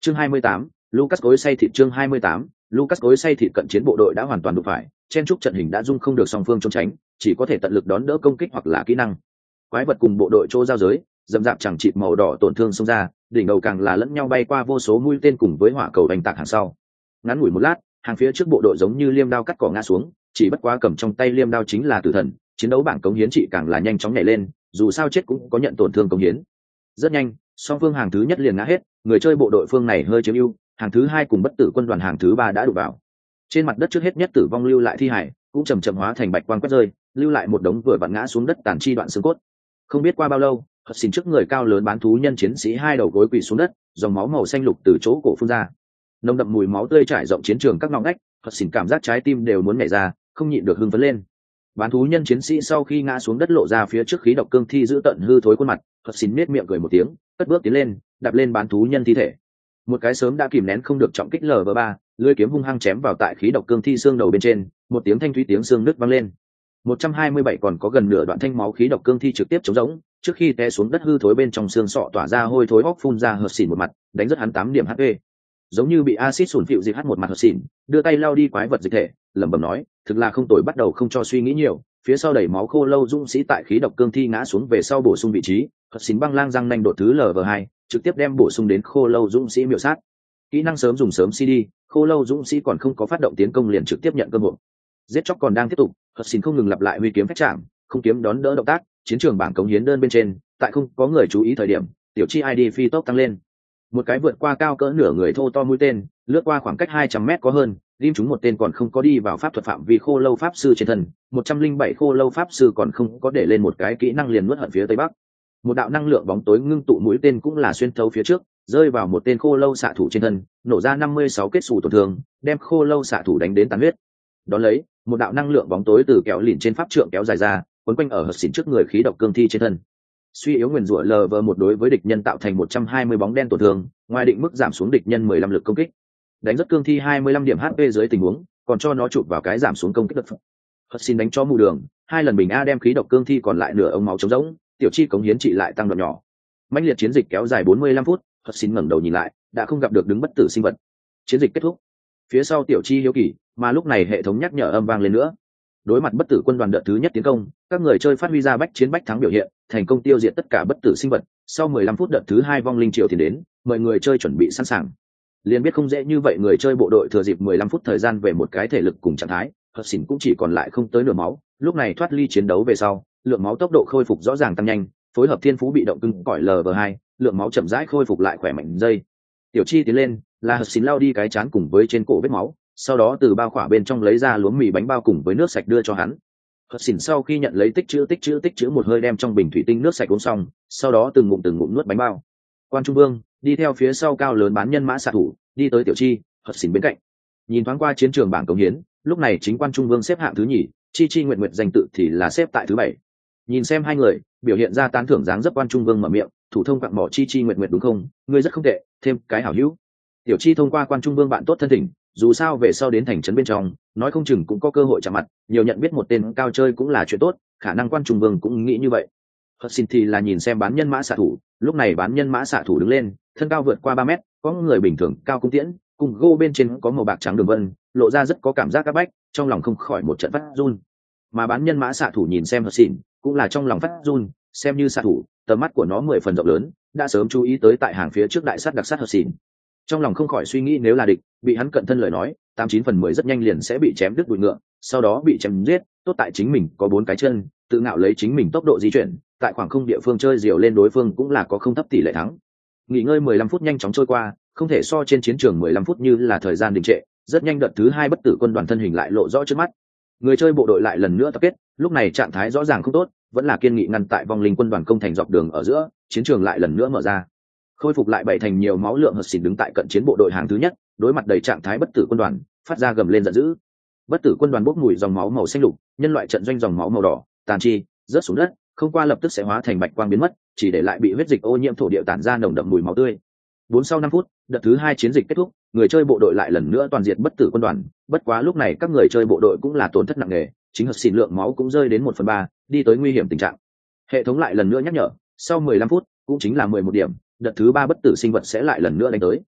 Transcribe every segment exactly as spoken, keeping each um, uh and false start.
Chương hai mươi tám, Lucas cối xay thịt chương hai mươi tám, Lucas cối xay thịt cận chiến bộ đội đã hoàn toàn đụng phải, chen trúc trận hình đã dung không được song phương trốn tránh, chỉ có thể tận lực đón đỡ công kích hoặc là kỹ năng. Quái vật cùng bộ đội chỗ giao giới, dầm dạp chẳng chịt màu đỏ tổn thương xông ra, đỉnh đầu càng là lẫn nhau bay qua vô số mũi tên cùng với hỏa cầu đánh tạc hàng sau. Ngắn ngủi một lát, hàng phía trước bộ đội giống như liêm đao cắt cỏ ngã xuống, chỉ bất quá cầm trong tay liêm đao chính là tử thần, chiến đấu bảng cống hiến trị càng là nhanh chóng nhảy lên, dù sao chết cũng có nhận tổn thương cống hiến. Rất nhanh, song phương hàng thứ nhất liền ngã hết, người chơi bộ đội phương này hơi chiếm ưu, hàng thứ hai cùng bất tử quân đoàn hàng thứ ba đã đụng vào. Trên mặt đất trước hết nhất tử vong lưu lại thi hải, cũng chầm chậm hóa thành bạch quang quét rơi, lưu lại một đống vừa vặn ngã xuống đất tàn chi đoạn xương cốt. Không biết qua bao lâu, hất xin trước người cao lớn bán thú nhân chiến sĩ hai đầu gối quỳ xuống đất, dòng máu màu xanh lục từ chỗ cổ phun ra, nồng đậm mùi máu tươi trải rộng chiến trường các ngõ ngách, hất xin cảm giác trái tim đều muốn nhảy ra, không nhịn được hưng phấn lên. Bán thú nhân chiến sĩ sau khi ngã xuống đất lộ ra phía trước khí độc cương thi giữ tận hư thối khuôn mặt, hất xin nết miệng cười một tiếng, cất bước tiến lên, đạp lên bán thú nhân thi thể. Một cái sớm đã kìm nén không được trọng kích lv ba, lưỡi kiếm hung hăng chém vào tại khí độc cương thi xương đầu bên trên, một tiếng thanh thúy tiếng xương nứt vang lên. một trăm hai mươi bảy còn có gần nửa đoạn thanh máu khí độc cương thi trực tiếp chống rỗng, trước khi té xuống đất hư thối bên trong xương sọ tỏa ra hôi thối hốc phun ra hất xỉn một mặt, đánh rất hắn tám điểm hát pê. Giống như bị axit sủn phịu dịch hắt một mặt hất xỉn, đưa tay lao đi quái vật dịch thể, lẩm bẩm nói, thực là không tồi, bắt đầu không cho suy nghĩ nhiều, phía sau đẩy máu khô lâu dũng sĩ tại khí độc cương thi ngã xuống về sau bổ sung vị trí, hất xỉn băng lang răng nanh đột thứ lv hai, trực tiếp đem bổ sung đến khô lâu dũng sĩ miểu sát. Kỹ năng sớm dùng sớm xê đê, khô lâu dũng sĩ còn không có phát động tiến công liền trực tiếp nhận cơ hội. Giết chóc còn đang tiếp tục, hất xỉn không ngừng lặp lại huy kiếm phách chạm, không kiếm đón đỡ động tác, chiến trường bảng cống hiến đơn bên trên, tại không có người chú ý thời điểm, tiểu chi i đê phi tốc tăng lên. Một cái vượt qua cao cỡ nửa người thô to mũi tên, lướt qua khoảng cách hai trăm mét có hơn, ghim trúng một tên còn không có đi vào pháp thuật phạm vi khô lâu pháp sư trên thân, một trăm linh bảy khô lâu pháp sư còn không có để lên một cái kỹ năng liền nuốt hận phía tây bắc. Một đạo năng lượng bóng tối ngưng tụ mũi tên cũng là xuyên thấu phía trước, rơi vào một tên khô lâu xạ thủ trên thân, nổ ra năm mươi sáu kết xù tổn thương, đem khô lâu xạ thủ đánh đến tàn huyết. Đón lấy, một đạo năng lượng bóng tối từ kéo lìn trên pháp trượng kéo dài ra, quấn quanh ở hất xỉn trước người khí độc cương thi trên thân. Suy yếu nguyền rủa lv một đối với địch nhân tạo thành một trăm hai mươi bóng đen tổn thương, ngoài định mức giảm xuống địch nhân mười lăm lực công kích. Đánh rất cương thi hai mươi lăm điểm hát pê dưới tình huống, còn cho nó chụp vào cái giảm xuống công kích đột. Hất xỉn đánh cho mù đường, hai lần bình a đem khí độc cương thi còn lại nửa ống máu trống rỗng, tiểu chi cống hiến trị lại tăng đoạn nhỏ. Mãnh liệt chiến dịch kéo dài bốn mươi lăm phút, hất xỉn ngẩng đầu nhìn lại, đã không gặp được đứng bất tử sinh vật. Chiến dịch kết thúc. Phía sau tiểu chi hiếu kỳ, mà lúc này hệ thống nhắc nhở âm vang lên nữa. Đối mặt bất tử quân đoàn đợt thứ nhất tiến công, các người chơi phát huy ra bách chiến bách thắng biểu hiện, thành công tiêu diệt tất cả bất tử sinh vật. Sau mười lăm phút đợt thứ hai vong linh triều thì đến, mời người chơi chuẩn bị sẵn sàng. Liền biết không dễ như vậy, người chơi bộ đội thừa dịp mười lăm phút thời gian về một cái thể lực cùng trạng thái, hất xỉn cũng chỉ còn lại không tới nửa máu. Lúc này thoát ly chiến đấu về sau, lượng máu tốc độ khôi phục rõ ràng tăng nhanh, phối hợp thiên phú bị động cứng cỏi lv hai, lượng máu chậm rãi khôi phục lại khỏe mạnh dây. Tiểu chi tiến lên, là hất xỉn lao đi cái chán cùng với trên cổ vết máu, sau đó từ bao khỏa bên trong lấy ra lúa mì bánh bao cùng với nước sạch đưa cho hắn. Hất xỉn sau khi nhận lấy tích chữ tích chữ tích chữ một hơi đem trong bình thủy tinh nước sạch uống xong, sau đó từng ngụm từng ngụm nuốt bánh bao. Quan Trung Vương đi theo phía sau cao lớn bán nhân mã xạ thủ, đi tới tiểu chi, hất xỉn bên cạnh. Nhìn thoáng qua chiến trường bảng cống hiến, lúc này chính Quan Trung Vương xếp hạng thứ nhì, chi chi nguyệt nguyệt danh tự thì là xếp tại thứ bảy. Nhìn xem hai người biểu hiện ra tán thưởng dáng dấp, Quan Trung Vương mở miệng, thủ thông quặng bỏ chi chi nguyệt nguyệt đúng không, ngươi rất không tệ, thêm cái hảo hữu. Tiểu chi thông qua Quan Trung Vương bạn tốt thân thỉnh, dù sao về sau đến thành trấn bên trong, nói không chừng cũng có cơ hội chạm mặt, nhiều nhận biết một tên cao chơi cũng là chuyện tốt, khả năng Quan Trung Vương cũng nghĩ như vậy. Hất xỉn thì là nhìn xem bán nhân mã xạ thủ, lúc này bán nhân mã xạ thủ đứng lên, thân cao vượt qua ba mét, có người bình thường cao cung tiễn, cùng gô bên trên có màu bạc trắng đường vân, lộ ra rất có cảm giác áp bách, trong lòng không khỏi một trận phát run. Mà bán nhân mã xạ thủ nhìn xem hất xỉn, cũng là trong lòng phát run, xem như xạ thủ, tầm mắt của nó mười phần rộng lớn, đã sớm chú ý tới tại hàng phía trước đại sát đặc sát hất xỉn. Trong lòng không khỏi suy nghĩ, nếu là địch, bị hắn cận thân lời nói, tám chín phần mười rất nhanh liền sẽ bị chém đứt đùi ngựa, sau đó bị chém giết. Tốt tại chính mình có bốn cái chân, tự ngạo lấy chính mình tốc độ di chuyển, tại khoảng không địa phương chơi diều lên đối phương cũng là có không thấp tỷ lệ thắng. Nghỉ ngơi mười lăm phút nhanh chóng trôi qua, không thể so trên chiến trường mười lăm phút như là thời gian đình trệ. Rất nhanh đợt thứ hai bất tử quân đoàn thân hình lại lộ rõ trước mắt. Người chơi bộ đội lại lần nữa tập kết, lúc này trạng thái rõ ràng không tốt, vẫn là kiên nghị ngăn tại vong linh quân đoàn công thành dọc đường ở giữa, chiến trường lại lần nữa mở ra. Khôi phục lại bảy thành nhiều máu, lượng hất xỉn đứng tại cận chiến bộ đội hàng thứ nhất, đối mặt đầy trạng thái bất tử quân đoàn, phát ra gầm lên giận dữ. Bất tử quân đoàn bốc mùi dòng máu màu xanh lục, nhân loại trận doanh dòng máu màu đỏ, tàn chi rớt xuống đất, không qua lập tức sẽ hóa thành bạch quang biến mất, chỉ để lại bị huyết dịch ô nhiễm thổ địa tản ra nồng đậm mùi máu tươi. Bốn sau năm phút, đợt thứ hai chiến dịch kết thúc, người chơi bộ đội lại lần nữa toàn diện bất tử quân đoàn, bất quá lúc này các người chơi bộ đội cũng là tổn thất nặng nề, chính hất xỉn lượng máu cũng rơi đến một phần ba, đi tới nguy hiểm tình trạng. Hệ thống lại lần nữa nhắc nhở, sau mười lăm phút, cũng chính là mười một điểm, đợt thứ ba bất tử sinh vật sẽ lại lần nữa đánh tới.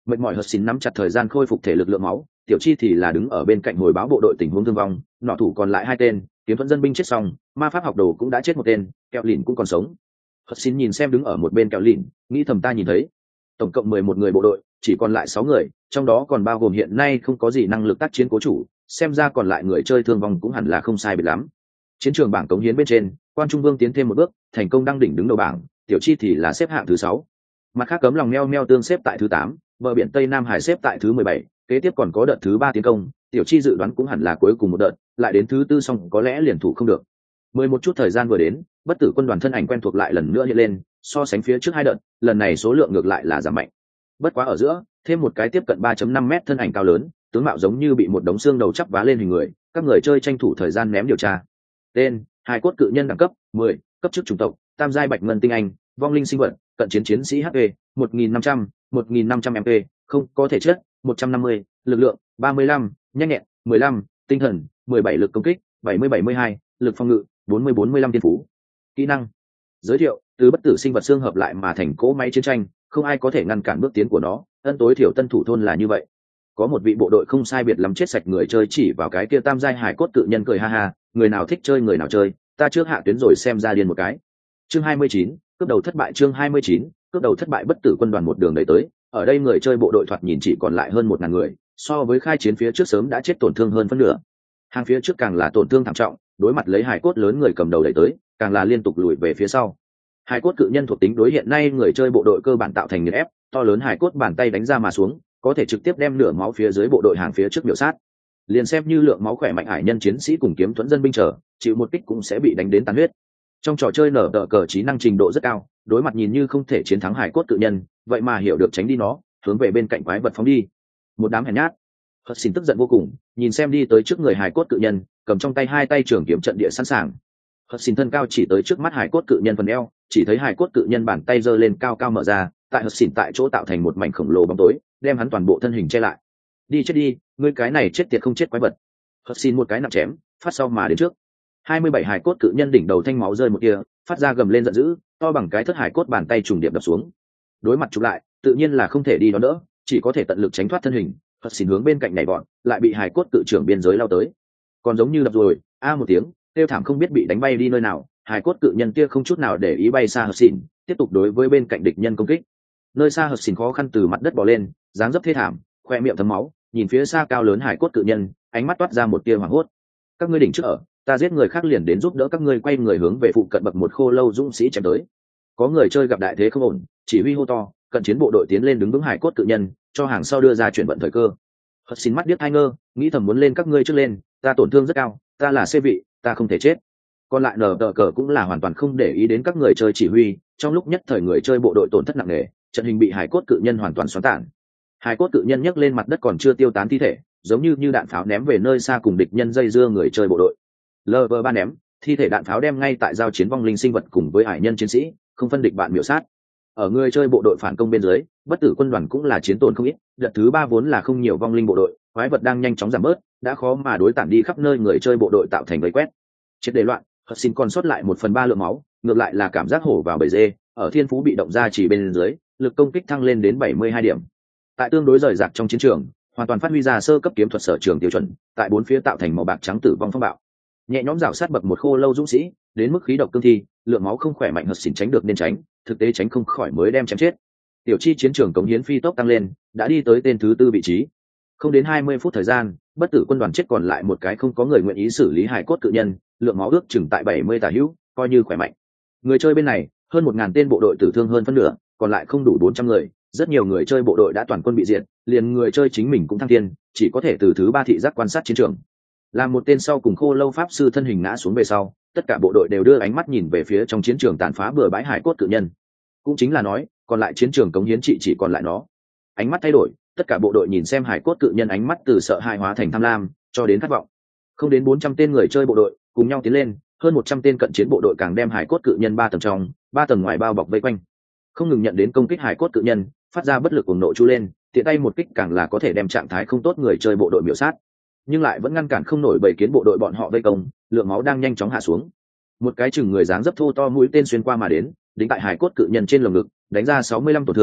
Mệt mỏi hất xỉn nắm chặt thời gian khôi phục thể lực lượng máu, tiểu chi thì là đứng ở bên cạnh hồi báo bộ đội tình huống thương vong, nọ thủ còn lại hai tên, kiếm thuẫn dân binh chết xong, ma pháp học đồ cũng đã chết một tên, kẹo lìn cũng còn sống. Hất xỉn nhìn xem đứng ở một bên kẹo lìn, nghĩ thầm ta nhìn thấy tổng cộng mười một người bộ đội, chỉ còn lại sáu người, trong đó còn bao gồm hiện nay không có gì năng lực tác chiến cố chủ, xem ra còn lại người chơi thương vong cũng hẳn là không sai biệt lắm. Chiến trường bảng cống hiến bên trên, quan trung vương tiến thêm một bước, thành công đăng đỉnh đứng đầu bảng, tiểu chi thì là xếp hạng thứ sáu. Mặt khác cấm lòng meo meo tương xếp tại thứ tám, bờ biển tây nam hải xếp tại thứ mười bảy, kế tiếp còn có đợt thứ ba tiến công, tiểu chi dự đoán cũng hẳn là cuối cùng một đợt, lại đến thứ tư xong có lẽ liền thủ không được. Mười một chút thời gian vừa đến, bất tử quân đoàn thân ảnh quen thuộc lại lần nữa hiện lên, so sánh phía trước hai đợt, lần này số lượng ngược lại là giảm mạnh. Bất quá ở giữa, thêm một cái tiếp cận ba phẩy năm mét thân ảnh cao lớn, tướng mạo giống như bị một đống xương đầu chắp vá lên hình người, các người chơi tranh thủ thời gian ném điều tra. Tên: Hài cốt cự nhân đẳng cấp mười, cấp chức chủng tộc, tam giai bạch ngân tinh anh, vong linh sinh vật, cận chiến chiến sĩ hát pê một nghìn năm trăm, một nghìn năm trăm em pê, không có thể chất một trăm năm mươi, lực lượng ba mươi lăm, nhanh nhẹn mười lăm, tinh thần mười bảy, lực công kích bảy mươi bảy mươi hai, lực phòng ngự bốn mươi bốn mươi lăm, thiên phú. Kỹ năng giới thiệu: từ bất tử sinh vật xương hợp lại mà thành cỗ máy chiến tranh, không ai có thể ngăn cản bước tiến của nó, ân tối thiểu tân thủ thôn là như vậy. Có một vị bộ đội không sai biệt lắm chết sạch người chơi chỉ vào cái kia tam giai hải cốt cự nhân cười ha ha, người nào thích chơi người nào chơi, ta trước hạ tuyến rồi xem ra điên một cái. Chương hai mươi chín, cướp đầu thất bại. Chương hai mươi chín, cướp đầu thất bại. Bất tử quân đoàn một đường đẩy tới, ở đây người chơi bộ đội thoạt nhìn chỉ còn lại hơn một ngàn người, so với khai chiến phía trước sớm đã chết tổn thương hơn phân nửa. Hàng phía trước càng là tổn thương thảm trọng, đối mặt lấy hải cốt lớn người cầm đầu đẩy tới, càng là liên tục lùi về phía sau. Hải cốt cự nhân thuộc tính đối hiện nay người chơi bộ đội cơ bản tạo thành nghiền ép, to lớn hải cốt bàn tay đánh ra mà xuống, có thể trực tiếp đem nửa máu phía dưới bộ đội hàng phía trước biểu sát. Liền xem như lượng máu khỏe mạnh hải nhân chiến sĩ cùng kiếm thuẫn dân binh trở, chịu một kích cũng sẽ bị đánh đến tàn huyết. Trong trò chơi nở tờ cờ trí năng trình độ rất cao, đối mặt nhìn như không thể chiến thắng hải cốt cự nhân, vậy mà hiểu được tránh đi nó, hướng về bên cạnh quái vật phóng đi. Một đám hèn nhát. Hất xin tức giận vô cùng, nhìn xem đi tới trước người hải cốt cự nhân, cầm trong tay hai tay trường kiếm trận địa sẵn sàng. Hất xin thân cao chỉ tới trước mắt hải cốt cự nhân phần eo, chỉ thấy hải cốt cự nhân bàn tay giơ lên cao cao mở ra, tại Hất xin tại chỗ tạo thành một mảnh khổng lồ bóng tối, đem hắn toàn bộ thân hình che lại. Đi chết đi, ngươi cái này chết tiệt không chết quái vật. Hất xin một cái nặng chém, phát sau mà đến trước. hai mươi bảy hải cốt cự nhân đỉnh đầu thanh máu rơi một kia, phát ra gầm lên giận dữ, to bằng cái thất hải cốt bàn tay trùng điệp đập xuống. Đối mặt chụp lại, tự nhiên là không thể đi đón đỡ, chỉ có thể tận lực tránh thoát thân hình. Hất xin hướng bên cạnh nhảy bọn, lại bị hải cốt cự trưởng biên giới lao tới. Còn giống như đập rồi, a một tiếng, kêu thảm không biết bị đánh bay đi nơi nào, hải cốt cự nhân kia không chút nào để ý bay xa Hất xin, tiếp tục đối với bên cạnh địch nhân công kích. Nơi xa Hất xin khó khăn từ mặt đất bò lên, dáng dấp thê thảm, khoe miệng thấm máu, nhìn phía xa cao lớn hải cốt cự nhân, ánh mắt toát ra một tia hoảng hốt. Các ngươi đỉnh trước ở, ta giết người khác liền đến giúp đỡ các ngươi. Quay người hướng về phụ cận bậc một khô lâu dũng sĩ chém tới. Có người chơi gặp đại thế không ổn, chỉ huy hô to, cận chiến bộ đội tiến lên đứng vững hải cốt cự nhân, cho hàng sau đưa ra chuyển vận thời cơ. Hất xin mắt điếc hai ngơ, nghĩ thầm muốn lên các ngươi trước lên, ta tổn thương rất cao, ta là xê vị, ta không thể chết. Còn lại nở tờ cờ cũng là hoàn toàn không để ý đến các người chơi chỉ huy, trong lúc nhất thời người chơi bộ đội tổn thất nặng nề, trận hình bị hải cốt cự nhân hoàn toàn xoắn tản. Hải cốt cự nhân nhấc lên mặt đất còn chưa tiêu tán thi thể, giống như như đạn pháo ném về nơi xa cùng địch nhân dây dưa người chơi bộ đội. lờ vê ba ném, thi thể đạn pháo đem ngay tại giao chiến vong linh sinh vật cùng với hải nhân chiến sĩ, không phân địch bạn miểu sát. Ở người chơi bộ đội phản công bên dưới, bất tử quân đoàn cũng là chiến tổn không ít, đợt thứ ba vốn là không nhiều vong linh bộ đội, quái vật đang nhanh chóng giảm bớt, đã khó mà đối tản đi khắp nơi người chơi bộ đội tạo thành vây quét. Triệt để loạn, Hất xin còn sót lại một phần ba lượng máu, ngược lại là cảm giác hổ vào bầy dê, ở thiên phú bị động ra chỉ bên dưới, lực công kích thăng lên đến bảy mươi hai điểm. Tại tương đối rời rạc trong chiến trường, hoàn toàn phát huy ra sơ cấp kiếm thuật sở trường tiêu chuẩn, tại bốn phía tạo thành màu bạc trắng tử vong phong bạo. Nhẹ nhõm rào sát bậc một khô lâu dũng sĩ, đến mức khí độc cương thi, lượng máu không khỏe mạnh Hất xin tránh được nên tránh, thực tế tránh không khỏi mới đem chém chết. Tiểu chi chiến trường cống hiến phi tốc tăng lên, đã đi tới tên thứ tư vị trí. Không đến hai mươi phút thời gian, bất tử quân đoàn chết còn lại một cái không có người nguyện ý xử lý hải cốt cự nhân, lượng máu ước chừng tại bảy mươi tả hữu, coi như khỏe mạnh. Người chơi bên này, hơn một ngàn tên bộ đội tử thương hơn phân nửa, còn lại không đủ bốn trăm người, rất nhiều người chơi bộ đội đã toàn quân bị diệt, liền người chơi chính mình cũng thăng thiên, chỉ có thể từ thứ ba thị giác quan sát chiến trường. Làm một tên sau cùng khô lâu pháp sư thân hình ngã xuống về sau, tất cả bộ đội đều đưa ánh mắt nhìn về phía trong chiến trường tàn phá bừa bãi hải cốt cự nhân. Cũng chính là nói, còn lại chiến trường cống hiến trị chỉ còn lại nó. Ánh mắt thay đổi, tất cả bộ đội nhìn xem hải cốt cự nhân ánh mắt từ sợ hãi hóa thành tham lam, cho đến khát vọng. Không đến bốn trăm tên người chơi bộ đội cùng nhau tiến lên, hơn một trăm tên cận chiến bộ đội càng đem hải cốt cự nhân ba tầng trong, ba tầng ngoài bao bọc vây quanh. Không ngừng nhận đến công kích hải cốt cự nhân, phát ra bất lực cuồng nộ chu lên, tiện tay một kích càng là có thể đem trạng thái không tốt người chơi bộ đội miểu sát, nhưng lại vẫn ngăn cản không nổi bầy kiến bộ đội bọn họ vây công, lượng máu đang nhanh chóng hạ xuống. Một cái chừng người dáng dấp thô to mũi tên xuyên qua mà đến, đính tại hải cốt cự nhân trên lồng ngực, đánh ra sáu mươi lăm tổn thương,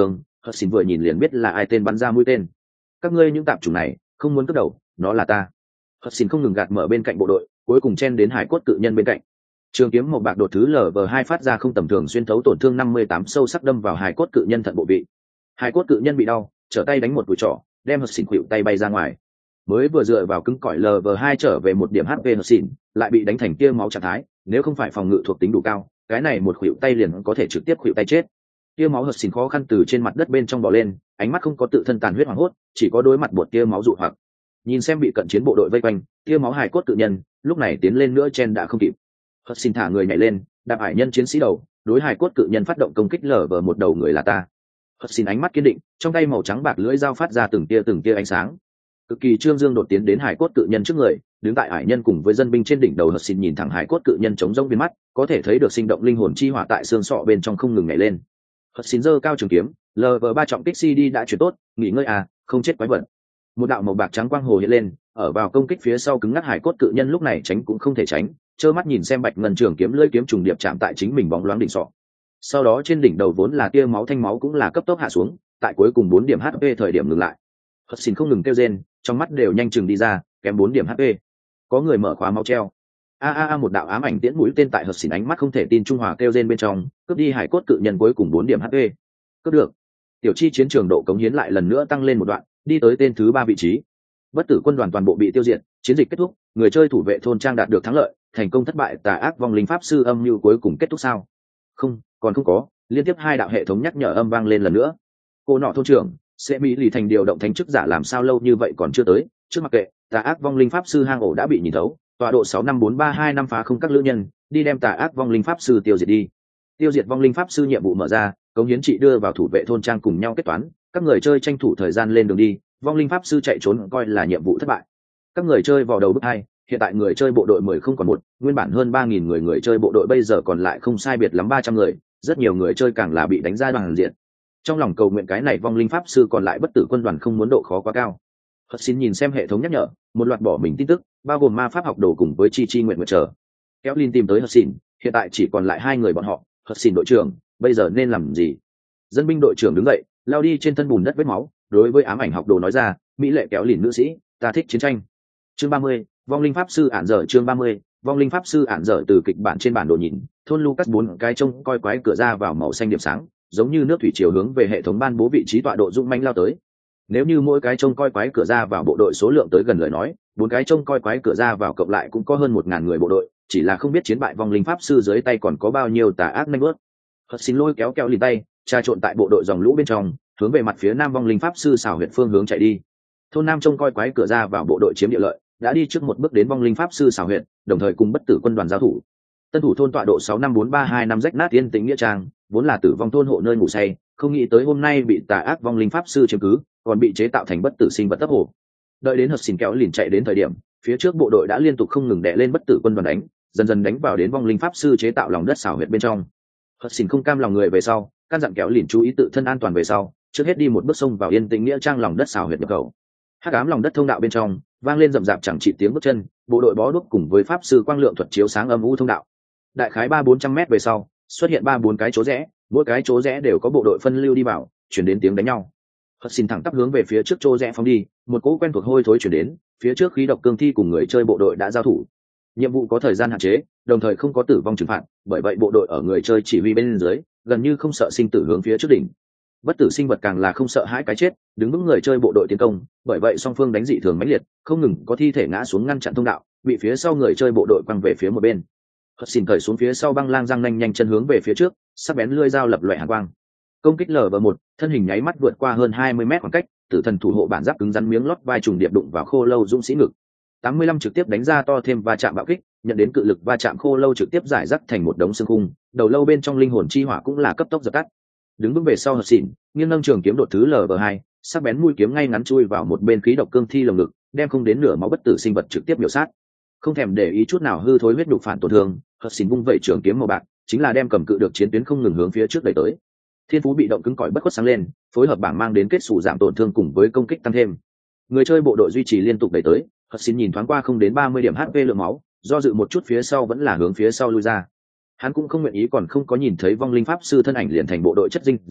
hất xin vừa nhìn liền biết là ai tên bắn ra mũi tên. Các ngươi những tạp chủng này không muốn cất đầu, nó là ta. Hất xin không ngừng gạt mở bên cạnh bộ đội, cuối cùng chen đến hải cốt cự nhân bên cạnh. Trường kiếm màu bạc đột thứ lờ vờ hai phát ra không tầm thường, xuyên thấu tổn thương năm mươi tám sâu sắc đâm vào hải cốt cự nhân thận bộ vị. Hải cốt cự nhân bị đau, trở tay đánh một cùi trỏ, đem hất xin khuỵu tay bay ra ngoài. Mới vừa dựa vào cứng cỏi lờ vờ hai trở về một điểm hát pê hất xin, lại bị đánh thành tia máu trạng thái, nếu không phải phòng ngự thuộc tính đủ cao, cái này một khuỵu tay liền có thể trực tiếp khuỵu tay chết. Tia máu hất xin khó khăn từ trên mặt đất bên trong bò lên, ánh mắt không có tự thân tàn huyết hoảng hốt, chỉ có đối mặt bột tia máu dụ hoặc. Nhìn xem bị cận chiến bộ đội vây quanh, tia máu hải cốt cự nhân, lúc này tiến lên nữa chen đã không kịp. Hất xin thả người nhảy lên, đạp hải nhân chiến sĩ đầu, đối hải cốt cự nhân phát động công kích lở vờ một đầu người là ta. Hất xin ánh mắt kiên định, trong tay màu trắng bạc lưỡi dao phát ra từng tia từng tia ánh sáng. Cực kỳ trương dương đột tiến đến hải cốt cự nhân trước người, đứng tại hải nhân cùng với dân binh trên đỉnh đầu. Hất xin nhìn thẳng hải cốt cự nhân chống rông biến mắt, có thể thấy được sinh động linh hồn chi hỏa tại xương sọ bên trong không ngừng nhảy lên. Hất xin giơ cao trường kiếm, lờ vờ ba trọng kích si đi đã chuyển tốt, nghỉ ngơi à, không chết quái vật. Một đạo màu bạc trắng quang hồ hiện lên, ở vào công kích phía sau cứng ngắc hải cốt cự nhân lúc này tránh cũng không thể tránh, trơ mắt nhìn xem bạch ngân trường kiếm lưỡi kiếm trùng điệp chạm tại chính mình bóng loáng đỉnh sọ. Sau đó trên đỉnh đầu vốn là tia máu thanh máu cũng là cấp tốc hạ xuống, tại cuối cùng bốn điểm hát pê thời điểm ngừng lại. Hất xin không ngừng kêu rên, trong mắt đều nhanh chừng đi ra, kém bốn điểm hát pê. Có người mở khóa máu treo. A a a, một đạo ám ảnh tiễn mũi tên tại Hất xin ánh mắt không thể tin trung hòa kêu rên bên trong, cướp đi hải cốt cự nhân cuối cùng bốn điểm hát pê. Cướp được. Tiểu chi chiến trường độ cống hiến lại lần nữa tăng lên một đoạn, đi tới tên thứ ba vị trí. Bất tử quân đoàn toàn bộ bị tiêu diệt, chiến dịch kết thúc, người chơi thủ vệ thôn trang đạt được thắng lợi, thành công thất bại tà ác vong linh pháp sư âm mưu cuối cùng kết thúc sao? Không, còn không có, liên tiếp hai đạo hệ thống nhắc nhở âm vang lên lần nữa. Cô nọ thôn trưởng, sẽ bị lì thành điều động thánh chức giả làm sao lâu như vậy còn chưa tới, trước mặc kệ, tà ác vong linh pháp sư hang ổ đã bị nhìn thấu, tọa độ sáu năm bốn ba hai năm phá không các lữ nhân, đi đem tà ác vong linh pháp sư tiêu diệt đi. Tiêu diệt vong linh pháp sư nhiệm vụ mở ra, cống hiến trị đưa vào thủ vệ thôn trang cùng nhau kết toán, các người chơi tranh thủ thời gian lên đường đi, vong linh pháp sư chạy trốn coi là nhiệm vụ thất bại. Các người chơi vào đầu bước hai, hiện tại người chơi bộ đội mười không còn một, nguyên bản hơn ba nghìn người người chơi bộ đội bây giờ còn lại không sai biệt lắm ba trăm người, rất nhiều người chơi càng là bị đánh ra bằng diện. Trong lòng cầu nguyện cái này vong linh pháp sư còn lại bất tử quân đoàn không muốn độ khó quá cao. Hất xin nhìn xem hệ thống nhắc nhở, một loạt bỏ mình tin tức, bao gồm ma pháp học đồ cùng với chi chi nguyện nguyện chờ. Kéo Linh tìm tới Hất xin, hiện tại chỉ còn lại hai người bọn họ. Hất xin đội trưởng, bây giờ nên làm gì? Dân binh đội trưởng đứng dậy, lao đi trên thân bùn đất vết máu, đối với ám ảnh học đồ nói ra, mỹ lệ Kéo Lìn nữ sĩ, ta thích chiến tranh. Chương ba mươi, vong linh pháp sư ản dở. Chương ba mươi, vong linh pháp sư ản dở. Từ kịch bản trên bản đồ nhìn, thôn Lucas bốn cái trông coi quái cửa ra vào màu xanh điểm sáng, giống như nước thủy chiều hướng về hệ thống ban bố vị trí tọa độ dũng mãnh lao tới. Nếu như mỗi cái trông coi quái cửa ra vào bộ đội số lượng tới gần lời nói, bốn cái trông coi quái cửa ra vào cộng lại cũng có hơn một ngàn người bộ đội, chỉ là không biết chiến bại vong linh pháp sư dưới tay còn có bao nhiêu tà ác nanh bớt. Hất xin lôi kéo Kéo Lìn tay, trà trộn tại bộ đội dòng lũ bên trong, hướng về mặt phía nam vong linh pháp sư xảo huyện phương hướng chạy đi. Thôn nam trông coi quái cửa ra vào bộ đội chiếm địa lợi, đã đi trước một bước đến vong linh pháp sư xảo huyện, đồng thời cùng bất tử quân đoàn giao thủ. Tân thủ thôn tọa độ sáu năm bốn ba hai năm rách nát yên tĩnh nghĩa trang, vốn là tử vong thôn hộ nơi ngủ say, không nghĩ tới hôm nay bị tà ác vong linh pháp sư chiếm cứ, còn bị chế tạo thành bất tử sinh vật tấp hổ. Đợi đến Hất xin Kéo Lìn chạy đến thời điểm, phía trước bộ đội đã liên tục không ngừng đè lên bất tử quân đoàn đánh, dần dần đánh vào đến vong linh pháp sư chế tạo lòng đất xảo huyệt bên trong. Hất xin không cam lòng người về sau, căn dặn Kéo Lìn chú ý tự thân an toàn về sau, trước hết đi một bước sông vào yên tĩnh nghĩa trang lòng đất xảo huyệt nhập khẩu. Hắc ám lòng đất thông đạo bên trong vang lên rậm rạp chẳng trị tiếng bước chân, bộ đội bó đuốc cùng với pháp sư quang lượng thuật chiếu sáng âm u thông đạo. Đại khái ba bốn trăm mét về sau, xuất hiện ba bốn cái chỗ rẽ, mỗi cái chỗ rẽ đều có bộ đội phân lưu đi vào, chuyển đến tiếng đánh nhau. Hất xin thẳng tắp hướng về phía trước chỗ rẽ phóng đi, một cỗ quen thuộc hôi thối chuyển đến, phía trước khí độc cương thi cùng người chơi bộ đội đã giao thủ. Nhiệm vụ có thời gian hạn chế, đồng thời không có tử vong trừng phạt, bởi vậy bộ đội ở người chơi chỉ huy bên dưới, gần như không sợ sinh tử hướng phía trước đỉnh. Bất tử sinh vật càng là không sợ hãi cái chết, đứng vững người chơi bộ đội tiến công, bởi vậy song phương đánh dị thường mãnh liệt, không ngừng có thi thể ngã xuống ngăn chặn thông đạo, bị phía sau người chơi bộ đội quăng về phía một bên. Hất xin cởi xuống phía sau băng lang răng nanh nhanh chân hướng về phía trước, sắc bén lưỡi dao lập loè hàn quang. Công kích lở vờ một, thân hình nháy mắt vượt qua hơn hai mươi mét khoảng cách, tử thần thủ hộ bản giáp cứng rắn miếng lót vai trùng điệp đụng vào khô lâu dũng sĩ ngực. tám mươi lăm trực tiếp đánh ra to thêm va chạm bạo kích, nhận đến cự lực va chạm khô lâu trực tiếp giải rác thành một đống xương khung, đầu lâu bên trong linh hồn chi hỏa cũng là cấp tốc dập tắt. Đứng vững về sau Hất xin, nghiêng nâng trường kiếm đột thứ lở vờ hai, sắc bén mũi kiếm ngay ngắn chui vào một bên khí độc cương thi lồng ngực, đem không đến nửa máu bất tử sinh vật trực tiếp miểu sát. Không thèm để ý chút nào hư thối huyết nhục phản tổn thương, Hất xin vung vẩy trường kiếm màu bạc, chính là đem cầm cự được chiến tuyến không ngừng hướng phía trước đẩy tới. Thiên phú bị động cứng cỏi bất khuất sáng lên, phối hợp bảng mang đến kết xù giảm tổn thương cùng với công kích tăng thêm. Người chơi bộ đội duy trì liên tục đẩy tới, Hất xin nhìn thoáng qua không đến ba mươi điểm hát pê lượng máu, do dự một chút phía sau vẫn là hướng phía sau lui ra. Hắn cũng không nguyện ý còn không có nhìn thấy vong linh pháp sư thân ảnh liền thành bộ đội chất dinh dưỡng,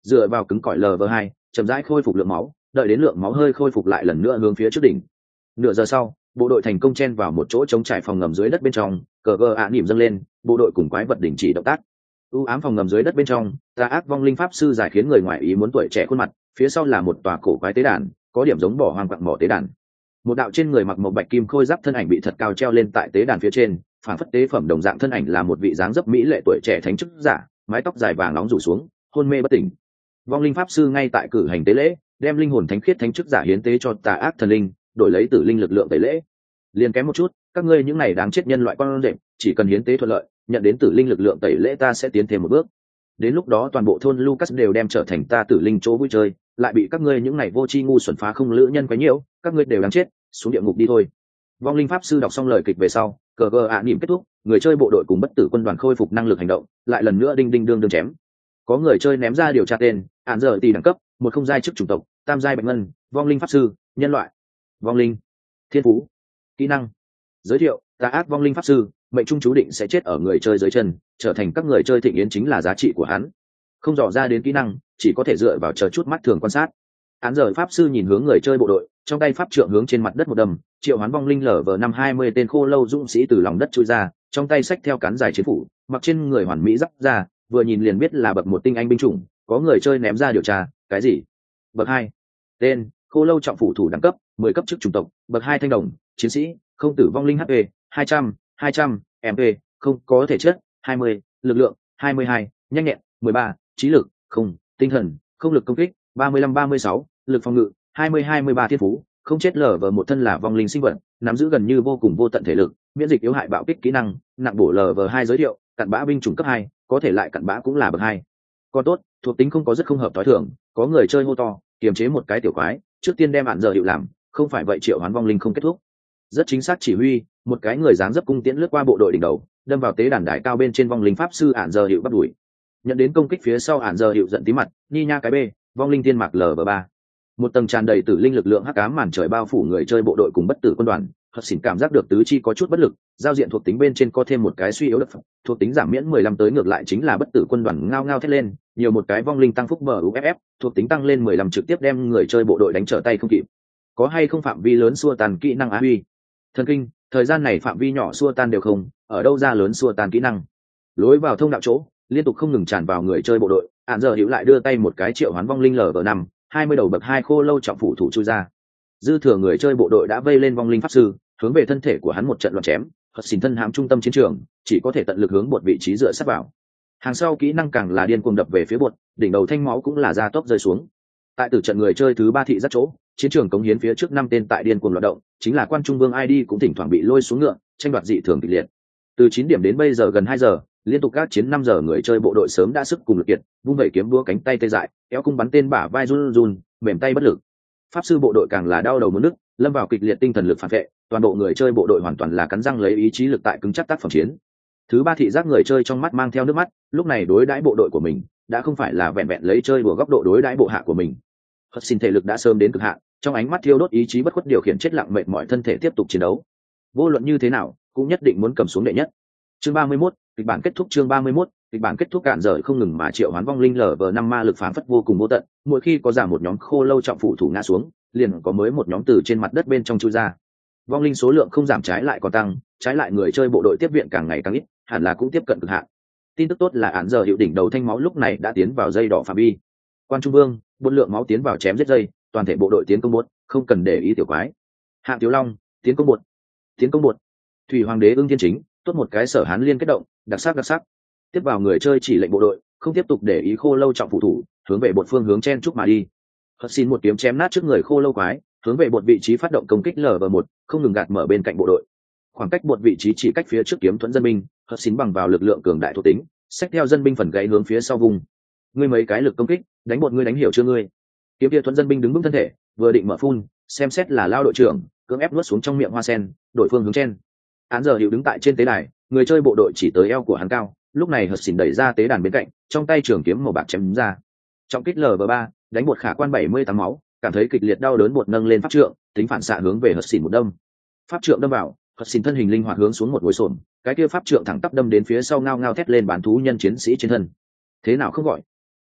dựa vào cứng cỏi lv hai chậm rãi khôi phục lượng máu, đợi đến lượng máu hơi khôi phục lại lần nữa hướng phía trước đỉnh. Nửa giờ sau, bộ đội thành công chen vào một chỗ chống trải phòng ngầm dưới đất bên trong, cờ gờ ạ nỉm dâng lên, bộ đội cùng quái vật đình chỉ động tác. U ám phòng ngầm dưới đất bên trong, tà ác vong linh pháp sư giải khiến người ngoài ý muốn tuổi trẻ khuôn mặt, phía sau là một tòa cổ quái tế đàn, có điểm giống bỏ hoang quặng mỏ tế đàn. Một đạo trên người mặc màu bạch kim khôi giáp thân ảnh bị thật cao treo lên tại tế đàn phía trên, phản phất tế phẩm đồng dạng thân ảnh là một vị dáng dấp mỹ lệ tuổi trẻ thánh chức giả, mái tóc dài vàng nóng rủ xuống, hôn mê bất tỉnh. Vong linh pháp sư ngay tại cử hành tế lễ, đem linh hồn thánh khiết thánh chức giả hiến tế cho tà ác thần linh, đổi lấy tử linh lực lượng tẩy lễ. Liền kém một chút, các ngươi những này đáng chết nhân loại con rệp, chỉ cần hiến tế thuận lợi, nhận đến tử linh lực lượng tẩy lễ ta sẽ tiến thêm một bước. Đến lúc đó toàn bộ thôn Lucas đều đem trở thành ta tử linh chỗ vui chơi, lại bị các ngươi những này vô tri ngu xuẩn phá không lữ nhân quấy nhiễu, các ngươi đều đáng chết, xuống địa ngục đi thôi. Vong linh pháp sư đọc xong lời kịch về sau, cờ gờ ạ niệm kết thúc, người chơi bộ đội cùng bất tử quân đoàn khôi phục năng lực hành động, lại lần nữa đinh đinh đương đương chém. Có người chơi ném ra điều tra tên, án giờ tỷ đẳng cấp, một không giai chức chủng tộc, tam giai bạch ngân, vong linh pháp sư, nhân loại, vong linh, thiên phú, kỹ năng. Giới thiệu, tà ác vong linh pháp sư, mệnh trung chú định sẽ chết ở người chơi dưới chân, trở thành các người chơi thịnh yến chính là giá trị của hắn. Không dò ra đến kỹ năng, chỉ có thể dựa vào chờ chút mắt thường quan sát. Án giờ pháp sư nhìn hướng người chơi bộ đội, trong tay pháp trượng hướng trên mặt đất một đầm, triệu hoán vong linh lở vờ năm hai mươi tên khô lâu dũng sĩ từ lòng đất chui ra, trong tay xách theo cán dài chiến phủ, mặc trên người hoàn mỹ giáp ra, vừa nhìn liền biết là bậc một tinh anh binh chủng. Có người chơi ném ra điều tra, cái gì? Bậc hai. Tên, khô lâu trọng phủ thủ đẳng cấp, mười cấp chức chủng tộc, bậc hai thanh đồng, chiến sĩ, không tử vong linh hp, hai trăm, hai trăm, mp, không có thể chất, hai mươi, lực lượng, hai mươi hai, nhanh nhẹn, mười ba, trí lực, không, tinh thần, không lực công kích, ba mươi lăm ba mươi sáu, lực phòng ngự, hai mươi hai mươi ba thiên phú, không chết lở vờ một thân là vong linh sinh vật, nắm giữ gần như vô cùng vô tận thể lực, miễn dịch yếu hại bạo kích kỹ năng, nặng bổ lở vờ hai giới thiệu, cặn bã binh chủng cấp hai, có thể lại cặn bã cũng là bậc hai. Còn tốt, thuộc tính không có rất không hợp tối thường, có người chơi hô to, kiềm chế một cái tiểu quái, trước tiên đem bạn giờ hiệu làm, không phải vậy triệu hoán vong linh không kết thúc. Rất chính xác chỉ huy, một cái người dáng dấp cung tiễn lướt qua bộ đội đỉnh đầu, đâm vào tế đàn đại cao bên trên vong linh pháp sư ản giờ hiệu bắt đuổi. Nhận đến công kích phía sau ản giờ hiệu giận tí mặt, ni nha cái b, vong linh tiên mạc lv ba. Một tầng tràn đầy tử linh lực lượng hắc ám màn trời bao phủ người chơi bộ đội cùng bất tử quân đoàn, Hật xỉn cảm giác được tứ chi có chút bất lực, giao diện thuộc tính bên trên có thêm một cái suy yếu đất phẩm, thuộc tính giảm miễn mười lăm tới ngược lại chính là bất tử quân đoàn ngao ngao thét lên, nhiều một cái vong linh tăng phúc bờ u ép ép, thuộc tính tăng lên mười lăm trực tiếp đem người chơi bộ đội đánh trở tay không kịp. Có hay không phạm vi lớn xua tan kỹ năng á huy? Thần kinh, thời gian này phạm vi nhỏ xua tan đều không, ở đâu ra lớn xua tan kỹ năng? Lối vào thông đạo chỗ, liên tục không ngừng tràn vào người chơi bộ đội, ạn giờ hữu lại đưa tay một cái triệu hoán vong linh lv năm, hai mươi đầu bậc hai khô lâu trọng phủ thủ chui ra. Dư thừa người chơi bộ đội đã vây lên vong linh pháp sư, hướng về thân thể của hắn một trận loạn chém, Hật xỉn thân hãm trung tâm chiến trường, chỉ có thể tận lực hướng bột vị trí dựa sát vào. Hàng sau kỹ năng càng là điên cuồng đập về phía bột, đỉnh đầu thanh máu cũng là ra tốc rơi xuống. Tại tử trận người chơi thứ ba thị giác chỗ, chiến trường cống hiến phía trước năm tên tại điên cuồng loạt động, chính là quan trung vương i đê cũng thỉnh thoảng bị lôi xuống ngựa, tranh đoạt dị thường kịch liệt. Từ chín điểm đến bây giờ gần hai giờ, liên tục các chiến năm giờ người chơi bộ đội sớm đã sức cùng lực kiệt, vung vẩy kiếm đua cánh tay tê dại, kéo cung bắn tên bả vai run run, mềm tay bất lực. Pháp sư bộ đội càng là đau đầu muốn nức, lâm vào kịch liệt tinh thần lực phản vệ, toàn bộ người chơi bộ đội hoàn toàn là cắn răng lấy ý chí lực tại cứng chắc tác phẩm chiến. Thứ ba thị giác người chơi trong mắt mang theo nước mắt, lúc này đối đãi bộ đội của mình đã không phải là vẹn vẹn lấy chơi đùa góc độ đối đãi bộ hạ của mình. Hất xin thể lực đã sớm đến cực hạn, trong ánh mắt thiêu đốt ý chí bất khuất điều khiển chết lặng mệt mỏi thân thể tiếp tục chiến đấu. Vô luận như thế nào, cũng nhất định muốn cầm xuống đệ nhất. Chương ba mươi mốt, kịch bản kết thúc. Chương ba mươi mốt, kịch bản kết thúc cạn rời không ngừng mà triệu hoán vong linh lv năm ma lực phản phất vô cùng vô tận, mỗi khi có giảm một nhóm khô lâu trọng phụ thủ ngã xuống, liền có mới một nhóm từ trên mặt đất bên trong chui ra. Vong linh số lượng không giảm trái lại còn tăng, trái lại người chơi bộ đội tiếp viện càng ngày càng ít, hẳn là cũng tiếp cận cực hạn. Tin tức tốt là án giờ hiệu đỉnh đầu thanh máu lúc này đã tiến vào dây đỏ phạm vi. Quan trung vương, bốn lượng máu tiến vào chém giết dây, toàn thể bộ đội tiến công bột, không cần để ý tiểu quái. Hạng Tiểu Long, tiến công bột, tiến công bột. Thủy Hoàng đế ưng thiên chính, tốt một cái sở hán liên kết động, đặc sắc đặc sắc. Tiếp vào người chơi chỉ lệnh bộ đội, không tiếp tục để ý khô lâu trọng phụ thủ, hướng về bột phương hướng chen chúc mà đi. Hất xin một kiếm chém nát trước người khô lâu quái, hướng về bột vị trí phát động công kích lv một, không ngừng gạt mở bên cạnh bộ đội. Khoảng cách bột vị trí chỉ cách phía trước kiếm thuẫn dân binh, Hất xin bằng vào lực lượng cường đại thuộc tính, xách theo dân binh phần gãy hướng phía sau vùng. Ngươi mấy cái lực công kích, đánh bột ngươi đánh hiểu chưa ngươi? Kiếm kia thuẫn dân binh đứng vững thân thể, vừa định mở phun, xem xét là lao đội trưởng, cưỡng ép nuốt xuống trong miệng hoa sen, đổi phương hướng chen. Án giờ hiệu đứng tại trên tế đài, người chơi bộ đội chỉ tới eo của hắn cao, lúc này Hất xỉn đẩy ra tế đàn bên cạnh, trong tay trường kiếm màu bạc chém ra. Trọng kích lv ba, đánh bột khả quan bảy mươi tám máu, cảm thấy kịch liệt đau đớn bột nâng lên pháp trượng, tính phản xạ hướng về Hất xỉn một đâm. Pháp trượng đâm vào, Hất xỉn thân hình linh hoạt hướng xuống một ngồi xổm, cái kia pháp trượng thẳng tắp đâm đến phía sau ngao ngao thét lên bán thú nhân chiến sĩ trên thân. Thế nào không gọi?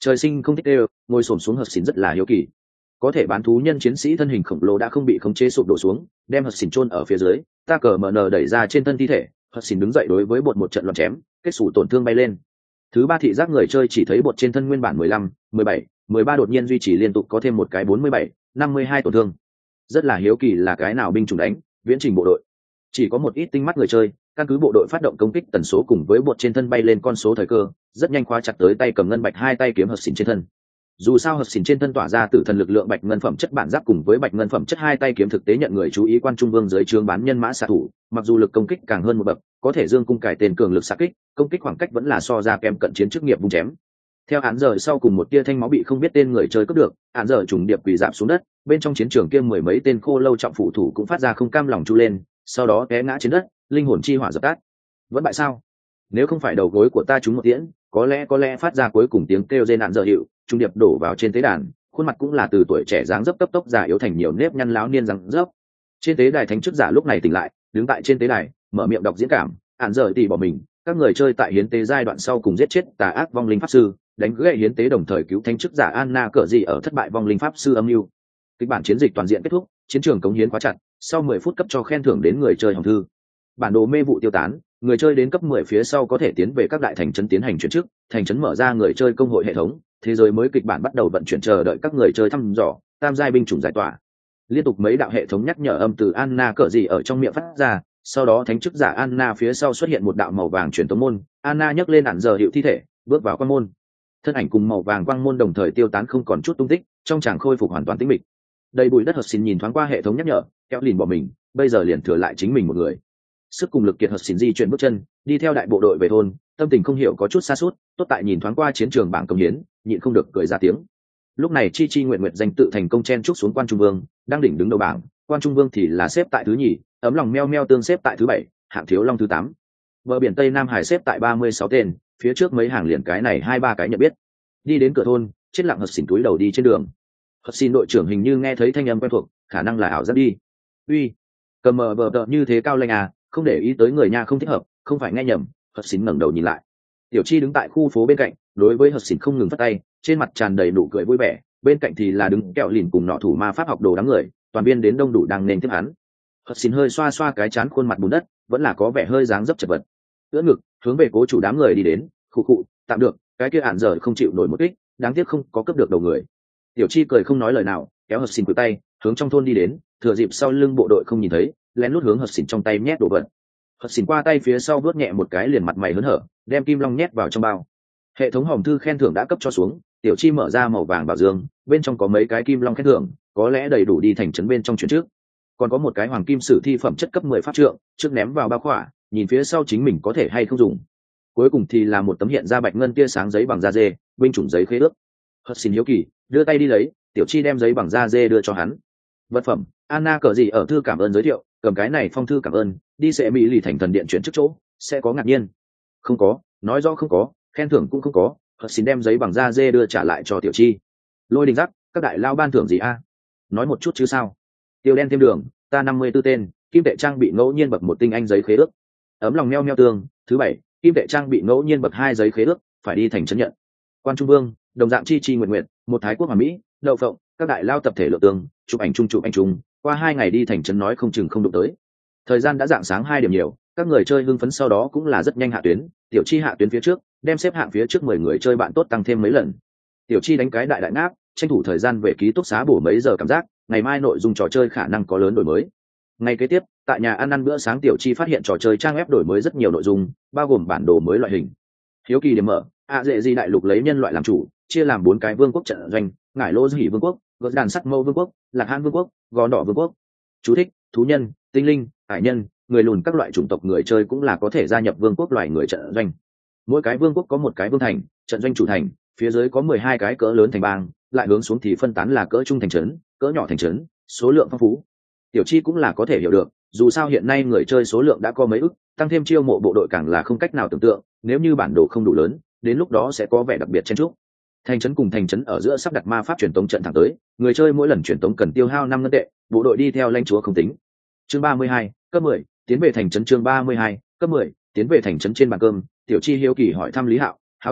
Trời sinh không thích đều, ngồi xổm xuống hờ xỉn rất là hiếu kỳ. Có thể bán thú nhân chiến sĩ thân hình khổng lồ đã không bị khống chế sụp đổ xuống, đem hờ xỉn chôn ở phía dưới, ta cờ mở nở đẩy ra trên thân thi thể, hờ xỉn đứng dậy đối với bột một trận loạn chém, kết xù tổn thương bay lên. Thứ ba thị giác người chơi chỉ thấy bột trên thân nguyên bản mười lăm, mười bảy, mười ba đột nhiên duy trì liên tục có thêm một cái bốn mươi bảy, năm mươi hai tổn thương. Rất là hiếu kỳ là cái nào binh chủng đánh, viễn trình bộ đội. Chỉ có một ít tinh mắt người chơi, căn cứ bộ đội phát động công kích tần số cùng với bột trên thân bay lên con số thời cơ, rất nhanh khóa chặt tới tay cầm ngân bạch hai tay kiếm hợp xỉn trên thân. Dù sao hợp xỉn trên thân tỏa ra tử thần lực lượng bạch ngân phẩm chất bản giáp cùng với bạch ngân phẩm chất hai tay kiếm thực tế nhận người chú ý quan trung vương dưới trướng bán nhân mã xạ thủ, mặc dù lực công kích càng hơn một bậc, có thể dương cung cải tên cường lực xạ kích, công kích khoảng cách vẫn là so ra kém cận chiến chức nghiệp vung chém. Theo án giờ sau cùng một tia thanh máu bị không biết tên người chơi cướp được, án giờ trùng điệp quỳ dạp xuống đất, bên trong chiến trường kia mười mấy tên khô lâu trọng phụ thủ cũng phát ra không cam lòng chu lên, sau đó té ngã trên đất, linh hồn chi hỏa dập tắt. Vẫn bại sao? Nếu không phải đầu gối của ta trúng một tiễn, có lẽ có lẽ phát ra cuối cùng tiếng kêu rên nạn dở hiệu, trung điệp đổ vào trên tế đàn, khuôn mặt cũng là từ tuổi trẻ dáng dấp cấp tốc già yếu thành nhiều nếp nhăn láo niên răng dấp. Trên tế đài thánh chức giả lúc này tỉnh lại, đứng tại trên tế đài, mở miệng đọc diễn cảm, án giờ thì bỏ mình, các người chơi tại hiến tế giai đoạn sau cùng giết chết tà ác vong linh pháp sư, đánh gãy hiến tế đồng thời cứu thánh chức giả Anna cỡ gì ở thất bại vong linh pháp sư âm mưu. Kịch bản chiến dịch toàn diện kết thúc, chiến trường cống hiến khóa chặt, sau mười phút cấp cho khen thưởng đến người chơi hồng thư. Bản đồ mê vụ tiêu tán, người chơi đến cấp mười phía sau có thể tiến về các đại thành trấn tiến hành chuyển chức, thành trấn mở ra người chơi công hội hệ thống, thế giới mới kịch bản bắt đầu vận chuyển chờ đợi các người chơi thăm dò, tam giai binh chủng giải tỏa. Liên tục mấy đạo hệ thống nhắc nhở âm từ Anna cỡ gì ở trong miệng phát ra, sau đó thánh chức giả Anna phía sau xuất hiện một đạo màu vàng truyền tống môn, Anna nhấc lên ản giờ hiệu thi thể, bước vào quan môn. Thân ảnh cùng màu vàng quang môn đồng thời tiêu tán không còn chút tung tích, trong tràng khôi phục hoàn toàn tĩnh mịch. Đầy bụi đất hợp xin nhìn thoáng qua hệ thống nhắc nhở, kéo lìn bỏ mình, bây giờ liền thừa lại chính mình một người. Sức cùng lực kiệt hợp xin di chuyển bước chân, đi theo đại bộ đội về thôn, tâm tình không hiểu có chút xa suốt, tốt tại nhìn thoáng qua chiến trường bảng công hiến, nhịn không được cười ra tiếng. Lúc này chi chi nguyện nguyện danh tự thành công chen trúc xuống quan trung vương, đang đỉnh đứng đầu bảng, quan trung vương thì là xếp tại thứ nhì, ấm lòng meo meo tương xếp tại thứ bảy, hạng thiếu long thứ tám. Bờ biển Tây Nam Hải xếp tại ba mươi sáu tên, phía trước mấy hàng liền cái này hai ba cái nhận biết. Đi đến cửa thôn, chết lặng hợp xỉn túi đầu đi trên đường. Hợp xin đội trưởng hình như nghe thấy thanh âm quen thuộc, khả năng là ảo giác đi. Uy, cầm mờ vờ đợ như thế cao lanh à, không để ý tới người nha không thích hợp, không phải nghe nhầm. Hợp xin ngẩng đầu nhìn lại, tiểu chi đứng tại khu phố bên cạnh, đối với hợp xin không ngừng phất tay, trên mặt tràn đầy nụ cười vui vẻ, bên cạnh thì là đứng kẹo lìn cùng nọ thủ ma pháp học đồ đám người, toàn viên đến đông đủ đang nên tiếp hắn. Hợp xin hơi xoa xoa cái chán khuôn mặt bùn đất, vẫn là có vẻ hơi dáng dấp chật vật, ưỡn ngực hướng về cố chủ đám người đi đến, khụ khụ, tạm được, cái kia ản giờ không chịu nổi một kích, đáng tiếc không có cướp được đầu người. Tiểu chi cười không nói lời nào, kéo hợp xin cử tay, hướng trong thôn đi đến, thừa dịp sau lưng bộ đội không nhìn thấy, lén lút hướng hợp xin trong tay nhét đồ vật. Hợp xin qua tay phía sau bước nhẹ một cái liền mặt mày hớn hở, đem kim long nhét vào trong bao. Hệ thống hòm thư khen thưởng đã cấp cho xuống, tiểu chi mở ra màu vàng bảo dương, bên trong có mấy cái kim long khen thưởng, có lẽ đầy đủ đi thành trấn bên trong chuyển trước. Còn có một cái hoàng kim sử thi phẩm chất cấp mười pháp trượng, trước ném vào bao khỏa, nhìn phía sau chính mình có thể hay không dùng. Cuối cùng thì là một tấm hiện ra bạch ngân tia sáng giấy bằng da dê, binh chủng giấy khế ước. Hất xin hiếu kỳ, đưa tay đi lấy, tiểu chi đem giấy bằng da dê đưa cho hắn. Vật phẩm, Anna cờ gì ở thư cảm ơn giới thiệu, cầm cái này phong thư cảm ơn, đi sẽ mỹ lì thành thần điện chuyển trước chỗ, sẽ có ngạc nhiên. Không có, nói rõ không có, khen thưởng cũng không có. Hất xin đem giấy bằng da dê đưa trả lại cho tiểu chi. Lôi đình rắc, các đại lao ban thưởng gì a? Nói một chút chứ sao? Tiêu đen thêm đường, ta năm mươi tư tên, kim tệ trang bị ngẫu nhiên bậc một tinh anh giấy khế ước. Ấm lòng meo meo tương, thứ bảy, kim tệ trang bị ngẫu nhiên bậc hai giấy khế ước, phải đi thành trấn nhận. Quan trung vương, đồng dạng chi chi nguyện nguyện, một thái quốc hòa mỹ, đậu phộng, các đại lao tập thể lượng tương, chụp ảnh chung chụp ảnh chung, qua hai ngày đi thành trấn nói không chừng không đụng tới. Thời gian đã dạng sáng hai điểm nhiều, các người chơi hưng phấn sau đó cũng là rất nhanh hạ tuyến, tiểu chi hạ tuyến phía trước, đem xếp hạng phía trước mười người chơi bạn tốt tăng thêm mấy lần. Tiểu chi đánh cái đại đại ngáp, tranh thủ thời gian về ký túc xá bổ mấy giờ cảm giác, ngày mai nội dung trò chơi khả năng có lớn đổi mới. Ngày kế tiếp, tại nhà ăn ăn bữa sáng tiểu chi phát hiện trò chơi trang web đổi mới rất nhiều nội dung, bao gồm bản đồ mới loại hình. Hiếu kỳ điểm mở, a dễ di đại lục lấy nhân loại làm chủ, chia làm bốn cái vương quốc trận doanh, ngải lô hỉ vương quốc, gợt đàn sắt mâu vương quốc, lạc han vương quốc, gò đỏ vương quốc. Chú thích: thú nhân, tinh linh, hải nhân, người lùn các loại chủng tộc người chơi cũng là có thể gia nhập vương quốc loài người trận doanh. Mỗi cái vương quốc có một cái vương thành, trận doanh chủ thành, phía dưới có mười hai cái cỡ lớn thành bang, lại hướng xuống thì phân tán là cỡ trung thành trấn, cỡ nhỏ thành trấn, số lượng phong phú. Tiểu chi cũng là có thể hiểu được, dù sao hiện nay người chơi số lượng đã có mấy ức, tăng thêm chiêu mộ bộ đội càng là không cách nào tưởng tượng, nếu như bản đồ không đủ lớn, đến lúc đó sẽ có vẻ đặc biệt chen chúc. Thành trấn cùng thành trấn ở giữa sắp đặt ma pháp truyền tống trận thẳng tới, người chơi mỗi lần truyền tống cần tiêu hao năm ngân tệ, bộ đội đi theo lãnh chúa không tính. Chương ba mươi hai, cấp mười, tiến về thành trấn chương ba mươi hai, cấp mười, tiến về thành trấn trên bàn cơm, tiểu chi hiếu kỳ hỏi thăm Lý Hạo, "Háo tử,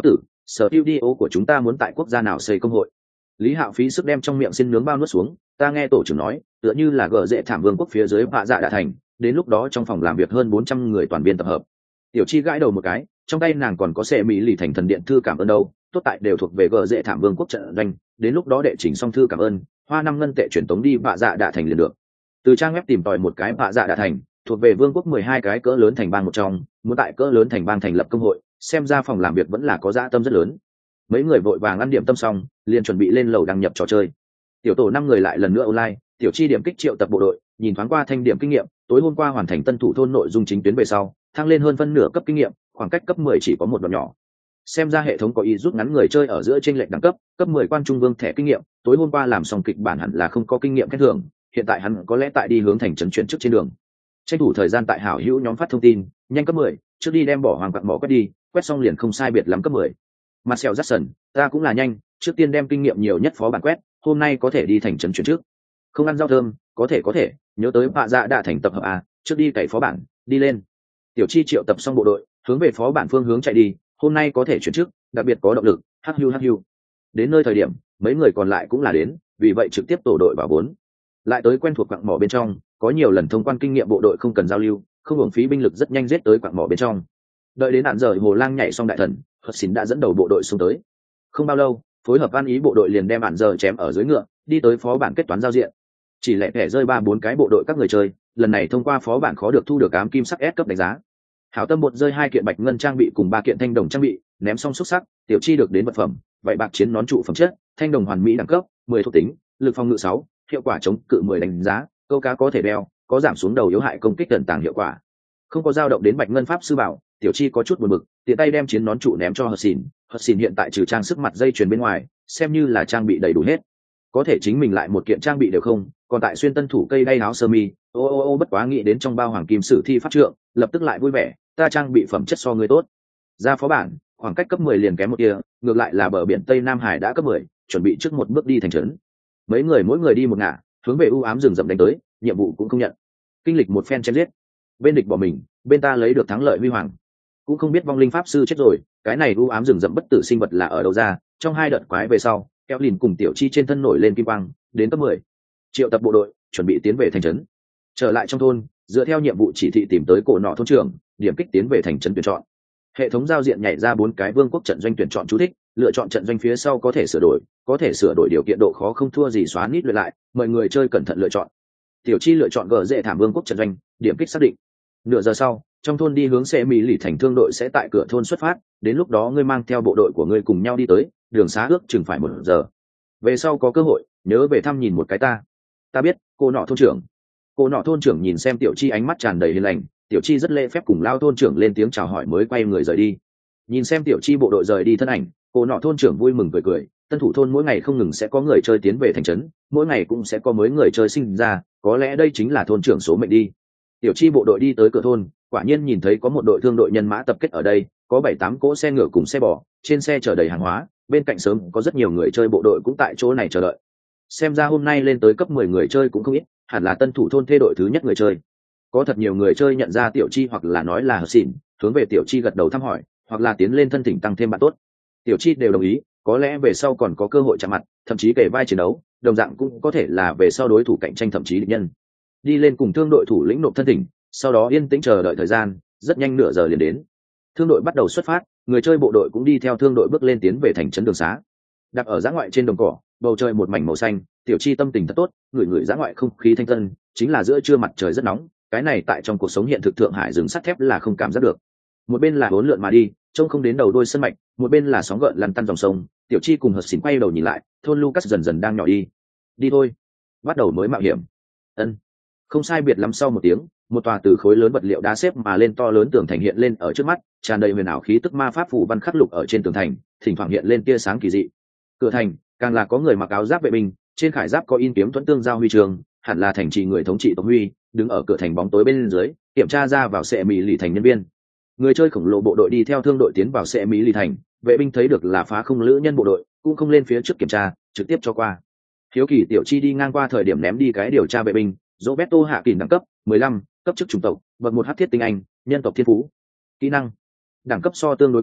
Sở studio của chúng ta muốn tại quốc gia nào xây công hội? Lý Hạo phí sức đem trong miệng xin nướng bao nuốt xuống, ta nghe tổ trưởng nói, tựa như là gở dễ thảm vương quốc phía dưới vạ dạ đã thành, đến lúc đó trong phòng làm việc hơn bốn trăm người toàn viên tập hợp. Tiểu Chi gãi đầu một cái, trong tay nàng còn có xe mỹ lì thành thần điện thư cảm ơn đâu, tốt tại đều thuộc về gở dễ thảm vương quốc trận doanh, đến lúc đó đệ chỉnh xong thư cảm ơn, hoa năm ngân tệ chuyển tống đi vạ dạ đã thành liền được. Từ trang web tìm tòi một cái vạ dạ đã thành, thuộc về vương quốc mười hai cái cỡ lớn thành bang một trong, muốn tại cỡ lớn thành bang thành lập công hội, xem ra phòng làm việc vẫn là có dã tâm rất lớn. Mấy người vội vàng ăn điểm tâm xong, liền chuẩn bị lên lầu đăng nhập trò chơi. Tiểu tổ năm người lại lần nữa online, Tiểu Chi điểm kích triệu tập bộ đội, nhìn thoáng qua thanh điểm kinh nghiệm, tối hôm qua hoàn thành tân thủ thôn nội dung chính tuyến về sau, thăng lên hơn phân nửa cấp kinh nghiệm, khoảng cách cấp mười chỉ có một đoạn nhỏ. Xem ra hệ thống có ý rút ngắn người chơi ở giữa chênh lệch đẳng cấp, cấp mười quan trung vương thẻ kinh nghiệm, tối hôm qua làm xong kịch bản hẳn là không có kinh nghiệm khen thưởng, hiện tại hắn có lẽ tại đi hướng thành trấn chuyển trước trên đường. Tranh thủ thời gian tại hảo hữu nhóm phát thông tin, nhanh cấp mười, trước đi đem bỏ hoàng quặng bỏ quét đi, quét xong liền không sai biệt lắm cấp mười. Marcel Jackson, ta cũng là nhanh, trước tiên đem kinh nghiệm nhiều nhất phó bản quét, hôm nay có thể đi thành trấn chuyển trước. Không ăn rau thơm, có thể có thể, nhớ tới bạ dạ đã thành tập hợp à, trước đi cày phó bản, đi lên. Tiểu Chi triệu tập xong bộ đội, hướng về phó bản phương hướng chạy đi, hôm nay có thể chuyển trước, đặc biệt có động lực, hắc hưu hắc hưu. Đến nơi thời điểm, mấy người còn lại cũng là đến, vì vậy trực tiếp tổ đội vào bốn. Lại tới quen thuộc quặng mỏ bên trong, có nhiều lần thông quan kinh nghiệm bộ đội không cần giao lưu, không hưởng phí binh lực rất nhanh giết tới quặng mỏ bên trong. Đợi đến nạn giờ Hồ Lang nhảy xong đại thần, Hật Xỉn đã dẫn đầu bộ đội xuống tới. Không bao lâu, phối hợp ăn ý bộ đội liền đem nạn giờ chém ở dưới ngựa, đi tới phó bản kết toán giao diện. Chỉ lẻ thẻ rơi ba bốn cái bộ đội các người chơi, lần này thông qua phó bản khó được thu được ám kim sắc S cấp đánh giá. Hảo tâm bột rơi hai kiện bạch ngân trang bị cùng ba kiện thanh đồng trang bị, ném xong xuất sắc, Tiểu Chi được đến vật phẩm, vậy bạc chiến nón trụ phẩm chất, thanh đồng hoàn mỹ đẳng cấp, mười thuộc tính, lực phòng ngự sáu, hiệu quả chống cự mười đánh giá, câu cá có thể đeo, có giảm xuống đầu yếu hại công kích tận tàng hiệu quả. Không có dao động đến bạch ngân pháp sư bảo, Tiểu Chi có chút buồn bực, tiện tay đem chiến nón trụ ném cho Hật Xỉn, Hật Xỉn hiện tại trừ trang sức mặt dây chuyền bên ngoài, xem như là trang bị đầy đủ hết. Có thể chính mình lại một kiện trang bị đều không, còn tại xuyên tân thủ cây đay áo sơ mi, ô ô ô bất quá nghĩ đến trong bao hoàng kim sử thi pháp trượng, lập tức lại vui vẻ, ta trang bị phẩm chất so người tốt. Ra phó bản, khoảng cách cấp mười liền kém một tia, ngược lại là bờ biển Tây Nam Hải đã cấp mười, chuẩn bị trước một bước đi thành trấn. Mấy người mỗi người đi một ngả, hướng về u ám rừng rậm đánh tới, nhiệm vụ cũng không nhận. Kinh lịch một phen chém giết, bên địch bỏ mình, bên ta lấy được thắng lợi huy hoàng. Cũng không biết vong linh pháp sư chết rồi, cái này u ám rừng rậm bất tử sinh vật là ở đâu ra, trong hai đợt quái về sau, kéo lìn cùng Tiểu Chi trên thân nổi lên kim quang, đến cấp mười. Triệu tập bộ đội, chuẩn bị tiến về thành trấn. Trở lại trong thôn, dựa theo nhiệm vụ chỉ thị tìm tới cổ nọ thôn trưởng, điểm kích tiến về thành trấn tuyển chọn. Hệ thống giao diện nhảy ra bốn cái vương quốc trận doanh tuyển chọn chú thích, lựa chọn trận doanh phía sau có thể sửa đổi, có thể sửa đổi điều kiện độ khó không thua gì xóa nít luyện lại, mời người chơi cẩn thận lựa chọn. Tiểu Chi lựa chọn gờ dễ thảm vương quốc trận doanh, điểm kích xác định. Nửa giờ sau, trong thôn đi hướng xe mỹ lì thành thương đội sẽ tại cửa thôn xuất phát, đến lúc đó ngươi mang theo bộ đội của ngươi cùng nhau đi tới, đường xá ước chừng phải một giờ. Về sau có cơ hội, nhớ về thăm nhìn một cái ta. Ta biết, cô nọ thôn trưởng. Cô nọ thôn trưởng nhìn xem Tiểu Chi ánh mắt tràn đầy hiền lành, Tiểu Chi rất lễ phép cùng lao thôn trưởng lên tiếng chào hỏi mới quay người rời đi. Nhìn xem Tiểu Chi bộ đội rời đi thân ảnh, cô nọ thôn trưởng vui mừng cười cười, tân thủ thôn mỗi ngày không ngừng sẽ có người chơi tiến về thành trấn, mỗi ngày cũng sẽ có mới người chơi sinh ra, có lẽ đây chính là thôn trưởng số mệnh đi. Tiểu Chi bộ đội đi tới cửa thôn, quả nhiên nhìn thấy có một đội thương đội nhân mã tập kết ở đây, có bảy tám cỗ xe ngựa cùng xe bò, trên xe chở đầy hàng hóa, bên cạnh sớm có rất nhiều người chơi bộ đội cũng tại chỗ này chờ đợi. Xem ra hôm nay lên tới cấp mười người chơi cũng không ít, hẳn là tân thủ thôn thê đội thứ nhất người chơi. Có thật nhiều người chơi nhận ra Tiểu Chi hoặc là nói là Hờ Xỉn, hướng về Tiểu Chi gật đầu thăm hỏi, hoặc là tiến lên thân thỉnh tăng thêm bạn tốt. Tiểu Chi đều đồng ý, có lẽ về sau còn có cơ hội chạm mặt, thậm chí kể vai chiến đấu, đồng dạng cũng có thể là về sau đối thủ cạnh tranh thậm chí địch nhân. Đi lên cùng thương đội thủ lĩnh nộp thân thỉnh, sau đó yên tĩnh chờ đợi thời gian, rất nhanh nửa giờ liền đến. Thương đội bắt đầu xuất phát, người chơi bộ đội cũng đi theo thương đội bước lên tiến về thành trấn đường xá. Đặt ở dã ngoại trên đồng cỏ, bầu trời một mảnh màu xanh, Tiểu Chi tâm tình thật tốt, người người dã ngoại không khí thanh tân, chính là giữa trưa mặt trời rất nóng, cái này tại trong cuộc sống hiện thực thượng hải rừng sắt thép là không cảm giác được. Một bên là hỗn lượn mà đi, trông không đến đầu đôi sân mạch, một bên là sóng gợn lăn tăn dòng sông. Tiểu Chi cùng Hật Xỉn quay đầu nhìn lại, thôn Lucas dần dần đang nhỏ đi. Đi thôi, bắt đầu mới mạo hiểm. Ân. Không sai biệt lắm sau một tiếng, một tòa từ khối lớn vật liệu đá xếp mà lên to lớn tường thành hiện lên ở trước mắt, tràn đầy huyền ảo khí tức ma pháp phù văn khắc lục ở trên tường thành, thỉnh thoảng hiện lên tia sáng kỳ dị. Cửa thành càng là có người mặc áo giáp vệ binh, trên khải giáp có in kiếm thuẫn tương giao huy trường, hẳn là thành trì người thống trị tộc huy, đứng ở cửa thành bóng tối bên dưới, kiểm tra ra vào sẽ mỹ lì thành nhân viên. Người chơi khổng lồ bộ đội đi theo thương đội tiến vào sẽ mỹ lì thành, vệ binh thấy được là phá không lữ nhân bộ đội, cũng không lên phía trước kiểm tra, trực tiếp cho qua. Hiếu kỳ Tiểu Chi đi ngang qua thời điểm ném đi cái điều tra vệ binh, Roberto hạ kỳ đẳng cấp mười lăm, cấp chức chủng tộc, bậc một hắc thiết tinh anh, nhân tộc thiên phú. Kỹ năng đẳng cấp so tương đối cao,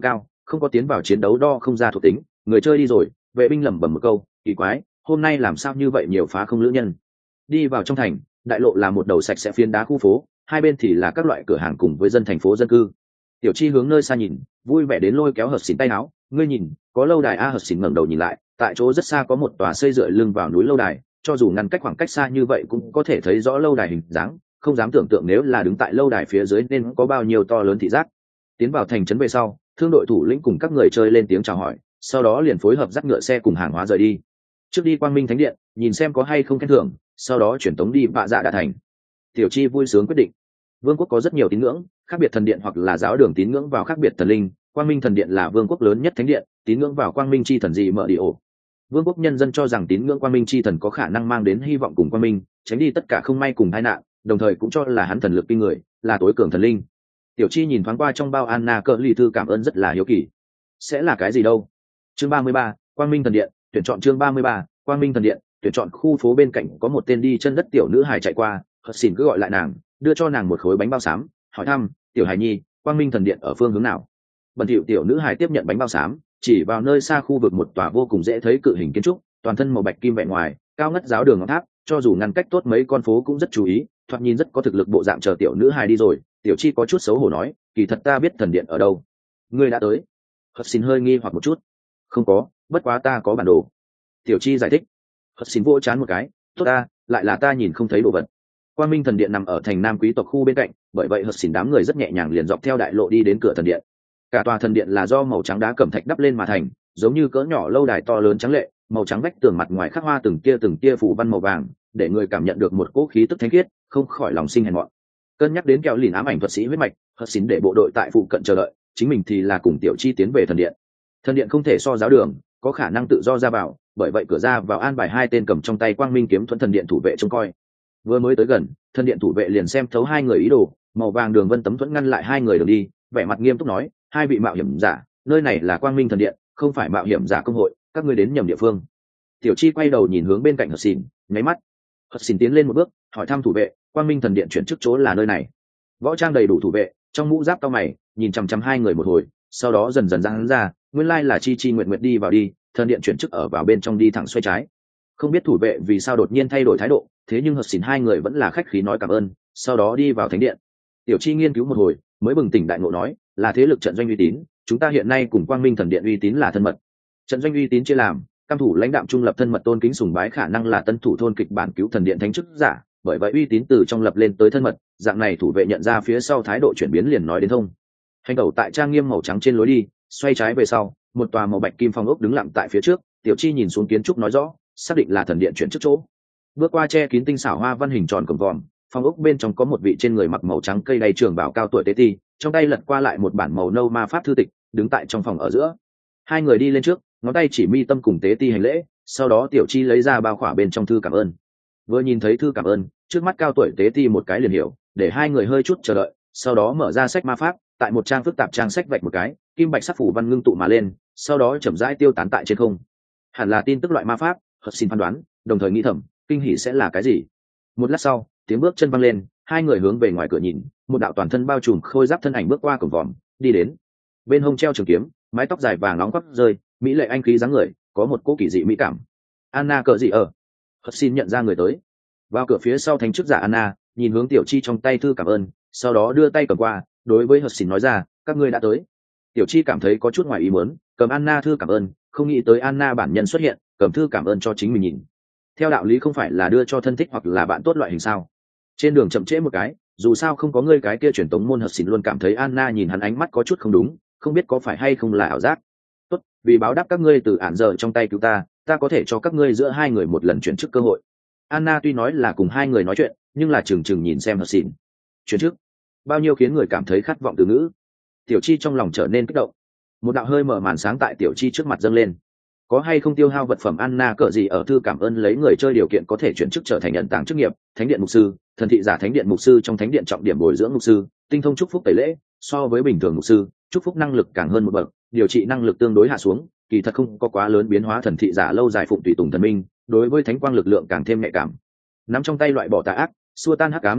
không có tiến vào chiến đấu đo không ra thuộc tính, người chơi đi rồi, vệ binh lẩm bẩm một câu, kỳ quái, hôm nay làm sao như vậy nhiều phá không lữ nhân. Đi vào trong thành, đại lộ là một đầu sạch sẽ phiến đá khu phố, hai bên thì là các loại cửa hàng cùng với dân thành phố dân cư. Tiểu Chi hướng nơi xa nhìn, vui vẻ đến lôi kéo Hợp Xỉn tay áo, ngươi nhìn, có lâu đài a. Hợp Xỉn ngẩng đầu nhìn lại, tại chỗ rất xa có một tòa xây dựa lưng vào núi lâu đài, cho dù ngăn cách khoảng cách xa như vậy cũng có thể thấy rõ lâu đài hình dáng, không dám tưởng tượng nếu là đứng tại lâu đài phía dưới nên có bao nhiêu to lớn thị giác. Tiến vào thành trấn về sau, thương đội thủ lĩnh cùng các người chơi lên tiếng chào hỏi, sau đó liền phối hợp dắt ngựa xe cùng hàng hóa rời đi. Trước đi Quang Minh Thánh Điện, nhìn xem có hay không khen thưởng, sau đó chuyển tống đi Vạ Dạ Đà thành. Tiểu Chi vui sướng quyết định. Vương quốc có rất nhiều tín ngưỡng, khác biệt thần điện hoặc là giáo đường tín ngưỡng vào khác biệt thần linh. Quang Minh thần điện là vương quốc lớn nhất thánh điện, tín ngưỡng vào Quang Minh chi thần gì mở đi ổ. Vương quốc nhân dân cho rằng tín ngưỡng Quang Minh chi thần có khả năng mang đến hy vọng cùng quang minh, tránh đi tất cả không may cùng tai nạn, đồng thời cũng cho là hắn thần lực kinh người, là tối cường thần linh. Tiểu Chi nhìn thoáng qua trong bao Anna cỡ lì thư cảm ơn rất là hiếu kỳ. Sẽ là cái gì đâu? Chương ba mươi ba, Quang Minh thần điện, tuyển chọn chương ba mươi ba, Quang Minh thần điện, tuyển chọn khu phố bên cạnh có một tên đi chân đất tiểu nữ hài chạy qua, Hật Xỉn cứ gọi lại nàng, đưa cho nàng một khối bánh bao xám, hỏi thăm, "Tiểu hài nhi, Quang Minh thần điện ở phương hướng nào?" Bần tiểu tiểu nữ hài tiếp nhận bánh bao xám, chỉ vào nơi xa khu vực một tòa vô cùng dễ thấy cự hình kiến trúc, toàn thân màu bạch kim vẹn ngoài, cao ngất giáo đường ngọn tháp, cho dù ngăn cách tốt mấy con phố cũng rất chú ý, thoạt nhìn rất có thực lực bộ dạng. Chờ tiểu nữ hài đi rồi, Tiểu Chi có chút xấu hổ nói, "Kỳ thật ta biết thần điện ở đâu." "Ngươi đã tới?" Hật Xỉn hơi nghi hoặc một chút. "Không có, bất quá ta có bản đồ." Tiểu Chi giải thích. Hật Xỉn vỗ chán một cái, "Tốt ta, lại là ta nhìn không thấy đồ vật." Quang Minh thần điện nằm ở thành Nam quý tộc khu bên cạnh, bởi vậy Hật Xỉn đám người rất nhẹ nhàng liền dọc theo đại lộ đi đến cửa thần điện. Cả tòa thần điện là do màu trắng đá cẩm thạch đắp lên mà thành, giống như cỡ nhỏ lâu đài to lớn trắng lệ, màu trắng vách tường mặt ngoài khắc hoa từng tia từng tia phủ văn màu vàng, để người cảm nhận được một cỗ khí tức thánh khiết, không khỏi lòng sinh hèn mọn. Cân nhắc đến kẹo lìn ám ảnh thuật sĩ huyết mạch, Hật Xỉn để bộ đội tại phụ cận chờ đợi, chính mình thì là cùng Tiểu Chi tiến về thần điện. Thần điện không thể so giáo đường, có khả năng tự do ra vào, bởi vậy cửa ra vào an bài hai tên cầm trong tay quang minh kiếm thuẫn thần điện thủ vệ trông coi. Vừa mới tới gần, thần điện thủ vệ liền xem thấu hai người ý đồ, màu vàng đường vân tấm thuẫn ngăn lại hai người đường đi, vẻ mặt nghiêm túc nói, "Hai vị mạo hiểm giả, nơi này là Quang Minh thần điện, không phải mạo hiểm giả công hội, các ngươi đến nhầm địa phương." Tiểu Chi quay đầu nhìn hướng bên cạnh Hật Xỉn, nháy mắt. Hật Xỉn tiến lên một bước, hỏi thăm thủ vệ, "Quang Minh thần điện chuyển chức chỗ là nơi này?" Võ trang đầy đủ thủ vệ, trong mũ giáp cao mày, nhìn chằm chằm hai người một hồi, sau đó dần dần ra hắn ra, nguyên lai là Chi Chi Nguyệt Nguyệt đi vào đi, thần điện chuyển chức ở vào bên trong đi thẳng xoay trái. Không biết thủ vệ vì sao đột nhiên thay đổi thái độ, thế nhưng Hật Xỉn hai người vẫn là khách khí nói cảm ơn, sau đó đi vào thánh điện. Tiểu Chi nghiên cứu một hồi, mới bừng tỉnh đại ngộ nói, là thế lực trận doanh uy tín, chúng ta hiện nay cùng Quang Minh thần điện uy tín là thân mật. Trận doanh uy tín chia làm, cam thủ lãnh đạm trung lập thân mật tôn kính sùng bái khả năng là tân thủ thôn kịch bản cứu thần điện thánh chức giả, bởi vậy uy tín từ trong lập lên tới thân mật, dạng này thủ vệ nhận ra phía sau thái độ chuyển biến liền nói đến thông. Hành đầu tại trang nghiêm màu trắng trên lối đi, xoay trái về sau, một tòa màu bạch kim phong ốc đứng lặng tại phía trước, Tiểu Chi nhìn xuống kiến trúc nói rõ, xác định là thần điện chuyển chức chỗ. Bước qua che kín tinh xảo hoa văn hình tròn cổng vòm, phong ốc bên trong có một vị trên người mặc màu trắng cây đầy trường bảo cao tuổi tế ti, trong tay lật qua lại một bản màu nâu ma pháp thư tịch, đứng tại trong phòng ở giữa. Hai người đi lên trước, ngón tay chỉ mi tâm cùng tế ti hành lễ, sau đó Tiểu Chi lấy ra bao khỏa bên trong thư cảm ơn. Vừa nhìn thấy thư cảm ơn, trước mắt cao tuổi tế ti một cái liền hiểu, để hai người hơi chút chờ đợi, sau đó mở ra sách ma pháp, tại một trang phức tạp trang sách vạch một cái, kim bạch sắc phủ văn ngưng tụ mà lên, sau đó chậm rãi tiêu tán tại trên không. Hẳn là tin tức loại ma pháp, Hật Xỉn phán đoán, đồng thời nghĩ thầm, kinh hỉ sẽ là cái gì. Một lát sau, tiếng bước chân văng lên, hai người hướng về ngoài cửa nhìn, một đạo toàn thân bao trùm khôi giáp thân ảnh bước qua cổng vòm, đi đến. Bên hông treo trường kiếm, mái tóc dài vàng nóng quắp rơi, mỹ lệ anh khí dáng người, có một cỗ kỳ dị mỹ cảm. Anna cờ gì ở? Hật Xỉn nhận ra người tới. Vào cửa phía sau thánh chức giả Anna, nhìn hướng Tiểu Chi trong tay thư cảm ơn, sau đó đưa tay cầm qua, đối với Hật Xỉn nói ra, các ngươi đã tới. Tiểu Chi cảm thấy có chút ngoài ý muốn, cầm Anna thư cảm ơn, không nghĩ tới Anna bản nhân xuất hiện, cầm thư cảm ơn cho chính mình nhìn. Theo đạo lý không phải là đưa cho thân thích hoặc là bạn tốt loại hình sao? Trên đường chậm trễ một cái, dù sao không có ngươi cái kia truyền tống môn. Hật Xỉn luôn cảm thấy Anna nhìn hắn ánh mắt có chút không đúng, không biết có phải hay không là ảo giác. Tốt, vì báo đáp các ngươi từ ản giờ trong tay cứu ta, ta có thể cho các ngươi giữa hai người một lần chuyển chức cơ hội. Anna tuy nói là cùng hai người nói chuyện, nhưng là chừng chừng nhìn xem Hật Xỉn. Chuyển chức, bao nhiêu khiến người cảm thấy khát vọng từ ngữ. Tiểu Chi trong lòng trở nên kích động. Một đạo hơi mở màn sáng tại Tiểu Chi trước mặt dâng lên. Có hay không tiêu hao vật phẩm Anna cỡ gì ở thư cảm ơn lấy người chơi điều kiện có thể chuyển chức trở thành nhận tàng chức nghiệp, thánh điện mục sư, thần thị giả thánh điện mục sư trong thánh điện trọng điểm bồi dưỡng mục sư, tinh thông chúc phúc tẩy lễ, so với bình thường mục sư, chúc phúc năng lực càng hơn một bậc, điều trị năng lực tương đối hạ xuống, kỳ thật không có quá lớn biến hóa. Thần thị giả lâu dài phụng tùy tùng thần minh, đối với thánh quang lực lượng càng thêm nhạy cảm. Nắm trong tay loại bỏ tà ác, xua tan hắc ám năng lực,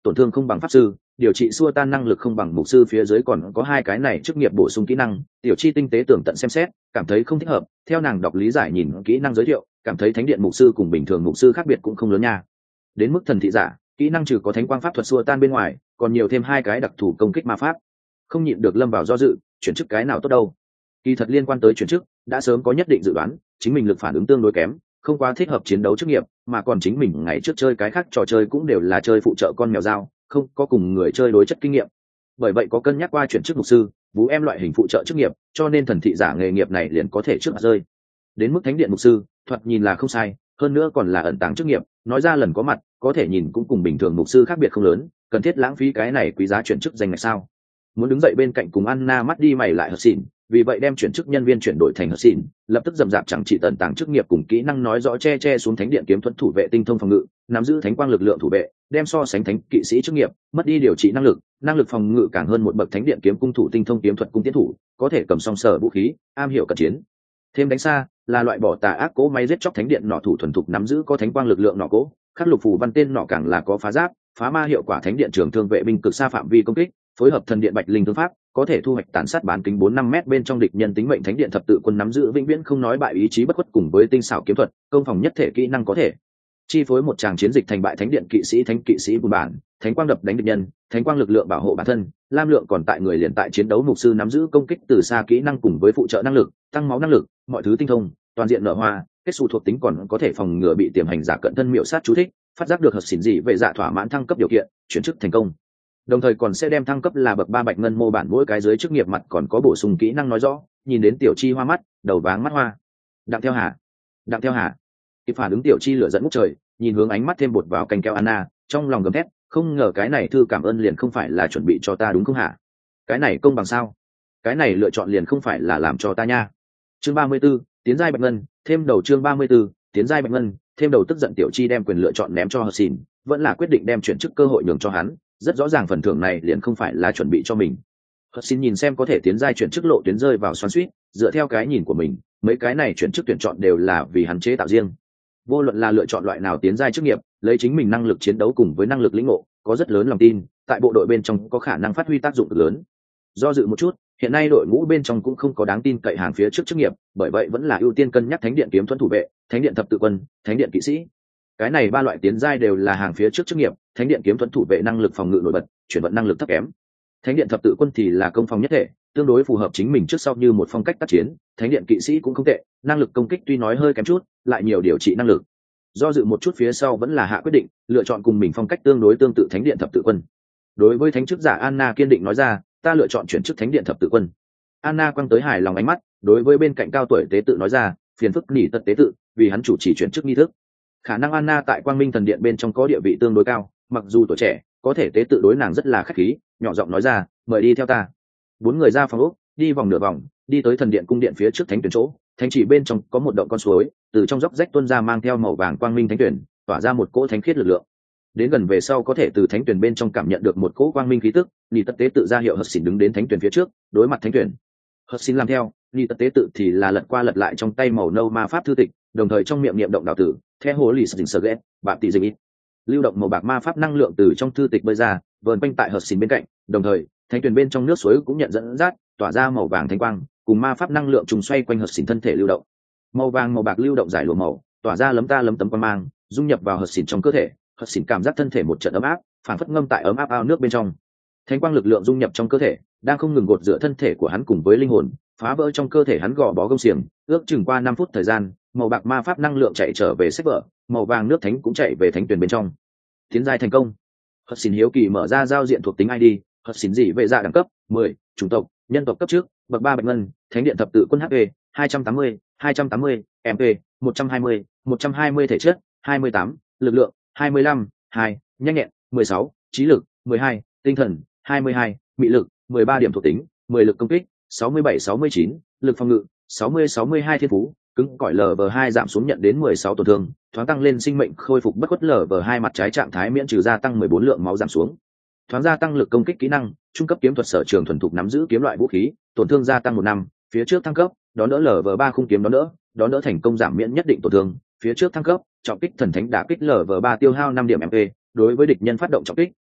tổn thương không bằng pháp sư, điều trị xua tan năng lực không bằng mục sư, phía dưới còn có hai cái này chức nghiệp bổ sung kỹ năng. Tiểu Chi tinh tế tưởng tận xem xét, cảm thấy không thích hợp, theo nàng đọc lý giải nhìn kỹ năng giới thiệu, cảm thấy thánh điện mục sư cùng bình thường mục sư khác biệt cũng không lớn nha. Đến mức thần thị giả, kỹ năng trừ có thánh quang pháp thuật xua tan bên ngoài, còn nhiều thêm hai cái đặc thù công kích ma pháp. Không nhịn được lâm vào do dự, chuyển chức cái nào tốt đâu. Kỳ thật liên quan tới chuyển chức, đã sớm có nhất định dự đoán, chính mình lực phản ứng tương đối kém, không quá thích hợp chiến đấu chức nghiệp, mà còn chính mình ngày trước chơi cái khác trò chơi cũng đều là chơi phụ trợ con mèo dao, không có cùng người chơi đối chất kinh nghiệm. Bởi vậy có cân nhắc qua chuyển chức mục sư, vũ em loại hình phụ trợ chức nghiệp, cho nên thần thị giả nghề nghiệp này liền có thể trước mặt rơi. Đến mức thánh điện mục sư, thoạt nhìn là không sai, hơn nữa còn là ẩn tàng chức nghiệp, nói ra lần có mặt, có thể nhìn cũng cùng bình thường mục sư khác biệt không lớn, cần thiết lãng phí cái này quý giá chuyển chức danh ngạch sao? Muốn đứng dậy bên cạnh cùng Anna mắt đi mày lại hợp xỉn, vì vậy đem chuyển chức nhân viên chuyển đổi thành hợp xỉn, lập tức dầm dạp chẳng chỉ tận tàng chức nghiệp cùng kỹ năng nói rõ che che xuống thánh điện kiếm thuật thủ vệ tinh thông phòng ngự, nắm giữ thánh quang lực lượng thủ vệ, đem so sánh thánh kỵ sĩ chức nghiệp, mất đi điều trị năng lực, năng lực phòng ngự càng hơn một bậc thánh điện kiếm cung thủ tinh thông kiếm thuật cung tiến thủ, có thể cầm song sở vũ khí, am hiểu cận chiến. Thêm đánh xa, là loại bỏ tà ác cố máy giết chóc thánh điện nọ thủ thuần thục nắm giữ có thánh quang lực lượng nọ cố, khắc lục phù văn tên nọ càng là có phá giáp, phá ma hiệu quả thánh điện trường thương vệ binh cực xa phạm vi công kích, phối hợp thần điện bạch linh thương pháp, có thể thu hoạch tàn sát bán kính bốn năm mét bên trong địch nhân tính mệnh thánh điện thập tự quân nắm giữ vĩnh viễn không nói bại ý chí bất khuất cùng với tinh xảo kiếm thuật, công phòng nhất thể kỹ năng có thể chi phối một tràng chiến dịch thành bại thánh điện kỵ sĩ thánh kỵ sĩ buôn bản, thánh quang đập đánh địch nhân, thánh quang lực lượng bảo hộ bản thân, lam lượng còn tại người liền tại chiến đấu mục sư nắm giữ công kích từ xa kỹ năng cùng với phụ trợ năng lực, tăng máu năng lực, mọi thứ tinh thông, toàn diện nở hoa, kết xù thuộc tính còn có thể phòng ngừa bị tiềm hành giả cận thân miểu sát chú thích, phát giác được hợp xỉn gì về dạ thỏa mãn thăng cấp điều kiện, chuyển chức thành công. Đồng thời còn sẽ đem thăng cấp là bậc ba bạch ngân mô bản mỗi cái dưới chức nghiệp mặt còn có bổ sung kỹ năng nói rõ, nhìn đến Tiểu Chi hoa mắt, đầu váng mắt hoa. Đặng theo hà, đặng theo hà. Kịp phản ứng Tiểu Chi lửa dẫn ngút trời, nhìn hướng ánh mắt thêm bột vào canh keo Anna, trong lòng gầm thét, không ngờ cái này thư cảm ơn liền không phải là chuẩn bị cho ta đúng không hả? Cái này công bằng sao? Cái này lựa chọn liền không phải là làm cho ta nha. Chương ba mươi 34, tiến giai bạch ngân, thêm đầu chương ba mươi 34, tiến giai bạch ngân, thêm đầu tức giận Tiểu Chi đem quyền lựa chọn ném cho Hờ Xỉn, vẫn là quyết định đem chuyển chức cơ hội nhường cho hắn, rất rõ ràng phần thưởng này liền không phải là chuẩn bị cho mình. Hờ Xỉn nhìn xem có thể tiến giai chuyển chức lộ tuyến rơi vào xoắn xuýt, dựa theo cái nhìn của mình, mấy cái này chuyển chức tuyển chọn đều là vì hắn chế tạo riêng. Vô luận là lựa chọn loại nào tiến giai chức nghiệp, lấy chính mình năng lực chiến đấu cùng với năng lực lĩnh ngộ, có rất lớn lòng tin, tại bộ đội bên trong có khả năng phát huy tác dụng cực lớn. Do dự một chút, hiện nay đội ngũ bên trong cũng không có đáng tin cậy hàng phía trước chức nghiệp, bởi vậy vẫn là ưu tiên cân nhắc thánh điện kiếm thuẫn thủ vệ, thánh điện thập tự quân, thánh điện kỵ sĩ. Cái này ba loại tiến giai đều là hàng phía trước chức nghiệp, thánh điện kiếm thuẫn thủ vệ năng lực phòng ngự nổi bật, chuyển vận năng lực thấp kém. Thánh điện thập tự quân thì là công phòng nhất thể, tương đối phù hợp chính mình trước sau như một phong cách tác chiến, thánh điện kỵ sĩ cũng không tệ, năng lực công kích tuy nói hơi kém chút, lại nhiều điều trị năng lực. Do dự một chút phía sau vẫn là hạ quyết định, lựa chọn cùng mình phong cách tương đối tương tự thánh điện thập tự quân. Đối với thánh chức giả Anna kiên định nói ra, ta lựa chọn chuyển chức thánh điện thập tự quân. Anna quăng tới hài lòng ánh mắt, đối với bên cạnh cao tuổi tế tự nói ra, phiền phức nỉ tật tế tự, vì hắn chủ trì chuyển chức nghi thức. Khả năng Anna tại Quang Minh thần điện bên trong có địa vị tương đối cao, mặc dù tuổi trẻ, có thể tế tự đối nàng rất là khách khí, nhỏ giọng nói ra, mời đi theo ta. Bốn người ra phòng ốc, đi vòng nửa vòng, đi tới thần điện cung điện phía trước thánh tuyển chỗ, thánh chỉ bên trong có một động con suối, từ trong dốc rách tuôn ra mang theo màu vàng quang minh thánh tuyển, tỏa ra một cỗ thánh khiết lực lượng. Đến gần về sau có thể từ thánh tuyển bên trong cảm nhận được một cỗ quang minh khí tức, Nị Tất tế tự ra hiệu Hật Xỉn đứng đến thánh tuyển phía trước, đối mặt thánh tuyển. Hật Xỉn làm theo, Nị Tất tế tự thì là lật qua lật lại trong tay màu nâu ma pháp thư tịch, đồng thời trong miệng niệm động đạo tử, theo hồ lì sình sờ ghét, bạc tỷ dình ít. Lưu động màu bạc ma pháp năng lượng từ trong thư tịch bơi ra, vờn quanh tại Hật Xỉn bên cạnh, đồng thời thánh tuyển bên trong nước suối cũng nhận dẫn dắt, tỏa ra màu vàng thánh quang, cùng ma pháp năng lượng trùng xoay quanh Hật Xỉn thân thể lưu động. Màu vàng màu bạc lưu động giải lụa màu, tỏa ra lấm ta lấm tấm quang mang, dung nhập vào Hật Xỉn trong cơ thể. Hật Xỉn cảm giác thân thể một trận ấm áp, phảng phất ngâm tại ấm áp ao nước bên trong. Thánh quang lực lượng dung nhập trong cơ thể, đang không ngừng gột rửa thân thể của hắn cùng với linh hồn, phá vỡ trong cơ thể hắn gò bó gông xiềng. Ước chừng qua năm phút thời gian, màu bạc ma pháp năng lượng chạy trở về sách vở, màu vàng nước thánh cũng chạy về thánh tuyển bên trong. Tiến giai thành công. Hật Xỉn hiếu kỳ mở ra giao diện thuộc tính i đê, Hật Xỉn dị vệ dạ đẳng cấp mười, chủng tộc nhân tộc cấp trước, bậc ba bạch ngân, thánh điện thập tự quân hp hai trăm tám mươi, hai trăm tám mươi, mp một trăm hai mươi, một trăm hai mươi thể chất hai mươi tám, lực lượng hai mươi lăm, hai, nhanh nhẹn mười sáu, trí lực mười hai, tinh thần hai mươi hai, mị lực mười ba điểm thuộc tính, mười lực công kích sáu mươi bảy sáu mươi chín, lực phòng ngự sáu mươi sáu mươi hai thiên phú, cứng cỏi lv hai giảm xuống nhận đến mười sáu tổn thương, thoáng tăng lên sinh mệnh khôi phục bất khuất lv hai mặt trái trạng thái miễn trừ gia tăng mười bốn lượng máu giảm xuống. Thoáng gia tăng lực công kích kỹ năng, trung cấp kiếm thuật sở trường thuần thục nắm giữ kiếm loại vũ khí, tổn thương gia tăng một năm, phía trước thăng cấp, đón đỡ lv ba khung kiếm đón đỡ, đón đỡ thành công giảm miễn nhất định tổn thương, phía trước thăng cấp, trọng kích thần thánh đả kích lv ba tiêu hao năm điểm mp, đối với địch nhân phát động trọng kích,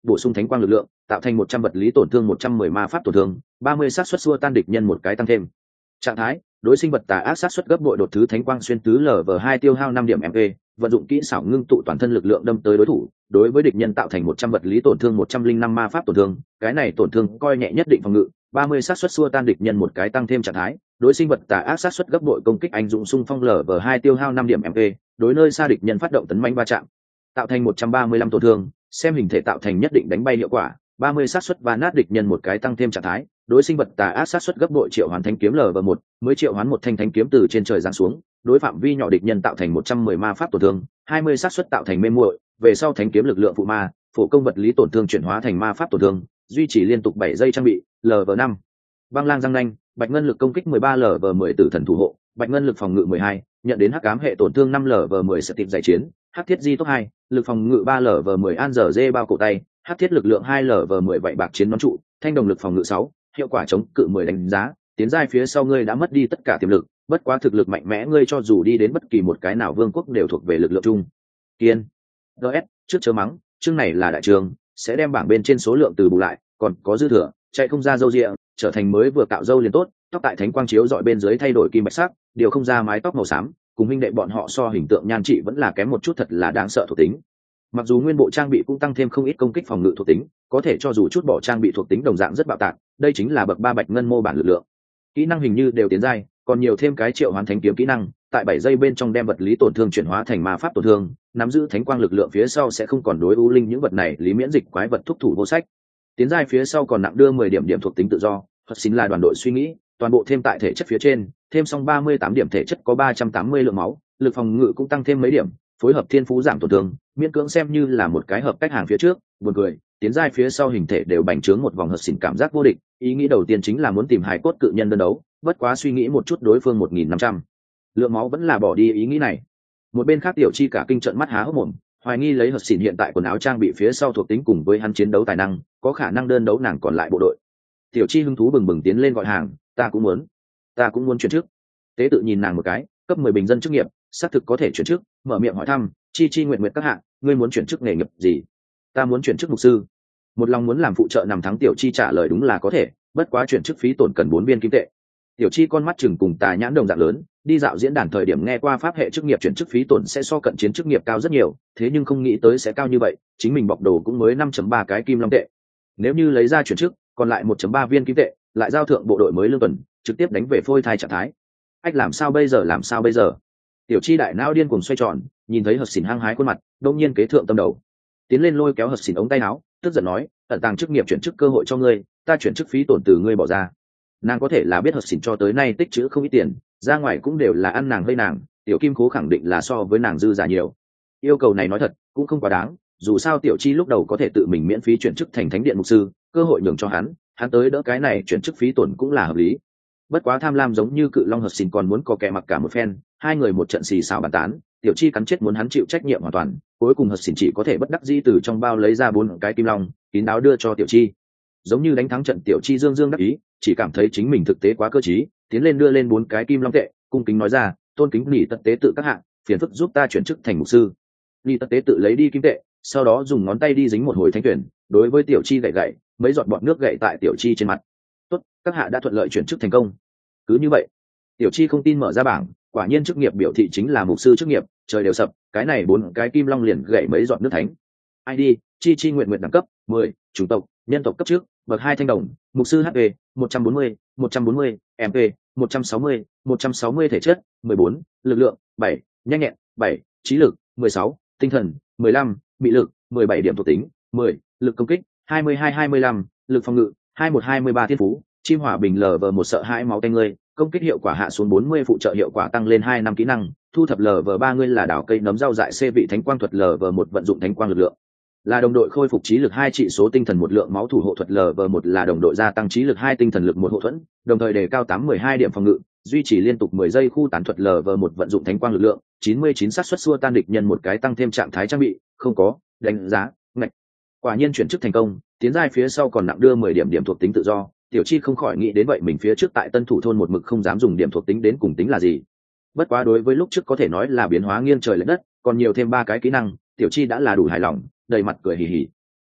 bổ sung thánh quang lực lượng, tạo thành một trăm vật lý tổn thương một trăm mười ma pháp tổn thương, ba mươi xác suất xua tan địch nhân một cái tăng thêm. Trạng thái, đối sinh vật tà ác xác suất gấp bội đột thứ thánh quang xuyên tứ lv hai tiêu hao năm điểm mp, vận dụng kỹ xảo ngưng tụ toàn thân lực lượng đâm tới đối thủ, đối với địch nhân tạo thành một trăm vật lý tổn thương một trăm linh năm ma pháp tổn thương, cái này tổn thương coi nhẹ nhất định phòng ngự, ba mươi xác suất xua tan địch nhân một cái tăng thêm. Trạng thái, đối sinh vật tà ác xác suất gấp bội công kích anh dũng xung phong lv hai tiêu hao năm điểm mp, đối nơi xa địch nhân phát động tấn mãnh va chạm, tạo thành một trăm ba mươi lăm tổn thương, xem hình thể tạo thành nhất định đánh bay hiệu quả, ba mươi xác suất va nát địch nhân một cái tăng thêm. Trạng thái, đối sinh vật tà ác sát suất gấp bội triệu hoán thánh kiếm lv một, mới triệu hoán một thanh thánh kiếm từ trên trời giáng xuống, đối phạm vi nhỏ địch nhân tạo thành một trăm mười ma pháp tổn thương, hai mươi xác suất tạo thành mê muội, về sau thánh kiếm lực lượng phụ ma, phổ công vật lý tổn thương chuyển hóa thành ma pháp tổn thương, duy trì liên tục bảy giây trang bị, lv năm. Băng lang răng nanh, bạch ngân lực công kích mười ba lv mười tử thần thủ hộ, bạch ngân lực phòng ngự mười hai, nhận đến hắc ám hệ tổn thương năm lv mười sẽ tìm giải chiến, hắc thiết di tốc hai, lực phòng ngự ba lv mười an giờ dê bao cổ tay, hắc thiết lực lượng hai lv mười vậy bạc chiến nón trụ, thanh đồng lực phòng ngự sáu, hiệu quả chống cự mười đánh giá, tiến giai phía sau ngươi đã mất đi tất cả tiềm lực, bất quá thực lực mạnh mẽ ngươi cho dù đi đến bất kỳ một cái nào vương quốc đều thuộc về lực lượng chung. Kiên. ds trước chớ mắng, chương này là đại trường, sẽ đem bảng bên trên số lượng từ bù lại, còn có dư thừa, chạy không ra dâu rịa, trở thành mới vừa cạo dâu liền tốt, tóc tại thánh quang chiếu dọi bên dưới thay đổi kim bạch sắc, điều không ra mái tóc màu xám, cùng huynh đệ bọn họ so hình tượng nhan trị vẫn là kém một chút, thật là đáng sợ thuộc tính. Mặc dù nguyên bộ trang bị cũng tăng thêm không ít công kích phòng ngự thuộc tính, có thể cho dù chút bỏ trang bị thuộc tính đồng dạng rất bạo tạc, đây chính là bậc ba bạch ngân mô bản lực lượng. Kỹ năng hình như đều tiến giai, còn nhiều thêm cái triệu hoán thánh kiếm kỹ năng, tại bảy giây bên trong đem vật lý tổn thương chuyển hóa thành ma pháp tổn thương, nắm giữ thánh quang lực lượng phía sau sẽ không còn đối u linh những vật này lý miễn dịch quái vật thúc thủ vô sách. Tiến giai phía sau còn nặng đưa mười điểm điểm thuộc tính tự do, thật xin là đoàn đội suy nghĩ, toàn bộ thêm tại thể chất phía trên, thêm xong ba mươi tám điểm thể chất có ba trăm tám mươi lượng máu, lực phòng ngự cũng tăng thêm mấy điểm, phối hợp thiên phú giảm tổn thương, miễn cưỡng xem như là một cái hợp cách hàng phía trước. Buồn cười, tiến giai phía sau hình thể đều bành trướng một vòng hợp xỉn cảm giác vô địch, ý nghĩ đầu tiên chính là muốn tìm hài cốt cự nhân đơn đấu, bất quá suy nghĩ một chút đối phương một nghìn năm trăm lượng máu vẫn là bỏ đi ý nghĩ này. Một bên khác tiểu chi cả kinh trợn mắt há hốc mồm, hoài nghi lấy hợp xỉn hiện tại quần áo trang bị phía sau thuộc tính cùng với hắn chiến đấu tài năng, có khả năng đơn đấu nàng còn lại bộ đội. Tiểu chi hứng thú bừng bừng tiến lên gọi hàng, ta cũng muốn, ta cũng muốn chuyển chức. Tế tự nhìn nàng một cái, cấp mười bình dân chức nghiệp, xác thực có thể chuyển chức, mở miệng hỏi thăm, chi chi nguyện nguyện các hạng, ngươi muốn chuyển chức nghề nghiệp gì? Ta muốn chuyển chức mục sư. Một lòng muốn làm phụ trợ nằm thắng tiểu chi trả lời đúng là có thể, bất quá chuyển chức phí tổn cần bốn viên kim tệ. Tiểu chi con mắt chừng cùng tà nhãn đồng dạng lớn, đi dạo diễn đàn thời điểm nghe qua pháp hệ chức nghiệp chuyển chức phí tổn sẽ so cận chiến chức nghiệp cao rất nhiều, thế nhưng không nghĩ tới sẽ cao như vậy, chính mình bọc đồ cũng mới năm phẩy ba cái kim long tệ. Nếu như lấy ra chuyển chức, còn lại một phẩy ba viên kim tệ, lại giao thượng bộ đội mới lương tuần, trực tiếp đánh về phôi thai trạng thái. Ách làm sao bây giờ làm sao bây giờ? Tiểu chi đại não điên cuồng xoay tròn, nhìn thấy hợp xỉn hăng hái khuôn mặt, đông nhiên kế thượng tâm đầu, tiến lên lôi kéo hợp xỉn ống tay áo, tức giận nói, ẩn tàng chức nghiệp chuyển chức cơ hội cho ngươi, ta chuyển chức phí tổn từ ngươi bỏ ra. Nàng có thể là biết hợp xỉn cho tới nay tích trữ không ít tiền, ra ngoài cũng đều là ăn nàng vây nàng, tiểu kim cố khẳng định là so với nàng dư giả nhiều. Yêu cầu này nói thật cũng không quá đáng, dù sao tiểu chi lúc đầu có thể tự mình miễn phí chuyển chức thành thánh điện mục sư, cơ hội nhường cho hắn, hắn tới đỡ cái này chuyển chức phí tổn cũng là hợp lý. Bất quá tham lam giống như cự long hợp xỉn còn muốn có kẻ mặc cả một phen, hai người một trận xì xào bàn tán, tiểu chi cắn chết muốn hắn chịu trách nhiệm hoàn toàn, cuối cùng hợp xỉn chỉ có thể bất đắc dĩ từ trong bao lấy ra bốn cái kim long, kín đáo đưa cho tiểu chi. Giống như đánh thắng trận tiểu chi dương dương đắc ý, chỉ cảm thấy chính mình thực tế quá cơ trí, tiến lên đưa lên bốn cái kim long tệ, cung kính nói ra, tôn kính nỉ tật tế tự các hạng, phiền phức giúp ta chuyển chức thành mục sư. Nỉ tật tế tự lấy đi kim tệ, sau đó dùng ngón tay đi dính một hồi thánh tuyển, đối với tiểu chi gậy gậy, mấy giọt bọt nước gậy tại tiểu chi trên mặt. Tốt, các hạ đã thuận lợi chuyển chức thành công. Cứ như vậy, tiểu chi không tin mở ra bảng, quả nhiên chức nghiệp biểu thị chính là mục sư chức nghiệp, trời đều sập, cái này bốn cái kim long liền gậy mấy giọt nước thánh. i đê, chi chi nguyện nguyện đẳng cấp mười, chủng tộc nhân tộc cấp trước, bậc hai thanh đồng, mục sư hp một trăm bốn mươi, một trăm bốn mươi, mp một trăm sáu mươi, một trăm sáu mươi thể chất mười bốn, lực lượng bảy, nhanh nhẹn bảy, trí lực mười sáu, tinh thần mười lăm, mị lực mười bảy điểm thuộc tính mười, lực công kích hai mươi hai hai mươi lăm, lực phòng ngự hai mươi mốt hai mươi ba thiên phú, chim hỏa bình lv một sợ hãi máu tanh ngươi, công kích hiệu quả hạ xuống bốn mươi, phụ trợ hiệu quả tăng lên hai năm kỹ năng, thu thập lv ba ngươi là đảo cây nấm rau dại c vị thánh quang thuật lv một vận dụng thánh quang lực lượng, là đồng đội khôi phục trí lực hai trị số tinh thần một lượng máu thủ hộ thuật lv một là đồng đội gia tăng trí lực hai tinh thần lực một hộ thuẫn, đồng thời đề cao tám mươi hai điểm phòng ngự, duy trì liên tục mười giây khu tán thuật lv một vận dụng thánh quang lực lượng, chín mươi chín xác suất xua tan địch nhân một cái tăng thêm trạng thái trang bị, không có đánh giá ngạch. Quả nhiên chuyển chức thành công, tiến giai phía sau còn nặng đưa mười điểm điểm thuộc tính tự do, tiểu chi không khỏi nghĩ đến vậy mình phía trước tại tân thủ thôn một mực không dám dùng điểm thuộc tính đến cùng tính là gì. Bất quá đối với lúc trước có thể nói là biến hóa nghiêng trời lệch đất, còn nhiều thêm ba cái kỹ năng, tiểu chi đã là đủ hài lòng, đầy mặt cười hì hì.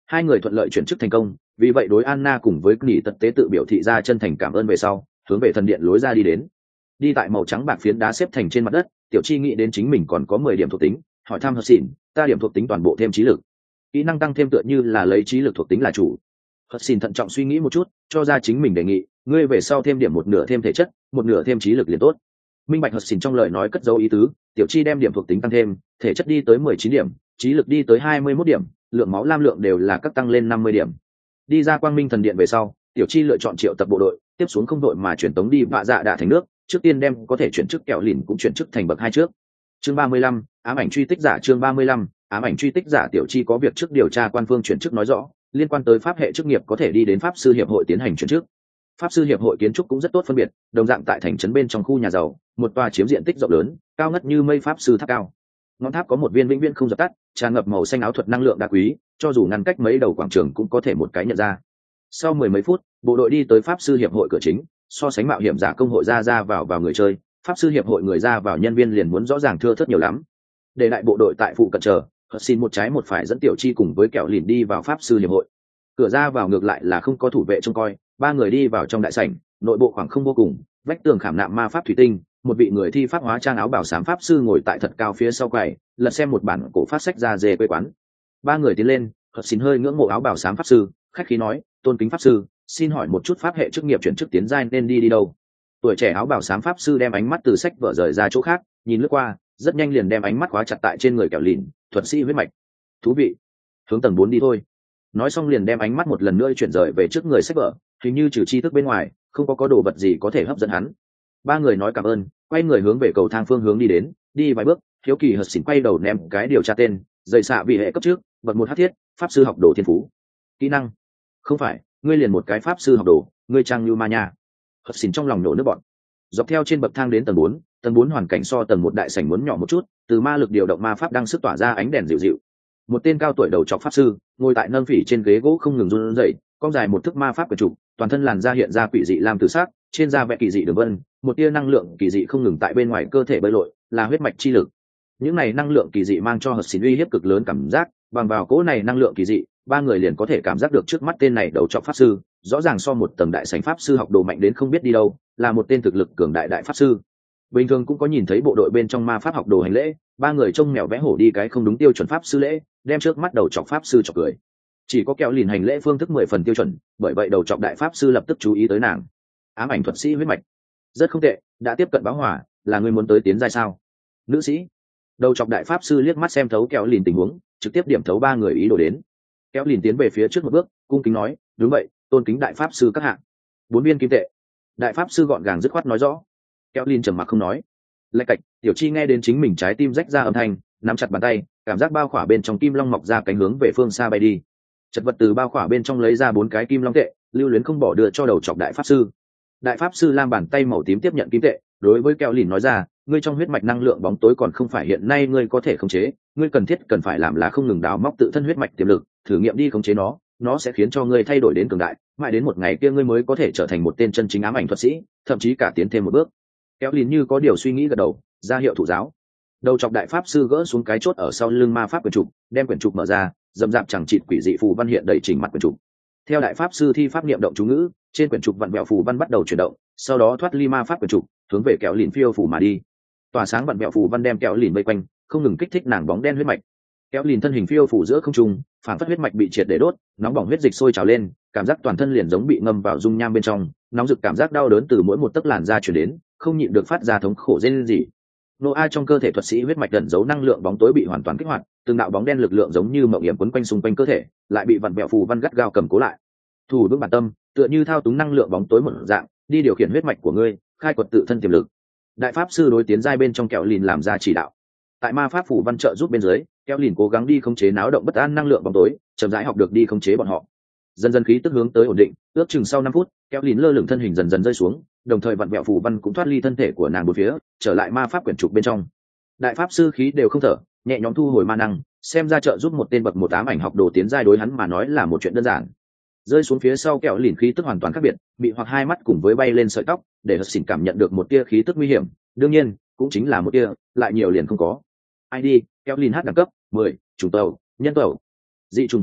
Hai người thuận lợi chuyển chức thành công, vì vậy đối Anna cùng với Nỉ tật tế tự biểu thị ra chân thành cảm ơn về sau, hướng về thần điện lối ra đi đến. Đi tại màu trắng bạc phiến đá xếp thành trên mặt đất, Tiểu Chi nghĩ đến chính mình còn có mười điểm thuộc tính, hỏi thăm Hờ Xỉn, ta điểm thuộc tính toàn bộ thêm trí lực. Kỹ năng tăng thêm tựa như là lấy trí lực thuộc tính là chủ. Hờ Xỉn thận trọng suy nghĩ một chút, cho ra chính mình đề nghị, ngươi về sau thêm điểm một nửa thêm thể chất, một nửa thêm trí lực liền tốt. Minh bạch Hờ Xỉn trong lời nói cất dấu ý tứ, Tiểu Chi đem điểm thuộc tính tăng thêm, thể chất đi tới mười chín điểm, trí lực đi tới hai mươi mốt điểm, lượng máu lam lượng đều là các tăng lên năm mươi điểm. Đi ra Quang Minh thần điện về sau, Tiểu Chi lựa chọn triệu tập bộ đội, tiếp xuống không đội mà chuyển tống đi vạ dạ đạ thành nước, trước tiên đem có thể chuyển chức kẹo lìn cũng chuyển chức thành bậc hai trước. Chương ba mươi lăm, ám ảnh truy tích giả. Chương ba mươi lăm, ám ảnh truy tích giả. Tiểu Chi có việc trước điều tra quan phương chuyển chức nói rõ, liên quan tới pháp hệ chức nghiệp có thể đi đến pháp sư hiệp hội tiến hành chuyển chức. Pháp sư hiệp hội kiến trúc cũng rất tốt phân biệt, đồng dạng tại thành trấn bên trong khu nhà giàu, một tòa chiếm diện tích rộng lớn, cao ngất như mây pháp sư tháp cao. Ngọn tháp có một viên vĩnh viễn không dập tắt, tràn ngập màu xanh áo thuật năng lượng đá quý, cho dù ngăn cách mấy đầu quảng trường cũng có thể một cái nhận ra. Sau mười mấy phút, bộ đội đi tới pháp sư hiệp hội cửa chính, so sánh mạo hiểm giả công hội ra ra vào vào người chơi, pháp sư hiệp hội người ra vào nhân viên liền muốn rõ ràng thưa thớt nhiều lắm. Để đại bộ đội tại phụ cận chờ, xin một trái một phải dẫn Tiểu Chi cùng với kẹo lìn đi vào pháp sư hiệp hội. Cửa ra vào ngược lại là không có thủ vệ trông coi, ba người đi vào trong đại sảnh, nội bộ khoảng không vô cùng, vách tường khảm nạm ma pháp thủy tinh, một vị người thi pháp hóa trang áo bảo xám pháp sư ngồi tại thật cao phía sau quầy, lật xem một bản cổ phát sách ra dê quê quán. Ba người tiến lên, Hợp xin hơi ngưỡng mộ áo bảo xám pháp sư, khách khí nói, tôn kính pháp sư, xin hỏi một chút pháp hệ chức nghiệp chuyển chức tiến giai nên đi đi đâu? Tuổi trẻ áo bảo xám pháp sư đem ánh mắt từ sách vở rời ra chỗ khác, nhìn lướt qua, rất nhanh liền đem ánh mắt khóa chặt tại trên người kẹo lìn, thuật sĩ huyết mạch. Thú vị, hướng tầng bốn đi thôi. Nói xong liền đem ánh mắt một lần nữa chuyển rời về trước người sách vở, hình như trừ tri thức bên ngoài, không có có đồ vật gì có thể hấp dẫn hắn. Ba người nói cảm ơn, quay người hướng về cầu thang phương hướng đi đến, đi vài bước, hiếu kỳ hợt xỉn quay đầu ném cái điều tra tên, dày xạ vị hệ cấp trước, bậc một hắc thiết, pháp sư học đồ thiên phú. Kỹ năng, không phải, ngươi liền một cái pháp sư học đồ, ngươi trang như ma nha. Hợt xỉn trong lòng nổ nước bọn. Dọc theo trên bậc thang đến tầng bốn, tầng bốn hoàn cảnh so tầng một đại sảnh muốn nhỏ một chút, từ ma lực điều động ma pháp đang sức tỏa ra ánh đèn dịu dịu. Một tên cao tuổi đầu trọc pháp sư ngồi tại nâng phỉ trên ghế gỗ không ngừng run rẩy, cong dài một thức ma pháp của trục, toàn thân làn da hiện ra quỷ dị lam tử sắc, trên da vẽ kỳ dị đường vân, một tia năng lượng kỳ dị không ngừng tại bên ngoài cơ thể bơi lội, là huyết mạch chi lực. Những này năng lượng kỳ dị mang cho Hợt xỉn uy hiếp cực lớn cảm giác, bằng vào cỗ này năng lượng kỳ dị, ba người liền có thể cảm giác được trước mắt tên này đầu trọc pháp sư, rõ ràng so một tầng đại sảnh pháp sư học đồ mạnh đến không biết đi đâu, là một tên thực lực cường đại đại pháp sư. Bình thường cũng có nhìn thấy bộ đội bên trong ma pháp học đồ hành lễ, ba người trông mèo vẽ hổ đi cái không đúng tiêu chuẩn pháp sư lễ, đem trước mắt đầu trọc pháp sư chọc cười. Chỉ có kẹo lìn hành lễ phương thức mười phần tiêu chuẩn, bởi vậy đầu trọc đại pháp sư lập tức chú ý tới nàng. Ám ảnh thuật sĩ huyết mạch, rất không tệ, đã tiếp cận báo hỏa, là người muốn tới tiến giai sao? Nữ sĩ. Đầu trọc đại pháp sư liếc mắt xem thấu kẹo lìn tình huống, trực tiếp điểm thấu ba người ý đồ đến. Kẹo lìn tiến về phía trước một bước, cung kính nói, đúng vậy, tôn kính đại pháp sư các hạng. Bốn viên kim tệ. Đại pháp sư gọn gàng dứt khoát nói rõ. Kẹo lìn trầm mặc không nói. Lạch cạch, Tiểu Chi nghe đến chính mình trái tim rách ra âm thanh, nắm chặt bàn tay, cảm giác bao khỏa bên trong kim long mọc ra cánh hướng về phương xa bay đi. Chật vật từ bao khỏa bên trong lấy ra bốn cái kim long tệ, lưu luyến không bỏ đưa cho đầu trọc đại pháp sư. Đại pháp sư lam bàn tay màu tím tiếp nhận kim tệ, đối với kẹo lìn nói ra, ngươi trong huyết mạch năng lượng bóng tối còn không phải hiện nay ngươi có thể khống chế, ngươi cần thiết cần phải làm là không ngừng đào móc tự thân huyết mạch tiềm lực, thử nghiệm đi khống chế nó, nó sẽ khiến cho ngươi thay đổi đến cường đại, mãi đến một ngày kia ngươi mới có thể trở thành một tên chân chính ám ảnh thuật sĩ, thậm chí cả tiến thêm một bước. Kẹo lìn như có điều suy nghĩ gật đầu, ra hiệu thụ giáo. Đầu chọc đại pháp sư gỡ xuống cái chốt ở sau lưng ma pháp quyển trục, đem quyển trục mở ra, dầm dạp chẳng chịt quỷ dị phù văn hiện đầy chỉnh mặt quyển trục. Theo đại pháp sư thi pháp niệm động chú ngữ, trên quyển trục vặn vẹo phù văn bắt đầu chuyển động, sau đó thoát ly ma pháp quyển trục, hướng về kẹo lìn phiêu phù mà đi. Tỏa sáng vặn vẹo phù văn đem kẹo lìn vây quanh, không ngừng kích thích nàng bóng đen huyết mạch. Kẹo lìn thân hình phiêu phù giữa không trung, phản phất huyết mạch bị triệt để đốt, nóng bỏng huyết dịch sôi trào lên, cảm giác toàn thân liền giống bị ngâm vào dung nham bên trong, nóng rực cảm giác đau đớn từ mỗi một tấc làn da truyền đến, không nhịn được phát ra thống khổ rên rỉ. Noa trong cơ thể thuật sĩ huyết mạch ẩn giấu năng lượng bóng tối bị hoàn toàn kích hoạt, từng đạo bóng đen lực lượng giống như mộng hiểm quấn quanh xung quanh cơ thể, lại bị vặn vẹo phù văn gắt gao cầm cố lại. Thủ vững bản tâm, tựa như thao túng năng lượng bóng tối một dạng, đi điều khiển huyết mạch của ngươi, khai quật tự thân tiềm lực. Đại pháp sư đối tiến giai bên trong kẹo lìn làm ra chỉ đạo. Tại ma pháp phù văn trợ giúp bên dưới, kẹo lìn cố gắng đi khống chế náo động bất an năng lượng bóng tối, chậm rãi học được đi khống chế bọn họ. Dần dần khí tức hướng tới ổn định, ước chừng sau năm phút, kẹo lìn lơ lửng thân hình dần dần rơi xuống, đồng thời vặn vẹo phù văn cũng thoát ly thân thể của nàng bốn phía, trở lại ma pháp quyển trục bên trong. Đại pháp sư khí đều không thở, nhẹ nhõm thu hồi ma năng, xem ra trợ giúp một tên bậc một ám ảnh học đồ tiến giai đối hắn mà nói là một chuyện đơn giản. Rơi xuống phía sau kẹo lìn khí tức hoàn toàn khác biệt, bị hoặc hai mắt cùng với bay lên sợi tóc, để Hất Xỉn cảm nhận được một tia khí tức nguy hiểm, đương nhiên cũng chính là một tia, lại nhiều liền không có. i đê kẹo lìn h đẳng cấp mười, trùng tàu, nhân tàu, dị trùng huyết mạch,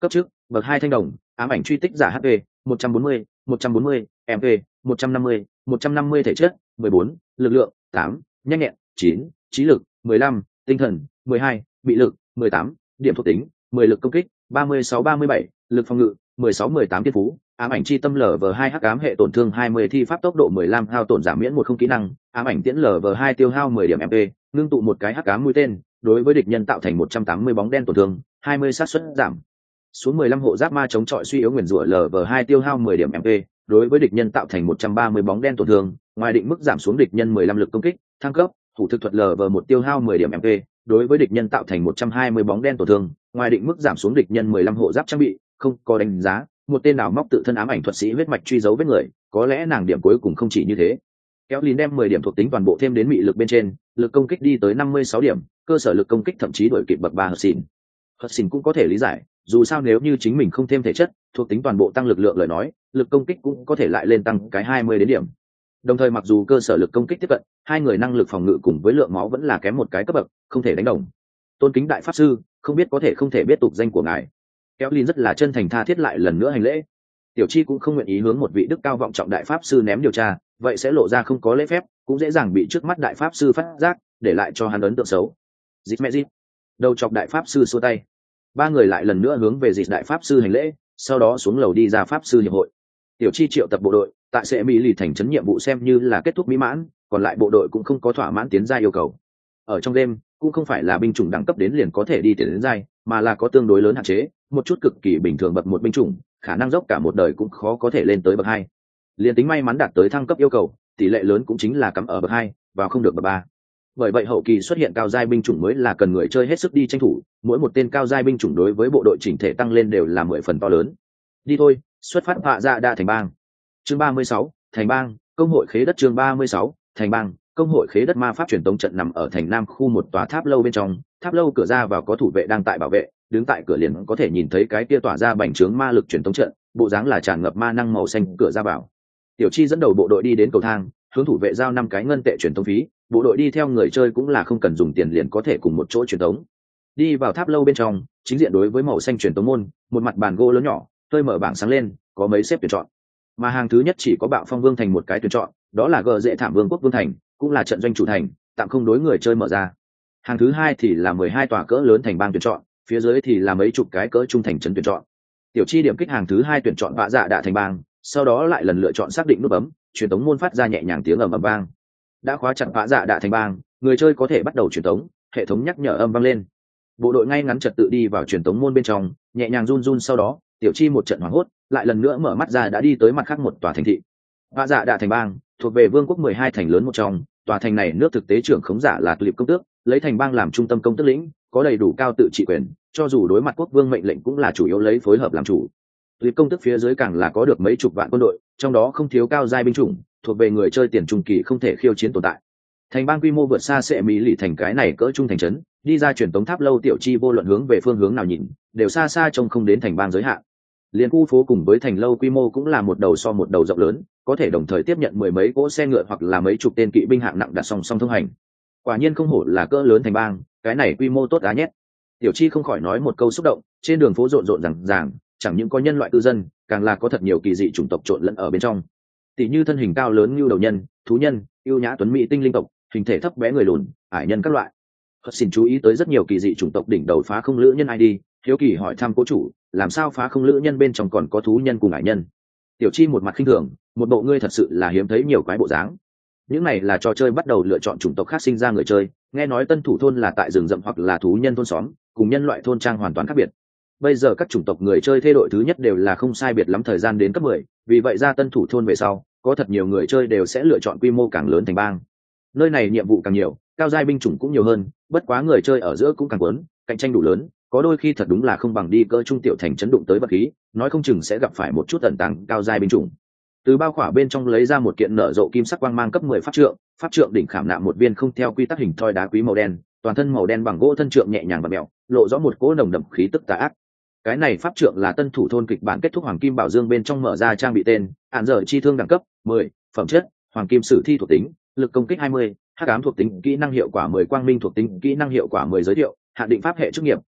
Cấp trước bậc hai thanh đồng, ám ảnh truy tích giả hp một trăm bốn mươi, một trăm bốn mươi, mp một trăm năm mươi, một trăm năm mươi thể chất mười bốn, lực lượng tám, nhanh nhẹn chín, trí lực mười lăm, tinh thần mười hai, bị lực mười tám, điểm thuộc tính mười, lực công kích ba mươi sáu ba mươi bảy, lực phòng ngự mười sáu mười tám, thiên phú ám ảnh chi tâm lv hai hắc ám hệ tổn thương hai mươi, thi pháp tốc độ mười lăm, hao tổn giảm miễn một không kỹ năng ám ảnh tiễn lv hai tiêu hao mười điểm mp, ngưng tụ một cái hắc ám mũi tên đối với địch nhân tạo thành một trăm tám mươi bóng đen tổn thương hai mươi, sát suất giảm xuống mười lăm, hộ giáp ma chống chọi suy yếu nguyền rủa lv hai tiêu hao mười điểm mp, đối với địch nhân tạo thành một trăm ba mươi bóng đen tổn thương ngoài định mức giảm xuống địch nhân mười lăm, lực công kích thăng cấp thủ thực thuật lv một tiêu hao mười điểm mp, đối với địch nhân tạo thành một trăm hai mươi bóng đen tổn thương ngoài định mức giảm xuống địch nhân mười lăm, hộ giáp trang bị không có đánh giá một tên nào móc tự thân ám ảnh thuật sĩ huyết mạch truy dấu vết người, có lẽ nàng điểm cuối cùng không chỉ như thế. Kéo lín đem mười điểm thuộc tính toàn bộ thêm đến mị lực bên trên, lực công kích đi tới năm mươi sáu điểm, cơ sở lực công kích thậm chí đuổi kịp bậc ba Hudson. Hudson cũng có thể lý giải, dù sao nếu như chính mình không thêm thể chất, thuộc tính toàn bộ tăng lực lượng lời nói, lực công kích cũng có thể lại lên tăng cái hai mươi đến điểm. Đồng thời mặc dù cơ sở lực công kích tiếp cận, hai người năng lực phòng ngự cùng với lượng máu vẫn là kém một cái cấp bậc, không thể đánh đồng. Tôn kính đại pháp sư, không biết có thể không thể biết tục danh của ngài. Kéo lín rất là chân thành tha thiết lại lần nữa hành lễ. Tiểu Chi cũng không nguyện ý hướng một vị đức cao vọng trọng đại pháp sư ném điều tra, vậy sẽ lộ ra không có lễ phép, cũng dễ dàng bị trước mắt đại pháp sư phát giác, để lại cho hắn ấn tượng xấu. Dịt mẹ dịt. Đầu chọc đại pháp sư xua tay. Ba người lại lần nữa hướng về dịt đại pháp sư hành lễ, sau đó xuống lầu đi ra pháp sư hiệp hội. Tiểu Chi triệu tập bộ đội, tại sẽ mỹ lì thành trấn nhiệm vụ xem như là kết thúc mỹ mãn, còn lại bộ đội cũng không có thỏa mãn tiến gia yêu cầu. Ở trong đêm, cũng không phải là binh chủng đẳng cấp đến liền có thể đi tiến đến giai, mà là có tương đối lớn hạn chế, một chút cực kỳ bình thường bậc một binh chủng, khả năng dốc cả một đời cũng khó có thể lên tới bậc hai. Liên tính may mắn đạt tới thăng cấp yêu cầu, tỷ lệ lớn cũng chính là cắm ở bậc hai, vào không được bậc ba. Bởi vậy hậu kỳ xuất hiện cao giai binh chủng mới là cần người chơi hết sức đi tranh thủ, mỗi một tên cao giai binh chủng đối với bộ đội chỉnh thể tăng lên đều là mười phần to lớn. Đi thôi, xuất phát Vạ Dạ Đa thành bang. Chương ba mươi sáu, thành bang, công hội khế đất chương ba mươi sáu, thành bang, công hội khế đất ma pháp truyền tống trận nằm ở thành nam khu một tòa tháp lâu bên trong, tháp lâu cửa ra vào có thủ vệ đang tại bảo vệ, đứng tại cửa liền có thể nhìn thấy cái kia tỏa ra bành trướng ma lực truyền tống trận, bộ dáng là tràn ngập ma năng màu xanh cửa ra vào. Tiểu Chi dẫn đầu bộ đội đi đến cầu thang, hướng thủ vệ giao năm cái ngân tệ truyền tống phí, bộ đội đi theo người chơi cũng là không cần dùng tiền liền có thể cùng một chỗ truyền tống. Đi vào tháp lâu bên trong, chính diện đối với màu xanh truyền tống môn, một mặt bàn gỗ lớn nhỏ, hơi mở bảng sáng lên, có mấy xếp tuyển chọn. Mà hàng thứ nhất chỉ có Bạo Phong Vương thành một cái tuyển chọn, đó là Gờ Dễ Thảm Vương quốc Vương thành, cũng là trận doanh chủ thành, tạm không đối người chơi mở ra. Hàng thứ hai thì là mười hai tòa cỡ lớn thành bang tuyển chọn, phía dưới thì là mấy chục cái cỡ trung thành trấn tuyển chọn. Tiểu Chi điểm kích hàng thứ hai tuyển chọn Vạ Dạ Đạ thành bang, sau đó lại lần lựa chọn xác định nút bấm, truyền tống môn phát ra nhẹ nhàng tiếng ầm ầm vang. Đã khóa chặt Vạ Dạ Đạ thành bang, người chơi có thể bắt đầu truyền tống, hệ thống nhắc nhở âm vang lên. Bộ đội ngay ngắn trật tự đi vào truyền tống môn bên trong, nhẹ nhàng run run sau đó, Tiểu Chi một trận hoảng hốt, lại lần nữa mở mắt ra đã đi tới mặt khác một tòa thành thị. Vạ Dạ Đạ thành bang thuộc về vương quốc mười hai thành lớn một trong, tòa thành này nước thực tế trưởng khống giả là Tulip công tước, lấy thành bang làm trung tâm công tước lĩnh, có đầy đủ cao tự trị quyền, cho dù đối mặt quốc vương mệnh lệnh cũng là chủ yếu lấy phối hợp làm chủ. Tulip công tước phía dưới càng là có được mấy chục vạn quân đội, trong đó không thiếu cao giai binh chủng, thuộc về người chơi tiền trung kỳ không thể khiêu chiến tồn tại. Thành bang quy mô vượt xa sẽ mỹ lì thành cái này cỡ trung thành trấn, đi ra truyền tống tháp lâu Tiểu Chi vô luận hướng về phương hướng nào nhìn, đều xa xa trông không đến thành bang giới hạn. Liên khu phố cùng với thành lâu quy mô cũng là một đầu so một đầu rộng lớn, có thể đồng thời tiếp nhận mười mấy cỗ xe ngựa hoặc là mấy chục tên kỵ binh hạng nặng đặt song song thông hành. Quả nhiên không hổ là cỡ lớn thành bang, cái này quy mô tốt á nhét. Tiểu Chi không khỏi nói một câu xúc động, trên đường phố rộn rộn ràng ràng, chẳng những có nhân loại cư dân, càng là có thật nhiều kỳ dị chủng tộc trộn lẫn ở bên trong. Tỷ như thân hình cao lớn như đầu nhân, thú nhân, yêu nhã tuấn mỹ tinh linh tộc, hình thể thấp bé người lùn, ải nhân các loại. Hất xin chú ý tới rất nhiều kỳ dị chủng tộc đỉnh đầu phá không lữ nhân ai đi, hiếu kỳ hỏi thăm cố chủ, làm sao phá không lữ nhân bên trong còn có thú nhân cùng ải nhân. Tiểu Chi một mặt khinh thường, một bộ ngươi thật sự là hiếm thấy nhiều quái bộ dáng. Những này là trò chơi bắt đầu lựa chọn chủng tộc khác sinh ra người chơi, nghe nói tân thủ thôn là tại rừng rậm hoặc là thú nhân thôn xóm, cùng nhân loại thôn trang hoàn toàn khác biệt. Bây giờ các chủng tộc người chơi thay đổi thứ nhất đều là không sai biệt lắm thời gian đến cấp mười, vì vậy ra tân thủ thôn về sau, có thật nhiều người chơi đều sẽ lựa chọn quy mô càng lớn thành bang. Nơi này nhiệm vụ càng nhiều, cao giai binh chủng cũng nhiều hơn, bất quá người chơi ở giữa cũng càng quấn, cạnh tranh đủ lớn, có đôi khi thật đúng là không bằng đi cỡ trung tiểu thành chấn đụng tới vật khí, nói không chừng sẽ gặp phải một chút ẩn tàng cao giai binh chủng. Từ bao khỏa bên trong lấy ra một kiện nở rộ kim sắc quang mang cấp mười pháp trượng, pháp trượng đỉnh khảm nạm một viên không theo quy tắc hình thoi đá quý màu đen, toàn thân màu đen bằng gỗ thân trượng nhẹ nhàng và mèo, lộ rõ một cỗ nồng đậm khí tức tà ác. Cái này pháp trượng là tân thủ thôn kịch bản kết thúc hoàng kim bảo dương bên trong mở ra trang bị tên, án giờ chi thương đẳng cấp mười, phẩm chất hoàng kim sử thi thuộc tính, lực công kích hai mươi, hắc ám thuộc tính, kỹ năng hiệu quả mười, quang minh thuộc tính, kỹ năng hiệu quả mười giới thiệu, hạn định pháp hệ chức nghiệp,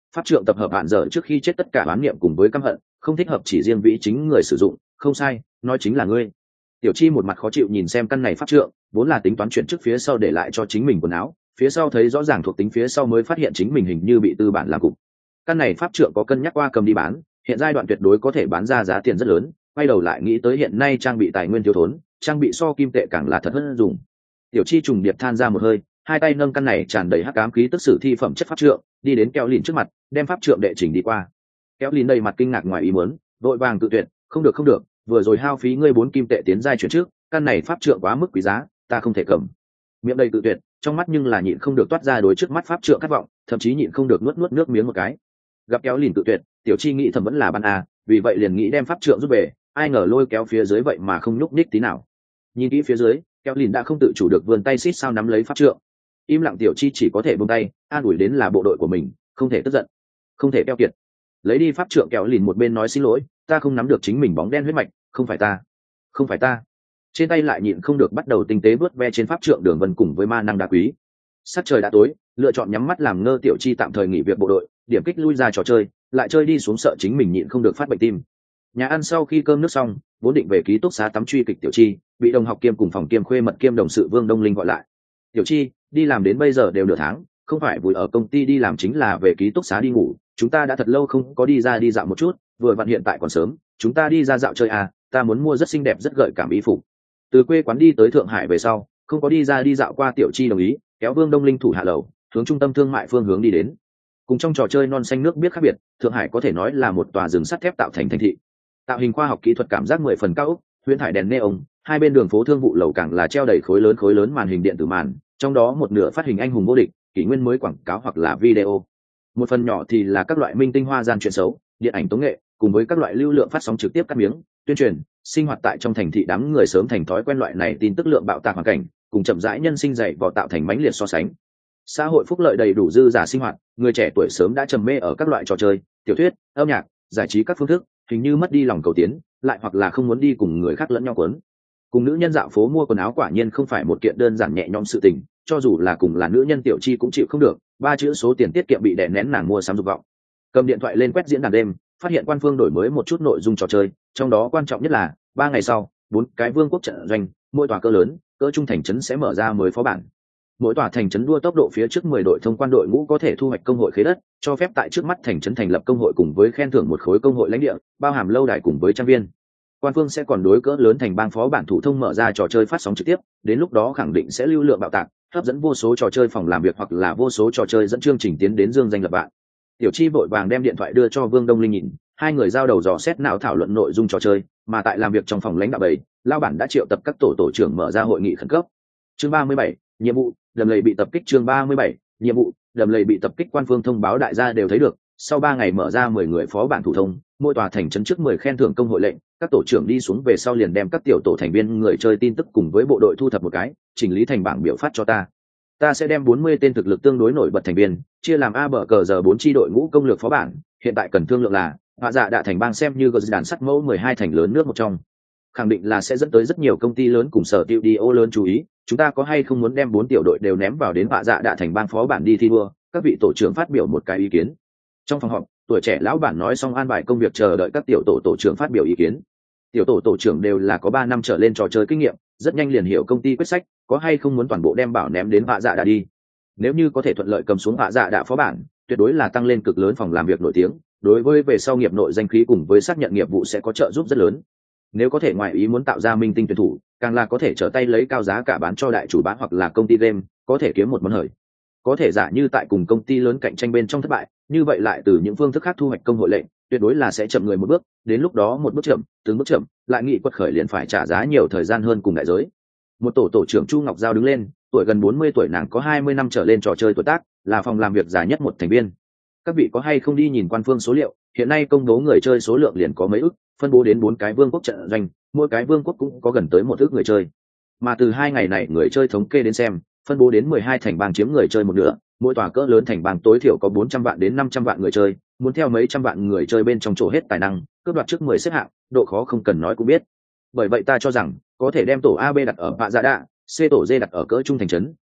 Pháp trượng tập hợp hạn dở trước khi chết tất cả oán niệm cùng với căm hận, không thích hợp chỉ riêng vĩ chính người sử dụng, không sai, nói chính là ngươi. Tiểu Chi một mặt khó chịu nhìn xem căn này pháp trượng, vốn là tính toán chuyển trước phía sau để lại cho chính mình quần áo, phía sau thấy rõ ràng thuộc tính phía sau mới phát hiện chính mình hình như bị tư bản làm cục. Căn này pháp trượng có cân nhắc qua cầm đi bán, hiện giai đoạn tuyệt đối có thể bán ra giá tiền rất lớn, quay đầu lại nghĩ tới hiện nay trang bị tài nguyên thiếu thốn, trang bị so kim tệ càng là thật hơn dùng. Tiểu Chi trùng điệp than ra một hơi, hai tay nâng căn này tràn đầy hắc ám khí tức sử thi phẩm chất pháp trượng, đi đến Kéo Lìn trước mặt, đem pháp trượng đệ chỉnh đi qua. Kéo Lìn đầy mặt kinh ngạc ngoài ý muốn, vội vàng tự tuyệt, không được không được, vừa rồi hao phí ngươi bốn kim tệ tiến giai chuyển trước, căn này pháp trượng quá mức quý giá, ta không thể cầm. Miệng đầy tự tuyệt, trong mắt nhưng là nhịn không được toát ra đối trước mắt pháp trượng khát vọng, thậm chí nhịn không được nuốt nuốt nước miếng một cái. Gặp Kéo Lìn tự tuyệt, Tiểu Chi nghĩ thầm vẫn là ban a, vì vậy liền nghĩ đem pháp trượng rút về, ai ngờ lôi kéo phía dưới vậy mà không nhúc nhích tí nào. Nhìn kỹ phía dưới, Kéo Lìn đã không tự chủ được vươn tay xít sao nắm lấy pháp trượng. Im lặng Tiểu Chi chỉ có thể buông tay, an ủi đến là bộ đội của mình, không thể tức giận, không thể keo kiệt. Lấy đi pháp trượng, Kéo Lìn một bên nói xin lỗi, ta không nắm được chính mình bóng đen huyết mạch, không phải ta, không phải ta. Trên tay lại nhịn không được bắt đầu tinh tế vớt ve trên pháp trượng đường vân cùng với ma năng đá quý. Sắc trời đã tối, lựa chọn nhắm mắt làm ngơ Tiểu Chi tạm thời nghỉ việc bộ đội, điểm kích lui ra trò chơi, lại chơi đi xuống sợ chính mình nhịn không được phát bệnh tim. Nhà ăn sau khi cơm nước xong, vốn định về ký túc xá tắm truy kịch Tiểu Chi, bị đồng học kiêm cùng phòng kiêm khuê mật kiêm đồng sự Vương Đông Linh gọi lại. Tiểu Chi, đi làm đến bây giờ đều nửa tháng, không phải vùi ở công ty đi làm chính là về ký túc xá đi ngủ, chúng ta đã thật lâu không có đi ra đi dạo một chút, vừa vặn hiện tại còn sớm, chúng ta đi ra dạo chơi à, ta muốn mua rất xinh đẹp rất gợi cảm y phục. Từ quê quán đi tới Thượng Hải về sau, không có đi ra đi dạo qua, Tiểu Chi đồng ý, kéo Vương Đông Linh thủ hạ lầu, hướng trung tâm thương mại phương hướng đi đến. Cùng trong trò chơi non xanh nước biết khác biệt, Thượng Hải có thể nói là một tòa rừng sắt thép tạo thành thành thị. Tạo hình khoa học kỹ thuật cảm giác mười phần cao ốc, huyễn thải đèn neon, hai bên đường phố thương vụ lầu càng là treo đầy khối lớn khối lớn màn hình điện tử màn, trong đó một nửa phát hình anh hùng vô địch, kỷ nguyên mới quảng cáo hoặc là video. Một phần nhỏ thì là các loại minh tinh hoa gian chuyện xấu, điện ảnh tống nghệ, cùng với các loại lưu lượng phát sóng trực tiếp cắt miếng, tuyên truyền, sinh hoạt tại trong thành thị đám người sớm thành thói quen loại này tin tức lượng bạo tạc hoàn cảnh, cùng chậm rãi nhân sinh dậy vào tạo thành mãnh liệt so sánh. Xã hội phúc lợi đầy đủ dư giả sinh hoạt, người trẻ tuổi sớm đã trầm mê ở các loại trò chơi, tiểu thuyết, âm nhạc, giải trí các phương thức, hình như mất đi lòng cầu tiến, lại hoặc là không muốn đi cùng người khác lẫn nhau quấn. Cùng nữ nhân dạo phố mua quần áo quả nhiên không phải một kiện đơn giản nhẹ nhõm sự tình, cho dù là cùng là nữ nhân Tiểu Chi cũng chịu không được, ba chữ số tiền tiết kiệm bị đè nén nàng mua sắm dục vọng. Cầm điện thoại lên quét diễn đàn đêm, phát hiện quan phương đổi mới một chút nội dung trò chơi, trong đó quan trọng nhất là ba ngày sau, bốn cái vương quốc trận doanh, mỗi tòa cỡ lớn, cỡ trung thành trấn sẽ mở ra mới phó bản. Mỗi tòa thành trấn đua tốc độ phía trước mười đội thông quan đội ngũ có thể thu hoạch công hội khế đất, cho phép tại trước mắt thành trấn thành lập công hội cùng với khen thưởng một khối công hội lãnh địa, bao hàm lâu đài cùng với trang viên. Quan phương sẽ còn đối cỡ lớn thành bang phó bản thủ thông mở ra trò chơi phát sóng trực tiếp, đến lúc đó khẳng định sẽ lưu lượng bạo tạc, hấp dẫn vô số trò chơi phòng làm việc hoặc là vô số trò chơi dẫn chương trình tiến đến dương danh lập bạn. Tiểu Chi vội vàng đem điện thoại đưa cho Vương Đông Linh nhìn, hai người giao đầu dò xét não thảo luận nội dung trò chơi, mà tại làm việc trong phòng lãnh đạo bảy, lao bản đã triệu tập các tổ tổ trưởng mở ra hội nghị khẩn cấp. Chương ba mươi bảy, nhiệm vụ, đầm lầy bị tập kích. Chương ba mươi bảy, nhiệm vụ, đầm lầy bị tập kích. Quan phương thông báo đại gia đều thấy được, sau ba ngày mở ra mười người phó bản thủ thông, mỗi tòa thành trấn trước mười khen thưởng công hội lệnh, các tổ trưởng đi xuống về sau liền đem các tiểu tổ thành viên người chơi tin tức cùng với bộ đội thu thập một cái, chỉnh lý thành bảng biểu phát cho ta. Ta sẽ đem bốn mươi tên thực lực tương đối nổi bật thành viên chia làm a bờ cờ giờ bốn chi đội ngũ công lược phó bản, hiện tại cần thương lượng là họa dạ đạ thành bang xem như gờ đàn sắt mẫu mười hai thành lớn nước một trong, khẳng định là sẽ dẫn tới rất nhiều công ty lớn cùng sở tiêu đi ô lớn chú ý, chúng ta có hay không muốn đem bốn tiểu đội đều ném vào đến họa dạ đạ thành bang phó bản đi thi đua? Các vị tổ trưởng phát biểu một cái ý kiến. Trong phòng họp, tuổi trẻ lão bản nói xong an bài công việc chờ đợi các tiểu tổ tổ trưởng phát biểu ý kiến. Tiểu tổ tổ trưởng đều là có ba năm trở lên trò chơi kinh nghiệm, rất nhanh liền hiểu công ty quyết sách, có hay không muốn toàn bộ đem bảo ném đến họa dạ đạ đi. Nếu như có thể thuận lợi cầm xuống họa dạ đạ phó bản, tuyệt đối là tăng lên cực lớn phòng làm việc nổi tiếng, đối với về sau nghiệp nội danh khí cùng với xác nhận nghiệp vụ sẽ có trợ giúp rất lớn. Nếu có thể ngoại ý muốn tạo ra minh tinh tuyển thủ, càng là có thể trở tay lấy cao giá cả bán cho đại chủ bán hoặc là công ty game, có thể kiếm một món hời. Có thể giả như tại cùng công ty lớn cạnh tranh bên trong thất bại, như vậy lại từ những phương thức khác thu hoạch công hội lệnh, tuyệt đối là sẽ chậm người một bước, đến lúc đó một bước chậm, từng bước chậm, lại nghị quật khởi liền phải trả giá nhiều thời gian hơn cùng đại giới. Một tổ tổ trưởng Chu Ngọc Giao đứng lên, tuổi gần bốn mươi tuổi, nàng có hai mươi năm trở lên trò chơi tuổi tác, là phòng làm việc già nhất một thành viên. Các vị có hay không đi nhìn quan phương số liệu, hiện nay công bố người chơi số lượng liền có mấy ức, phân bố đến bốn cái vương quốc trận doanh, mỗi cái vương quốc cũng có gần tới một ức người chơi. Mà từ hai ngày này người chơi thống kê đến xem, phân bố đến mười hai thành bang chiếm người chơi một nửa, mỗi tòa cỡ lớn thành bang tối thiểu có bốn trăm vạn đến năm trăm vạn người chơi, muốn theo mấy trăm vạn người chơi bên trong chỗ hết tài năng, cướp đoạt trước mười xếp hạng, độ khó không cần nói cũng biết. Bởi vậy ta cho rằng, có thể đem tổ a bê đặt ở Vạ Dạ Đạ, C tổ D đặt ở cỡ trung thành trấn,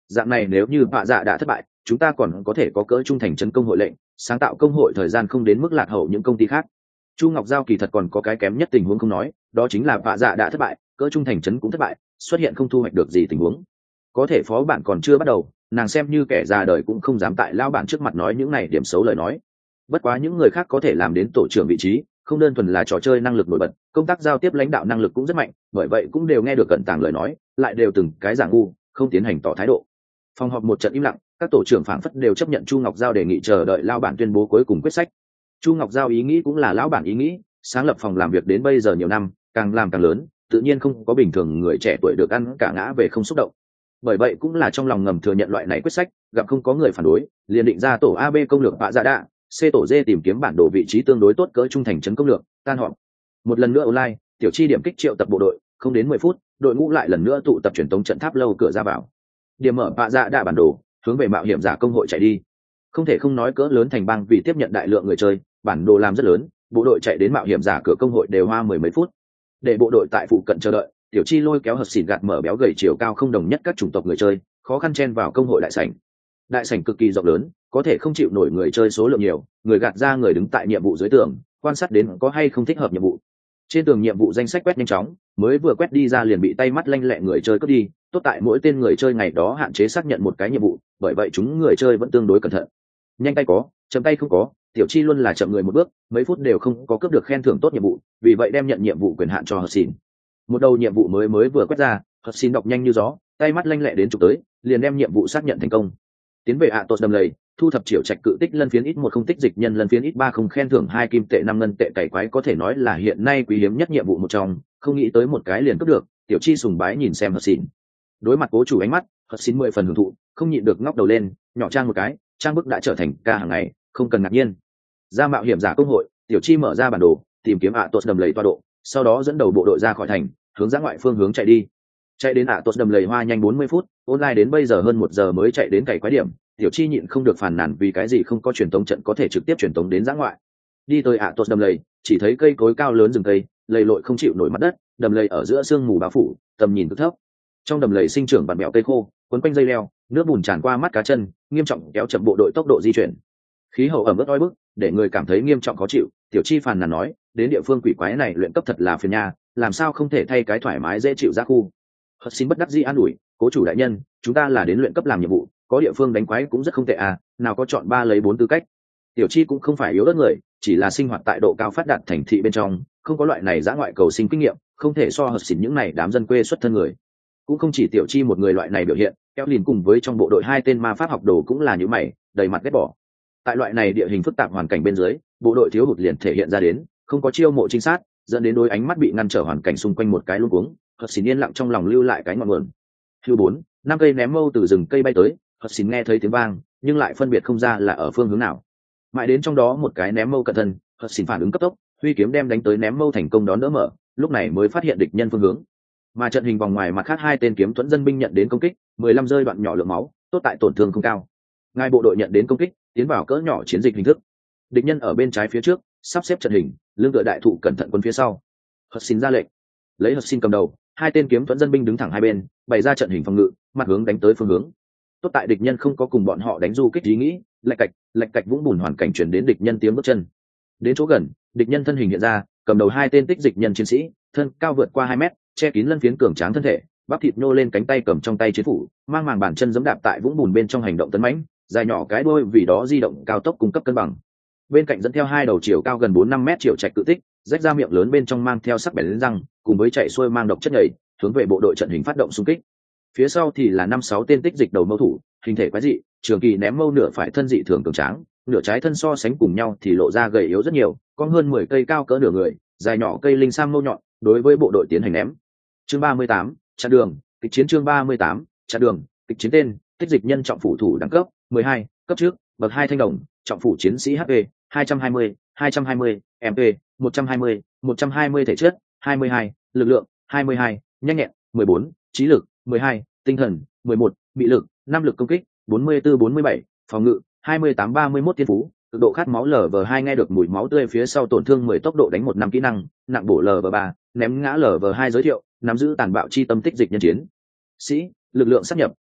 dạng này nếu như bạ dạ đã thất bại, chúng ta còn có thể có cỡ trung thành trấn công hội lệnh, sáng tạo công hội thời gian không đến mức lạc hậu những công ty khác. Chu Ngọc Giao kỳ thật còn có cái kém nhất tình huống không nói, đó chính là bạ dạ đã thất bại, cỡ trung thành trấn cũng thất bại, xuất hiện không thu hoạch được gì tình huống. Có thể phó bản còn chưa bắt đầu, nàng xem như kẻ già đời cũng không dám tại lao bản trước mặt nói những này điểm xấu lời nói. Bất quá những người khác có thể làm đến tổ trưởng vị trí, không đơn thuần là trò chơi năng lực nổi bật, công tác giao tiếp lãnh đạo năng lực cũng rất mạnh, bởi vậy cũng đều nghe được cận tàng lời nói, lại đều từng cái giả ngu, không tiến hành tỏ thái độ. Phòng họp một trận im lặng, các tổ trưởng phảng phất đều chấp nhận Chu Ngọc Giao đề nghị chờ đợi lao bản tuyên bố cuối cùng quyết sách. Chu Ngọc Giao ý nghĩ cũng là lão bản ý nghĩ, sáng lập phòng làm việc đến bây giờ nhiều năm, càng làm càng lớn, tự nhiên không có bình thường người trẻ tuổi được ăn cả ngã về không xúc động. Bởi vậy cũng là trong lòng ngầm thừa nhận loại này quyết sách, gặp không có người phản đối, liền định ra tổ a bê công lược bạ dạ đạ, C tổ D tìm kiếm bản đồ vị trí tương đối tốt cỡ trung thành trấn công lược, tan họp. Một lần nữa online, tiểu chi điểm kích triệu tập bộ đội, không đến mười phút, đội ngũ lại lần nữa tụ tập truyền tống trận tháp lâu cửa ra vào. Điểm mở bạ dạ đạ bản đồ, hướng về mạo hiểm giả công hội chạy đi. Không thể không nói cỡ lớn thành bang vì tiếp nhận đại lượng người chơi, bản đồ làm rất lớn, bộ đội chạy đến mạo hiểm giả cửa công hội đều hoa mười mấy phút. Để bộ đội tại phụ cận chờ đợi, tiểu chi lôi kéo hợp xỉn gạt mở béo gầy chiều cao không đồng nhất các chủng tộc người chơi, khó khăn chen vào công hội đại sảnh. Đại sảnh cực kỳ rộng lớn, có thể không chịu nổi người chơi số lượng nhiều, người gạt ra người đứng tại nhiệm vụ dưới tường, quan sát đến có hay không thích hợp nhiệm vụ. Trên tường nhiệm vụ danh sách quét nhanh chóng, mới vừa quét đi ra liền bị tay mắt lanh lẹ người chơi cướp đi, tốt tại mỗi tên người chơi ngày đó hạn chế xác nhận một cái nhiệm vụ, bởi vậy chúng người chơi vẫn tương đối cẩn thận. Nhanh tay có, chậm tay không có, tiểu chi luôn là chậm người một bước, mấy phút đều không có cướp được khen thưởng tốt nhiệm vụ, vì vậy đem nhận nhiệm vụ quyền hạn cho hợp xỉn. Một đầu nhiệm vụ mới mới vừa quét ra, hợp xỉn đọc nhanh như gió, tay mắt lanh lẹ đến chụp tới, liền đem nhiệm vụ xác nhận thành công. Tiến về ạ tốt đầm lầy, thu thập triệu trạch cự tích lân phiến ít một không tích dịch nhân lân phiến ít ba không khen thưởng hai kim tệ năm ngân tệ cày quái, có thể nói là hiện nay quý hiếm nhất nhiệm vụ một trong, không nghĩ tới một cái liền cướp được. Tiểu chi sùng bái nhìn xem hợp xỉn, đối mặt cố chủ ánh mắt, hợp xỉn mười phần hưởng thụ, không nhịn được ngóc đầu lên, nhỏ trang một cái, trang bức đã trở thành ca hàng ngày, không cần ngạc nhiên. Ra mạo hiểm giả công hội, tiểu chi mở ra bản đồ, tìm kiếm ạ tốt đầm lầy toa độ, sau đó dẫn đầu bộ đội ra khỏi thành, hướng ra ngoại phương hướng chạy đi. Chạy đến ạ tốt đầm lầy hoa nhanh bốn mươi phút, online đến bây giờ hơn một giờ mới chạy đến cày quái điểm. Tiểu chi nhịn không được phàn nàn vì cái gì không có truyền tống trận có thể trực tiếp truyền tống đến giã ngoại. Đi tới ạ tốt đầm lầy, chỉ thấy cây cối cao lớn rừng cây, lầy lội không chịu nổi mặt đất, đầm lầy ở giữa sương mù bao phủ, tầm nhìn cực thấp. Trong đầm lầy sinh trưởng bản bèo cây khô, quấn quanh dây leo, nước bùn tràn qua mắt cá chân, nghiêm trọng kéo chậm bộ đội tốc độ di chuyển. Khí hậu ẩm ướt oi bức, để người cảm thấy nghiêm trọng khó chịu. Tiểu chi phàn nàn nói, đến địa phương quỷ quái này luyện cấp thật là phiền nha, làm sao không thể thay cái thoải mái dễ chịu ra khu. Hất xin bất đắc dĩ an ủi, cố chủ đại nhân, chúng ta là đến luyện cấp làm nhiệm vụ, có địa phương đánh quái cũng rất không tệ à, nào có chọn ba lấy bốn tư cách. Tiểu chi cũng không phải yếu đất người, chỉ là sinh hoạt tại độ cao phát đạt thành thị bên trong, không có loại này dã ngoại cầu sinh kinh nghiệm, không thể so hất xỉn những này đám dân quê xuất thân người. Cũng không chỉ tiểu chi một người loại này biểu hiện, kéo liền cùng với trong bộ đội hai tên ma pháp học đồ cũng là như mày, đầy mặt ghét bỏ. Tại loại này địa hình phức tạp hoàn cảnh bên dưới, bộ đội thiếu hụt liền thể hiện ra đến, không có chiêu mộ trinh sát, dẫn đến đôi ánh mắt bị ngăn trở hoàn cảnh xung quanh một cái luống cuống. Hất xỉn yên lặng trong lòng lưu lại cái ngọn nguồn. Hưu bốn, năm cây ném mâu từ rừng cây bay tới, Hất xỉn nghe thấy tiếng vang, nhưng lại phân biệt không ra là ở phương hướng nào. Mãi đến trong đó một cái ném mâu cận thân, Hất xỉn phản ứng cấp tốc, huy kiếm đem đánh tới ném mâu thành công đón đỡ mở, lúc này mới phát hiện địch nhân phương hướng. Mà trận hình vòng ngoài mặt khác hai tên kiếm thuẫn dân binh nhận đến công kích, mười lăm rơi đoạn nhỏ lượng máu, tốt tại tổn thương không cao. Ngài bộ đội nhận đến công kích, tiến vào cỡ nhỏ chiến dịch hình thức. Địch nhân ở bên trái phía trước, sắp xếp trận hình, lưng tựa đại thụ cẩn thận quân phía sau. Hất xỉn ra lệnh, lấy Hất xỉn cầm đầu, hai tên kiếm thuẫn dân binh đứng thẳng hai bên, bày ra trận hình phòng ngự, mặt hướng đánh tới phương hướng. Tốt tại địch nhân không có cùng bọn họ đánh du kích ý nghĩ, lạch cạch, lạch cạch vũng bùn hoàn cảnh chuyển đến địch nhân tiếng bước chân. Đến chỗ gần, địch nhân thân hình hiện ra, cầm đầu hai tên tích dịch nhân chiến sĩ, thân cao vượt qua hai mét, che kín lân phiến cường tráng thân thể, bắp thịt nhô lên cánh tay cầm trong tay chiến phủ, mang màng bàn chân giẫm đạp tại vũng bùn bên trong hành động tấn mãnh, dài nhỏ cái đuôi vì đó di động cao tốc cung cấp cân bằng. Bên cạnh dẫn theo hai đầu chiều cao gần bốn năm mét triệu trạch cự tích, rách ra miệng lớn bên trong mang theo sắc bén răng, cùng với chạy xuôi mang độc chất nhầy, hướng về bộ đội trận hình phát động xung kích. Phía sau thì là năm sáu tên tích dịch đầu mâu thủ, hình thể quái dị, trường kỳ ném mâu nửa phải thân dị thường cường tráng, nửa trái thân so sánh cùng nhau thì lộ ra gầy yếu rất nhiều, có hơn mười cây cao cỡ nửa người, dài nhỏ cây linh sam mâu nhọn, đối với bộ đội tiến hành ném. Chương ba mươi tám, chặn đường, kịch chiến chương ba mươi tám, chặn đường, kịch chiến tên, tích dịch nhân trọng phủ thủ đẳng cấp, mười hai, cấp trước, bậc hai thanh đồng, trọng phủ chiến sĩ hát pê, hai trăm hai mươi, hai trăm hai mươi, em pê, một trăm hai mươi, một trăm hai mươi thể chất, hai mươi hai, lực lượng, hai mươi hai, nhanh nhẹn, mười bốn, trí lực, mười hai, tinh thần, mười một, bị lực, năm lực công kích, bốn mươi tư bốn mươi bảy, phòng ngự, hai mươi tám ba mươi mốt thiên phú, cực độ khát máu lv hai nghe được mùi máu tươi phía sau tổn thương mười tốc độ đánh một năm kỹ năng, nặng bổ lv ba, ném ngã lv hai giới thiệu, nắm giữ tàn bạo chi tâm tích dịch nhân chiến sĩ, lực lượng sát nhập,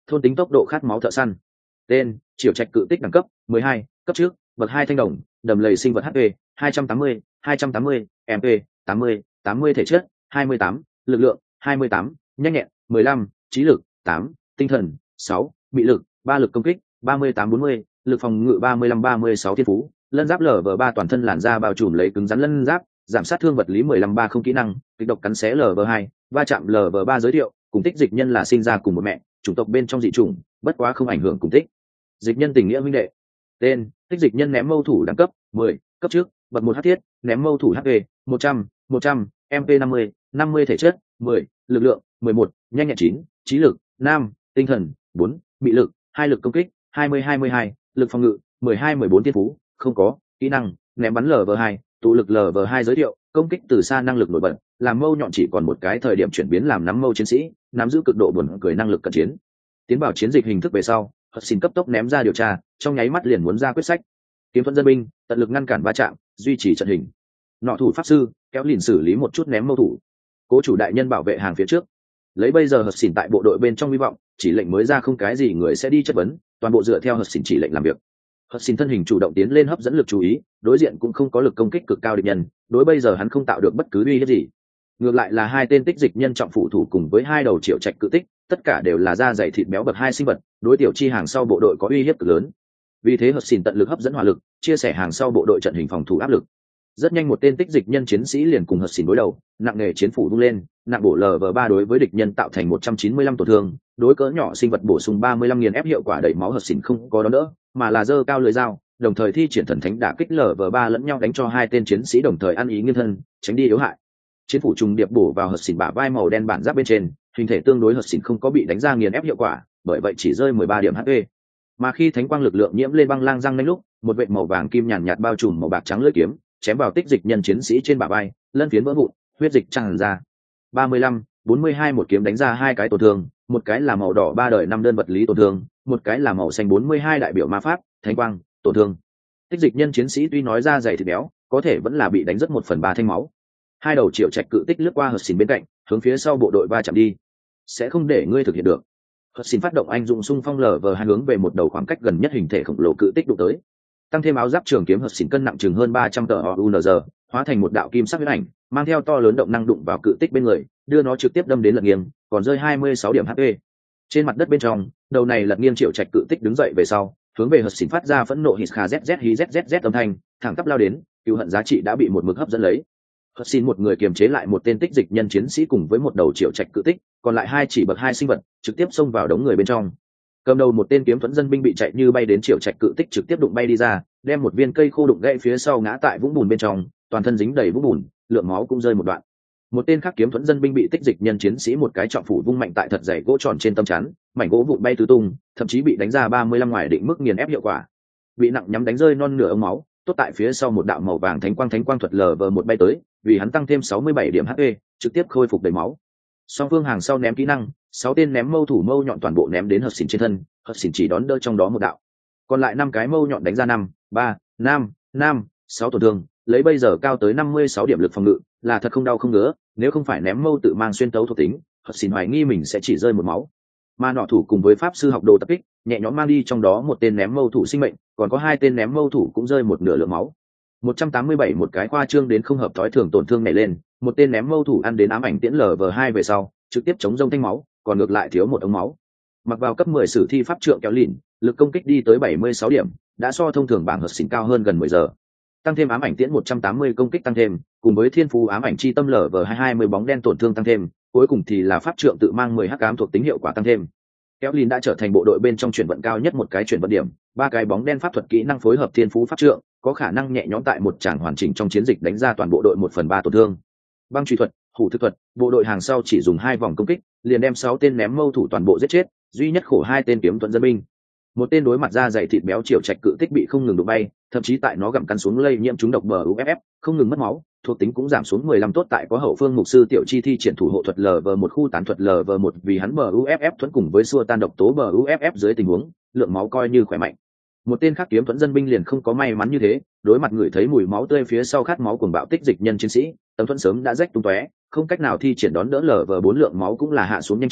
thôn tính tốc độ khát máu thợ săn. Tên: Triều Trạch cự tích đẳng cấp mười hai, cấp trước, bậc hai thanh đồng, đầm lầy sinh vật hát pê hai trăm tám mươi, hai trăm tám mươi, em pê tám mươi, tám mươi thể chất hai mươi tám, lực lượng hai mươi tám, nhanh nhẹn mười lăm, trí lực tám, tinh thần sáu, bị lực ba, lực công kích ba mươi tám bốn mươi, lực phòng ngự ba mươi lăm ba mươi sáu, thiên phú lân giáp lv ba, toàn thân làn da bao trùm lấy cứng rắn lân giáp, giảm sát thương vật lý mười lăm ba không, kỹ năng kịch độc cắn xé lv hai, va chạm lv ba. Giới thiệu: cùng tích dịch nhân là sinh ra cùng một mẹ, chủng tộc bên trong dị chủng, bất quá không ảnh hưởng cùng tích dịch nhân tình nghĩa huynh đệ. Tên: tích dịch nhân ném mâu thủ đẳng cấp mười, cấp trước, bậc một, hắc thiết, ném mâu thủ hp một trăm, một trăm, em pê năm mươi, năm mươi thể chất mười, lực lượng mười một, nhanh nhẹn chín, trí lực năm, tinh thần bốn, mị lực hai, lực công kích hai mươi hai mươi hai, lực phòng ngự mười hai mười bốn, thiên phú không có, kỹ năng ném bắn lv hai, tụ lực lv hai. Giới thiệu: công kích từ xa năng lực nổi bật, làm mâu nhọn chỉ còn một cái thời điểm chuyển biến làm nắm mâu chiến sĩ, nắm giữ cực độ buồn cười năng lực cận chiến. Tiến vào chiến dịch hình thức về sau, Hật xin cấp tốc ném ra điều tra, trong nháy mắt liền muốn ra quyết sách. Kiếm thuẫn dân binh tận lực ngăn cản va chạm, duy trì trận hình. Nọ thủ pháp sư kéo lìn xử lý một chút ném mâu thủ. Cố chủ đại nhân bảo vệ hàng phía trước. Lấy bây giờ Hật xin tại bộ đội bên trong hy vọng, chỉ lệnh mới ra không cái gì người sẽ đi chất vấn, toàn bộ dựa theo Hật xin chỉ lệnh làm việc. Hật xin thân hình chủ động tiến lên hấp dẫn lực chú ý, đối diện cũng không có lực công kích cực cao địch nhân, đối bây giờ hắn không tạo được bất cứ uy hiếp gì. Ngược lại là hai tên tích dịch nhân trọng phụ thủ cùng với hai đầu Triệu Trạch cự tích, tất cả đều là da dày thịt béo bậc hai sinh vật, đối tiểu chi hàng sau bộ đội có uy hiếp cực lớn. Vì thế Hật xin tận lực hấp dẫn hỏa lực, chia sẻ hàng sau bộ đội trận hình phòng thủ áp lực. Rất nhanh một tên tích dịch nhân chiến sĩ liền cùng Hật xin đối đầu, nặng nề chiến phủ vung lên, nặng bổ lv ba đối với địch nhân tạo thành một trăm chín mươi lăm tổn thương, đối cỡ nhỏ sinh vật bổ sung ba mươi lăm nghìn ép, hiệu quả đẩy máu Hật xin không có đón đỡ, mà là giơ cao lưỡi dao, đồng thời thi triển thần thánh đả kích lv ba lẫn nhau đánh cho hai tên chiến sĩ đồng thời ăn ý nghiêng thân, tránh đi yếu hại. Chiến phủ trùng điệp bổ vào Hật xin bả vai màu đen bản giáp bên trên, hình thể tương đối Hật xin không có bị đánh ra nghiền ép hiệu quả, bởi vậy chỉ rơi mười ba điểm hát pê. Mà khi thánh quang lực lượng nhiễm lên băng lang răng nanh lúc, một vệt màu vàng kim nhàn nhạt bao trùm màu bạc trắng lưỡi kiếm, chém vào tích dịch nhân chiến sĩ trên bả vai, lân phiến vỡ vụn, huyết dịch tràn ra. ba mươi lăm, bốn mươi hai một kiếm đánh ra hai cái tổn thương, một cái là màu đỏ ba đời năm đơn vật lý tổn thương, một cái là màu xanh bốn mươi hai đại biểu ma pháp, thánh quang, tổn thương. Tích dịch nhân chiến sĩ tuy nói ra dày thịt béo, có thể vẫn là bị đánh rất một phần ba thanh máu. Hai đầu Triệu Trạch cự tích lướt qua Hật xin bên cạnh, hướng phía sau bộ đội va chạm đi. Sẽ không để ngươi thực hiện được. Hật xin phát động anh dụng xung phong lở vờ hai hướng về một đầu khoảng cách gần nhất hình thể khổng lồ cự tích đụng tới. Tăng thêm áo giáp trường kiếm Hật xin cân nặng chừng hơn ba trăm tờ ounz, hóa thành một đạo kim sắc huyết ảnh, mang theo to lớn động năng đụng vào cự tích bên người, đưa nó trực tiếp đâm đến lật nghiêng, còn rơi hai mươi sáu điểm hát pê. Trên mặt đất bên trong, đầu này lật nghiêng Triệu Trạch cự tích đứng dậy về sau, hướng về Hật xin phát ra phẫn nộ hít kha zz hí zzz âm thanh, thẳng tắp lao đến, cừu hận giá trị đã bị một mực hấp dẫn lấy. Hật xin một người kiềm chế lại một tên tích dịch nhân chiến sĩ cùng với một đầu Triệu Trạch cự tích, còn lại hai chỉ bậc hai sinh vật trực tiếp xông vào đống người bên trong. Cầm đầu một tên kiếm thuẫn dân binh bị chạy như bay đến Triệu Trạch cự tích trực tiếp đụng bay đi ra, đem một viên cây khô đụng gãy phía sau ngã tại vũng bùn bên trong, toàn thân dính đầy vũng bùn, lượng máu cũng rơi một đoạn. Một tên khác kiếm thuẫn dân binh bị tích dịch nhân chiến sĩ một cái trọng phủ vung mạnh tại thật dày gỗ tròn trên tâm chắn, mảnh gỗ vụn bay tứ tung, thậm chí bị đánh ra ba mươi lăm ngoài định mức nghiền ép hiệu quả. Bị nặng nhắm đánh rơi non nửa ống máu, tốt tại phía sau một đạo màu vàng thánh quang thánh quang thuật lờ vờ một bay tới, vì hắn tăng thêm sáu mươi bảy điểm hát pê, trực tiếp khôi phục đầy máu. Song phương hàng sau ném kỹ năng, sáu tên ném mâu thủ mâu nhọn toàn bộ ném đến Hật xin trên thân, Hật xin chỉ đón đỡ trong đó một đạo. Còn lại năm cái mâu nhọn đánh ra năm, ba, năm, năm, sáu tổn thương, lấy bây giờ cao tới năm mươi sáu điểm lực phòng ngự, là thật không đau không ngứa, nếu không phải ném mâu tự mang xuyên tấu thuộc tính, Hật xin hoài nghi mình sẽ chỉ rơi một máu. Mà nọ thủ cùng với pháp sư học đồ tập kích, nhẹ nhõm mang đi trong đó một tên ném mâu thủ sinh mệnh, còn có hai tên ném mâu thủ cũng rơi một nửa lượng máu. một trăm tám mươi bảy một cái khoa trương đến không hợp thói thường tổn thương này lên, một tên ném mâu thủ ăn đến ám ảnh tiễn lờ vờ hai về sau, trực tiếp chống rông thanh máu, còn ngược lại thiếu một ống máu. Mặc vào cấp mười sử thi pháp trượng kéo lìn, lực công kích đi tới bảy mươi sáu điểm, đã so thông thường bảng Hật xin cao hơn gần mười giờ. Tăng thêm ám ảnh tiễn một trăm tám mươi công kích tăng thêm, cùng với thiên phú ám ảnh chi tâm lờ vờ hai hai mươi bóng đen tổn thương tăng thêm, cuối cùng thì là pháp trượng tự mang mười hắc ám thuộc tính hiệu quả tăng thêm. Kéo lìn đã trở thành bộ đội bên trong chuyển vận cao nhất một cái chuyển vận điểm, ba cái bóng đen pháp thuật kỹ năng phối hợp thiên phú pháp trượng, có khả năng nhẹ nhõm tại một tràng hoàn chỉnh trong chiến dịch đánh ra toàn bộ đội một phần ba tổn thương. Băng truy thuật, hủ thực thuật, bộ đội hàng sau chỉ dùng hai vòng công kích, liền đem sáu tên ném mâu thủ toàn bộ giết chết, duy nhất khổ hai tên kiếm thuẫn dân binh. Một tên đối mặt da dày thịt béo Triệu Trạch cự tích bị không ngừng đụng bay, thậm chí tại nó gặm cắn xuống lây nhiễm trúng độc bờ u ép ép, không ngừng mất máu, thuộc tính cũng giảm xuống mười lăm tốt tại có hậu phương mục sư tiểu chi thi triển thủ hộ thuật lv một khu tán thuật lv một vì hắn bờ u ép ép thuẫn cùng với xua tan độc tố bờ u ép ép dưới tình huống, lượng máu coi như khỏe mạnh. Một tên khác kiếm thuẫn dân binh liền không có may mắn như thế, đối mặt người thấy mùi máu tươi phía sau khát máu cuồng bạo tích dịch nhân chiến sĩ, tấm thuẫn sớm đã rách tung tóe, không cách nào thi triển đón đỡ lv bốn lượng máu cũng là hạ xuống nhanh chóng,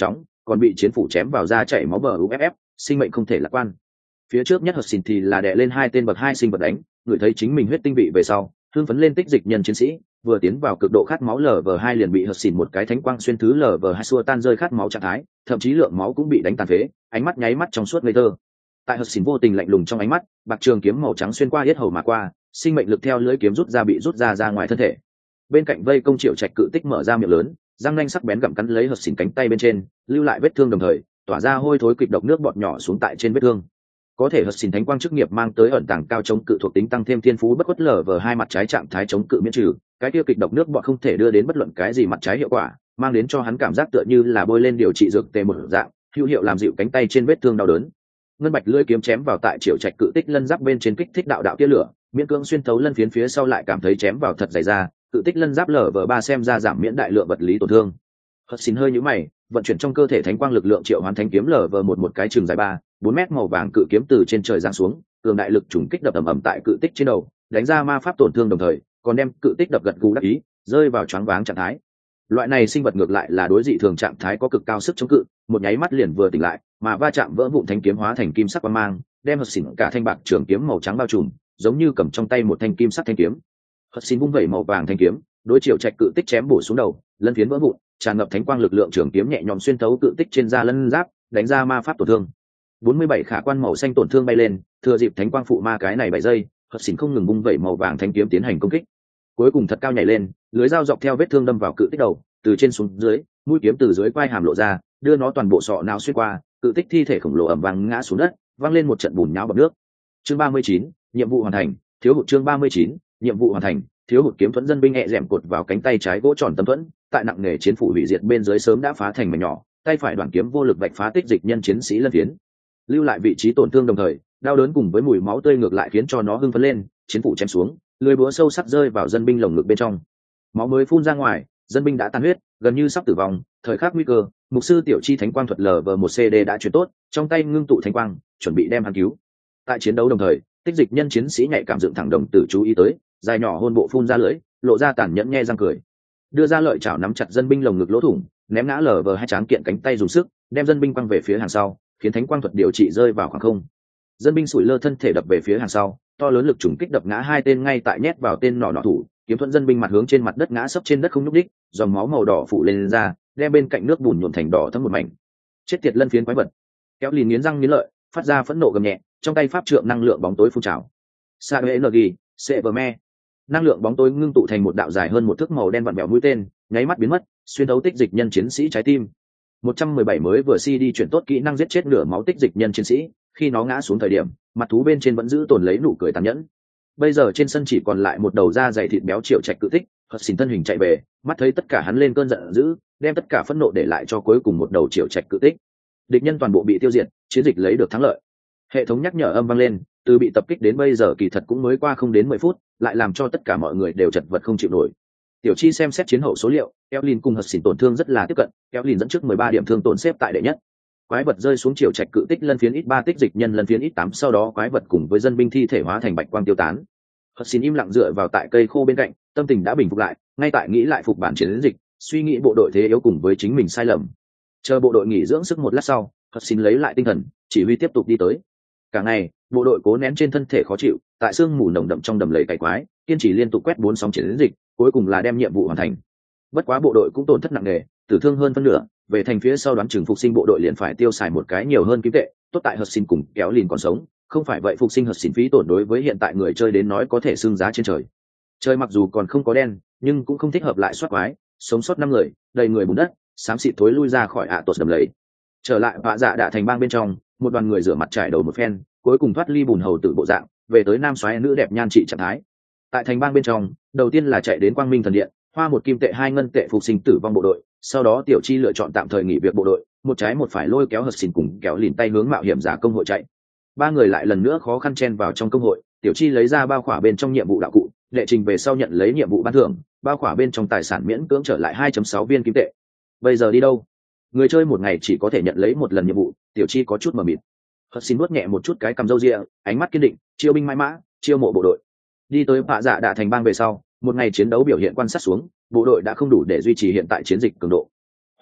còn bị chiến phủ chém vào da chảy máu bờ u ép ép, sinh mệnh không thể lạc quan. Phía trước nhất Hudson thì là đè lên hai tên bậc hai sinh vật đánh, người thấy chính mình huyết tinh vị về sau, hưng phấn lên tích dịch nhân chiến sĩ, vừa tiến vào cực độ khát máu lờ vờ hai liền bị Hudson một cái thánh quang xuyên thứ lờ vờ hai xua tan rơi khát máu trạng thái, thậm chí lượng máu cũng bị đánh tàn phế, ánh mắt nháy mắt trong suốt ngây thơ. Tại Hudson vô tình lạnh lùng trong ánh mắt, bạc trường kiếm màu trắng xuyên qua yết hầu mà qua, sinh mệnh lực theo lưỡi kiếm rút ra bị rút ra ra ngoài thân thể. Bên cạnh vây công Triệu Trạch cự tích mở ra miệng lớn, răng nanh sắc bén gặm cắn lấy Hudson cánh tay bên trên, lưu lại vết thương đồng thời tỏa ra hôi thối kịch độc nước bọt nhỏ xuống tại trên vết thương. Có thể Hudson thánh quang chức nghiệp mang tới ẩn tàng cao chống cự thuộc tính tăng thêm thiên phú bất khuất lở vờ hai mặt trái trạng thái chống cự miễn trừ, cái tiêu kịch độc nước bọt không thể đưa đến bất luận cái gì mặt trái hiệu quả, mang đến cho hắn cảm giác tựa như là bôi lên điều trị dược tề một dạng, hữu hiệu làm dịu cánh tay trên vết thương đau đớn. Ngân bạch lưỡi kiếm chém vào tại Triệu Trạch cự tích lân giáp bên trên kích thích đạo đạo tia lửa, miễn cưỡng xuyên thấu lân phiến phía sau lại cảm thấy chém vào thật dày ra, cự tích lân giáp lở vờ ba xem ra giảm miễn đại lượng vật lý tổn thương. Hudson hơi nhíu mày, vận chuyển trong cơ thể thánh quang lực lượng triệu hoán thánh kiếm lở vờ một một cái trường dài ba bốn mét màu vàng cự kiếm từ trên trời giáng xuống, cường đại lực trùng kích đập ầm ầm tại cự tích trên đầu, đánh ra ma pháp tổn thương đồng thời, còn đem cự tích đập gật gù đắc ý, rơi vào choáng váng trạng thái. Loại này sinh vật ngược lại là đối dị thường trạng thái có cực cao sức chống cự, một nháy mắt liền vừa tỉnh lại, mà va chạm vỡ vụn thánh kiếm hóa thành kim sắc quang mang, đem Hudson cả thanh bạc trường kiếm màu trắng bao trùm, giống như cầm trong tay một thanh kim sắc thanh kiếm. Hudson vung vẩy màu vàng thanh kiếm, đối Triệu Trạch cự tích chém bổ xuống đầu, lân phiến vỡ vụn, tràn ngập thánh quang lực lượng trường kiếm nhẹ nhõm xuyên thấu cự tích trên da lân giáp, đánh ra ma pháp tổn thương. bốn mươi bảy khả quan màu xanh tổn thương bay lên, thừa dịp thánh quang phụ ma cái này bảy giây, Hudson không ngừng vung vẩy màu vàng thanh kiếm tiến hành công kích. Cuối cùng thật cao nhảy lên, lưới dao dọc theo vết thương đâm vào cự tích đầu, từ trên xuống dưới, mũi kiếm từ dưới quai hàm lộ ra, đưa nó toàn bộ sọ não xuyên qua, cự tích thi thể khổng lồ ầm vang ngã xuống đất, vang lên một trận bùn nhão bọt nước. Chương ba mươi chín, nhiệm vụ hoàn thành, thiếu hụt chương ba mươi chín, nhiệm vụ hoàn thành, thiếu hụt kiếm thuẫn dân binh nhẹ dẻm cột vào cánh tay trái gỗ tròn tấm thuẫn, tại nặng nghề chiến phủ hủy diệt bên dưới sớm đã phá thành mảnh nhỏ, tay phải đoạn kiếm vô lực vạch phá tích dịch nhân chiến sĩ lân phiến, lưu lại vị trí tổn thương đồng thời, đau đớn cùng với mùi máu tươi ngược lại khiến cho nó hưng phấn lên, chiến phủ chém xuống, lưỡi búa sâu sắc rơi vào dân binh lồng ngực bên trong. Máu mới phun ra ngoài, dân binh đã tan huyết, gần như sắp tử vong, thời khắc nguy cơ, mục sư tiểu chi thánh quang thuật lờ vờ một C D đã chuyển tốt, trong tay ngưng tụ thánh quang, chuẩn bị đem hắn cứu. Tại chiến đấu đồng thời, tích dịch nhân chiến sĩ nhạy cảm dựng thẳng đồng tử chú ý tới, dài nhỏ hôn bộ phun ra lưỡi, lộ ra tàn nhẫn nhe răng cười, đưa ra lợi chảo nắm chặt dân binh lồng ngực lỗ thủng, ném ngã lờ vờ hai tráng kiện cánh tay dùng sức, đem dân binh quăng về phía hàng sau, khiến thánh quang thuật điều trị rơi vào khoảng không. Dân binh sủi lơ thân thể đập về phía hàng sau, to lớn lực trùng kích đập ngã hai tên ngay tại nhét vào tên nỏ nỏ thủ, kiếm thuẫn dân binh mặt hướng trên mặt đất ngã sấp trên đất không nhúc đích, dòng máu màu đỏ phủ lên, lên ra, đem bên cạnh nước bùn nhuộm thành đỏ thẫm một mảnh. Chết tiệt lân phiến quái vật! Kéo lìn nghiến răng nghiến lợi, phát ra phẫn nộ gầm nhẹ, trong tay pháp trượng năng lượng bóng tối phun trào. Sa e en giê, Severme. Năng lượng bóng tối ngưng tụ thành một đạo dài hơn một thước màu đen vặn vẹo mũi tên, nháy mắt biến mất, xuyên thấu tích dịch nhân chiến sĩ trái tim. một trăm mười bảy mới vừa si đi chuyển tốt kỹ năng giết chết nửa máu tích dịch nhân chiến sĩ, khi nó ngã xuống thời điểm, mặt thú bên trên vẫn giữ tồn lấy nụ cười tàn nhẫn. Bây giờ trên sân chỉ còn lại một đầu da dày thịt béo Triệu Trạch cự tích, Hudson thân hình chạy về, mắt thấy tất cả hắn lên cơn giận dữ, đem tất cả phẫn nộ để lại cho cuối cùng một đầu Triệu Trạch cự tích. Địch nhân toàn bộ bị tiêu diệt, chiến dịch lấy được thắng lợi. Hệ thống nhắc nhở âm vang lên, từ bị tập kích đến bây giờ kỳ thật cũng mới qua không đến mười phút, lại làm cho tất cả mọi người đều chật vật không chịu nổi. Tiểu Chi xem xét chiến hậu số liệu, Elin cùng Hudson tổn thương rất là tiếp cận, Elin dẫn trước mười ba điểm thương tổn xếp tại đệ nhất. Quái vật rơi xuống Triệu Trạch cự tích lân phiến ít ba tích dịch nhân lân phiến ít tám, sau đó quái vật cùng với dân binh thi thể hóa thành bạch quang tiêu tán. Hudson im lặng dựa vào tại cây khô bên cạnh, tâm tình đã bình phục lại, ngay tại nghĩ lại phục bản chiến dịch, suy nghĩ bộ đội thế yếu cùng với chính mình sai lầm. Chờ bộ đội nghỉ dưỡng sức một lát sau, Hudson lấy lại tinh thần, chỉ huy tiếp tục đi tới. Cả ngày, bộ đội cố nén trên thân thể khó chịu, tại sương mù nồng đậm trong đầm lầy cày quái, kiên trì liên tục quét bốn sóng chiến dịch, cuối cùng là đem nhiệm vụ hoàn thành. Bất quá bộ đội cũng tổn thất nặng nề, tử thương hơn phân nửa, về thành phía sau đoán chừng phục sinh bộ đội liền phải tiêu xài một cái nhiều hơn kim tệ, tốt tại Hudson cùng kéo lìn còn sống, không phải vậy phục sinh Hudson phí tổn đối với hiện tại người chơi đến nói có thể xưng giá trên trời. Chơi mặc dù còn không có đen, nhưng cũng không thích hợp lại soát quái, sống sót năm người, đầy người bùn đất, xám xịt thối lui ra khỏi ạ à tột đầm lầy. Trở lại vạ dạ đạ thành bang bên trong, một đoàn người rửa mặt trải đầu một phen, cuối cùng thoát ly bùn hầu tử bộ dạng, về tới nam soái nữ đẹp nhan trị trạng thái. Tại thành bang bên trong, đầu tiên là chạy đến Quang Minh thần điện, hoa một kim tệ hai ngân tệ phục sinh tử vong bộ đội, sau đó Tiểu Chi lựa chọn tạm thời nghỉ việc bộ đội, một trái một phải lôi kéo Hudson cùng kéo lìn tay hướng mạo hiểm giả công hội chạy. Ba người lại lần nữa khó khăn chen vào trong công hội, Tiểu Chi lấy ra bao khỏa bên trong nhiệm vụ đạo cụ, đệ trình về sau nhận lấy nhiệm vụ ban thưởng, bao khỏa bên trong tài sản miễn cưỡng trở lại hai phẩy sáu viên kim tệ. Bây giờ đi đâu? Người chơi một ngày chỉ có thể nhận lấy một lần nhiệm vụ, Tiểu Chi có chút mờ mịt. Hudson nuốt nhẹ một chút cái cằm râu ria, ánh mắt kiên định, chiêu binh mãi mã, chiêu mộ bộ đội. Đi tới vạ dạ đạ thành bang về sau, một ngày chiến đấu biểu hiện quan sát xuống, bộ đội đã không đủ để duy trì hiện tại chiến dịch cường độ.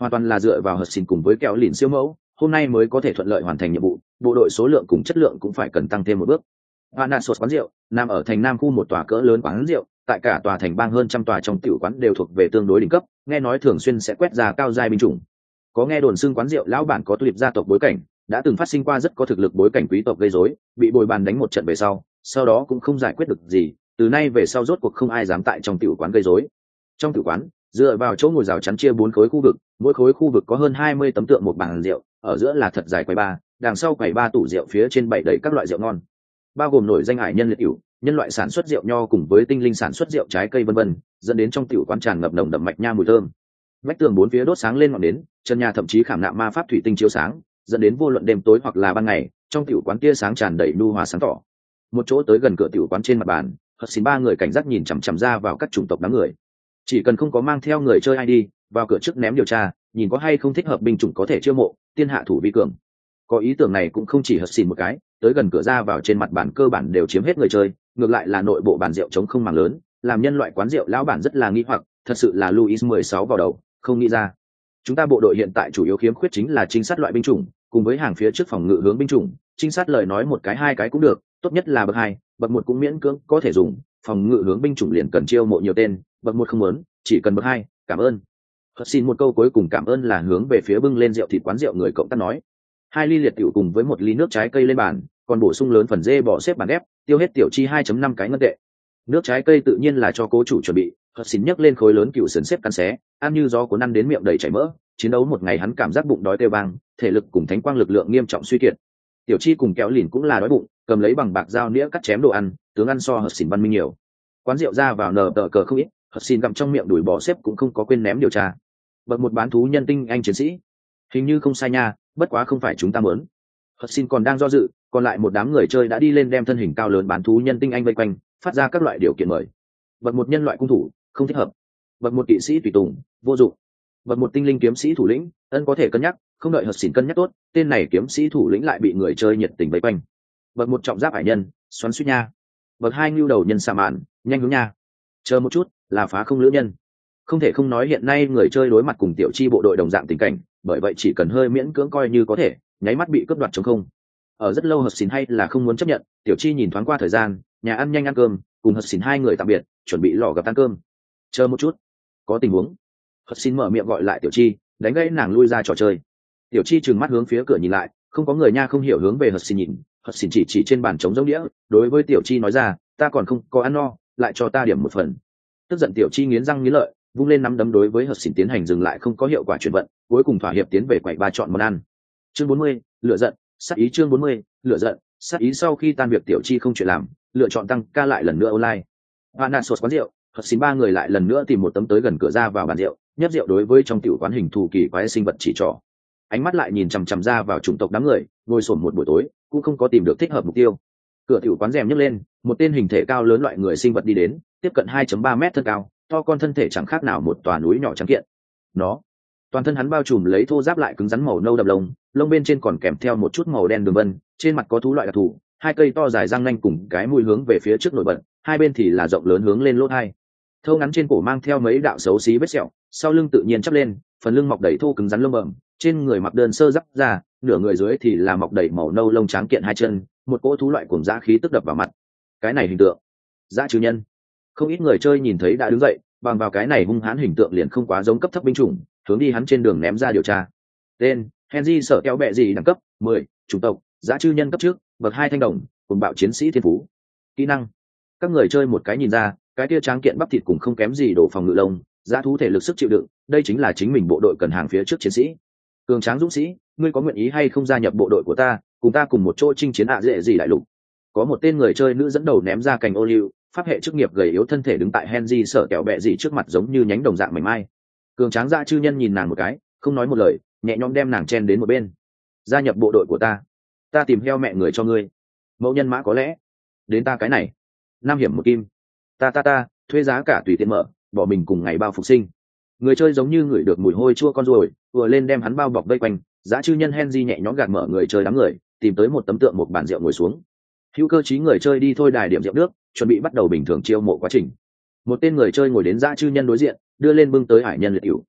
hoàn toàn là dựa vào Hudson cùng với kẹo lìn siêu mẫu, hôm nay mới có thể thuận lợi hoàn thành nhiệm vụ, bộ đội số lượng cùng chất lượng cũng phải cần tăng thêm một bước. Hanasos quán rượu nằm ở thành Nam khu một tòa cỡ lớn quán rượu, tại cả tòa thành bang hơn trăm tòa trong tiểu quán đều thuộc về tương đối đỉnh cấp, nghe nói thường xuyên sẽ quét ra cao giai binh chủng. Có nghe đồn xưng quán rượu lão bản có tulip gia tộc bối cảnh, đã từng phát sinh qua rất có thực lực bối cảnh quý tộc gây rối, bị bồi bàn đánh một trận về sau, sau đó cũng không giải quyết được gì, từ nay về sau rốt cuộc không ai dám tại trong tiểu quán gây rối. Trong tiểu quán, dựa vào chỗ ngồi rào chắn chia bốn khối khu vực, mỗi khối khu vực có hơn hai mươi tấm tượng một bàn rượu, ở giữa là thật dài quầy ba, đằng sau quầy ba tủ rượu phía trên bày đầy các loại rượu ngon, bao gồm nổi danh hải nhân liệt ỉu, nhân loại sản xuất rượu nho cùng với tinh linh sản xuất rượu trái cây vân vân, dẫn đến trong tiểu quán tràn ngập nồng đậm mạch nha mùi thơm. Vách tường bốn phía đốt sáng lên ngọn nến, trần nhà thậm chí khảm nạm ma pháp thủy tinh chiếu sáng, dẫn đến vô luận đêm tối hoặc là ban ngày, trong tiểu quán tia sáng tràn đầy nhu hòa sáng tỏ. Một chỗ tới gần cửa tiểu quán trên mặt bàn, Hudson ba người cảnh giác nhìn chằm chằm ra vào các chủng tộc đám người. Chỉ cần không có mang theo người chơi ai đi, vào cửa trước ném điều tra, nhìn có hay không thích hợp binh chủng có thể chiêu mộ, tiên hạ thủ vi cường. Có ý tưởng này cũng không chỉ Hudson một cái, tới gần cửa ra vào trên mặt bàn cơ bản đều chiếm hết người chơi, ngược lại là nội bộ bàn rượu trống không màng lớn, làm nhân loại quán rượu lão bản rất là nghi hoặc, thật sự là Louis mười sáu vào đầu, không nghĩ ra. Chúng ta bộ đội hiện tại chủ yếu khiếm khuyết chính là trinh sát loại binh chủng, cùng với hàng phía trước phòng ngự hướng binh chủng, trinh sát lời nói một cái hai cái cũng được, tốt nhất là bậc hai, bậc một cũng miễn cưỡng có thể dùng, phòng ngự hướng binh chủng liền cần chiêu mộ nhiều tên, bậc một không muốn, chỉ cần bậc hai, cảm ơn. Hudson một câu cuối cùng cảm ơn là hướng về phía bưng lên rượu thịt quán rượu người cộng tác nói. Hai ly liệt tiểu cùng với một ly nước trái cây lên bàn, còn bổ sung lớn phần dê bò xếp bàn ép, tiêu hết tiểu chi hai phẩy năm cái ngân tệ. Nước trái cây tự nhiên là cho cố chủ chuẩn bị, Hudson nhấc lên khối lớn cừu sườn xếp cắn xé, ăn như gió cuốn ăn đến miệng đầy chảy mỡ, chiến đấu một ngày hắn cảm giác bụng đói tê bang, thể lực cùng thánh quang lực lượng nghiêm trọng suy kiệt. Tiểu chi cùng kéo lìn cũng là đói bụng, cầm lấy bằng bạc dao nĩa cắt chém đồ ăn, tướng ăn so Hudson văn minh nhiều. Quán rượu ra vào nở tờ cờ không ít, Hudson gặm trong miệng đùi bò xếp cũng không có quên ném điều tra. Bậc một bán thú nhân tinh anh chiến sĩ, hình như không sai nha, bất quá không phải chúng ta muốn. Hudson còn đang do dự, còn lại một đám người chơi đã đi lên đem thân hình cao lớn bán thú nhân tinh anh vây quanh, phát ra các loại điều kiện mời. Bậc một nhân loại cung thủ, không thích hợp. Bậc một kỵ sĩ tùy tùng, vô dụng. Bậc một tinh linh kiếm sĩ thủ lĩnh, ân có thể cân nhắc, không đợi Hudson cân nhắc tốt, tên này kiếm sĩ thủ lĩnh lại bị người chơi nhiệt tình vây quanh. Bậc một trọng giáp hải nhân, xoắn suýt nha. Bậc hai nhu đầu nhân xà mạn, nhanh hướng nha. Chờ một chút, là phá không lữ nhân. Không thể không nói hiện nay người chơi đối mặt cùng tiểu chi bộ đội đồng dạng tình cảnh, bởi vậy chỉ cần hơi miễn cưỡng coi như có thể, nháy mắt bị cướp đoạt chống không. Ở rất lâu Hudson hay là không muốn chấp nhận, tiểu chi nhìn thoáng qua thời gian, nhà ăn nhanh ăn cơm, cùng Hudson hai người tạm biệt, chuẩn bị lò gặp ăn cơm. Chờ một chút, có tình huống. Hudson mở miệng gọi lại tiểu chi, đánh gãy nàng lui ra trò chơi. Tiểu chi trừng mắt hướng phía cửa nhìn lại, không có người nha, không hiểu hướng về Hudson nhìn. Hudson chỉ chỉ trên bàn trống giống đĩa, đối với tiểu chi nói ra, ta còn không có ăn no, lại cho ta điểm một phần. Tức giận tiểu chi nghiến răng nghiến lợi, vung lên nắm đấm đối với Hudson tiến hành dừng lại không có hiệu quả chuyển vận, cuối cùng thỏa hiệp tiến về quầy ba chọn món ăn. Chương bốn mươi, lựa giận, sát ý. Chương bốn mươi, lựa giận, sát ý. Sau khi tan việc tiểu chi không chuyện làm, lựa chọn tăng ca lại lần nữa online. Hanasos quán rượu, Hudson ba người lại lần nữa tìm một tấm tới gần cửa ra vào bàn rượu, nhấp rượu đối với trong tiểu quán hình thù kỳ quái sinh vật chỉ trỏ. Ánh mắt lại nhìn chằm chằm ra vào chủng tộc đám người, ngồi xổm một buổi tối, cũng không có tìm được thích hợp mục tiêu. Cửa tiểu quán rèm nhấc lên, một tên hình thể cao lớn loại người sinh vật đi đến, tiếp cận hai phẩy ba mét thân cao, to con thân thể chẳng khác nào một tòa núi nhỏ trắng kiện. Nó, toàn thân hắn bao trùm lấy thô giáp lại cứng rắn màu nâu đậm lông, lông bên trên còn kèm theo một chút màu đen đường vân, trên mặt có thú loại đặc thù, hai cây to dài răng nanh cùng cái mũi hướng về phía trước nổi bật, hai bên thì là rộng lớn hướng lên lỗ hai. Thâu ngắn trên cổ mang theo mấy đạo xấu xí vết sẹo, sau lưng tự nhiên chắp lên, phần lưng mọc đầy thô cứng rắn lông bẩm, trên người mặc đơn sơ giáp ra, nửa người dưới thì là mọc đầy màu nâu lông trắng kiện hai chân, một cỗ thú loại cuồng dã khí tức đập vào mặt. Cái này hình tượng, dã trừ nhân. Không ít người chơi nhìn thấy đã đứng dậy, bằng vào cái này hung hãn hình tượng liền không quá giống cấp thấp binh chủng, hướng đi hắn trên đường ném ra điều tra. Tên: Henry sợ kéo bẹ gì đẳng cấp mười, chủng tộc: dã trừ nhân cấp trước, bậc hai thanh đồng, cuồng bạo chiến sĩ thiên phú. Kỹ năng: các người chơi một cái nhìn ra, cái kia tráng kiện bắp thịt cùng không kém gì đổ phòng ngự lông, dã thú thể lực sức chịu đựng, đây chính là chính mình bộ đội cần hàng phía trước chiến sĩ. Cường tráng dũng sĩ, ngươi có nguyện ý hay không gia nhập bộ đội của ta, cùng ta cùng một chỗ chinh chiến ạ dễ gì đại lục? Có một tên người chơi nữ dẫn đầu ném ra cành ô liu, pháp hệ chức nghiệp gầy yếu thân thể đứng tại Henry sợ kẹo bẹ gì trước mặt giống như nhánh đồng dạng mảnh mai. Cường tráng dã chư nhân nhìn nàng một cái, không nói một lời, nhẹ nhõm đem nàng chen đến một bên. Gia nhập bộ đội của ta, ta tìm heo mẹ người cho ngươi. Mẫu nhân mã có lẽ, đến ta cái này, năm hiểm một kim. Ta ta ta, thuê giá cả tùy tiện mở, bỏ mình cùng ngày bao phục sinh. Người chơi giống như ngửi được mùi hôi chua con ruồi, vừa lên đem hắn bao bọc vây quanh. Dã chư nhân Henry nhẹ nhõm gạt mở người chơi đám người, tìm tới một tấm tượng một bàn rượu ngồi xuống. Hữu cơ trí người chơi đi thôi đài điểm rượu nước, chuẩn bị bắt đầu bình thường chiêu mộ quá trình. Một tên người chơi ngồi đến dã chư nhân đối diện, đưa lên bưng tới hải nhân liệt hữu.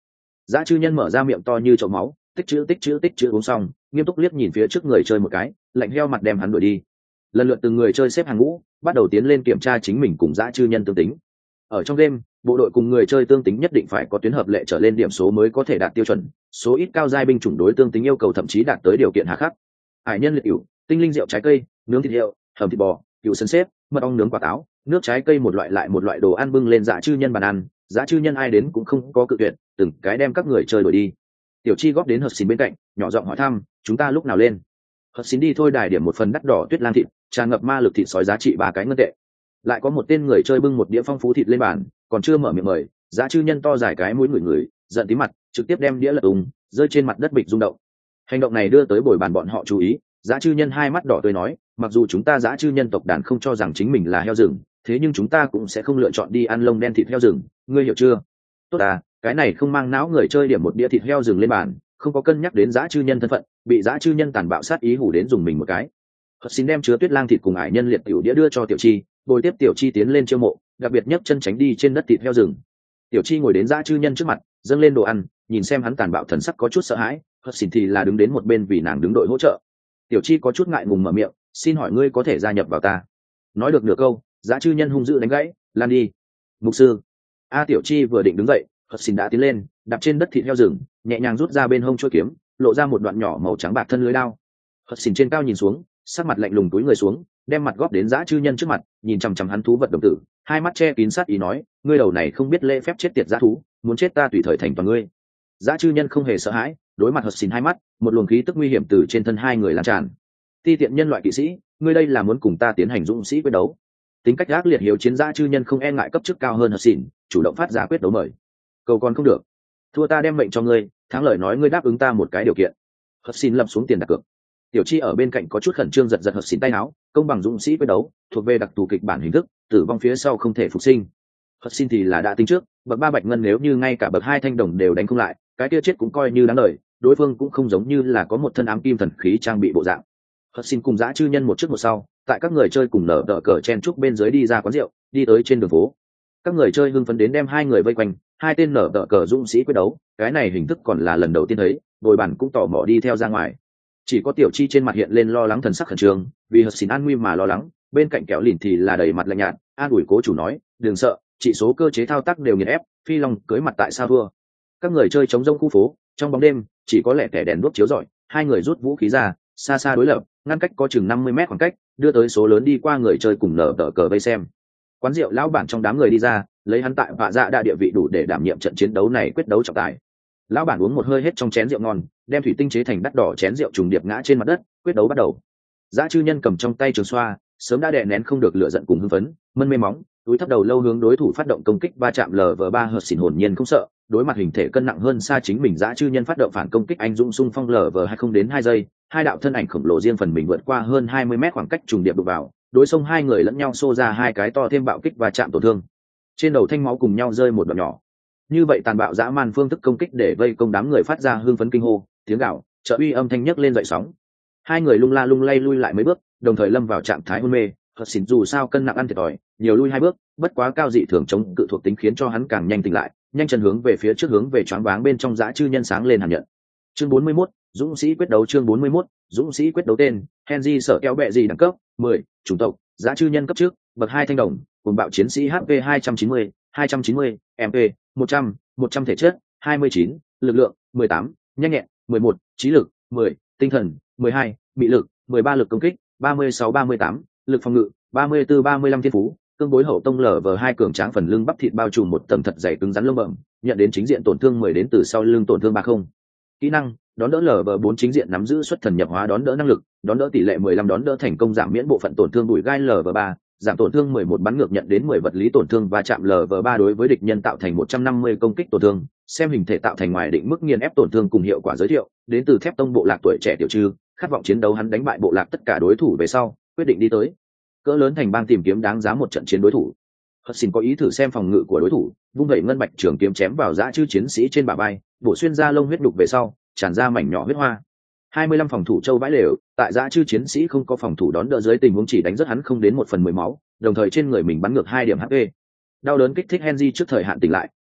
Dã chư nhân mở ra miệng to như chậu máu, tích chữ tích chữ tích chữ uống xong, nghiêm túc liếc nhìn phía trước người chơi một cái, lạnh heo mặt đem hắn đuổi đi. Lần lượt từng người chơi xếp hàng ngũ, bắt đầu tiến lên kiểm tra chính mình cùng dã chư nhân tương tính. Ở trong game, bộ đội cùng người chơi tương tính nhất định phải có tuyến hợp lệ trở lên điểm số mới có thể đạt tiêu chuẩn, số ít cao giai binh chủng đối tương tính yêu cầu thậm chí đạt tới điều kiện hà khắc. Hải nhân liệt cửu, tinh linh rượu trái cây, nướng thịt hiệu, hầm thịt bò, cựu sân xếp, mật ong nướng quả táo, nước trái cây một loại lại một loại đồ ăn bưng lên dã chư nhân bàn ăn, dã chư nhân ai đến cũng không có cự tuyệt, từng cái đem các người chơi đuổi đi. Tiểu chi góp đến hợp xin bên cạnh, nhỏ giọng hỏi thăm, chúng ta lúc nào lên? Hợp xin đi thôi, đài điểm một phần đắt đỏ tuyết lang thịt, tràn ngập ma lực thịt sói giá trị ba cái ngân tệ. Lại có một tên người chơi bưng một đĩa phong phú thịt lên bàn, còn chưa mở miệng mời, dã chư nhân to dài cái mũi ngửi ngửi, giận tí mặt, trực tiếp đem đĩa lật tung, rơi trên mặt đất bịch rung động. Hành động này đưa tới bồi bàn bọn họ chú ý, dã chư nhân hai mắt đỏ tươi nói, mặc dù chúng ta dã chư nhân tộc đàn không cho rằng chính mình là heo rừng, thế nhưng chúng ta cũng sẽ không lựa chọn đi ăn lông đen thịt heo rừng, ngươi hiểu chưa? Tốt à, cái này không mang não người chơi điểm một đĩa thịt heo rừng lên bàn, không có cân nhắc đến dã chư nhân thân phận, bị dã chư nhân tàn bạo sát ý hủ đến dùng mình một cái. Phật xin đem chứa tuyết lang thịt cùng ải nhân liệt tiểu đĩa đưa cho tiểu chi, bồi tiếp tiểu chi tiến lên chiêu mộ, đặc biệt nhấc chân tránh đi trên đất thịt heo rừng. Tiểu chi ngồi đến dã chư nhân trước mặt, dâng lên đồ ăn, nhìn xem hắn tàn bạo thần sắc có chút sợ hãi, Phật xin thì là đứng đến một bên vì nàng đứng đội hỗ trợ. Tiểu chi có chút ngại ngùng mở miệng, xin hỏi ngươi có thể gia nhập vào ta? Nói được nửa câu, dã chư nhân hung dữ đánh gãy, lan đi. Mục sư. A tiểu chi vừa định đứng dậy, Phật xin đã tiến lên, đạp trên đất thịt heo rừng, nhẹ nhàng rút ra bên hông chuôi kiếm, lộ ra một đoạn nhỏ màu trắng bạc thân lưới đao. Phật xin trên cao nhìn xuống, sắc mặt lạnh lùng túi người xuống, đem mặt góp đến dã chư nhân trước mặt, nhìn chằm chằm hắn thú vật đồng tử, hai mắt che kín sát ý nói, ngươi đầu này không biết lễ phép chết tiệt dã thú, muốn chết ta tùy thời thành toàn ngươi. Dã chư nhân không hề sợ hãi, đối mặt Phật xin hai mắt, một luồng khí tức nguy hiểm từ trên thân hai người lan tràn. Ti tiện nhân loại kỵ sĩ, ngươi đây là muốn cùng ta tiến hành dũng sĩ quyết đấu? Tính cách ác liệt hiếu chiến dã chư nhân không e ngại cấp chức cao hơn Phật xin, chủ động phát ra quyết đấu mời. Cầu còn không được, thua ta đem mệnh cho ngươi, thắng lời nói ngươi đáp ứng ta một cái điều kiện. Phật xin lập xuống tiền đặt cược. Tiểu chi ở bên cạnh có chút khẩn trương giật giật Phật xin tay áo, công bằng dũng sĩ quyết đấu, thuộc về đặc thù kịch bản hình thức, tử vong phía sau không thể phục sinh. Phật xin thì là đã tính trước, bậc ba bạch ngân nếu như ngay cả bậc hai thanh đồng đều đánh không lại, cái kia chết cũng coi như đáng đời, đối phương cũng không giống như là có một thân ám kim thần khí trang bị bộ dạng. Phật xin cùng dã chư nhân một trước một sau, tại các người chơi cùng nở đỡ cờ chen trúc bên dưới đi ra quán rượu, đi tới trên đường phố. Các người chơi hưng phấn đến đem hai người vây quanh, hai tên nở đỡ cờ dũng sĩ quyết đấu, cái này hình thức còn là lần đầu tiên thấy, bồi bàn cũng tò mò đi theo ra ngoài. Chỉ có tiểu chi trên mặt hiện lên lo lắng thần sắc khẩn trương, vì Phật xin an nguy mà lo lắng, bên cạnh kéo lìn thì là đầy mặt lạnh nhạt, an ủi cố chủ nói, đừng sợ, chỉ số cơ chế thao tác đều nghiền ép, phi long cưới mặt tại sao thua. Các người chơi chống rông khu phố, trong bóng đêm chỉ có lẻ tẻ đèn đuốc chiếu rọi, hai người rút vũ khí ra, xa xa đối lập, ngăn cách có chừng năm mươi mét khoảng cách, đưa tới số lớn đi qua người chơi cùng nở tờ cờ vây xem. Quán rượu lão bản trong đám người đi ra, lấy hắn tại vạ dạ đa địa vị đủ để đảm nhiệm trận chiến đấu này quyết đấu trọng tài. Lão bản uống một hơi hết trong chén rượu ngon, đem thủy tinh chế thành đắt đỏ chén rượu trùng điệp ngã trên mặt đất, quyết đấu bắt đầu. Dã chư nhân cầm trong tay trường xoa, sớm đã đè nén không được lửa giận cùng hưng phấn, mân mê móng, túi thấp đầu lâu hướng đối thủ phát động công kích va chạm lờ vờ ba hợt xỉn hồn nhiên không sợ, đối mặt hình thể cân nặng hơn xa chính mình dã chư nhân phát động phản công kích anh dũng xung phong lờ vờ hai không đến hai giây, hai đạo thân ảnh khổng lồ riêng phần mình vượt qua hơn hai mươi mét khoảng cách trùng điệp đụng vào, đối xông hai người lẫn nhau xô ra hai cái to thêm bạo kích và chạm tổn thương. Trên đầu thanh máu cùng nhau rơi một đoạn nhỏ. Như vậy tàn bạo dã man phương thức công kích để vây công đám người phát ra hưng phấn kinh hô, tiếng gào, trợ uy âm thanh nhấc lên dậy sóng. Hai người lung la lung lay lui lại mấy bước, đồng thời lâm vào trạng thái hôn mê. Phật xỉn dù sao cân nặng ăn thiệt thòi, nhiều lui hai bước, bất quá cao dị thường chống cự thuộc tính khiến cho hắn càng nhanh tỉnh lại, nhanh chân hướng về phía trước hướng về choáng váng bên trong dã chư nhân sáng lên hàn nhận. Chương bốn mươi mốt, dũng sĩ quyết đấu. Chương bốn mươi mốt, dũng sĩ quyết đấu. Tên Henry sở kéo bẹ gì đẳng cấp mười, chủng tộc dã chư nhân cấp trước, bậc hai thanh đồng, cùng bạo chiến sĩ hát pê hai trăm chín mươi, hai trăm chín mươi, em pê một trăm, một trăm thể chất hai mươi chín, lực lượng mười tám, nhanh nhẹn mười một, trí lực mười, tinh thần mười hai, mị lực mười ba, lực công kích ba mươi sáu ba mươi tám, lực phòng ngự ba mươi tư ba mươi lăm, thiên phú cương bối hậu tông lở vờ hai cường tráng, phần lưng bắp thịt bao trùm một tầng thật dày cứng rắn lông bẩm, nhận đến chính diện tổn thương mười đến từ sau lưng tổn thương ba không. Kỹ năng đón đỡ lở vờ bốn chính diện nắm giữ xuất thần nhập hóa đón đỡ năng lực, đón đỡ tỷ lệ mười lăm, đón đỡ thành công giảm miễn bộ phận tổn thương bụi gai lở vờ ba, giảm tổn thương mười một, bắn ngược nhận đến mười vật lý tổn thương và chạm lở vờ ba đối với địch nhân tạo thành một trăm năm mươi công kích tổn thương, xem hình thể tạo thành ngoài định mức nghiền ép tổn thương cùng hiệu quả giới thiệu, đến từ thép tông bộ lạc tuổi trẻ tiểu trư, khát vọng chiến đấu hắn đánh bại bộ lạc tất cả đối thủ về sau, quyết định đi tới cỡ lớn thành bang tìm kiếm đáng giá một trận chiến đối thủ. Hất xin có ý thử xem phòng ngự của đối thủ, vung vẩy ngân bạch trường kiếm chém vào dã chư chiến sĩ trên bả vai, bổ xuyên ra lông huyết đục về sau, tràn ra mảnh nhỏ huyết hoa. hai mươi lăm phòng thủ châu bãi lều, tại dã chư chiến sĩ không có phòng thủ đón đỡ dưới tình huống chỉ đánh rất hắn không đến một phần mười máu, đồng thời trên người mình bắn ngược hai điểm hát pê. Đau đớn kích thích Henry trước thời hạn tỉnh lại,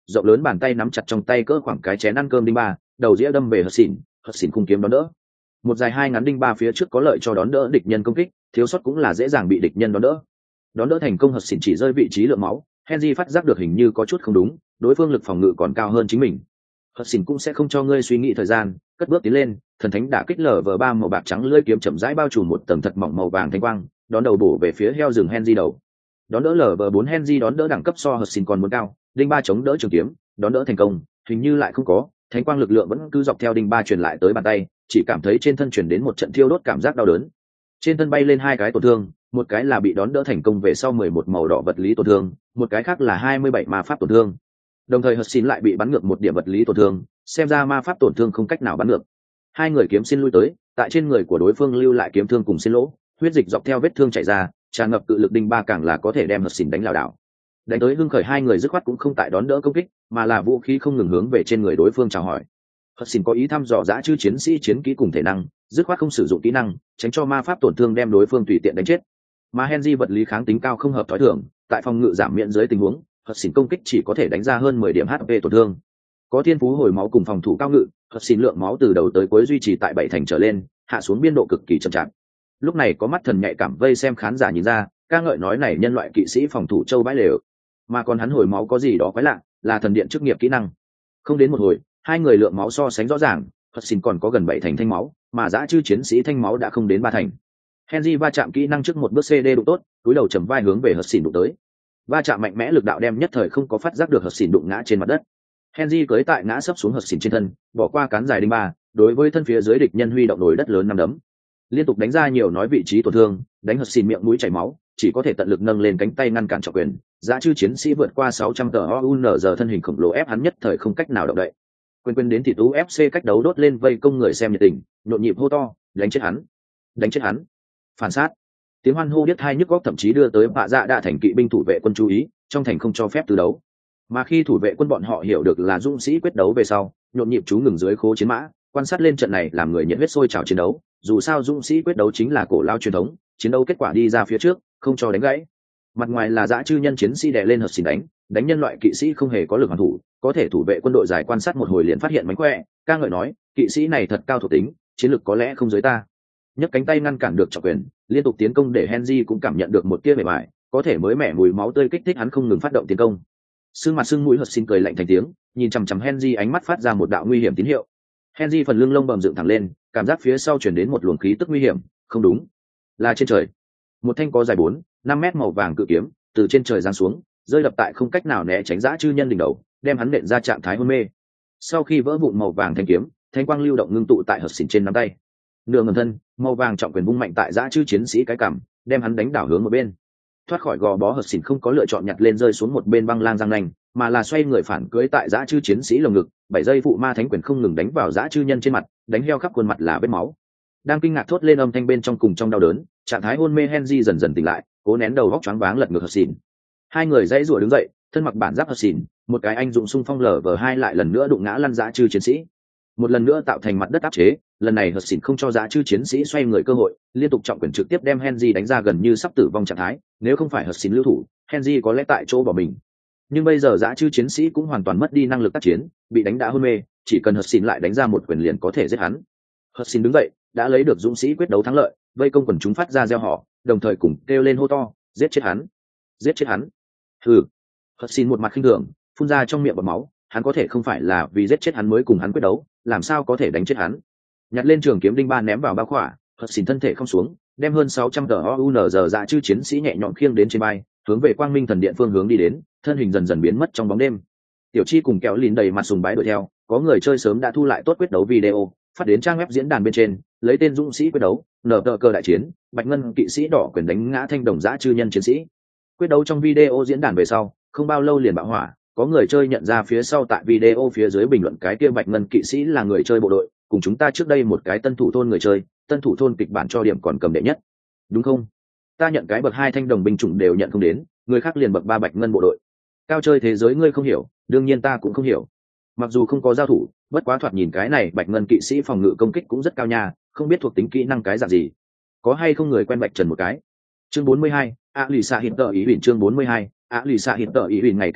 rộng lớn bàn tay nắm chặt trong tay cỡ khoảng cái chén ăn cơm đinh ba, đầu dĩa đâm về hất xỉn, hất xỉn khung kiếm đón đỡ. Một dài hai ngắn đinh ba phía trước có lợi cho đón đỡ địch nhân công kích, thiếu sót cũng là dễ dàng bị địch nhân đón đỡ. Đón đỡ thành công, hất xỉn chỉ rơi vị trí lượng máu, Henry phát giác được hình như có chút không đúng, đối phương lực phòng ngự còn cao hơn chính mình. Hất xỉn cũng sẽ không cho ngươi suy nghĩ thời gian, cất bước tiến lên, thần thánh đả kích lở vờ ba màu bạc trắng lưỡi kiếm chậm rãi bao trùm một tầng thật mỏng màu vàng thanh quang, đón đầu bổ về phía heo rừng Henry đầu. Đón đỡ lở vờ bốn Henry đón đỡ đẳng cấp so hất xỉn còn muốn cao, đinh ba chống đỡ trường kiếm, đón đỡ thành công, hình như lại không có, thánh quang lực lượng vẫn cứ dọc theo đinh ba truyền lại tới bàn tay, chỉ cảm thấy trên thân truyền đến một trận thiêu đốt cảm giác đau đớn. Trên thân bay lên hai cái tổn thương, một cái là bị đón đỡ thành công về sau mười một màu đỏ vật lý tổn thương, một cái khác là hai mươi bảy ma pháp tổn thương. Đồng thời hất xỉn lại bị bắn ngược một điểm vật lý tổn thương, xem ra ma pháp tổn thương không cách nào bắn ngược. Hai người kiếm xin lui tới, tại trên người của đối phương lưu lại kiếm thương cùng xin lỗ, huyết dịch dọc theo vết thương chảy ra, tràn ngập cự lực đinh ba càng là có thể đem hất xỉn đánh lảo đảo. Đánh tới hưng khởi hai người dứt khoát cũng không tại đón đỡ công kích, mà là vũ khí không ngừng hướng về trên người đối phương chào hỏi. Hất xỉn có ý thăm dò dã chư chiến sĩ chiến kỹ cùng thể năng, dứt khoát không sử dụng kỹ năng, tránh cho ma pháp tổn thương đem đối phương tùy tiện đánh chết. Mà Henry vật lý kháng tính cao không hợp thói thường, tại phòng ngự giảm miễn dưới tình huống, hất xỉn công kích chỉ có thể đánh ra hơn mười điểm hát pê tổn thương. Có thiên phú hồi máu cùng phòng thủ cao ngự, hất xỉn lượng máu từ đầu tới cuối duy trì tại bảy thành trở lên, hạ xuống biên độ cực kỳ chậm chạp. Lúc này có mắt thần nhạy cảm vây xem khán giả nhìn ra, ca ngợi nói này nhân loại kỵ sĩ phòng thủ châu bãi lều, mà còn hắn hồi máu có gì đó quái lạ, là thần điện chức nghiệp kỹ năng. Không đến một hồi, hai người lượng máu so sánh rõ ràng, hất xỉn còn có gần bảy thành thanh máu, mà dã chư chiến sĩ thanh máu đã không đến ba thành. Henry va chạm kỹ năng trước một bước xê đê đụng tốt, túi đầu chầm vai hướng về hất xỉn đụng tới. Va chạm mạnh mẽ lực đạo đem nhất thời không có phát giác được hất xỉn đụng ngã trên mặt đất. Henry cưỡi tại ngã sấp xuống hất xỉn trên thân, bỏ qua cán dài đinh ba, đối với thân phía dưới địch nhân huy động nổi đất lớn năm đấm, liên tục đánh ra nhiều nói vị trí tổn thương, đánh hất xỉn miệng mũi chảy máu, chỉ có thể tận lực nâng lên cánh tay ngăn cản trọng quyền. Dã chư chiến sĩ vượt qua sáu trăm tờ o u en giờ thân hình khổng lồ ép hắn nhất thời không cách nào động đậy. Quên quên đến thịt u ép xê cách đấu đốt lên vây công người xem nhiệt tình, nhộn nhịp hô to, đánh chết hắn, đánh chết hắn, phản sát. Tiếng hoan hô biết hai nhức góc thậm chí đưa tới bạ dạ đạ thành kỵ binh thủ vệ quân chú ý, trong thành không cho phép từ đấu. Mà khi thủ vệ quân bọn họ hiểu được là dũng sĩ quyết đấu về sau, nhộn nhịp chú ngừng dưới khố chiến mã, quan sát lên trận này làm người nhiệt huyết sôi trào chiến đấu. Dù sao dũng sĩ quyết đấu chính là cổ lao truyền thống, chiến đấu kết quả đi ra phía trước, không cho đánh gãy. Mặt ngoài là dã chư nhân chiến sĩ đè lên hất xỉn đánh, đánh nhân loại kỵ sĩ không hề có lực hoàn thủ, có thể thủ vệ quân đội dài quan sát một hồi liền phát hiện mánh khỏe, ca ngợi nói, kỵ sĩ này thật cao thuộc tính, chiến lược có lẽ không dưới ta. Nhấc cánh tay ngăn cản được trọng quyền, liên tục tiến công để Henry cũng cảm nhận được một tia bề bại, có thể mới mẻ mùi máu tươi kích thích hắn không ngừng phát động tiến công. Sưng mặt sưng mũi hất xỉn cười lạnh thành tiếng, nhìn chằm chằm Henry ánh mắt phát ra một đạo nguy hiểm tín hiệu. Henry phần lưng lông bầm dựng thẳng lên, cảm giác phía sau chuyển đến một luồng khí tức nguy hiểm, không đúng, là trên trời. Một thanh có dài bốn, năm mét màu vàng cự kiếm từ trên trời giáng xuống, rơi đập tại không cách nào né tránh dã chư nhân đỉnh đầu, đem hắn nện ra trạng thái hôn mê. Sau khi vỡ vụn màu vàng thanh kiếm, thanh quang lưu động ngưng tụ tại hất xỉn trên nắm tay. Nửa ngầm thân, màu vàng trọng quyền vung mạnh tại dã chư chiến sĩ cái cằm, đem hắn đánh đảo hướng một bên. Thoát khỏi gò bó hất xỉn không có lựa chọn nhặt lên rơi xuống một bên băng lang răng nanh, mà là xoay người phản cưới tại dã chư chiến sĩ lồng ngực, bảy giây phụ ma thánh quyền không ngừng đánh vào dã chư nhân trên mặt, đánh heo khắp khuôn mặt là vết máu. Đang kinh ngạc thốt lên âm thanh bên trong cùng trong đau đớn, trạng thái hôn mê Henry dần dần tỉnh lại, cố nén đầu góc choáng váng lật ngược hất xỉn. Hai người dãy rủa đứng dậy, thân mặc bản giáp hất xỉn, một cái anh dụng xung phong lở vờ hai lại lần nữa đụng ngã lăn dã chư chiến sĩ, một lần nữa tạo thành mặt đất áp chế. Lần này hất xỉn không cho dã chư chiến sĩ xoay người cơ hội, liên tục trọng quyền trực tiếp đem Henry đánh ra gần như sắp tử vong trạng thái. Nếu không phải hất xỉn lưu thủ, Henry có lẽ tại chỗ bỏ mình. Nhưng bây giờ dã chư chiến sĩ cũng hoàn toàn mất đi năng lực tác chiến, bị đánh đã hôn mê, chỉ cần hất xỉn lại đánh ra một quyền liền có thể giết hắn. Hất xỉn đứng dậy, đã lấy được dũng sĩ quyết đấu thắng lợi, vây công quần chúng phát ra reo hò, đồng thời cùng kêu lên hô to, giết chết hắn, giết chết hắn. Hừ. Hất xỉn một mặt khinh thường, phun ra trong miệng bọt máu, hắn có thể không phải là vì giết chết hắn mới cùng hắn quyết đấu, làm sao có thể đánh chết hắn. Nhặt lên trường kiếm đinh ba ném vào bao khỏa, hất xỉn thân thể không xuống, đem hơn sáu trăm tờ o u en giờ dã chư chiến sĩ nhẹ nhõm khiêng đến trên bay, hướng về quang minh thần điện phương hướng đi đến, thân hình dần dần biến mất trong bóng đêm. Tiểu Chi cùng Kéo Lìn đầy mặt sùng bái đuổi theo, có người chơi sớm đã thu lại tốt quyết đấu video, phát đến trang web diễn đàn bên trên, lấy tên dũng sĩ quyết đấu, nở tờ cờ đại chiến, bạch ngân kỵ sĩ đỏ quyền đánh ngã thanh đồng dã chư nhân chiến sĩ. Quyết đấu trong video diễn đàn về sau, không bao lâu liền bạo hỏa, có người chơi nhận ra phía sau tại video phía dưới bình luận cái kia bạch ngân kỵ sĩ là người chơi bộ đội, cùng chúng ta trước đây một cái tân thủ thôn người chơi, tân thủ thôn kịch bản cho điểm còn cầm đệ nhất, đúng không? Ta nhận cái bậc hai thanh đồng binh chủng đều nhận không đến, người khác liền bậc ba bạch ngân bộ đội. Cao chơi thế giới ngươi không hiểu, đương nhiên ta cũng không hiểu. Mặc dù không có giao thủ, bất quá thoạt nhìn cái này bạch ngân kỵ sĩ phòng ngự công kích cũng rất cao nha, không biết thuộc tính kỹ năng cái dạng gì. Có hay không người quen bạch trần một cái. Chương bốn mươi hai, ạ lì xạ hiện tờ ý huyền chương bốn mươi hai, ạ lì xạ hiện tờ ý huyền ngày kế tiếp,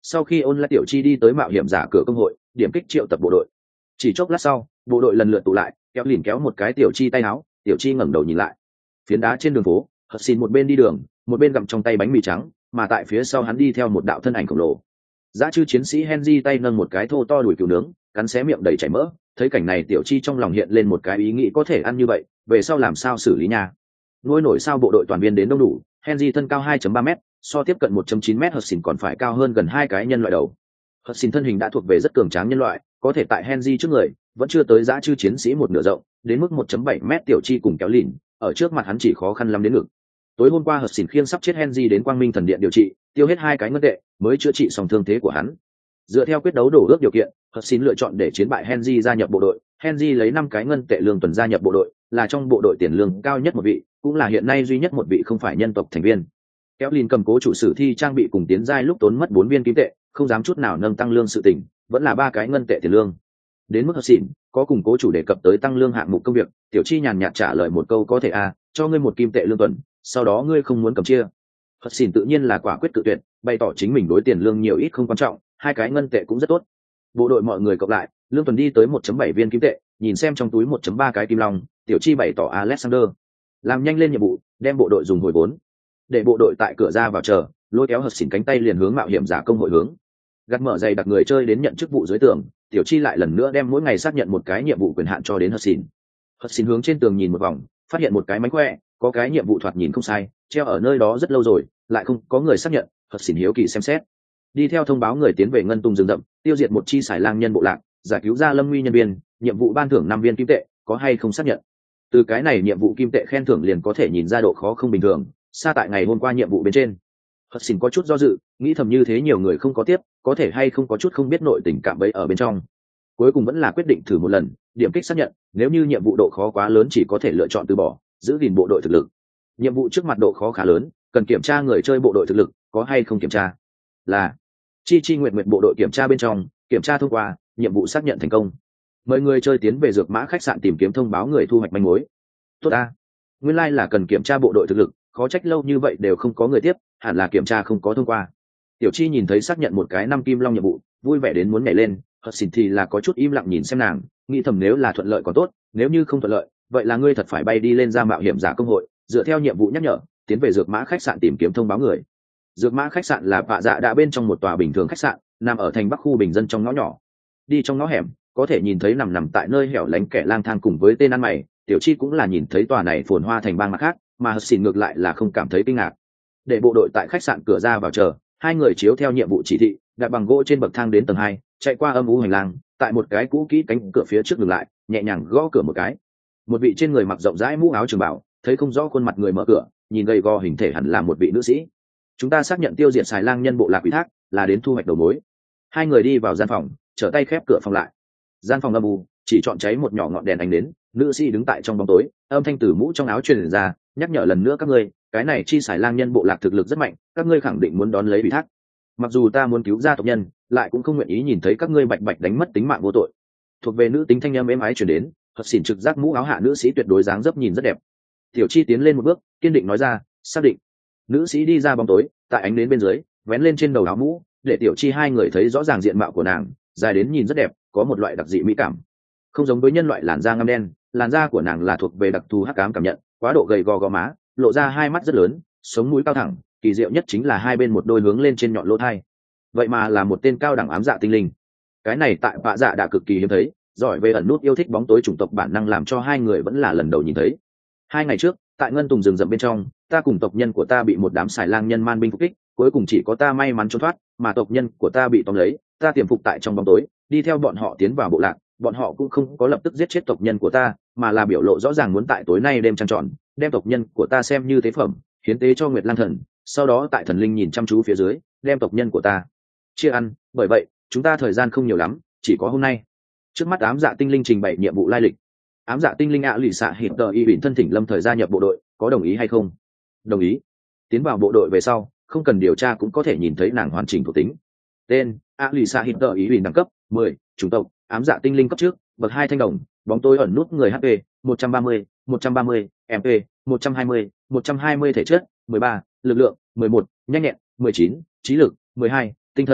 sau khi ôn lại tiểu chi đi tới mạo hiểm giả cửa công hội điểm kích triệu tập bộ đội. Chỉ chốc lát sau bộ đội lần lượt tụ lại, kéo lìn kéo một cái tiểu chi tay áo, tiểu chi ngẩng đầu nhìn lại. Phiến đá trên đường phố, Hật Xin một bên đi đường một bên gặm trong tay bánh mì trắng, mà tại phía sau hắn đi theo một đạo thân ảnh khổng lồ. Dã chư chiến sĩ Henry tay nâng một cái thô to đùi cừu nướng, cắn xé miệng đầy chảy mỡ. Thấy cảnh này tiểu chi trong lòng hiện lên một cái ý nghĩ có thể ăn như vậy, về sau làm sao xử lý nha. Nuôi nổi sao bộ đội toàn viên đến đông đủ, Henry thân cao hai phẩy ba mét, so tiếp cận một phẩy chín mét Hật Xin còn phải cao hơn gần hai cái nhân loại đầu. Hật Xin thân hình đã thuộc về rất cường tráng nhân loại, có thể tại Henry trước người vẫn chưa tới dã chư chiến sĩ một nửa rộng, đến mức một phẩy bảy mét tiểu chi cùng kéo lìn, ở trước mặt hắn chỉ khó khăn lắm đến ngực. Tối hôm qua Hật Xin khiêng sắp chết Henry đến Quang Minh Thần Điện điều trị, tiêu hết hai cái ngân tệ mới chữa trị xong thương thế của hắn. Dựa theo quyết đấu đổ ước điều kiện, Hật Xin lựa chọn để chiến bại Henry gia nhập bộ đội. Henry lấy năm cái ngân tệ lương tuần gia nhập bộ đội, là trong bộ đội tiền lương cao nhất một vị, cũng là hiện nay duy nhất một vị không phải nhân tộc thành viên. Kéo lìn cầm cố chủ sử thi trang bị cùng tiến giai lúc tốn mất bốn viên kim tệ, không dám chút nào nâng tăng lương sự tình, vẫn là ba cái ngân tệ tiền lương. Đến mức Hật Xin có cùng cố chủ đề cập tới tăng lương hạng mục công việc, tiểu chi nhàn nhạt trả lời một câu có thể à, cho ngươi một kim tệ lương tuần, sau đó ngươi không muốn cầm chia. Hật Xin tự nhiên là quả quyết cự tuyệt, bày tỏ chính mình đối tiền lương nhiều ít không quan trọng, hai cái ngân tệ cũng rất tốt. Bộ đội mọi người cộng lại, lương tuần đi tới một phẩy bảy viên kim tệ, nhìn xem trong túi một phẩy ba cái kim long, tiểu chi bày tỏ Alexander, làm nhanh lên nhiệm vụ, đem bộ đội dùng hồi vốn. Để bộ đội tại cửa ra vào chờ, lôi kéo Hật Xin cánh tay liền hướng mạo hiểm giả công hội hướng. Gạt mở dày đặt người chơi đến nhận chức vụ dưới tường, tiểu chi lại lần nữa đem mỗi ngày xác nhận một cái nhiệm vụ quyền hạn cho đến Hật Xin. Hật Xin hướng trên tường nhìn một vòng, phát hiện một cái mánh khỏe, có cái nhiệm vụ thoạt nhìn không sai, treo ở nơi đó rất lâu rồi, lại không có người xác nhận. Hật Xin hiếu kỳ xem xét, đi theo thông báo người tiến về ngân tùng rừng rậm, tiêu diệt một chi xài lang nhân bộ lạc, giải cứu ra lâm nguy nhân viên, nhiệm vụ ban thưởng năm viên kim tệ, có hay không xác nhận. Từ cái này nhiệm vụ kim tệ khen thưởng liền có thể nhìn ra độ khó không bình thường, xa tại ngày hôm qua nhiệm vụ bên trên. Hật Xin có chút do dự, nghĩ thầm như thế nhiều người không có tiếp, có thể hay không có chút không biết nội tình cảm bấy ở bên trong. Cuối cùng vẫn là quyết định thử một lần, điểm kích xác nhận, nếu như nhiệm vụ độ khó quá lớn chỉ có thể lựa chọn từ bỏ, giữ gìn bộ đội thực lực. Nhiệm vụ trước mặt độ khó khá lớn, cần kiểm tra người chơi bộ đội thực lực có hay không kiểm tra. Là chi chi nguyện nguyện bộ đội kiểm tra bên trong, kiểm tra thông qua, nhiệm vụ xác nhận thành công. Mời người chơi tiến về dược mã khách sạn tìm kiếm thông báo người thu hoạch manh mối. Tốt a, nguyên lai like là cần kiểm tra bộ đội thực lực, khó trách lâu như vậy đều không có người tiếp, hẳn là kiểm tra không có thông qua. Tiểu chi nhìn thấy xác nhận một cái năm kim long nhiệm vụ, vui vẻ đến muốn nhảy lên. Hật Xin thì là có chút im lặng nhìn xem nàng, nghĩ thầm nếu là thuận lợi còn tốt, nếu như không thuận lợi, vậy là ngươi thật phải bay đi lên ra mạo hiểm giả công hội, dựa theo nhiệm vụ nhắc nhở, tiến về dược mã khách sạn tìm kiếm thông báo người. Dược mã khách sạn là vạ dạ đã bên trong một tòa bình thường khách sạn, nằm ở thành bắc khu bình dân trong ngõ nhỏ. Đi trong ngõ hẻm, có thể nhìn thấy nằm nằm tại nơi hẻo lánh kẻ lang thang cùng với tên ăn mày. Tiểu chi cũng là nhìn thấy tòa này phồn hoa thành bang mặt khác, mà Hật Xin ngược lại là không cảm thấy kinh ngạc. Để bộ đội tại khách sạn cửa ra vào chờ, hai người chiếu theo nhiệm vụ chỉ thị, đặt bằng gỗ trên bậc thang đến tầng hai, chạy qua âm u hành lang, tại một cái cũ kỹ cánh cửa phía trước dừng lại, nhẹ nhàng gõ cửa một cái. Một vị trên người mặc rộng rãi mũ áo trường bảo, thấy không rõ khuôn mặt người mở cửa, nhìn gầy gò hình thể hẳn là một vị nữ sĩ. Chúng ta xác nhận tiêu diệt xài lang nhân bộ lạc ủy thác, là đến thu hoạch đầu mối. Hai người đi vào gian phòng, trở tay khép cửa phòng lại. Gian phòng âm u, chỉ chọn cháy một nhỏ ngọn đèn ánh đến, nữ sĩ đứng tại trong bóng tối, âm thanh từ mũ trong áo truyền ra, nhắc nhở lần nữa các ngươi, cái này chi xài lang nhân bộ lạc thực lực rất mạnh, các ngươi khẳng định muốn đón lấy ủy thác. Mặc dù ta muốn cứu gia tộc nhân, lại cũng không nguyện ý nhìn thấy các ngươi bạch bạch đánh mất tính mạng vô tội. Thuộc về nữ tính thanh âm êm ái truyền đến, Hật Xin trực giác mũ áo hạ nữ sĩ tuyệt đối dáng dấp nhìn rất đẹp. Tiểu chi tiến lên một bước, kiên định nói ra, xác định. Nữ sĩ đi ra bóng tối, tại ánh đến bên dưới, vén lên trên đầu áo mũ, để tiểu chi hai người thấy rõ ràng diện mạo của nàng, dài đến nhìn rất đẹp, có một loại đặc dị mỹ cảm. Không giống với nhân loại làn da ngăm đen, làn da của nàng là thuộc về đặc thù hắc ám cảm nhận, quá độ gầy gò gò má, lộ ra hai mắt rất lớn, sống mũi cao thẳng, kỳ diệu nhất chính là hai bên một đôi hướng lên trên nhọn lỗ thai. Vậy mà là một tên cao đẳng ám dạ tinh linh. Cái này tại vạ dạ đã cực kỳ hiếm thấy, giỏi về ẩn nút yêu thích bóng tối chủng tộc bản năng làm cho hai người vẫn là lần đầu nhìn thấy. Hai ngày trước, tại ngân tùng rừng rậm bên trong, ta cùng tộc nhân của ta bị một đám xài lang nhân man binh phục kích, cuối cùng chỉ có ta may mắn trốn thoát, mà tộc nhân của ta bị tóm lấy, ta tiềm phục tại trong bóng tối, đi theo bọn họ tiến vào bộ lạc. Bọn họ cũng không có lập tức giết chết tộc nhân của ta, mà là biểu lộ rõ ràng muốn tại tối nay đêm trăng tròn, đem tộc nhân của ta xem như tế phẩm, hiến tế cho Nguyệt Lang Thần, sau đó tại thần linh nhìn chăm chú phía dưới, đem tộc nhân của ta chia ăn. Bởi vậy, chúng ta thời gian không nhiều lắm, chỉ có hôm nay. Trước mắt ám dạ tinh linh trình bày nhiệm vụ lai lịch. Ám dạ tinh linh ạ lụy xạ hiện tờ y ủy thân thỉnh lâm thời gia nhập bộ đội, có đồng ý hay không? Đồng ý. Tiến vào bộ đội về sau, không cần điều tra cũng có thể nhìn thấy nàng hoàn chỉnh thuộc tính. Tên: ạ lụy xạ hiện tờ y ủy, đẳng cấp mười, chủng tộc ám dạ tinh linh cấp trước, bậc hai thanh đồng, bóng tối ẩn nút người, hp một trăm ba mươi, một trăm ba mươi, mp một trăm hai mươi, một trăm hai mươi, thể chất mười ba, lực lượng mười một, nhanh nhẹn mười chín, trí lực mười hai, tinh thần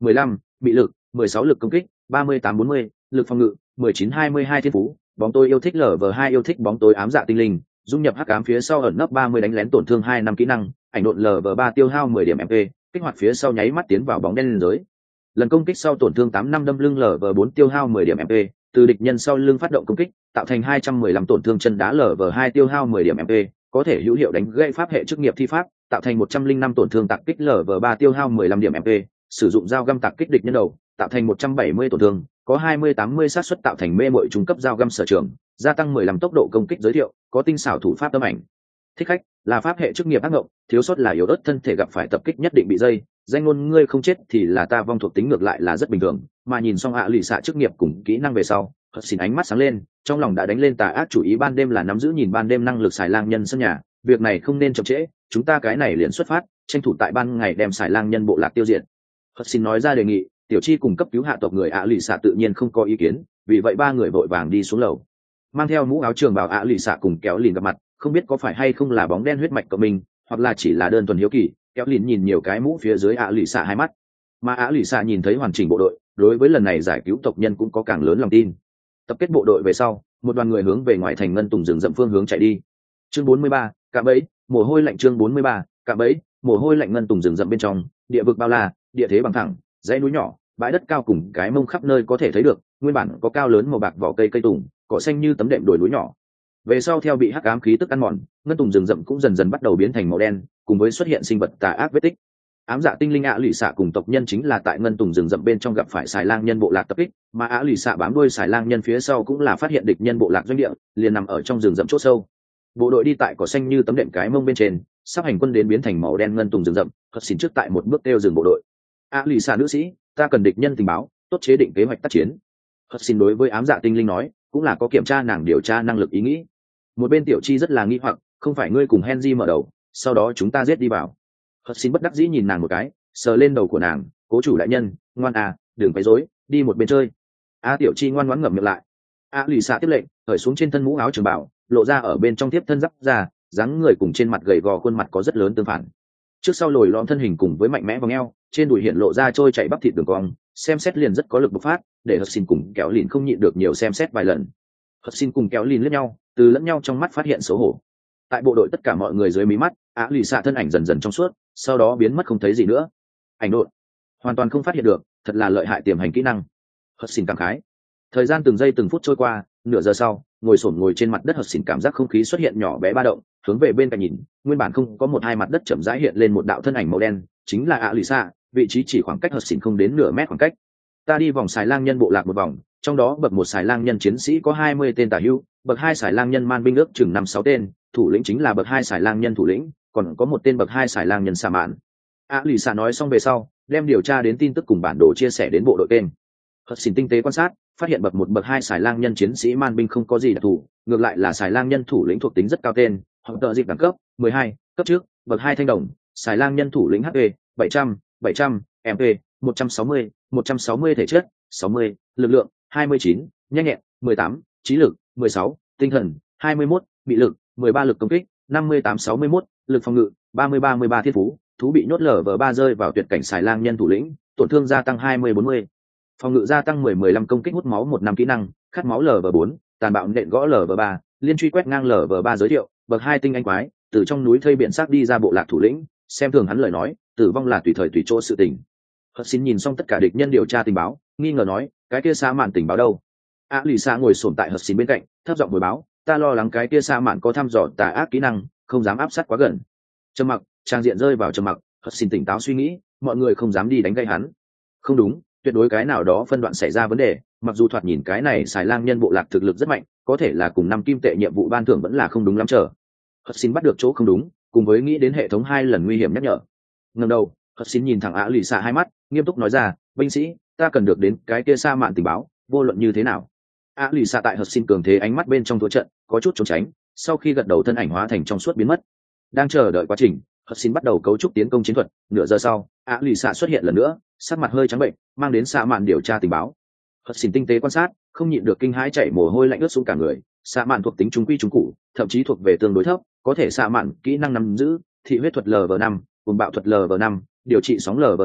mười lăm bị lực, mười sáu lực công kích, ba mươi tám bốn mươi lực phòng ngự, mười chín hai mươi hai thiên phú. Bóng tối yêu thích lở vờ hai yêu thích bóng tối ám dạ tinh linh, dung nhập hắc ám phía sau ẩn nấp ba mươi đánh lén tổn thương hai năm kỹ năng, ảnh độn lở vờ ba tiêu hao mười điểm em pê, kích hoạt phía sau nháy mắt tiến vào bóng đen liên giới. Lần công kích sau tổn thương tám năm đâm lưng lở vờ bốn tiêu hao mười điểm em pê, từ địch nhân sau lưng phát động công kích, tạo thành hai trăm mười lăm tổn thương chân đá lở vờ hai tiêu hao mười điểm em pê, có thể hữu hiệu đánh gãy pháp hệ chức nghiệp thi pháp, tạo thành một trăm linh năm tổn thương tạc kích lở vờ ba tiêu hao mười lăm điểm em pê, sử dụng dao găm tạc kích địch nhân đầu, tạo thành một trăm bảy mươi tổn thương, có hai mươi tám mươi xác suất tạo thành mê muội trung cấp dao găm sở trường, gia tăng mười lăm tốc độ công kích giới thiệu, có tinh xảo thủ pháp tâm ảnh. Thích khách là pháp hệ chức nghiệp ác ngộng, thiếu sót là yếu ớt thân thể gặp phải tập kích nhất định bị dây, danh ngôn ngươi không chết thì là ta vong thuộc tính ngược lại là rất bình thường, mà nhìn xong ạ lì xạ chức nghiệp cùng kỹ năng về sau, Hất xin ánh mắt sáng lên, trong lòng đã đánh lên tà ác chủ ý ban đêm là nắm giữ nhìn ban đêm năng lực xài lang nhân sân nhà, việc này không nên chậm trễ, chúng ta cái này liền xuất phát, tranh thủ tại ban ngày đem xài lang nhân bộ lạc tiêu diệt. Hất xin nói ra đề nghị, tiểu chi cùng cấp cứu hạ tộc người ạ lì xạ tự nhiên không có ý kiến, vì vậy ba người vội vàng đi xuống lầu. Mang theo mũ áo trường bảo ạ lì xạ cùng kéo lìn gặp mặt, không biết có phải hay không là bóng đen huyết mạch của mình, hoặc là chỉ là đơn thuần hiếu kỳ, kéo lìn nhìn nhiều cái mũ phía dưới ạ lì xạ hai mắt, mà ạ lì xạ nhìn thấy hoàn chỉnh bộ đội, đối với lần này giải cứu tộc nhân cũng có càng lớn lòng tin. Tập kết bộ đội về sau, một đoàn người hướng về ngoài thành ngân tùng rừng rậm phương hướng chạy đi. Chương bốn mươi ba, cạm bẫy, mồ hôi lạnh chương bốn mươi ba, cạm bẫy, mồ hôi lạnh ngân tùng rừng rậm bên trong, địa vực bao la, địa thế bằng thẳng, dãy núi nhỏ, bãi đất cao cùng cái mông khắp nơi có thể thấy được, nguyên bản có cao lớn màu bạc vỏ cây cây tùng, cỏ xanh như tấm đệm đồi núi nhỏ. Về sau theo bị hắc ám khí tức ăn mòn, ngân tùng rừng rậm cũng dần dần bắt đầu biến thành màu đen, cùng với xuất hiện sinh vật tà ác vết tích. Ám dạ tinh linh ạ lì xạ cùng tộc nhân chính là tại ngân tùng rừng rậm bên trong gặp phải xài lang nhân bộ lạc tập kích, mà ạ lì xạ bám đuôi xài lang nhân phía sau cũng là phát hiện địch nhân bộ lạc doanh địa, liền nằm ở trong rừng rậm chỗ sâu. Bộ đội đi tại cỏ xanh như tấm đệm cái mông bên trên, sắp hành quân đến biến thành màu đen ngân tùng rừng rậm, Hất xin trước tại một bước đeo dừng bộ đội. ạ lì xạ nữ sĩ, ta cần địch nhân tình báo, tốt chế định kế hoạch tác chiến. Hất xin đối với ám dạ tinh linh nói, cũng là có kiểm tra nàng điều tra năng lực ý nghĩ. Một bên tiểu chi rất là nghi hoặc, không phải ngươi cùng Henry mở đầu, sau đó chúng ta giết đi vào. Hất xin bất đắc dĩ nhìn nàng một cái, sờ lên đầu của nàng, cố chủ đại nhân, ngoan à, đừng quấy rối, đi một bên chơi. A tiểu chi ngoan ngoãn ngậm miệng lại. A lì xạ tiếp lệnh, cởi xuống trên thân mũ áo trường bảo, lộ ra ở bên trong tiếp thân giáp ra, dáng người cùng trên mặt gầy gò khuôn mặt có rất lớn tương phản. Trước sau lồi lõm thân hình cùng với mạnh mẽ vòng eo, trên đùi hiện lộ ra trôi chảy bắp thịt đường cong, xem xét liền rất có lực bộc phát, để Hất xin cùng kéo lìn không nhịn được nhiều xem xét vài lần. Hất xin cùng kéo lìn liếc nhau, từ lẫn nhau trong mắt phát hiện xấu hổ. Tại bộ đội tất cả mọi người dưới mí mắt, á lì xạ thân ảnh dần dần trong suốt, sau đó biến mất không thấy gì nữa. Ảnh độn hoàn toàn không phát hiện được, thật là lợi hại tiềm hành kỹ năng. Hất xin cảm khái. Thời gian từng giây từng phút trôi qua, nửa giờ sau, ngồi xổm ngồi trên mặt đất, Hất xin cảm giác không khí xuất hiện nhỏ bé ba động, hướng về bên cạnh nhìn, nguyên bản không có một hai mặt đất chậm rãi hiện lên một đạo thân ảnh màu đen, chính là á lì xạ, vị trí chỉ khoảng cách Hất xin không đến nửa mét khoảng cách. Ta đi vòng xài lang nhân bộ lạc một vòng, trong đó bậc một xài lang nhân chiến sĩ có hai mươi tên tả hữu, bậc hai xài lang nhân man binh ước chừng năm sáu tên, thủ lĩnh chính là bậc hai xài lang nhân thủ lĩnh, còn có một tên bậc hai xài lang nhân xà mạn. A lì xạ nói xong về sau, đem điều tra đến tin tức cùng bản đồ chia sẻ đến bộ đội kênh. Hất xin tinh tế quan sát, phát hiện bậc một bậc hai xài lang nhân chiến sĩ man binh không có gì đặc thù, ngược lại là xài lang nhân thủ lĩnh thuộc tính rất cao tên, hoặc tợ dịp đẳng cấp mười hai, cấp trước, bậc hai thanh đồng, xài lang nhân thủ lĩnh hát pê bảy trăm, bảy trăm, em pê một trăm sáu mươi, một trăm sáu mươi thể chất sáu mươi, lực lượng hai mươi chín, nhanh nhẹn mười tám, trí lực mười sáu, tinh thần hai mươi mốt, bị lực mười ba lực công kích năm mươi tám sáu mươi mốt, lực phòng ngự ba mươi ba mươi ba thiên phú, thú bị nhốt lở vờ ba rơi vào tuyệt cảnh xài lang nhân thủ lĩnh, tổn thương gia tăng hai mươi bốn mươi, phòng ngự gia tăng mười mười lăm công kích hút máu một năm kỹ năng, khát máu lở vờ bốn, tàn bạo nện gõ lở vờ ba, liên truy quét ngang lở vờ ba giới thiệu, bậc hai tinh anh quái, từ trong núi thây biển xác đi ra bộ lạc thủ lĩnh, xem thường hắn lời nói, tử vong là tùy thời tùy chỗ sự tình. Hất xin nhìn xong tất cả địch nhân điều tra tình báo, nghi ngờ nói, cái kia sa mạn tình báo đâu? A lì xạ ngồi xổm tại Hất xin bên cạnh, thấp giọng hồi báo, ta lo lắng cái kia sa mạn có thăm dò tà ác kỹ năng, không dám áp sát quá gần. Trầm mặc, trang diện rơi vào trầm mặc, Hất xin tỉnh táo suy nghĩ, mọi người không dám đi đánh gây hắn. Không đúng, tuyệt đối cái nào đó phân đoạn xảy ra vấn đề, mặc dù thoạt nhìn cái này xài lang nhân bộ lạc thực lực rất mạnh, có thể là cùng năm kim tệ nhiệm vụ ban thưởng vẫn là không đúng lắm chờ. Hất xin bắt được chỗ không đúng, cùng với nghĩ đến hệ thống hai lần nguy hiểm nhắc nhở. Ngẩng đầu, Hất xin nhìn thẳng A lì xạ hai mắt, nghiêm túc nói ra, binh sĩ, ta cần được đến cái kia sa mạn tình báo, vô luận như thế nào. A lì xạ tại Hất xin cường thế ánh mắt bên trong thua trận, có chút trốn tránh, sau khi gật đầu thân ảnh hóa thành trong suốt biến mất. Đang chờ đợi quá trình, Hất xin bắt đầu cấu trúc tiến công chiến thuật. Nửa giờ sau, A lì xạ xuất hiện lần nữa, sắc mặt hơi trắng bệnh, mang đến sa mạn điều tra tình báo. Hất xin tinh tế quan sát, không nhịn được kinh hãi chảy mồ hôi lạnh ướt xuống cả người. Sa mạn thuộc tính trung quy trung cụ, thậm chí thuộc về tương đối thấp, có thể sa mạn kỹ năng nắm giữ thị huyết thuật lv năm, cùng bạo thuật lv năm, điều trị sóng lv năm,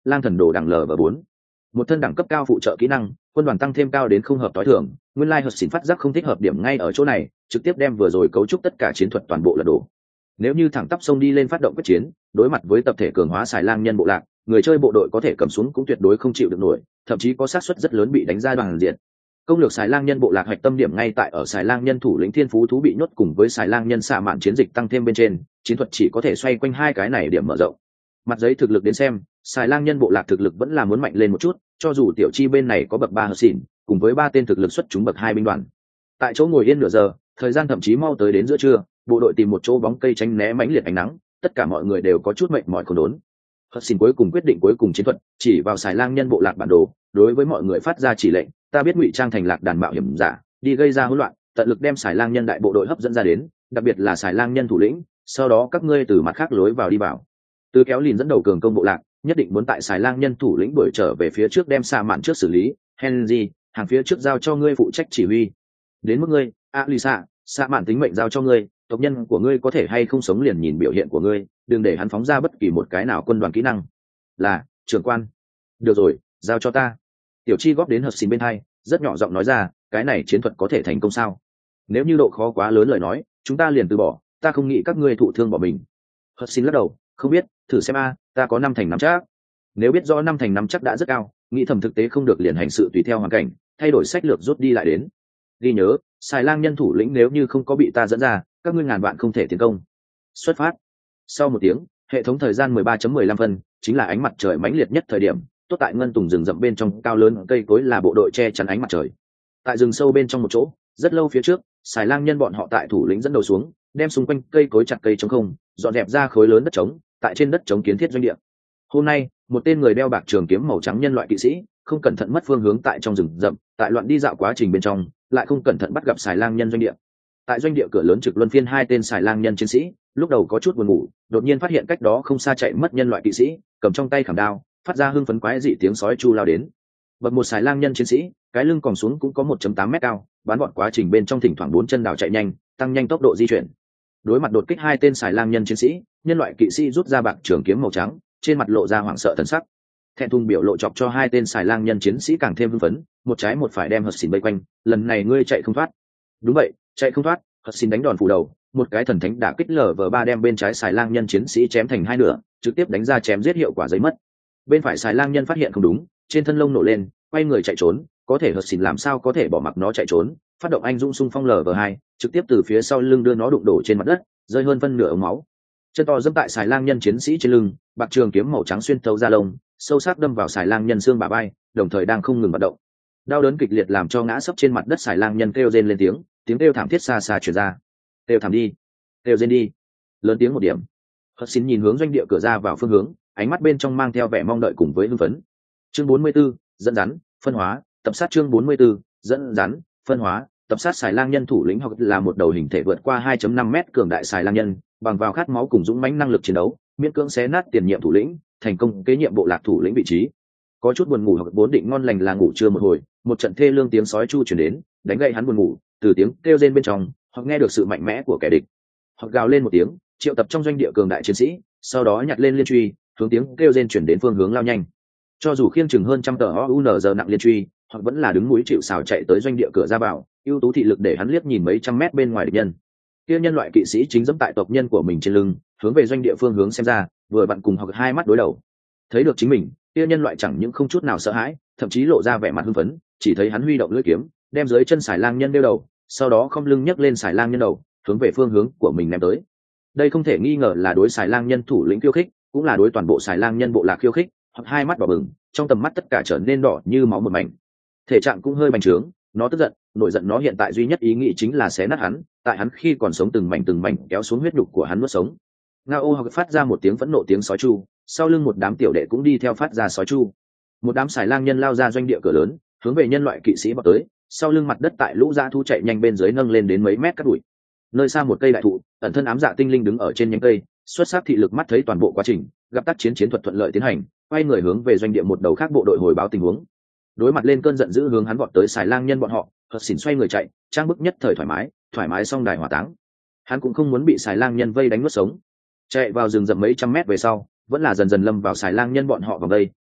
lang thần đồ đẳng lv bốn, một thân đẳng cấp cao phụ trợ kỹ năng, quân đoàn tăng thêm cao đến không hợp tối thường. Nguyên lai Hudson phát giác không thích hợp điểm ngay ở chỗ này, trực tiếp đem vừa rồi cấu trúc tất cả chiến thuật toàn bộ lật đổ. Nếu như thẳng tắp xông đi lên phát động quyết chiến, đối mặt với tập thể cường hóa xài lang nhân bộ lạc, người chơi bộ đội có thể cầm xuống cũng tuyệt đối không chịu được nổi, thậm chí có xác suất rất lớn bị đánh ra đoàn diện. Công lược xài lang nhân bộ lạc hạch tâm điểm ngay tại ở xài lang nhân thủ lĩnh thiên phú thú bị nhốt cùng với xài lang nhân xạ mạn chiến dịch tăng thêm bên trên, chiến thuật chỉ có thể xoay quanh hai cái này điểm mở rộng. Mặt giấy thực lực đến xem, xài lang nhân bộ lạc thực lực vẫn là muốn mạnh lên một chút, cho dù tiểu chi bên này có bậc ba hợp xỉn, cùng với ba tên thực lực xuất chúng bậc hai binh đoàn. Tại chỗ ngồi yên nửa giờ, thời gian thậm chí mau tới đến giữa trưa, bộ đội tìm một chỗ bóng cây tránh né mãnh liệt ánh nắng, tất cả mọi người đều có chút mệt mỏi khốn đốn. Hất xin cuối cùng quyết định cuối cùng chiến thuật, chỉ vào xài lang nhân bộ lạc bản đồ, đối với mọi người phát ra chỉ lệnh, ta biết ngụy trang thành lạc đàn mạo hiểm giả, đi gây ra hỗn loạn, tận lực đem xài lang nhân đại bộ đội hấp dẫn ra đến, đặc biệt là xài lang nhân thủ lĩnh, sau đó các ngươi từ mặt khác lối vào đi vào. Từ kéo lìn dẫn đầu cường công bộ lạc, nhất định muốn tại xài lang nhân thủ lĩnh đuổi trở về phía trước đem xa mạn trước xử lý. Henry, hàng phía trước giao cho ngươi phụ trách chỉ huy. Đến mức ngươi, Alisa, xa mạn tính mệnh giao cho ngươi, tộc nhân của ngươi có thể hay không sống liền nhìn biểu hiện của ngươi, đừng để hắn phóng ra bất kỳ một cái nào quân đoàn kỹ năng. Là trưởng quan. Được rồi, giao cho ta. Tiểu chi góp đến hợp xin bên hai, rất nhỏ giọng nói ra, cái này chiến thuật có thể thành công sao? Nếu như độ khó quá lớn lời nói, chúng ta liền từ bỏ, ta không nghĩ các ngươi thụ thương bỏ mình. Hợp xin lắc đầu, không biết, thử xem a, ta có năm thành năm chắc. Nếu biết rõ năm thành năm chắc đã rất cao, nghĩ thầm thực tế không được liền hành sự tùy theo hoàn cảnh, thay đổi sách lược rút đi lại đến. Ghi nhớ, xài lang nhân thủ lĩnh nếu như không có bị ta dẫn ra, các ngươi ngàn vạn không thể tiến công. Xuất phát. Sau một tiếng, hệ thống thời gian mười ba phẩy mười lăm phân, chính là ánh mặt trời mãnh liệt nhất thời điểm, tốt tại ngân tùng rừng rậm bên trong cao lớn cây cối là bộ đội che chắn ánh mặt trời. Tại rừng sâu bên trong một chỗ, rất lâu phía trước, xài lang nhân bọn họ tại thủ lĩnh dẫn đầu xuống, đem xung quanh cây cối chặt cây trống không, dọn dẹp ra khối lớn đất trống, tại trên đất trống kiến thiết doanh địa. Hôm nay, một tên người đeo bạc trường kiếm màu trắng nhân loại kỵ sĩ, không cẩn thận mất phương hướng tại trong rừng rậm, tại loạn đi dạo quá trình bên trong, lại không cẩn thận bắt gặp xài lang nhân doanh địa. Tại doanh địa cửa lớn trực luân phiên hai tên xài lang nhân chiến sĩ, lúc đầu có chút buồn ngủ, đột nhiên phát hiện cách đó không xa chạy mất nhân loại kỵ sĩ, cầm trong tay khảm đao, phát ra hưng phấn quái dị tiếng sói chu lao đến. Bật một xài lang nhân chiến sĩ, cái lưng còn xuống cũng có một phẩy tám mét cao, bắn gọn quá trình bên trong thỉnh thoảng bốn chân đảo chạy nhanh, tăng nhanh tốc độ di chuyển. Đối mặt đột kích hai tên xài lang nhân chiến sĩ, nhân loại kỵ sĩ rút ra bạc trường kiếm màu trắng, trên mặt lộ ra hoảng sợ thần sắc. Thẹn thùng biểu lộ chọc cho hai tên xài lang nhân chiến sĩ càng thêm hưng phấn, một trái một phải đem Hật Xỉn vây quanh, lần này ngươi chạy không thoát. Đúng vậy, chạy không thoát. Hật Xỉn đánh đòn phủ đầu, một cái thần thánh đả kích lở vờ ba đem bên trái xài lang nhân chiến sĩ chém thành hai nửa, trực tiếp đánh ra chém giết hiệu quả giấy mất. Bên phải xài lang nhân phát hiện không đúng, trên thân lông nổ lên, quay người chạy trốn, có thể Hật Xỉn làm sao có thể bỏ mặc nó chạy trốn, phát động anh dũng xung phong lở vờ hai, trực tiếp từ phía sau lưng đưa nó đụng đổ trên mặt đất, rơi hơn phân nửa ống máu. Chân to dẫm tại xài lang nhân chiến sĩ trên lưng, bạc trường kiếm màu trắng xuyên thấu da lông, sâu sắc đâm vào xài lang nhân xương bả vai, đồng thời đang không ngừng vận động. Đau đớn kịch liệt làm cho ngã sấp trên mặt đất xài lang nhân kêu rên lên tiếng, tiếng kêu thảm thiết xa xa truyền ra. Kêu thảm đi, kêu rên đi, lớn tiếng một điểm. Hất xin nhìn hướng doanh địa cửa ra vào phương hướng, ánh mắt bên trong mang theo vẻ mong đợi cùng với hưng phấn. Chương bốn mươi 44, dẫn dắn, phân hóa, tập sát chương bốn mươi 44, dẫn dắn, phân hóa, tập sát xài lang nhân thủ lĩnh hoặc là một đầu hình thể vượt qua hai phẩy năm mét cường đại xài lang nhân, bằng vào khát máu cùng dũng mãnh năng lực chiến đấu, miễn cưỡng xé nát tiền nhiệm thủ lĩnh, thành công kế nhiệm bộ lạc thủ lĩnh vị trí. Có chút buồn ngủ hoặc bốn định ngon lành là ngủ trưa một hồi, một trận thê lương tiếng sói chu truyền đến, đánh gậy hắn buồn ngủ, từ tiếng kêu rên bên trong, hoặc nghe được sự mạnh mẽ của kẻ địch. Hoặc gào lên một tiếng, triệu tập trong doanh địa cường đại chiến sĩ, sau đó nhặt lên liên truy, hướng tiếng kêu rên chuyển đến phương hướng lao nhanh. Cho dù khiêng chừng hơn trăm tờ o u en giờ nặng liên truy, hoặc vẫn là đứng mũi chịu sào chạy tới doanh địa cửa ra vào, ưu tú thị lực để hắn liếc nhìn mấy trăm mét bên ngoài địch nhân. Kia nhân loại kỵ sĩ chính dẫm tại tộc nhân của mình trên lưng, hướng về doanh địa phương hướng xem ra, vừa vặn cùng hoặc hai mắt đối đầu. Thấy được chính mình, kia nhân loại chẳng những không chút nào sợ hãi, thậm chí lộ ra vẻ mặt hưng phấn, chỉ thấy hắn huy động lưỡi kiếm, đem dưới chân xài lang nhân đeo đầu, sau đó không lưng nhấc lên xài lang nhân đầu, hướng về phương hướng của mình ném tới. Đây không thể nghi ngờ là đối xài lang nhân thủ lĩnh khiêu khích, cũng là đối toàn bộ xài lang nhân bộ lạc khiêu khích, hoặc hai mắt đỏ bừng, trong tầm mắt tất cả trở nên đỏ như máu một mảnh. Thể trạng cũng hơi bành trướng, nó tức giận, nổi giận nó hiện tại duy nhất ý nghĩ chính là xé nát hắn, tại hắn khi còn sống từng mảnh từng mảnh kéo xuống huyết nhục của hắn nuốt sống. Ngao hoặc phát ra một tiếng phẫn nộ tiếng sói chu, sau lưng một đám tiểu đệ cũng đi theo phát ra sói chu. Một đám xài lang nhân lao ra doanh địa cửa lớn, hướng về nhân loại kỵ sĩ vào tới, sau lưng mặt đất tại lũ dã thú chạy nhanh bên dưới nâng lên đến mấy mét cắt đuổi. Nơi xa một cây đại thụ, ẩn thân ám dạ tinh linh đứng ở trên nhánh cây, xuất sắc thị lực mắt thấy toàn bộ quá trình, gặp tác chiến chiến thuật thuận lợi tiến hành, quay người hướng về doanh địa một đầu khác bộ đội hồi báo tình huống. Đối mặt lên cơn giận dữ hướng hắn vọt tới xài lang nhân bọn họ, Hật Xỉn xoay người chạy, trang bức nhất thời thoải mái, thoải mái xong đài hỏa táng. Hắn cũng không muốn bị xài lang nhân vây đánh nuốt sống. Chạy vào rừng rậm mấy trăm mét về sau, vẫn là dần dần lâm vào xài lang nhân bọn họ vòng đây,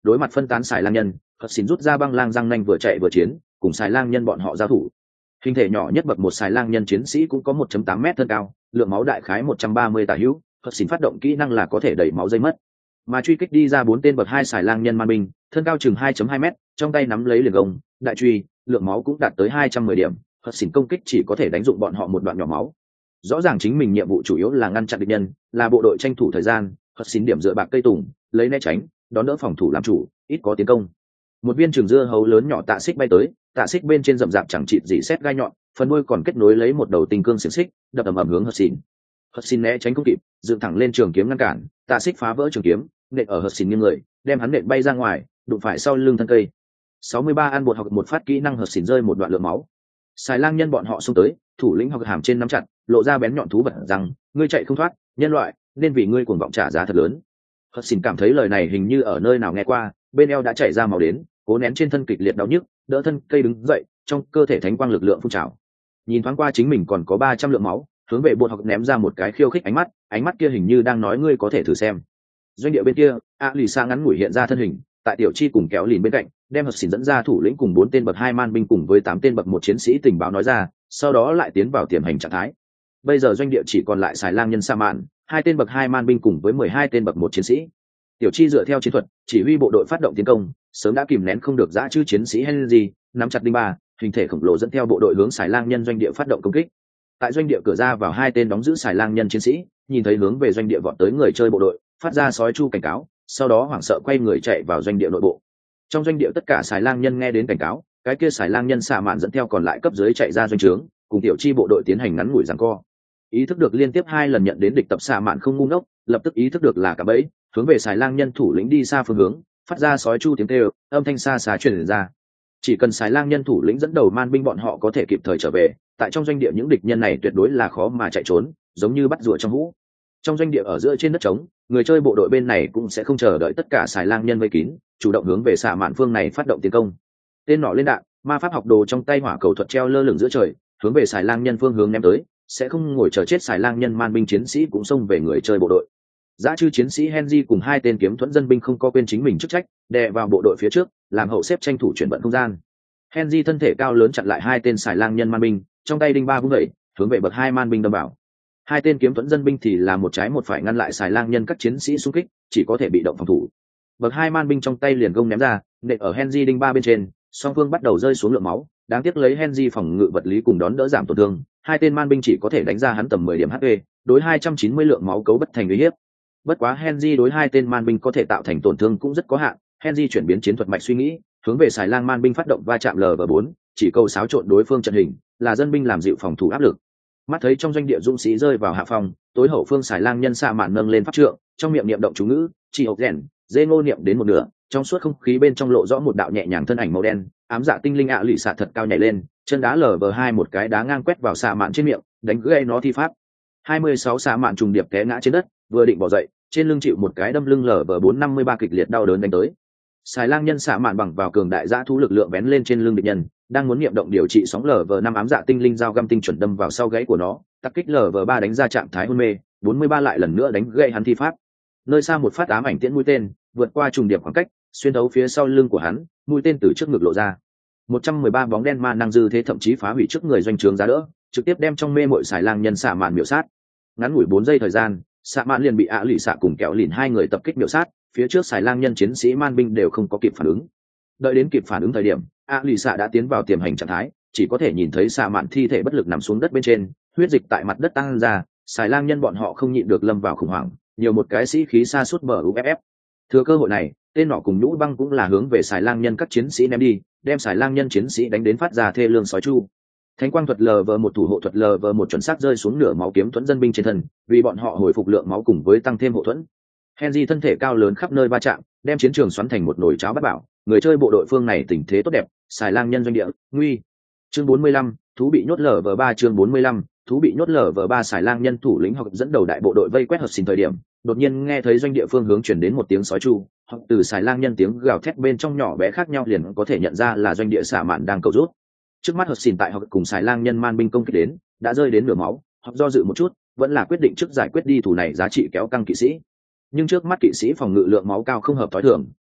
đối mặt phân tán xài lang nhân, hất xin rút ra băng lang răng nanh vừa chạy vừa chiến, cùng xài lang nhân bọn họ giao thủ. Hình thể nhỏ nhất bậc một xài lang nhân chiến sĩ cũng có một phẩy tám mét thân cao, lượng máu đại khái một trăm ba mươi tả hữu, hất xin phát động kỹ năng là có thể đẩy máu dây mất. Mà truy kích đi ra bốn tên bậc hai xài lang nhân man binh, thân cao chừng hai phẩy hai mét, trong tay nắm lấy liền gông, đại truy, lượng máu cũng đạt tới hai trăm mười điểm, hất xin công kích chỉ có thể đánh dụng bọn họ một đoạn nhỏ máu. Rõ ràng chính mình nhiệm vụ chủ yếu là ngăn chặn địch nhân, là bộ đội tranh thủ thời gian, hất xin điểm dựa bạc cây tùng, lấy né tránh, đón đỡ phòng thủ làm chủ, ít có tiến công. Một viên trường dưa hấu lớn nhỏ tạ xích bay tới, tạ xích bên trên rậm rạp chẳng chịt gì xét gai nhọn, phần đuôi còn kết nối lấy một đầu tinh cương xiềng xích, đập ầm ầm hướng hất xin. Hất xin né tránh không kịp, dựng thẳng lên trường kiếm ngăn cản, tạ xích phá vỡ trường kiếm, nện ở hất xin nghiêng người, đem hắn nện bay ra ngoài, đụng phải sau lưng thân cây. sáu mươi ba ăn bột học một phát kỹ năng hất xin rơi một đoạn lượng máu. Xài lang nhân bọn họ xông tới, thủ lĩnh học hàm trên nắm chặt, lộ ra bén nhọn thú vật rằng, ngươi chạy không thoát, nhân loại, nên vì ngươi cuồng vọng trả giá thật lớn. Hất xin cảm thấy lời này hình như ở nơi nào nghe qua, bên eo đã chảy ra máu đến, cố nén trên thân kịch liệt đau nhức, đỡ thân cây đứng dậy, trong cơ thể thánh quang lực lượng phun trào. Nhìn thoáng qua chính mình còn có ba trăm lượng máu, hướng về bột học ném ra một cái khiêu khích ánh mắt, ánh mắt kia hình như đang nói ngươi có thể thử xem. Doanh địa bên kia, a lì sa ngắn ngủi hiện ra thân hình, tại tiểu chi cùng kéo lìn bên cạnh, đem hất xin dẫn ra thủ lĩnh cùng bốn tên bậc hai man binh cùng với tám tên bậc một chiến sĩ tình báo nói ra, sau đó lại tiến vào tiềm hành trạng thái. Bây giờ doanh địa chỉ còn lại xài lang nhân sa mạn, hai tên bậc hai man binh cùng với mười hai tên bậc một chiến sĩ. Tiểu chi dựa theo chiến thuật chỉ huy bộ đội phát động tiến công, sớm đã kìm nén không được dã chư chiến sĩ Henry nắm chặt đinh ba, hình thể khổng lồ dẫn theo bộ đội hướng xài lang nhân doanh địa phát động công kích. Tại doanh địa cửa ra vào hai tên đóng giữ xài lang nhân chiến sĩ nhìn thấy hướng về doanh địa vọt tới người chơi bộ đội, phát ra sói chu cảnh cáo, sau đó hoảng sợ quay người chạy vào doanh địa nội bộ. Trong doanh địa tất cả xài lang nhân nghe đến cảnh cáo, cái kia xài lang nhân xạ mạn dẫn theo còn lại cấp dưới chạy ra doanh trướng, cùng tiểu chi bộ đội tiến hành ngắn ngủi giằng co. Ý thức được liên tiếp hai lần nhận đến địch tập xạ mạn không ngu ngốc, lập tức ý thức được là cả bẫy, hướng về xài lang nhân thủ lĩnh đi xa phương hướng, phát ra sói chu tiếng kêu, âm thanh xa xa truyền ra. Chỉ cần xài lang nhân thủ lĩnh dẫn đầu man binh bọn họ có thể kịp thời trở về, tại trong doanh địa những địch nhân này tuyệt đối là khó mà chạy trốn, giống như bắt rùa trong hũ. Trong doanh địa ở giữa trên đất trống, người chơi bộ đội bên này cũng sẽ không chờ đợi tất cả xài lang nhân vây kín, chủ động hướng về xạ mạn phương này phát động tiến công. Tên nỏ lên đạn, ma pháp học đồ trong tay hỏa cầu thuật treo lơ lửng giữa trời, hướng về xài lang nhân phương hướng ném tới, sẽ không ngồi chờ chết xài lang nhân man binh chiến sĩ cũng xông về người chơi bộ đội. Dã chư chiến sĩ Henry cùng hai tên kiếm thuẫn dân binh không có quên chính mình chức trách, đè vào bộ đội phía trước, làm hậu xếp tranh thủ chuyển vận không gian. Henry thân thể cao lớn chặn lại hai tên xài lang nhân man binh, trong tay đinh ba vung dậy, hướng về bậc hai man binh đâm vào. Hai tên kiếm thuẫn dân binh thì là một trái một phải ngăn lại xài lang nhân các chiến sĩ xung kích, chỉ có thể bị động phòng thủ. Bậc hai man binh trong tay liền gông ném ra, nện ở Henry đinh ba bên trên, song phương bắt đầu rơi xuống lượng máu, đáng tiếc lấy Henry phòng ngự vật lý cùng đón đỡ giảm tổn thương, hai tên man binh chỉ có thể đánh ra hắn tầm mười điểm hát pê, đối hai trăm chín mươi lượng máu cấu bất thành uy hiếp. Bất quá Henry đối hai tên man binh có thể tạo thành tổn thương cũng rất có hạn, Henry chuyển biến chiến thuật mạch suy nghĩ, hướng về xài lang man binh phát động va chạm L V bốn, chỉ câu xáo trộn đối phương trận hình, là dân binh làm dịu phòng thủ áp lực. Mắt thấy trong doanh địa dũng sĩ rơi vào hạ phòng, tối hậu phương xài lang nhân xạ mạn nâng lên pháp trượng, trong miệng niệm động chú ngữ, chỉ hộp rèn, dê ngô niệm đến một nửa, trong suốt không khí bên trong lộ rõ một đạo nhẹ nhàng thân ảnh màu đen, ám dạ tinh linh ạ lụy xạ thật cao nhảy lên, chân đá lở vờ hai một cái đá ngang quét vào xạ mạn trên miệng, đánh gãy nó thi pháp. hai mươi sáu xạ mạn trùng điệp té ngã trên đất, vừa định bỏ dậy, trên lưng chịu một cái đâm lưng lở vờ bốn năm mươi ba kịch liệt đau đớn đánh tới. Xài lang nhân xạ mạn bằng vào cường đại dã thú lực lượng bén lên trên lưng địch nhân, đang muốn niệm động điều trị sóng lở vờ năm ám dạ tinh linh dao găm tinh chuẩn đâm vào sau gáy của nó, tắc kích lở vờ ba đánh ra trạng thái hôn mê, bốn mươi ba lại lần nữa đánh gãy hắn thi pháp. Nơi xa một phát ám ảnh tiễn mũi tên, vượt qua trùng điệp khoảng cách, xuyên thấu phía sau lưng của hắn, mũi tên từ trước ngực lộ ra. một trăm mười ba bóng đen ma năng dư thế thậm chí phá hủy trước người doanh trướng giá đỡ, trực tiếp đem trong mê mội xài lang nhân xạ mạn miểu sát. Ngắn ngủi bốn giây thời gian, xạ mạn liền bị ạ lụy xạ cùng kẹo lìn hai người tập kích miểu sát, phía trước xài lang nhân chiến sĩ man binh đều không có kịp phản ứng. Đợi đến kịp phản ứng thời điểm, ạ lụy xạ đã tiến vào tiềm hành trạng thái, chỉ có thể nhìn thấy xạ mạn thi thể bất lực nằm xuống đất bên trên, huyết dịch tại mặt đất tăng ra, xài lang nhân bọn họ không nhịn được lâm vào khủng hoảng, nhiều một cái sĩ khí xa suốt bờ u ép ép. Thừa cơ hội này, tên nọ cùng nhũ băng cũng là hướng về xài lang nhân các chiến sĩ ném đi, đem xài lang nhân chiến sĩ đánh đến phát ra thê lương sói chu. Thánh quang thuật lờ vờ một thủ hộ thuật lờ vờ một chuẩn xác rơi xuống nửa máu kiếm thuẫn dân binh trên thân, vì bọn họ hồi phục lượng máu cùng với tăng thêm hộ thuẫn. Henry thân thể cao lớn khắp nơi va chạm, đem chiến trường xoắn thành một nồi cháo bát bảo, người chơi bộ đội phương này tình thế tốt đẹp, xài lang nhân doanh địa, nguy. Chương bốn mươi lăm, thú bị nhốt lờ vờ ba chương bốn mươi lăm, thú bị nhốt lờ vờ ba xài lang nhân thủ lĩnh hoặc dẫn đầu đại bộ đội vây quét hợp xin thời điểm, đột nhiên nghe thấy doanh địa phương hướng chuyển đến một tiếng sói chu, hoặc từ xài lang nhân tiếng gào thét bên trong nhỏ bé khác nhau liền có thể nhận ra là doanh địa xả mạn đang cầu rút. Trước mắt hợp xin tại hoặc cùng xài lang nhân man binh công kích đến, đã rơi đến nửa máu, hoặc do dự một chút, vẫn là quyết định trước giải quyết đi thủ này giá trị kéo căng kỵ sĩ. Nhưng trước mắt kỵ sĩ phòng ngự lượng máu cao không hợp thói thường,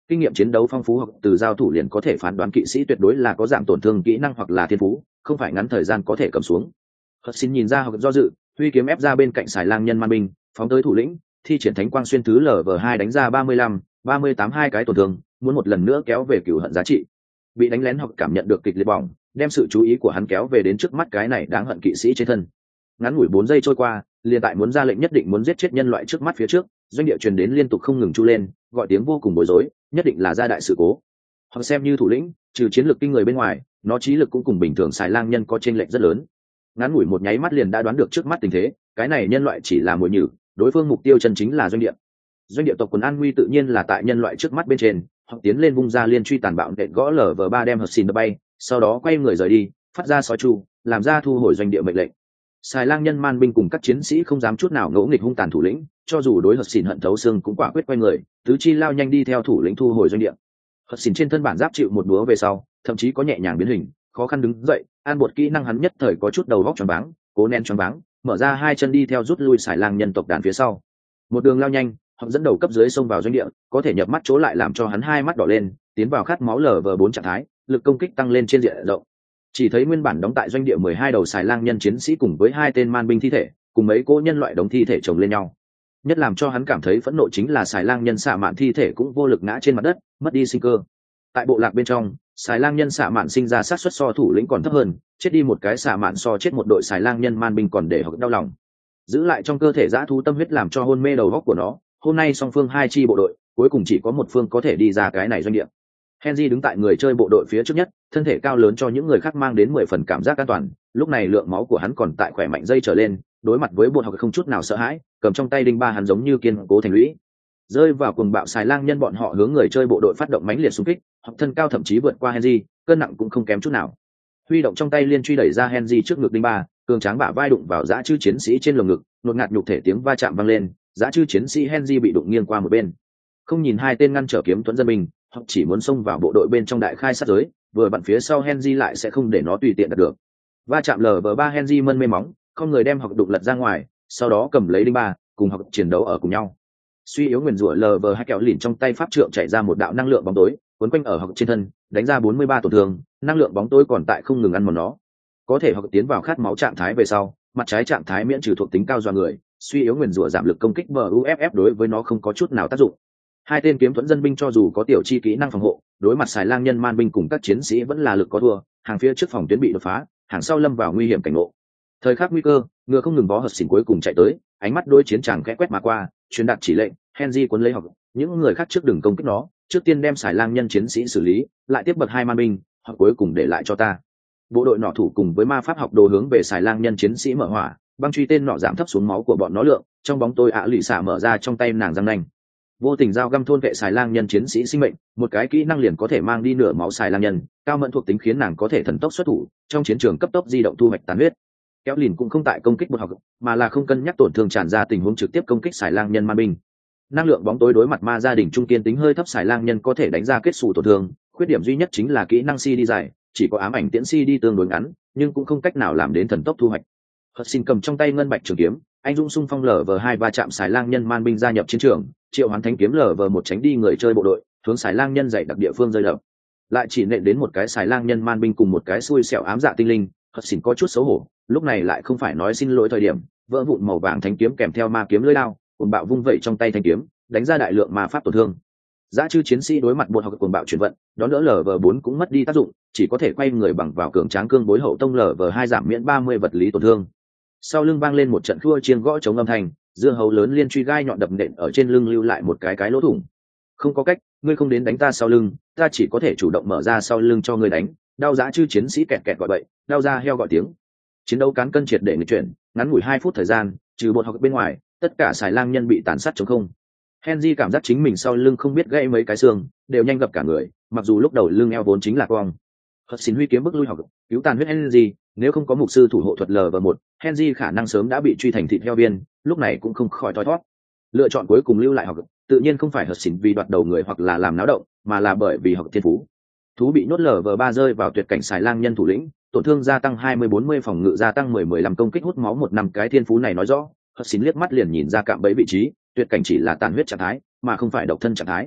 kinh nghiệm chiến đấu phong phú hoặc từ giao thủ liền có thể phán đoán kỵ sĩ tuyệt đối là có dạng tổn thương kỹ năng hoặc là thiên phú, không phải ngắn thời gian có thể cầm xuống. Hất xin nhìn ra hoặc do dự, huy kiếm ép ra bên cạnh xài lang nhân man binh, phóng tới thủ lĩnh, thi triển thánh quang xuyên thứ lở vờ hai đánh ra ba mươi lăm, ba mươi tám hai cái tổn thương, muốn một lần nữa kéo về cửu hận giá trị. Bị đánh lén hoặc cảm nhận được kịch liệt bỏng, đem sự chú ý của hắn kéo về đến trước mắt cái này đáng hận kỵ sĩ trên thân. Ngắn ngủi bốn giây trôi qua, liền tại muốn ra lệnh nhất định muốn giết chết nhân loại trước mắt phía trước, doanh địa truyền đến liên tục không ngừng chu lên, gọi tiếng vô cùng bối rối, nhất định là ra đại sự cố. Hoặc xem như thủ lĩnh, trừ chiến lược kinh người bên ngoài, nó trí lực cũng cùng bình thường xài lang nhân có chênh lệch rất lớn. Ngắn ngủi một nháy mắt liền đã đoán được trước mắt tình thế, cái này nhân loại chỉ là mồi nhử, đối phương mục tiêu chân chính là doanh địa. Doanh địa tộc quần an nguy tự nhiên là tại nhân loại trước mắt bên trên, hoặc tiến lên vung ra liên truy tàn bạo nện gõ lở vờ ba đem hợp xin đập bay, sau đó quay người rời đi, phát ra sói chu, làm ra thu hồi doanh địa mệnh lệnh. Xài lang nhân man binh cùng các chiến sĩ không dám chút nào ngỗ nghịch hung tàn thủ lĩnh, cho dù đối hợp xỉn hận thấu xương cũng quả quyết quay người, tứ chi lao nhanh đi theo thủ lĩnh thu hồi doanh địa. Hợp xỉn trên thân bản giáp chịu một búa về sau, thậm chí có nhẹ nhàng biến hình, khó khăn đứng dậy, an bột kỹ năng hắn nhất thời có chút đầu góc choáng váng, cố nén choáng váng, mở ra hai chân đi theo rút lui xài lang nhân tộc đàn phía sau. Một đường lao nhanh, hoặc dẫn đầu cấp dưới xông vào doanh địa, có thể nhập mắt chỗ lại làm cho hắn hai mắt đỏ lên, tiến vào khát máu lở vờ bốn trạng thái, lực công kích tăng lên trên diện rộng. Chỉ thấy nguyên bản đóng tại doanh địa mười hai đầu xài lang nhân chiến sĩ cùng với hai tên man binh thi thể, cùng mấy cỗ nhân loại đống thi thể chồng lên nhau. Nhất làm cho hắn cảm thấy phẫn nộ chính là xài lang nhân xạ mạn thi thể cũng vô lực ngã trên mặt đất, mất đi sinh cơ. Tại bộ lạc bên trong, xài lang nhân xạ mạn sinh ra sát suất so thủ lĩnh còn thấp hơn, chết đi một cái xạ mạn so chết một đội xài lang nhân man binh còn để họ đau lòng. Giữ lại trong cơ thể dã thú tâm huyết làm cho hôn mê đầu góc của nó. Hôm nay song phương hai chi bộ đội, cuối cùng chỉ có một phương có thể đi ra cái này doanh địa. Henry đứng tại người chơi bộ đội phía trước nhất, thân thể cao lớn cho những người khác mang đến mười phần cảm giác an toàn, lúc này lượng máu của hắn còn tại khỏe mạnh dây trở lên, đối mặt với bột học không chút nào sợ hãi, cầm trong tay đinh ba hắn giống như kiên cố thành lũy. Rơi vào cuồng bạo xài lang nhân bọn họ hướng người chơi bộ đội phát động mãnh liệt xung kích, hoặc thân cao thậm chí vượt qua Henry, cân nặng cũng không kém chút nào. Huy động trong tay liên truy đẩy ra Henry trước ngực đinh ba, cường tráng bả vai đụng vào dã chư chiến sĩ trên lồng ngực, nột ngạt nhục thể tiếng va chạm vang lên, dã chư chiến sĩ Henry bị đụng nghiêng qua một bên. Không nhìn hai tên ngăn trở kiếm tuấn dân binh, hoặc chỉ muốn xông vào bộ đội bên trong đại khai sát giới, vừa vặn phía sau Henry lại sẽ không để nó tùy tiện đạt được. Va chạm lờ vờ ba Henry mân mê móng, không người đem học đụng lật ra ngoài, sau đó cầm lấy đinh ba, cùng học chiến đấu ở cùng nhau. Suy yếu nguyền rủa lờ vờ hai kẹo lìn trong tay pháp trượng chạy ra một đạo năng lượng bóng tối, quấn quanh ở học trên thân, đánh ra bốn mươi ba tổn thương, năng lượng bóng tối còn tại không ngừng ăn mòn nó. Có thể học tiến vào khát máu trạng thái về sau, mặt trái trạng thái miễn trừ thuộc tính cao do người, suy yếu nguyền rủa giảm lực công kích buff đối với nó không có chút nào tác dụng. Hai tên kiếm thuẫn dân binh cho dù có tiểu chi kỹ năng phòng hộ, đối mặt xài lang nhân man binh cùng các chiến sĩ vẫn là lực có thua, hàng phía trước phòng tuyến bị đột phá, hàng sau lâm vào nguy hiểm cảnh ngộ. Thời khắc nguy cơ, ngựa không ngừng bó hợp xỉn cuối cùng chạy tới, ánh mắt đôi chiến tràng khẽ quét mà qua, truyền đạt chỉ lệnh, Henry cuốn lấy học, những người khác trước đừng công kích nó, trước tiên đem xài lang nhân chiến sĩ xử lý, lại tiếp bậc hai man binh, hoặc cuối cùng để lại cho ta. Bộ đội nọ thủ cùng với ma pháp học đồ hướng về xài lang nhân chiến sĩ mở hỏa, băng truy tên nọ giảm thấp xuống máu của bọn nó lượng, trong bóng tôi ạ lụy xả mở ra trong tay nàng răng nanh, vô tình dao găm thôn vệ xài lang nhân chiến sĩ sinh mệnh, một cái kỹ năng liền có thể mang đi nửa máu xài lang nhân, cao mẫn thuộc tính khiến nàng có thể thần tốc xuất thủ, trong chiến trường cấp tốc di động thu hoạch tàn huyết. Kéo lìn cũng không tại công kích một học, mà là không cân nhắc tổn thương tràn ra tình huống trực tiếp công kích xài lang nhân ma binh. Năng lượng bóng tối đối mặt ma gia đình trung kiên tính hơi thấp xài lang nhân có thể đánh ra kết xù tổn thương, khuyết điểm duy nhất chính là kỹ năng si đi dài, chỉ có ám ảnh tiễn si đi tương đối ngắn, nhưng cũng không cách nào làm đến thần tốc thu hoạch. Hất xin cầm trong tay ngân bạch trường kiếm, anh dũng xung phong lở vờ hai va chạm xài lang nhân man binh gia nhập chiến trường, triệu hoán thánh kiếm lở vờ một tránh đi người chơi bộ đội, hướng xài lang nhân dạy đặc địa phương rơi đập, lại chỉ nện đến một cái xài lang nhân man binh cùng một cái xui xẻo ám dạ tinh linh. Hất xin có chút xấu hổ, lúc này lại không phải nói xin lỗi thời điểm, vỡ vụn màu vàng thánh kiếm kèm theo ma kiếm lưỡi đao, cuồng bạo vung vẩy trong tay thanh kiếm, đánh ra đại lượng ma pháp tổn thương. Dã chư chiến sĩ đối mặt buộc học cuồng bạo chuyển vận, đón đỡ lở vờ bốn cũng mất đi tác dụng, chỉ có thể quay người bằng vào cường tráng cương bối hậu tông lở vờ hai giảm miễn ba mươi vật lý tổn thương. Sau lưng vang lên một trận khua chiên gõ chống âm thanh, dưa hấu lớn liên truy gai nhọn đập nện ở trên lưng lưu lại một cái cái lỗ thủng. Không có cách, ngươi không đến đánh ta sau lưng, ta chỉ có thể chủ động mở ra sau lưng cho ngươi đánh. Đau dã chư chiến sĩ kẹt kẹt gọi bậy, đau ra heo gọi tiếng. Chiến đấu cán cân triệt để nghịch chuyển, ngắn ngủi hai phút thời gian, trừ một học bên ngoài, tất cả xài lang nhân bị tàn sát trống không. Henry cảm giác chính mình sau lưng không biết gãy mấy cái xương, đều nhanh gập cả người, mặc dù lúc đầu lưng eo vốn chính là cong. Hất xin huy kiếm bức lui học, cứu tàn huyết Henry, nếu không có mục sư thủ hộ thuật lờ vờ một, Henry khả năng sớm đã bị truy thành thịt heo viên, lúc này cũng không khỏi thoi thoát. Lựa chọn cuối cùng lưu lại học, tự nhiên không phải Hất xin vì đoạt đầu người hoặc là làm náo động, mà là bởi vì học thiên phú. Thú bị nhốt lờ vờ ba rơi vào tuyệt cảnh xài lang nhân thủ lĩnh, tổn thương gia tăng hai mươi bốn mươi, phòng ngự gia tăng mười mười lăm, công kích hút máu một năm, cái thiên phú này nói rõ, Hất xin liếc mắt liền nhìn ra cạm bẫy vị trí, tuyệt cảnh chỉ là tàn huyết trạng thái, mà không phải độc thân trạng thái.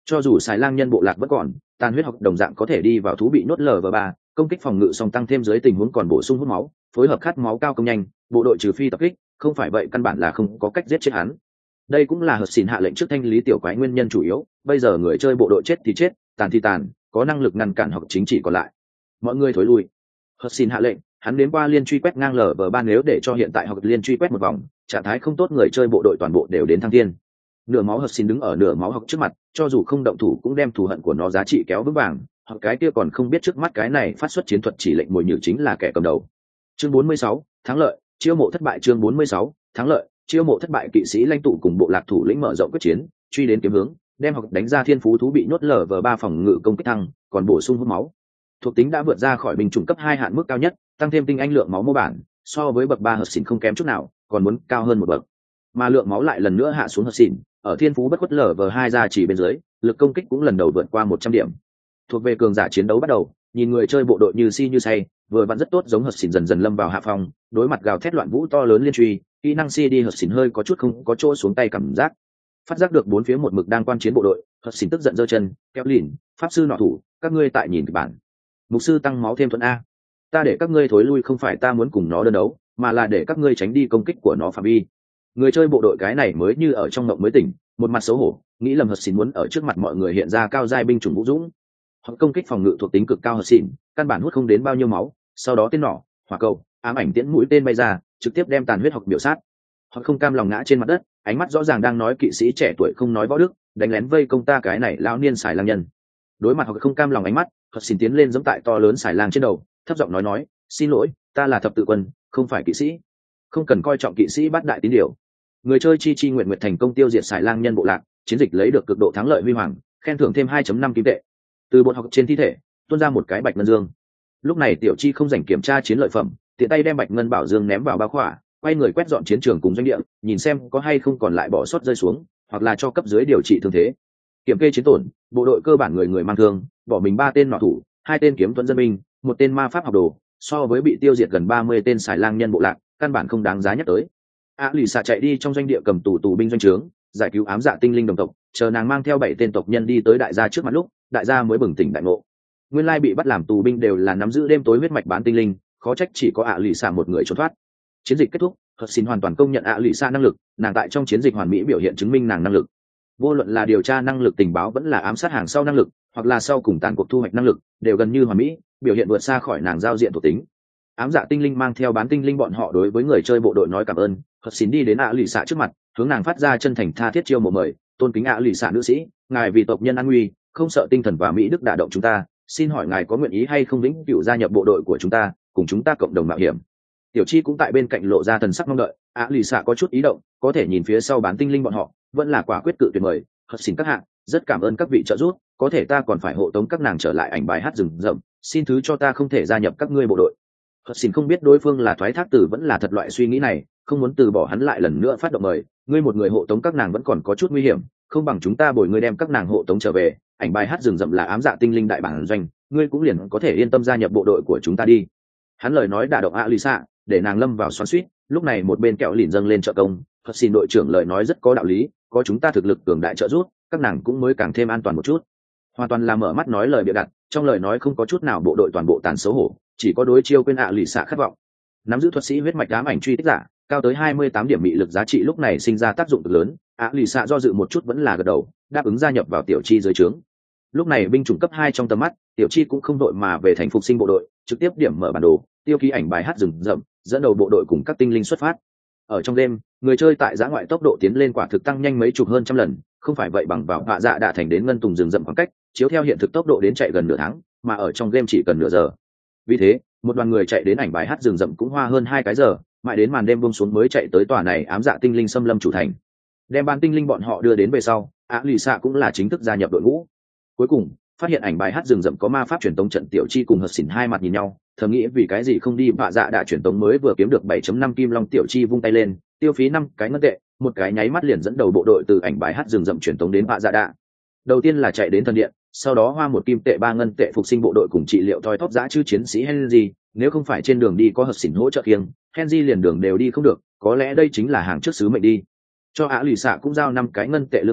Cho dù xài lang nhân bộ lạc vẫn còn, tàn huyết học đồng dạng có thể đi vào thú bị nhốt lv ba, công kích phòng ngự song tăng thêm dưới tình huống còn bổ sung hút máu, phối hợp khát máu cao công nhanh, bộ đội trừ phi tập kích, không phải vậy căn bản là không có cách giết chết hắn. Đây cũng là Hật Xỉn hạ lệnh trước thanh lý tiểu quái nguyên nhân chủ yếu, bây giờ người chơi bộ đội chết thì chết, tàn thì tàn, có năng lực ngăn cản hoặc chính trị còn lại. Mọi người thối lui. Hật Xỉn hạ lệnh, hắn đến qua liên truy quét ngang lv ba, nếu để cho hiện tại học liên truy quét một vòng, trạng thái không tốt người chơi bộ đội toàn bộ đều đến thăng thiên. Nửa máu Hật Xỉn đứng ở nửa máu học trước mặt, cho dù không động thủ cũng đem thù hận của nó giá trị kéo vững vàng, hoặc cái kia còn không biết trước mắt cái này phát xuất chiến thuật chỉ lệnh mồi nhử chính là kẻ cầm đầu. Chương bốn mươi sáu, thắng lợi, chiêu mộ thất bại. Chương bốn mươi sáu, thắng lợi, chiêu mộ thất bại. Kỵ sĩ lãnh tụ cùng bộ lạc thủ lĩnh mở rộng quyết chiến, truy đến kiếm hướng, đem học đánh ra thiên phú thú bị nhốt lv ba phòng ngự công kích thăng, còn bổ sung hút máu. Thuộc tính đã vượt ra khỏi binh chủng cấp hai hạn mức cao nhất, tăng thêm tinh anh lượng máu mô bản, so với bậc ba Hật Xỉn không kém chút nào, còn muốn cao hơn một bậc. Mà lượng máu lại lần nữa hạ xuống Hật Xỉn, ở thiên phú bất khuất lv hai ra chỉ bên dưới, lực công kích cũng lần đầu vượt qua một trăm điểm. Thuộc về cường giả chiến đấu bắt đầu, nhìn người chơi bộ đội như si như say, vừa vặn rất tốt giống Hật Xỉn dần dần lâm vào hạ phong, đối mặt gào thét loạn vũ to lớn liên truy, kỹ năng si đi Hật Xỉn hơi có chút không có chỗ xuống tay cảm giác. Phát giác được bốn phía một mực đang quan chiến bộ đội, Hật Xỉn tức giận giơ chân, kéo lìn, pháp sư nọ thủ, các ngươi tại nhìn kịch bản. Mục sư tăng máu thêm thuận a. Ta để các ngươi thối lui không phải ta muốn cùng nó đơn đấu, mà là để các ngươi tránh đi công kích của nó phạm vi. Người chơi bộ đội cái này mới như ở trong mộng mới tỉnh, một mặt xấu hổ, nghĩ lầm Hật Xỉn muốn ở trước mặt mọi người hiện ra cao giai binh chủng vũ dũng. Hoặc công kích phòng ngự thuộc tính cực cao Hật Xỉn, căn bản hút không đến bao nhiêu máu, sau đó tên nỏ, hỏa cầu, ám ảnh tiễn mũi tên bay ra, trực tiếp đem tàn huyết học biểu sát. Họ không cam lòng ngã trên mặt đất, ánh mắt rõ ràng đang nói kỵ sĩ trẻ tuổi không nói võ đức, đánh lén vây công ta cái này lão niên xài lang nhân. Đối mặt họ không cam lòng ánh mắt, Hật Xỉn tiến lên giẫm tại to lớn xài lang trên đầu, thấp giọng nói nói, xin lỗi, ta là thập tự quân, không phải kỵ sĩ, không cần coi trọng kỵ sĩ bắt đại tín điều. Người chơi chi chi nguyện nguyện thành công tiêu diệt xài lang nhân bộ lạc, chiến dịch lấy được cực độ thắng lợi huy hoàng, khen thưởng thêm hai phẩy năm kim tệ. Từ bột học trên thi thể tuôn ra một cái bạch ngân dương. Lúc này tiểu chi không dành kiểm tra chiến lợi phẩm, tiện tay đem bạch ngân bảo dương ném vào bao khỏa, quay người quét dọn chiến trường cùng doanh địa, nhìn xem có hay không còn lại bỏ sót rơi xuống, hoặc là cho cấp dưới điều trị thương thế. Kiểm kê chiến tổn, bộ đội cơ bản người người mang thương, bỏ mình ba tên nọ thủ, hai tên kiếm tuấn dân binh, một tên ma pháp học đồ, so với bị tiêu diệt gần ba mươi tên xài lang nhân bộ lạc, căn bản không đáng giá nhắc tới. A lì xạ chạy đi trong doanh địa cầm tù tù binh doanh trướng, giải cứu ám dạ tinh linh đồng tộc, chờ nàng mang theo bảy tên tộc nhân đi tới đại gia trước mặt lúc, đại gia mới bừng tỉnh đại ngộ. Nguyên lai bị bắt làm tù binh đều là nắm giữ đêm tối huyết mạch bán tinh linh, khó trách chỉ có A lì xạ một người trốn thoát. Chiến dịch kết thúc, Hật Xỉn hoàn toàn công nhận A lì xạ năng lực, nàng tại trong chiến dịch hoàn mỹ biểu hiện chứng minh nàng năng lực. Vô luận là điều tra năng lực tình báo vẫn là ám sát hàng sau năng lực, hoặc là sau cùng tàn cuộc thu hoạch năng lực, đều gần như hoàn mỹ, biểu hiện vượt xa khỏi nàng giao diện thuộc tính. Ám dạ tinh linh mang theo bán tinh linh bọn họ đối với người chơi bộ đội nói cảm ơn. Hật Xỉn đi đến A lì xạ trước mặt, hướng nàng phát ra chân thành tha thiết chiêu mộ mời, tôn kính A lì xạ nữ sĩ, ngài vì tộc nhân an nguy, không sợ tinh thần và mỹ đức đả động chúng ta, xin hỏi ngài có nguyện ý hay không vĩnh cửu gia nhập bộ đội của chúng ta, cùng chúng ta cộng đồng mạo hiểm. Tiểu chi cũng tại bên cạnh lộ ra thần sắc mong đợi. A lì xạ có chút ý động, có thể nhìn phía sau bán tinh linh bọn họ, vẫn là quả quyết cự tuyệt mời. Hật Xỉn các hạng, rất cảm ơn các vị trợ giúp, có thể ta còn phải hộ tống các nàng trở lại ảnh bài hát rừng rậm, xin thứ cho ta không thể gia nhập các ngươi bộ đội. Hật Xỉn không biết đối phương là thoái thác tử vẫn là thật loại suy nghĩ này, không muốn từ bỏ hắn lại lần nữa phát động mời, ngươi một người hộ tống các nàng vẫn còn có chút nguy hiểm, không bằng chúng ta bồi ngươi đem các nàng hộ tống trở về, ảnh bài hát rừng rậm là ám dạ tinh linh đại bản doanh, ngươi cũng liền có thể yên tâm gia nhập bộ đội của chúng ta đi. Hắn lời nói đả động A lì xạ, để nàng lâm vào xoắn xuýt. Lúc này một bên kẹo lìn dâng lên trợ công, Hật Xỉn đội trưởng lời nói rất có đạo lý, có chúng ta thực lực cường đại trợ giúp, các nàng cũng mới càng thêm an toàn một chút. Hoàn toàn là mở mắt nói lời bịa đặt, trong lời nói không có chút nào bộ đội toàn bộ tàn xấu hổ, chỉ có đối chiêu quên A lì xạ khát vọng. Nắm giữ thuật sĩ huyết mạch ám ảnh truy tích giả, cao tới hai mươi tám điểm mị lực giá trị lúc này sinh ra tác dụng cực lớn. A lì xạ do dự một chút vẫn là gật đầu, đáp ứng gia nhập vào tiểu chi dưới trướng. Lúc này binh chủng cấp hai trong tầm mắt, tiểu chi cũng không đội mà về thành phục sinh bộ đội, trực tiếp điểm mở bản đồ, tiêu ký ảnh bài hát rừng rậm, dẫn đầu bộ đội cùng các tinh linh xuất phát. Ở trong đêm, người chơi tại giã ngoại tốc độ tiến lên quả thực tăng nhanh mấy chục hơn trăm lần, không phải vậy bằng vào hạ dạ đã thành đến ngân tùng rừng rậm khoảng cách, chiếu theo hiện thực tốc độ đến chạy gần nửa tháng, mà ở trong game chỉ cần nửa giờ. Vì thế, một đoàn người chạy đến ảnh bài hát rừng rậm cũng hoa hơn hai cái giờ, mãi đến màn đêm buông xuống mới chạy tới tòa này ám dạ tinh linh xâm lâm chủ thành. Đem ban tinh linh bọn họ đưa đến về sau, Á lì xạ cũng là chính thức gia nhập đội ngũ. Cuối cùng, phát hiện ảnh bài hát rừng rậm có ma pháp truyền tống trận, tiểu chi cùng Hật Xỉn hai mặt nhìn nhau, thầm nghĩ vì cái gì không đi bạ dạ đã truyền tống mới vừa kiếm được bảy phẩy năm kim long. Tiểu chi vung tay lên, tiêu phí năm cái ngân tệ, một cái nháy mắt liền dẫn đầu bộ đội từ ảnh bài hát rừng rậm truyền tống đến bạ dạ đã. Đầu tiên là chạy đến thần điện, sau đó hoa một kim tệ ba ngân tệ phục sinh bộ đội cùng trị liệu thoi thóp dã chư chiến sĩ Henry, nếu không phải trên đường đi có Hật Xỉn hỗ trợ kiêng, Henry liền đường đều đi không được, có lẽ đây chính là hàng trước sứ mệnh đi. Cho Á lì xạ cũng giao năm cái ngân tệ lương tuần,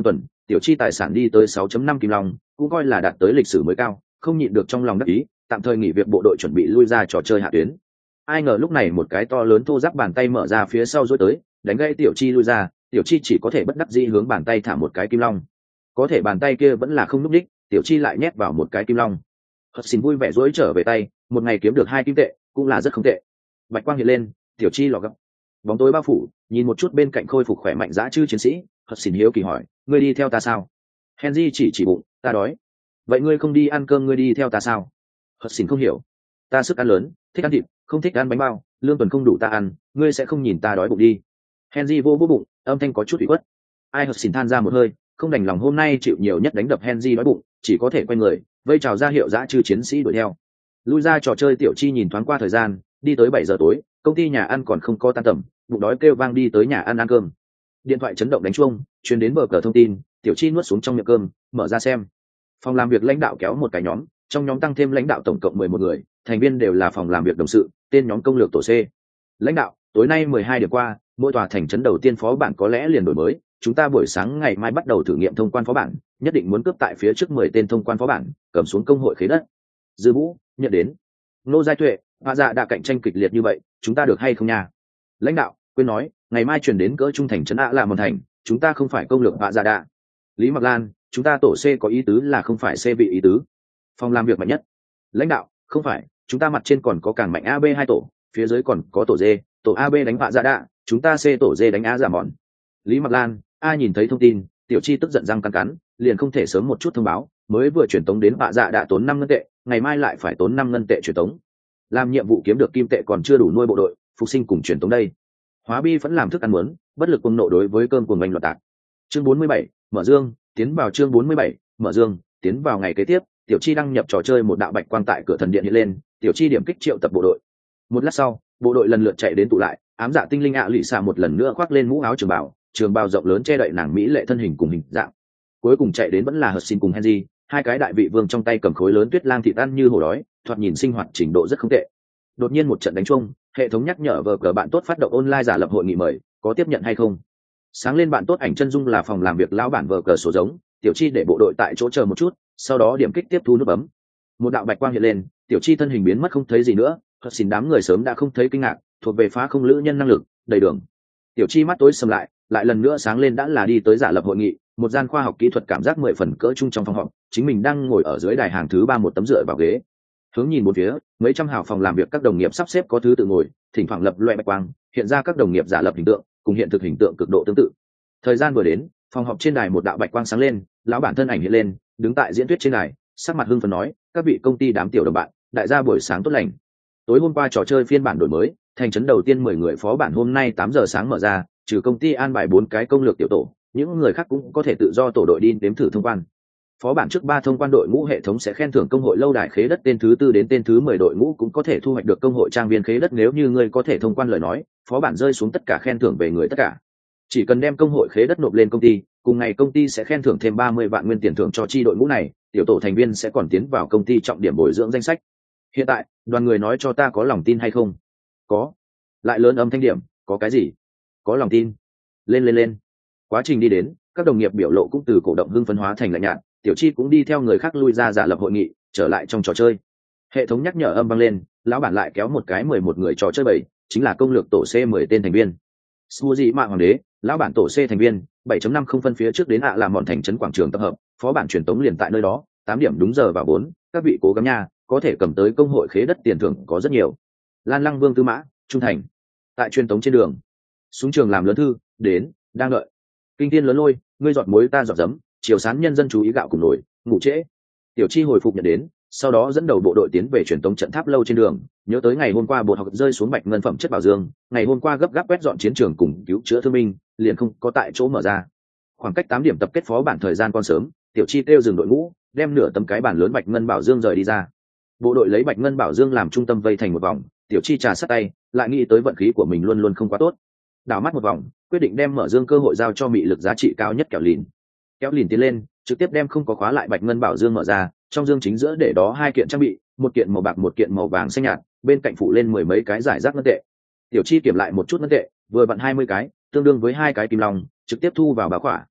tiểu chi tài sản đi tới sáu phẩy năm kim long, cũng coi là đạt tới lịch sử mới cao, không nhịn được trong lòng đắc ý, tạm thời nghỉ việc bộ đội chuẩn bị lui ra trò chơi hạ tuyến. Ai ngờ lúc này một cái to lớn thô ráp bàn tay mở ra phía sau rối tới, đánh gãy tiểu chi lui ra, tiểu chi chỉ có thể bất đắc dĩ hướng bàn tay thả một cái kim long. Có thể bàn tay kia vẫn là không núp đích, tiểu chi lại nhét vào một cái kim long. Hất xin vui vẻ rối trở về tay, một ngày kiếm được hai kim tệ, cũng là rất không tệ. Bạch quang hiện lên, tiểu chi lò gấp. Bóng tối bao phủ, nhìn một chút bên cạnh khôi phục khỏe mạnh dã chư chiến sĩ, Hất xin hiếu kỳ hỏi, ngươi đi theo ta sao? Henry chỉ chỉ bụng, ta đói. Vậy ngươi không đi ăn cơm ngươi đi theo ta sao? Hất xin không hiểu. Ta sức ăn lớn, thích ăn thịt, không thích ăn bánh bao, lương tuần không đủ ta ăn, ngươi sẽ không nhìn ta đói bụng đi. Henry vô vô bụng, âm thanh có chút ủy khuất. Ai Hất xin than ra một hơi, không đành lòng hôm nay chịu nhiều nhất đánh đập Henry đói bụng, chỉ có thể quay người, vây chào ra hiệu dã chư chiến sĩ đuổi theo. Lui ra trò chơi tiểu chi nhìn thoáng qua thời gian, đi tới bảy giờ tối, công ty nhà ăn còn không có tan tầm, bụng đói kêu vang đi tới nhà ăn ăn cơm. Điện thoại chấn động đánh chuông, truyền đến bờ cờ thông tin, tiểu chi nuốt xuống trong miệng cơm, mở ra xem. Phòng làm việc lãnh đạo kéo một cái nhóm, trong nhóm tăng thêm lãnh đạo tổng cộng mười một người, thành viên đều là phòng làm việc đồng sự, tên nhóm công lược tổ C. Lãnh đạo, tối nay mười hai điểm qua, mỗi tòa thành trấn đầu tiên phó bản có lẽ liền đổi mới, chúng ta buổi sáng ngày mai bắt đầu thử nghiệm thông quan phó bản, nhất định muốn cướp tại phía trước mười tên thông quan phó bản, cầm xuống công hội khế đất. Dư Vũ nhận đến. Nô Giai Tuệ, Hoa Dạ đã cạnh tranh kịch liệt như vậy, chúng ta được hay không nha? Lãnh đạo, quên nói, ngày mai chuyển đến cỡ trung thành trấn ạ là một thành, chúng ta không phải công lược Hoa Dạ đã. Lý Mặc Lan, chúng ta tổ C có ý tứ là không phải C vị ý tứ. Phòng làm việc mạnh nhất. Lãnh đạo, không phải, chúng ta mặt trên còn có càng mạnh A B hai tổ, phía dưới còn có tổ D, tổ A B đánh Hoa Dạ đã, chúng ta C tổ D đánh A giả mòn. Lý Mặc Lan, a nhìn thấy thông tin, tiểu chi tức giận răng cắn cắn, liền không thể sớm một chút thông báo, mới vừa chuyển tống đến Hoa Dạ đã tốn năm ngân tệ, ngày mai lại phải tốn năm ngân tệ chuyển tống. Làm nhiệm vụ kiếm được kim tệ còn chưa đủ nuôi bộ đội, phục sinh cùng chuyển tống đây. Hóa Bi vẫn làm thức ăn muốn, bất lực cuồng nộ đối với cơm cuồng bánh loạt tạc. Chương bốn mươi bảy, mở dương, tiến vào chương bốn mươi bảy, mở dương, tiến vào ngày kế tiếp, tiểu chi đăng nhập trò chơi một đạo bạch quang tại cửa thần điện hiện lên, tiểu chi điểm kích triệu tập bộ đội. Một lát sau, bộ đội lần lượt chạy đến tụ lại, ám dạ tinh linh ạ lụy xạ một lần nữa khoác lên mũ áo trường bào, trường bào rộng lớn che đậy nàng mỹ lệ thân hình cùng hình dạng. Cuối cùng chạy đến vẫn là Hudson cùng Henry, hai cái đại vị vương trong tay cầm khối lớn tuyết lang thịt ăn như hổ đói, thoạt nhìn sinh hoạt trình độ rất không tệ. Đột nhiên một trận đánh chuông, hệ thống nhắc nhở vờ cờ bạn tốt phát động online giả lập hội nghị mời, có tiếp nhận hay không? Sáng lên bạn tốt ảnh chân dung là phòng làm việc lão bản vờ cờ số giống, tiểu chi để bộ đội tại chỗ chờ một chút, sau đó điểm kích tiếp thu nút bấm. Một đạo bạch quang hiện lên, tiểu chi thân hình biến mất không thấy gì nữa, thật xin đám người sớm đã không thấy kinh ngạc, thuộc về phá không lữ nhân năng lực, đầy đường. Tiểu chi mắt tối sầm lại, lại lần nữa sáng lên đã là đi tới giả lập hội nghị, một gian khoa học kỹ thuật cảm giác mười phần cỡ trung trong phòng họp, chính mình đang ngồi ở dưới đài hàng thứ ba một tấm dựa vào ghế. Hướng nhìn một phía, mấy trăm hào phòng làm việc các đồng nghiệp sắp xếp có thứ tự ngồi, thỉnh thoảng lập loè bạch quang, hiện ra các đồng nghiệp giả lập hình tượng, cùng hiện thực hình tượng cực độ tương tự. Thời gian vừa đến, phòng họp trên đài một đạo bạch quang sáng lên, lão bản thân ảnh hiện lên, đứng tại diễn thuyết trên đài, sắc mặt hưng phấn nói, các vị công ty đám tiểu đồng bạn, đại gia buổi sáng tốt lành. Tối hôm qua trò chơi phiên bản đổi mới, thành trấn đầu tiên mười người phó bản hôm nay tám giờ sáng mở ra, trừ công ty an bài bốn cái công lược tiểu tổ, những người khác cũng có thể tự do tổ đội đi đếm thử thông quan. Phó bản trước ba thông quan đội ngũ hệ thống sẽ khen thưởng công hội lâu đài khế đất tên thứ tư đến tên thứ mười đội ngũ cũng có thể thu hoạch được công hội trang viên khế đất, nếu như người có thể thông quan lời nói, phó bản rơi xuống tất cả khen thưởng về người tất cả. Chỉ cần đem công hội khế đất nộp lên công ty, cùng ngày công ty sẽ khen thưởng thêm ba mươi vạn nguyên tiền thưởng cho chi đội ngũ này, tiểu tổ thành viên sẽ còn tiến vào công ty trọng điểm bồi dưỡng danh sách. Hiện tại, đoàn người nói cho ta có lòng tin hay không? Có. Lại lớn âm thanh điểm, có cái gì? Có lòng tin. Lên lên lên. Quá trình đi đến, các đồng nghiệp biểu lộ cũng từ cổ động hưng phấn hóa thành lạnh nhạt, tiểu chi cũng đi theo người khác lui ra giả lập hội nghị, trở lại trong trò chơi. Hệ thống nhắc nhở âm vang lên, lão bản lại kéo một cái mười một người trò chơi bảy, chính là công lược tổ C mười tên thành viên. Suzy Mạ Hoàng đế, lão bản tổ C thành viên, bảy chấm năm không phân phía trước đến ạ làm mọn thành trấn quảng trường tập hợp, phó bản truyền tống liền tại nơi đó, tám điểm đúng giờ vào bốn, các vị cố gắng nha, có thể cầm tới công hội khế đất tiền thưởng có rất nhiều. Lan Lăng Vương Tư Mã, trung thành. Tại truyền tống trên đường, xuống trường làm lớn thư, đến, đang đợi. Kinh thiên lớn lôi, ngươi giọt muối ta giọt giấm, chiều sáng nhân dân chú ý gạo cùng nổi, ngủ trễ. Tiểu chi hồi phục nhận đến, sau đó dẫn đầu bộ đội tiến về truyền tống trận tháp lâu trên đường, nhớ tới ngày hôm qua bột học rơi xuống bạch ngân phẩm chất bảo dương, ngày hôm qua gấp gáp quét dọn chiến trường cùng cứu chữa thương binh, liền không có tại chỗ mở ra. Khoảng cách tám điểm tập kết phó bản thời gian còn sớm, tiểu chi kêu dừng đội ngũ, đem nửa tấm cái bản lớn bạch ngân bảo dương rời đi ra. Bộ đội lấy bạch ngân bảo dương làm trung tâm vây thành một vòng, tiểu chi trà sát tay, lại nghĩ tới vận khí của mình luôn luôn không quá tốt. Đảo mắt một vòng, quyết định đem mở dương cơ hội giao cho mị lực giá trị cao nhất Kẹo Lìn. Kéo Lìn tiến lên, trực tiếp đem không có khóa lại bạch ngân bảo dương mở ra, trong dương chính giữa để đó hai kiện trang bị, một kiện màu bạc một kiện màu vàng xanh nhạt, bên cạnh phụ lên mười mấy cái giải rác ngân tệ. Tiểu chi kiểm lại một chút ngân tệ, vừa vặn hai mươi cái, tương đương với hai cái kim long, trực tiếp thu vào bá khỏa.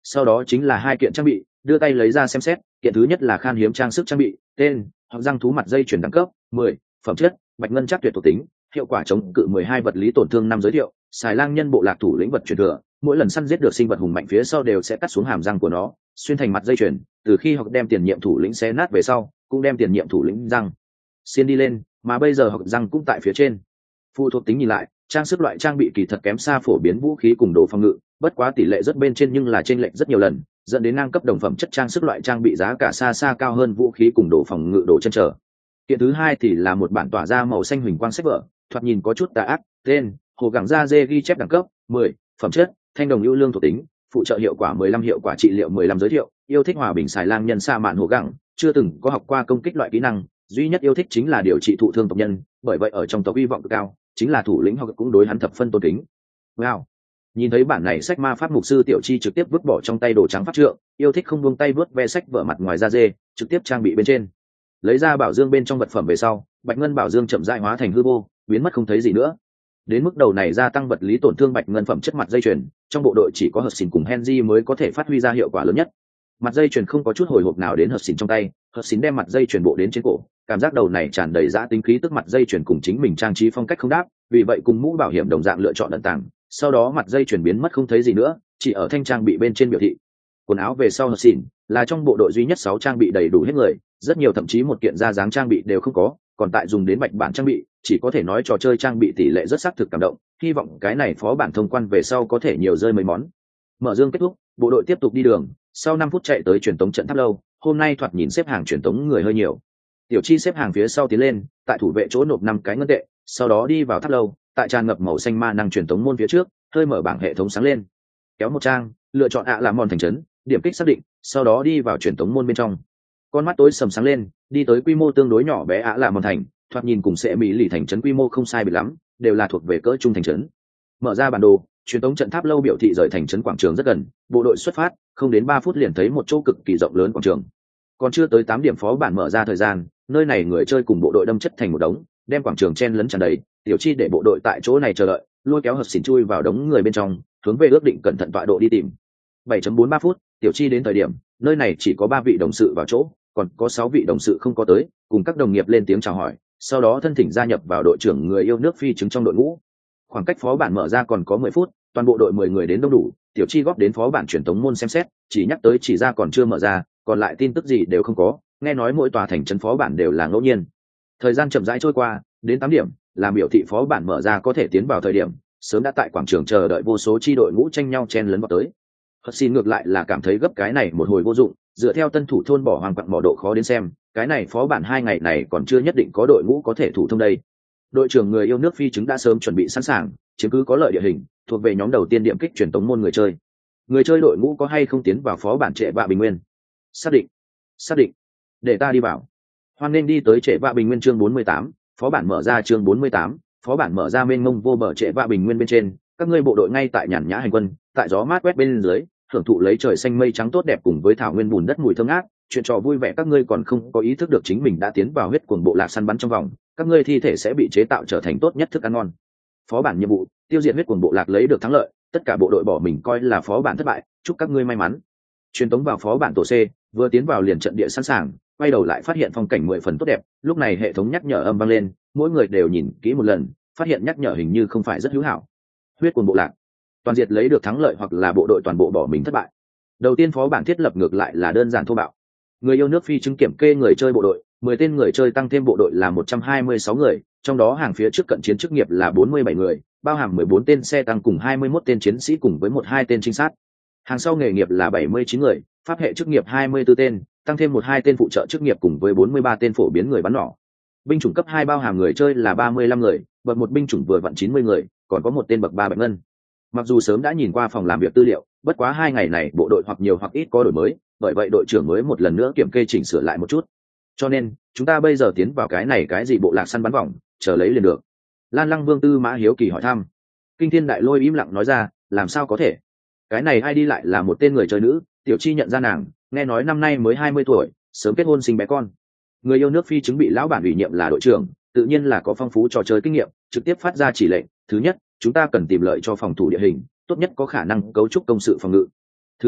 sau đó chính là hai kiện trang bị, đưa tay lấy ra xem xét. Kiện thứ nhất là khan hiếm trang sức trang bị, tên hoặc răng thú mặt dây chuyền đẳng cấp mười, phẩm chất bạch ngân chắc tuyệt thuộc tính, hiệu quả chống cự mười hai vật lý tổn thương năm giới thiệu, xài lang nhân bộ lạc thủ lĩnh vật truyền thừa, mỗi lần săn giết được sinh vật hùng mạnh phía sau đều sẽ cắt xuống hàm răng của nó, xuyên thành mặt dây chuyền, từ khi hoặc đem tiền nhiệm thủ lĩnh xé nát về sau cũng đem tiền nhiệm thủ lĩnh răng xiên đi lên, mà bây giờ hoặc răng cũng tại phía trên. Phụ thuộc tính nhìn lại, trang sức loại trang bị kỳ thật kém xa phổ biến vũ khí cùng đồ phòng ngự, bất quá tỷ lệ rất bên trên nhưng là chênh lệch rất nhiều lần, dẫn đến ngang cấp đồng phẩm chất trang sức loại trang bị giá cả xa xa cao hơn vũ khí cùng đồ phòng ngự đồ chân trở. Kiện thứ hai thì là một bản tỏa ra màu xanh huỳnh quang sách vở, thoạt nhìn có chút tà ác, tên hồ gẳng da dê ghi chép đẳng cấp mười, phẩm chất thanh đồng ưu lương thuộc tính, phụ trợ hiệu quả mười lăm, hiệu quả trị liệu mười lăm giới thiệu, yêu thích hòa bình xài lang nhân sa mạn hồ gẳng, chưa từng có học qua công kích loại kỹ năng, duy nhất yêu thích chính là điều trị thụ thương tộc nhân, bởi vậy ở trong tộc hy vọng cực cao, chính là thủ lĩnh hoặc cũng đối hắn thập phân tôn kính. Wow. Nhìn thấy bản này sách ma pháp mục sư Tiểu Chi trực tiếp vứt bỏ trong tay đồ trắng pháp trượng, yêu thích không buông tay vớt ve sách vở mặt ngoài da dê, trực tiếp trang bị bên trên. Lấy ra bảo dương bên trong vật phẩm về sau, bạch ngân bảo dương chậm rãi hóa thành hư vô, biến mất không thấy gì nữa. Đến mức đầu này gia tăng vật lý tổn thương bạch ngân phẩm chất mặt dây chuyền, trong bộ đội chỉ có Hudson cùng Henry mới có thể phát huy ra hiệu quả lớn nhất. Mặt dây chuyền không có chút hồi hộp nào đến Hudson trong tay, Hudson đem mặt dây chuyền bộ đến trên cổ, cảm giác đầu này tràn đầy dã tính khí tức mặt dây chuyền cùng chính mình trang trí phong cách không đáp, vì vậy cùng mũ bảo hiểm đồng dạng lựa chọn ẩn tàng, sau đó mặt dây chuyền biến mất không thấy gì nữa, chỉ ở thanh trang bị bên trên biểu thị. Quần áo về sau Hudson là trong bộ đội duy nhất sáu trang bị đầy đủ hết người, rất nhiều thậm chí một kiện da dáng trang bị đều không có, còn tại dùng đến bạch bản trang bị, chỉ có thể nói trò chơi trang bị tỷ lệ rất xác thực cảm động, hy vọng cái này phó bản thông quan về sau có thể nhiều rơi mấy món. Mở dương kết thúc, bộ đội tiếp tục đi đường, sau năm phút chạy tới truyền tống trận tháp lâu, hôm nay thoạt nhìn xếp hàng truyền tống người hơi nhiều. Tiểu Chi xếp hàng phía sau tiến lên, tại thủ vệ chỗ nộp năm cái ngân tệ, sau đó đi vào tháp lâu, tại tràn ngập màu xanh ma năng truyền tống môn phía trước, hơi mở bảng hệ thống sáng lên. Kéo một trang, lựa chọn ạ làm mòn thành trấn, điểm kích xác định, sau đó đi vào truyền tống môn bên trong. Con mắt tối sầm sáng lên, đi tới quy mô tương đối nhỏ bé ạ làm mòn thành, thoạt nhìn cùng sẽ mỹ lì thành trấn quy mô không sai biệt lắm, đều là thuộc về cỡ trung thành trấn. Mở ra bản đồ, truyền tống trận tháp lâu biểu thị rời thành trấn quảng trường rất gần, bộ đội xuất phát, không đến ba phút liền thấy một chỗ cực kỳ rộng lớn quảng trường. Còn chưa tới tám điểm phó bản mở ra thời gian, nơi này người chơi cùng bộ đội đâm chất thành một đống, đem quảng trường chen lấn tràn đầy. Tiểu Chi để bộ đội tại chỗ này chờ đợi, lôi kéo Hật Xỉn chui vào đống người bên trong, hướng về ước định cẩn thận tọa độ đi tìm. bảy chấm bốn ba phút, Tiểu Chi đến thời điểm, nơi này chỉ có ba vị đồng sự vào chỗ, còn có sáu vị đồng sự không có tới, cùng các đồng nghiệp lên tiếng chào hỏi, sau đó thân thỉnh gia nhập vào đội trưởng người yêu nước phi chứng trong đội ngũ. Khoảng cách phó bản mở ra còn có mười phút, toàn bộ đội mười người đến đông đủ, Tiểu Chi góp đến phó bản truyền tống môn xem xét, chỉ nhắc tới chỉ ra còn chưa mở ra, còn lại tin tức gì đều không có, nghe nói mỗi tòa thành trấn phó bản đều là ngẫu nhiên. Thời gian chậm rãi trôi qua, đến tám điểm, làm biểu thị phó bản mở ra có thể tiến vào thời điểm, sớm đã tại quảng trường chờ đợi vô số chi đội ngũ tranh nhau chen lấn vào tới. Hất xin ngược lại là cảm thấy gấp cái này một hồi vô dụng, dựa theo tân thủ thôn bỏ hoàng quặng mỏ độ khó đến xem, cái này phó bản hai ngày này còn chưa nhất định có đội ngũ có thể thủ thông đây. Đội trưởng người yêu nước phi chứng đã sớm chuẩn bị sẵn sàng, chiếm cứ có lợi địa hình, thuộc về nhóm đầu tiên điểm kích truyền tống môn người chơi. Người chơi đội ngũ có hay không tiến vào phó bản Trệ Vạ Bình Nguyên? Xác định. Xác định. Để ta đi vào. Hoan nên đi tới Trệ Vạ Bình Nguyên chương bốn mươi tám, phó bản mở ra chương bốn mươi tám, phó bản mở ra mênh mông vô bờ Trệ Vạ Bình Nguyên bên trên, các ngươi bộ đội ngay tại nhàn nhã hành quân, tại gió mát quét bên dưới, hưởng thụ lấy trời xanh mây trắng tốt đẹp cùng với thảo nguyên bùn đất mùi thơm ngát, chuyện trò vui vẻ các ngươi còn không có ý thức được chính mình đã tiến vào huyết cuồng bộ lạc săn bắn trong vòng, các ngươi thi thể sẽ bị chế tạo trở thành tốt nhất thức ăn ngon. Phó bản nhiệm vụ, tiêu diệt huyết cuồng bộ lạc lấy được thắng lợi, tất cả bộ đội bỏ mình coi là phó bản thất bại, chúc các ngươi may mắn. Truyền tống vào phó bản tổ C, vừa tiến vào liền trận địa sẵn sàng, quay đầu lại phát hiện phong cảnh mười phần tốt đẹp, lúc này hệ thống nhắc nhở âm vang lên, mỗi người đều nhìn kỹ một lần, phát hiện nhắc nhở hình như không phải rất hữu hảo. Huyết cuồng bộ lạc, toàn diệt lấy được thắng lợi hoặc là bộ đội toàn bộ bỏ mình thất bại. Đầu tiên phó bản thiết lập ngược lại là đơn giản thô bạo. Người yêu nước phi chứng kiểm kê người chơi bộ đội, mười tên người chơi tăng thêm bộ đội là một trăm hai mươi sáu người, trong đó hàng phía trước cận chiến chức nghiệp là bốn mươi bảy người, bao hàm mười bốn tên xe tăng cùng hai mươi mốt tên chiến sĩ cùng với một hai tên trinh sát. Hàng sau nghề nghiệp là bảy mươi chín người, pháp hệ chức nghiệp hai mươi tư tên, tăng thêm một hai tên phụ trợ chức nghiệp cùng với bốn mươi ba tên phổ biến người bắn nỏ. Binh chủng cấp hai bao hàm người chơi là ba mươi lăm người, bậc một binh chủng vừa vặn chín mươi người, còn có một tên bậc ba bạch ngân. Mặc dù sớm đã nhìn qua phòng làm việc tư liệu, bất quá hai ngày này bộ đội hoặc nhiều hoặc ít có đổi mới, bởi vậy đội trưởng mới một lần nữa kiểm kê chỉnh sửa lại một chút. Cho nên, chúng ta bây giờ tiến vào cái này cái gì bộ lạc săn bắn vòng, chờ lấy liền được. Lan Lăng Vương Tư Mã hiếu kỳ hỏi thăm. Kinh Thiên Đại Lôi im lặng nói ra, làm sao có thể? Cái này ai đi lại là một tên người chơi nữ, Tiểu Chi nhận ra nàng, nghe nói năm nay mới hai mươi tuổi, sớm kết hôn sinh bé con. Người yêu nước phi chứng bị lão bản ủy nhiệm là đội trưởng, tự nhiên là có phong phú trò chơi kinh nghiệm, trực tiếp phát ra chỉ lệnh, thứ nhất, chúng ta cần tìm lợi cho phòng thủ địa hình, tốt nhất có khả năng cấu trúc công sự phòng ngự. Thứ hai,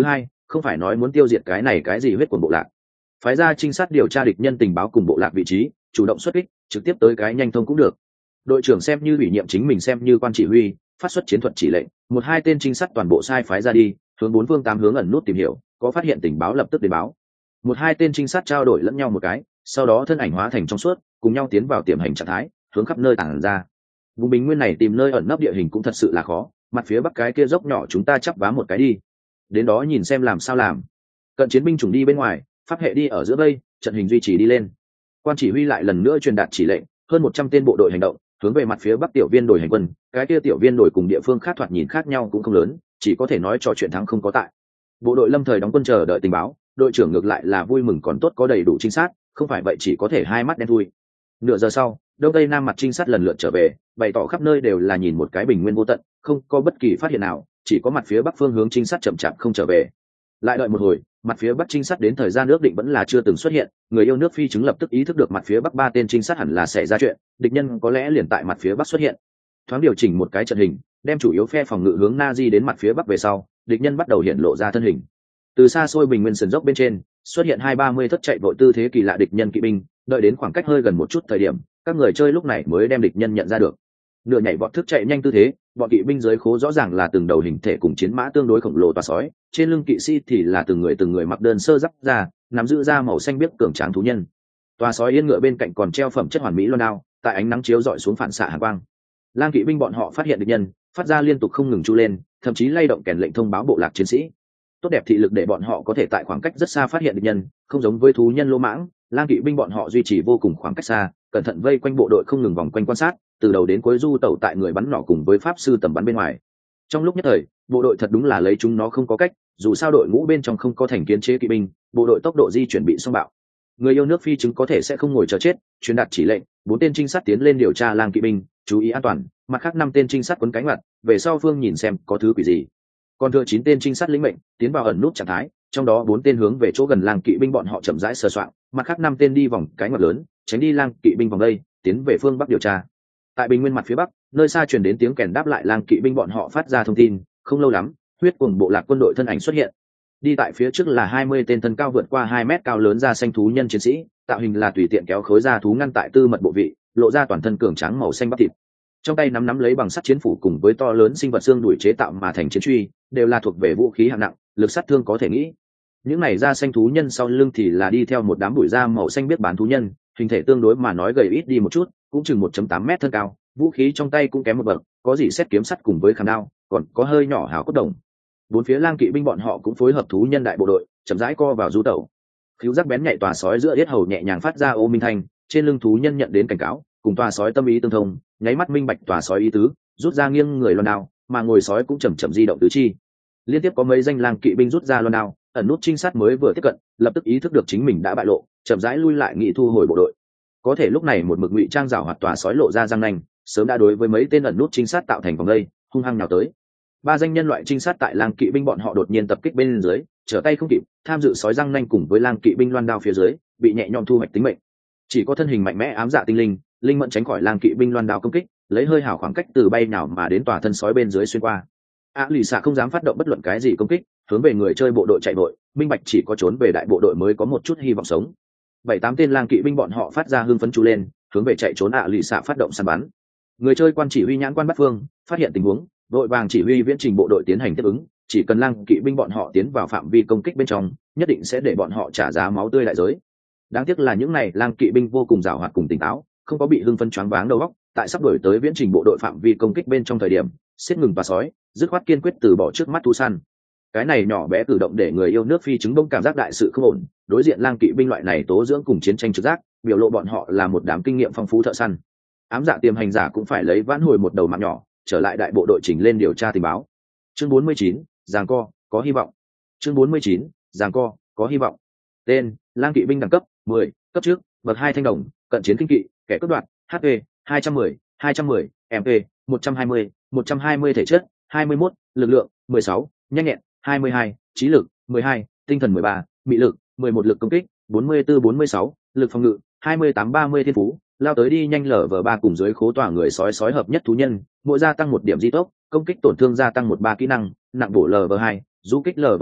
không phải nói muốn tiêu diệt cái này cái gì huyết quần bộ lạc. Phái ra trinh sát điều tra địch nhân tình báo cùng bộ lạc vị trí, chủ động xuất kích, trực tiếp tới cái nhanh thông cũng được. Đội trưởng xem như ủy nhiệm chính mình xem như quan chỉ huy, phát xuất chiến thuật chỉ lệnh, một hai tên trinh sát toàn bộ sai phái ra đi, hướng bốn phương tám hướng ẩn nút tìm hiểu, có phát hiện tình báo lập tức đến báo. Một hai tên trinh sát trao đổi lẫn nhau một cái, sau đó thân ảnh hóa thành trong suốt, cùng nhau tiến vào tiềm hành trạng thái, hướng khắp nơi tản ra. Vùng bình nguyên này tìm nơi ẩn nấp địa hình cũng thật sự là khó, mặt phía bắc cái kia dốc nhỏ chúng ta chắp vá một cái đi, đến đó nhìn xem làm sao làm. Cận chiến binh chủng đi bên ngoài, pháp hệ đi ở giữa vây, trận hình duy trì đi lên. Quan chỉ huy lại lần nữa truyền đạt chỉ lệnh, hơn một trăm tên bộ đội hành động, hướng về mặt phía bắc tiểu viên đồi hành quân. Cái kia tiểu viên đồi cùng địa phương khác thoạt nhìn khác nhau cũng không lớn, chỉ có thể nói trò chuyện thắng không có tại. Bộ đội lâm thời đóng quân chờ đợi tình báo, đội trưởng ngược lại là vui mừng còn tốt có đầy đủ trinh sát, không phải vậy chỉ có thể hai mắt đen thui. Nửa giờ sau, đông tây nam mặt trinh sát lần lượt trở về, bày tỏ khắp nơi đều là nhìn một cái bình nguyên vô tận, không có bất kỳ phát hiện nào, chỉ có mặt phía bắc phương hướng trinh sát chậm chạp không trở về. Lại đợi một hồi, mặt phía bắc trinh sát đến thời gian ước định vẫn là chưa từng xuất hiện, người yêu nước phi chứng lập tức ý thức được mặt phía bắc ba tên trinh sát hẳn là xảy ra chuyện, địch nhân có lẽ liền tại mặt phía bắc xuất hiện. Thoáng điều chỉnh một cái trận hình, đem chủ yếu phe phòng ngự hướng Nazi đến mặt phía bắc về sau, địch nhân bắt đầu hiện lộ ra thân hình. Từ xa xôi bình nguyên sườn dốc bên trên, xuất hiện hai ba mươi thất chạy vội tư thế kỳ lạ địch nhân kỵ binh, đợi đến khoảng cách hơi gần một chút thời điểm, các người chơi lúc này mới đem địch nhân nhận ra được. Nửa nhảy vọt thức chạy nhanh tư thế, bọn kỵ binh dưới khố rõ ràng là từng đầu hình thể cùng chiến mã tương đối khổng lồ toa sói, trên lưng kỵ sĩ thì là từng người từng người mặc đơn sơ giáp ra, nắm giữ da màu xanh biếc cường tráng thú nhân. Toa sói yên ngựa bên cạnh còn treo phẩm chất hoàn mỹ loan đao, tại ánh nắng chiếu rọi xuống phản xạ hàn quang. Lang kỵ binh bọn họ phát hiện địch nhân, phát ra liên tục không ngừng chu lên, thậm chí lay động kèn lệnh thông báo bộ lạc chiến sĩ. Tốt đẹp thị lực để bọn họ có thể tại khoảng cách rất xa phát hiện địch nhân, không giống với thú nhân lô mãng, lang kỵ binh bọn họ duy trì vô cùng khoảng cách xa, cẩn thận vây quanh bộ đội không ngừng vòng quanh quan sát, từ đầu đến cuối du tẩu tại người bắn nỏ cùng với pháp sư tầm bắn bên ngoài. Trong lúc nhất thời, bộ đội thật đúng là lấy chúng nó không có cách, dù sao đội ngũ bên trong không có thành kiến chế kỵ binh, bộ đội tốc độ di chuyển bị xông bạo. Người yêu nước phi chứng có thể sẽ không ngồi chờ chết, truyền đạt chỉ lệnh, bốn tên trinh sát tiến lên điều tra lang kỵ binh, chú ý an toàn, mặt khác năm tên trinh sát quấn cánh mặt, về sau phương nhìn xem có thứ quỷ gì. Còn thừa chín tên trinh sát lĩnh mệnh, tiến vào ẩn nút trạng thái, trong đó bốn tên hướng về chỗ gần lang kỵ binh bọn họ chậm rãi sờ soạng, mặt khác năm tên đi vòng cái ngoặt lớn, tránh đi lang kỵ binh vòng đây, tiến về phương bắc điều tra. Tại bình nguyên mặt phía bắc, nơi xa truyền đến tiếng kèn đáp lại lang kỵ binh bọn họ phát ra thông tin, không lâu lắm, huyết cuồng bộ lạc quân đội thân ảnh xuất hiện. Đi tại phía trước là hai mươi tên thân cao vượt qua hai mét cao lớn da xanh thú nhân chiến sĩ, tạo hình là tùy tiện kéo khối da thú ngăn tại tư mật bộ vị, lộ ra toàn thân cường tráng màu xanh bắp thịt. Trong tay nắm nắm lấy bằng sắt chiến phủ cùng với to lớn sinh vật xương đuổi chế tạo mà thành chiến truy, đều là thuộc về vũ khí hạng nặng, lực sát thương có thể nghĩ. Những này da xanh thú nhân sau lưng thì là đi theo một đám bụi da màu xanh biết bán thú nhân, hình thể tương đối mà nói gầy ít đi một chút, cũng chừng một phẩy tám mét thân cao, vũ khí trong tay cũng kém một bậc, có gì xét kiếm sắt cùng với khảm đao, còn có hơi nhỏ hào cốt đồng. Bốn phía lang kỵ binh bọn họ cũng phối hợp thú nhân đại bộ đội, chậm rãi co vào du tẩu. Khíu giác bén nhạy tòa sói giữa yết hầu nhẹ nhàng phát ra ô minh thanh, trên lưng thú nhân nhận đến cảnh cáo, cùng tòa sói tâm ý tương thông, nháy mắt minh bạch tòa sói ý tứ, rút ra nghiêng người loan đao, mà ngồi sói cũng chậm chậm di động tứ chi. Liên tiếp có mấy danh lang kỵ binh rút ra loan đao, ẩn nút trinh sát mới vừa tiếp cận, lập tức ý thức được chính mình đã bại lộ, chậm rãi lui lại nghị thu hồi bộ đội. Có thể lúc này một mực ngụy trang rào hoạt tòa sói lộ ra răng nanh, sớm đã đối với mấy tên ẩn nút trinh sát tạo thành vòng đây, hung hăng nhào tới. Ba danh nhân loại trinh sát tại lang kỵ binh bọn họ đột nhiên tập kích bên dưới, trở tay không kịp, tham dự sói răng nanh cùng với lang kỵ binh loan đao phía dưới, bị nhẹ nhõm thu hoạch tính mệnh. Chỉ có thân hình mạnh mẽ ám dạ tinh linh, linh mẫn tránh khỏi lang kỵ binh loan đao công kích, lấy hơi hảo khoảng cách từ bay nào mà đến tòa thân sói bên dưới xuyên qua. A lì xạ không dám phát động bất luận cái gì công kích, hướng về người chơi bộ đội chạy vội, minh bạch chỉ có trốn về đại bộ đội mới có một chút hy vọng sống. Bảy tám tên lang kỵ binh bọn họ phát ra hưng phấn chú lên, hướng về chạy trốn A lì xạ phát động săn bắn. Người chơi quan chỉ huy nhãn quan bắt phương, phát hiện tình huống, đội vàng chỉ huy viễn trình bộ đội tiến hành tiếp ứng, chỉ cần lang kỵ binh bọn họ tiến vào phạm vi công kích bên trong, nhất định sẽ để bọn họ trả giá máu tươi đại giới. Đáng tiếc là những này lang kỵ binh vô cùng giàu hoạt cùng tỉnh táo, không có bị hưng phấn choáng váng đầu óc, tại sắp đổi tới viễn trình bộ đội phạm vi công kích bên trong thời điểm, siết ngừng và sói, dứt khoát kiên quyết từ bỏ trước mắt thú săn. Cái này nhỏ bé cử động để người yêu nước phi chứng đông cảm giác đại sự không ổn, đối diện lang kỵ binh loại này tố dưỡng cùng chiến tranh trực giác, biểu lộ bọn họ là một đám kinh nghiệm phong phú thợ săn. Ám dạ tiềm hành giả cũng phải lấy vãn hồi một đầu mạng nhỏ, trở lại đại bộ đội chỉnh lên điều tra tình báo. Chương bốn mươi chín, giằng co, có hy vọng. Chương bốn mươi chín, giằng co, có hy vọng. Tên: lang kỵ binh đẳng cấp mười, cấp trước, bậc hai thanh đồng, cận chiến kinh kỵ, kẻ cướp đoạt, hát pê hai trăm mười, hai trăm mười, em pê một trăm hai mươi, một trăm hai mươi thể chất, hai mươi mốt, lực lượng mười sáu, nhanh nhẹn hai mươi hai, trí lực mười hai, tinh thần mười ba, mị lực mười một, lực công kích bốn mươi tư bốn mươi sáu, lực phòng ngự hai mươi tám ba mươi, thiên phú lao tới đi nhanh lở vờ ba cùng dưới khố tòa người sói sói hợp nhất thú nhân, mỗi gia tăng một điểm di tốc, công kích tổn thương gia tăng một ba kỹ năng, nặng bổ lở vờ hai, du kích lở vờ ba,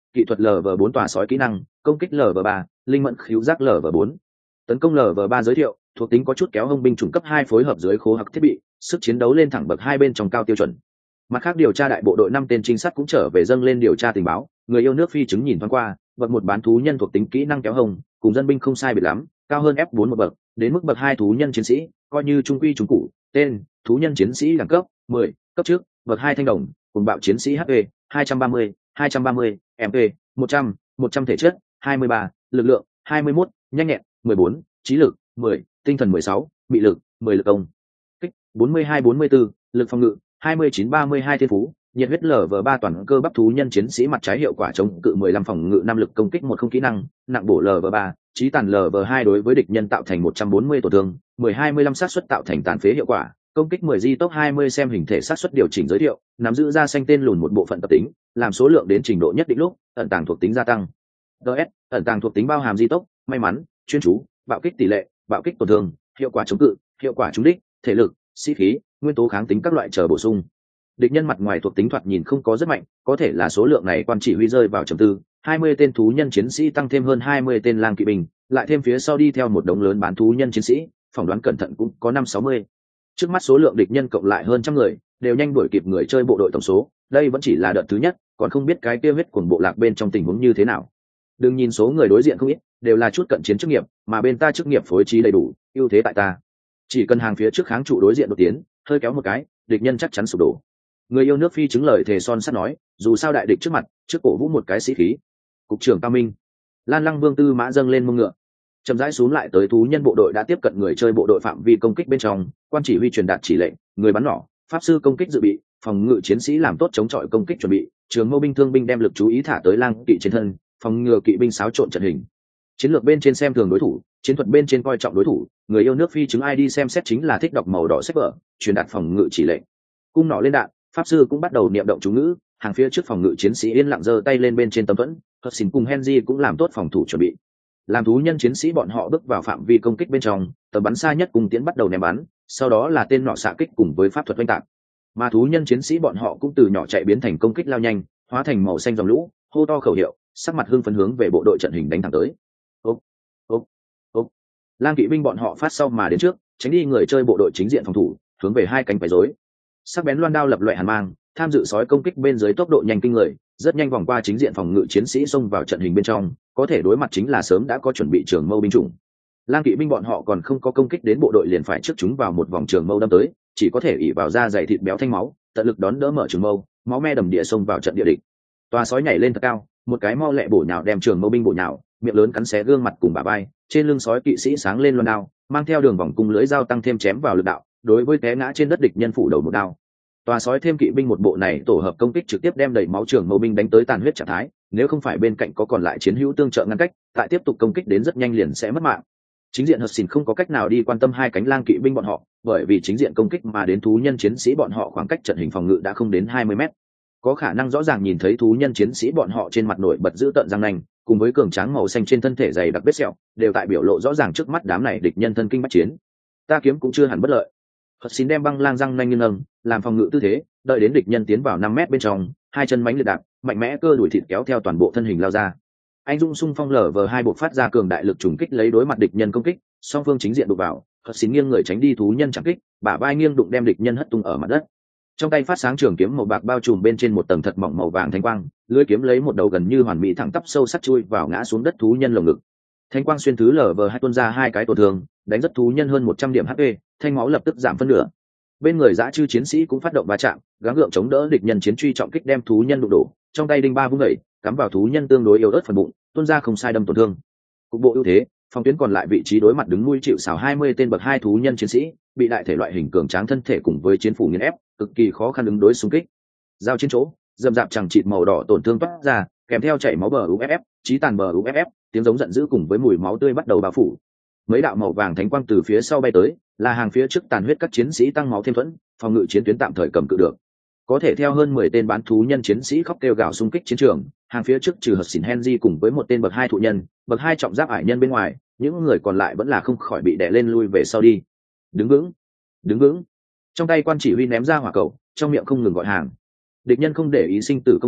kỹ thuật lv bốn tòa sói kỹ năng, công kích lv ba, linh mẫn khíu giác lv bốn. Tấn công lv ba giới thiệu, thuộc tính có chút kéo hông binh chủng cấp hai phối hợp dưới khố hặc thiết bị, sức chiến đấu lên thẳng bậc hai bên trong cao tiêu chuẩn. Mặt khác điều tra đại bộ đội năm tên trinh sát cũng trở về dâng lên điều tra tình báo, người yêu nước phi chứng nhìn thoáng qua, bậc một bán thú nhân thuộc tính kỹ năng kéo hông, cùng dân binh không sai biệt lắm, cao hơn ép bốn một bậc, đến mức bậc hai thú nhân chiến sĩ, coi như trung quy trung cụ, tên, thú nhân chiến sĩ đẳng cấp mười, cấp trước, bậc hai thanh đồng, cùng bạo chiến sĩ hát pê hai trăm ba mươi, hai trăm ba mươi, em pê một trăm, một trăm thể chất, hai mươi ba, lực lượng hai mươi mốt, nhanh nhẹn mười bốn, trí lực mười, tinh thần mười sáu, bị lực mười lực công kích bốn mươi hai bốn mươi bốn, lực phòng ngự hai mươi chín ba mươi hai thiên phú, nhiệt huyết lv ba toàn cơ bắp thú nhân chiến sĩ mặt trái hiệu quả chống cự mười lăm phòng ngự năm lực công kích một không kỹ năng, nặng bổ lv ba, trí tàn lv hai đối với địch nhân tạo thành một trăm bốn mươi tổn thương, mười hai mươi lăm xác suất tạo thành tàn phế hiệu quả, công kích mười di tốc hai mươi xem hình thể xác suất điều chỉnh giới thiệu, nắm giữ ra xanh tên lùn một bộ phận tập tính, làm số lượng đến trình độ nhất định lúc, ẩn tàng thuộc tính gia tăng. ds ẩn tàng thuộc tính bao hàm di tốc, may mắn, chuyên chú, bạo kích tỷ lệ, bạo kích tổn thương, hiệu quả chống cự, hiệu quả trúng đích, thể lực, sĩ khí, nguyên tố kháng tính các loại chờ bổ sung. Địch nhân mặt ngoài thuộc tính thoạt nhìn không có rất mạnh, có thể là số lượng này quan chỉ huy rơi vào trầm tư, hai mươi tên thú nhân chiến sĩ tăng thêm hơn hai mươi tên lang kỵ binh, lại thêm phía sau đi theo một đống lớn bán thú nhân chiến sĩ, phỏng đoán cẩn thận cũng có năm sáu mươi. Trước mắt số lượng địch nhân cộng lại hơn trăm người, đều nhanh đuổi kịp người chơi bộ đội tổng số, đây vẫn chỉ là đợt thứ nhất, còn không biết cái kia huyết cuồng bộ lạc bên trong tình huống như thế nào. Đừng nhìn số người đối diện không ít, đều là chút cận chiến chức nghiệp, mà bên ta chức nghiệp phối trí đầy đủ, ưu thế tại ta. Chỉ cần hàng phía trước kháng trụ đối diện đột tiến, hơi kéo một cái, địch nhân chắc chắn sụp đổ. Người yêu nước phi chứng lời thề son sắt nói, dù sao đại địch trước mặt, trước cổ vũ một cái sĩ khí. Cục trưởng Cao Minh, Lan Lăng Vương tư mã dâng lên mông ngựa, chậm rãi xuống lại tới thú nhân bộ đội đã tiếp cận người chơi bộ đội phạm vi công kích bên trong, quan chỉ huy truyền đạt chỉ lệnh, người bắn nỏ, pháp sư công kích dự bị, phòng ngự chiến sĩ làm tốt chống chọi công kích chuẩn bị, trường mâu binh thương binh đem lực chú ý thả tới lang kỵ trên thân, phòng ngừa kỵ binh xáo trộn trận hình. Chiến lược bên trên xem thường đối thủ, chiến thuật bên trên coi trọng đối thủ, người yêu nước phi chứng i đê xem xét chính là thích đọc màu đỏ sách vở, truyền đạt phòng ngự chỉ lệnh. Cung nỏ lên đạn, pháp sư cũng bắt đầu niệm động chú ngữ, hàng phía trước phòng ngự chiến sĩ yên lặng giơ tay lên bên trên tấm thuẫn, hợp xin cùng Henry cũng làm tốt phòng thủ chuẩn bị. Làm thú nhân chiến sĩ bọn họ bước vào phạm vi công kích bên trong, tầm bắn xa nhất cùng tiến bắt đầu ném bắn, sau đó là tên nỏ xạ kích cùng với pháp thuật oanh tạc. Mà thú nhân chiến sĩ bọn họ cũng từ nhỏ chạy biến thành công kích lao nhanh, hóa thành màu xanh dòng lũ, hô to khẩu hiệu, sắc mặt hưng phấn hướng về bộ đội trận hình đánh thẳng tới. Ốp, ốp, ốp. Lang kỵ binh bọn họ phát sau mà đến trước, tránh đi người chơi bộ đội chính diện phòng thủ, hướng về hai cánh quấy rối. Sắc bén loan đao lập loại hàn mang, tham dự sói công kích bên dưới tốc độ nhanh kinh người, rất nhanh vòng qua chính diện phòng ngự chiến sĩ xông vào trận hình bên trong, có thể đối mặt chính là sớm đã có chuẩn bị trường mâu binh chủng. Lang kỵ binh bọn họ còn không có công kích đến bộ đội liền phải trước chúng vào một vòng trường mâu đâm tới, chỉ có thể ỉ vào da dày thịt béo thanh máu, tận lực đón đỡ mở trường mâu, máu me đầm địa xông vào trận địa địch. Toa sói nhảy lên thật cao, một cái mau lẹ bổ nhào đem trường mâu binh bổ nhào, miệng lớn cắn xé gương mặt cùng bả vai, trên lưng sói kỵ sĩ sáng lên loan đao, mang theo đường vòng cung lưới dao tăng thêm chém vào lực đạo, đối với té ngã trên đất địch nhân phủ đầu một đao. Tòa sói thêm kỵ binh một bộ này tổ hợp công kích trực tiếp đem đẩy máu trường mâu binh đánh tới tàn huyết trạng thái, nếu không phải bên cạnh có còn lại chiến hữu tương trợ ngăn cách, tại tiếp tục công kích đến rất nhanh liền sẽ mất mạng. Chính diện Hudson không có cách nào đi quan tâm hai cánh lang kỵ binh bọn họ, bởi vì chính diện công kích mà đến thú nhân chiến sĩ bọn họ khoảng cách trận hình phòng ngự đã không đến hai mươi mét. Có khả năng rõ ràng nhìn thấy thú nhân chiến sĩ bọn họ trên mặt nổi bật giữ tợn răng nanh, cùng với cường tráng màu xanh trên thân thể dày đặc vết sẹo, đều tại biểu lộ rõ ràng trước mắt đám này địch nhân thân kinh bách chiến. Ta kiếm cũng chưa hẳn bất lợi. Hudson đem băng lang răng nanh nghiêng nâng, làm phòng ngự tư thế, đợi đến địch nhân tiến vào năm mét bên trong, hai chân mánh liệt đạp, mạnh mẽ cơ đuổi thịt kéo theo toàn bộ thân hình lao ra. Anh dung xung phong lở vờ hai buộc phát ra cường đại lực trùng kích lấy đối mặt địch nhân công kích, song phương chính diện đụng vào, Hudson nghiêng người tránh đi thú nhân chẳng kích, bả vai nghiêng đụng đem địch nhân hất tung ở mặt đất. Trong tay phát sáng trường kiếm màu bạc bao trùm bên trên một tầng thật mỏng màu vàng thanh quang, lưỡi kiếm lấy một đầu gần như hoàn mỹ thẳng tắp sâu sắc chui vào ngã xuống đất thú nhân lồng ngực. Thanh quang xuyên thứ lở vờ hai tuôn ra hai cái tổn thương, đánh rất thú nhân hơn một trăm điểm hát pê, thanh máu lập tức giảm phân nửa. Bên người dã chư chiến sĩ cũng phát động va chạm, gắng gượng chống đỡ địch nhân chiến truy trọng kích đem thú nhân đụng đổ, trong tay đinh ba vung đẩy, cắm vào thú nhân tương đối yếu ớt phần bụng, tuôn ra không sai đâm tổn thương. Cục bộ ưu thế, phòng tuyến còn lại vị trí đối mặt đứng nuôi chịu xảo hai mươi tên bậc hai thú nhân chiến sĩ, bị đại thể loại hình cường tráng thân thể cùng với chiến phủ nghiền ép, cực kỳ khó khăn ứng đối xung kích. Giao trên chỗ, dầm dạp chẳng chịt màu đỏ tổn thương toát ra, kèm theo chảy máu bờ u ép ép, chí tàn bờ u ép ép, tiếng giống giận dữ cùng với mùi máu tươi bắt đầu bao phủ. Mấy đạo màu vàng thánh quang từ phía sau bay tới, là hàng phía trước tàn huyết các chiến sĩ tăng máu thêm thuẫn, phòng ngự chiến tuyến tạm thời cầm cự được. Có thể theo hơn mười tên bán thú nhân chiến sĩ khóc kêu gào xung kích chiến trường, hàng phía trước trừ Hudson Henry cùng với một tên bậc hai thụ nhân, bậc hai trọng giáp ải nhân bên ngoài, những người còn lại vẫn là không khỏi bị đè lên lui về sau đi. Đứng vững, đứng vững. Trong tay quan chỉ huy ném ra hỏa cầu, trong miệng không ngừng gọi hàng. Địch nhân không để ý sinh tử công kích,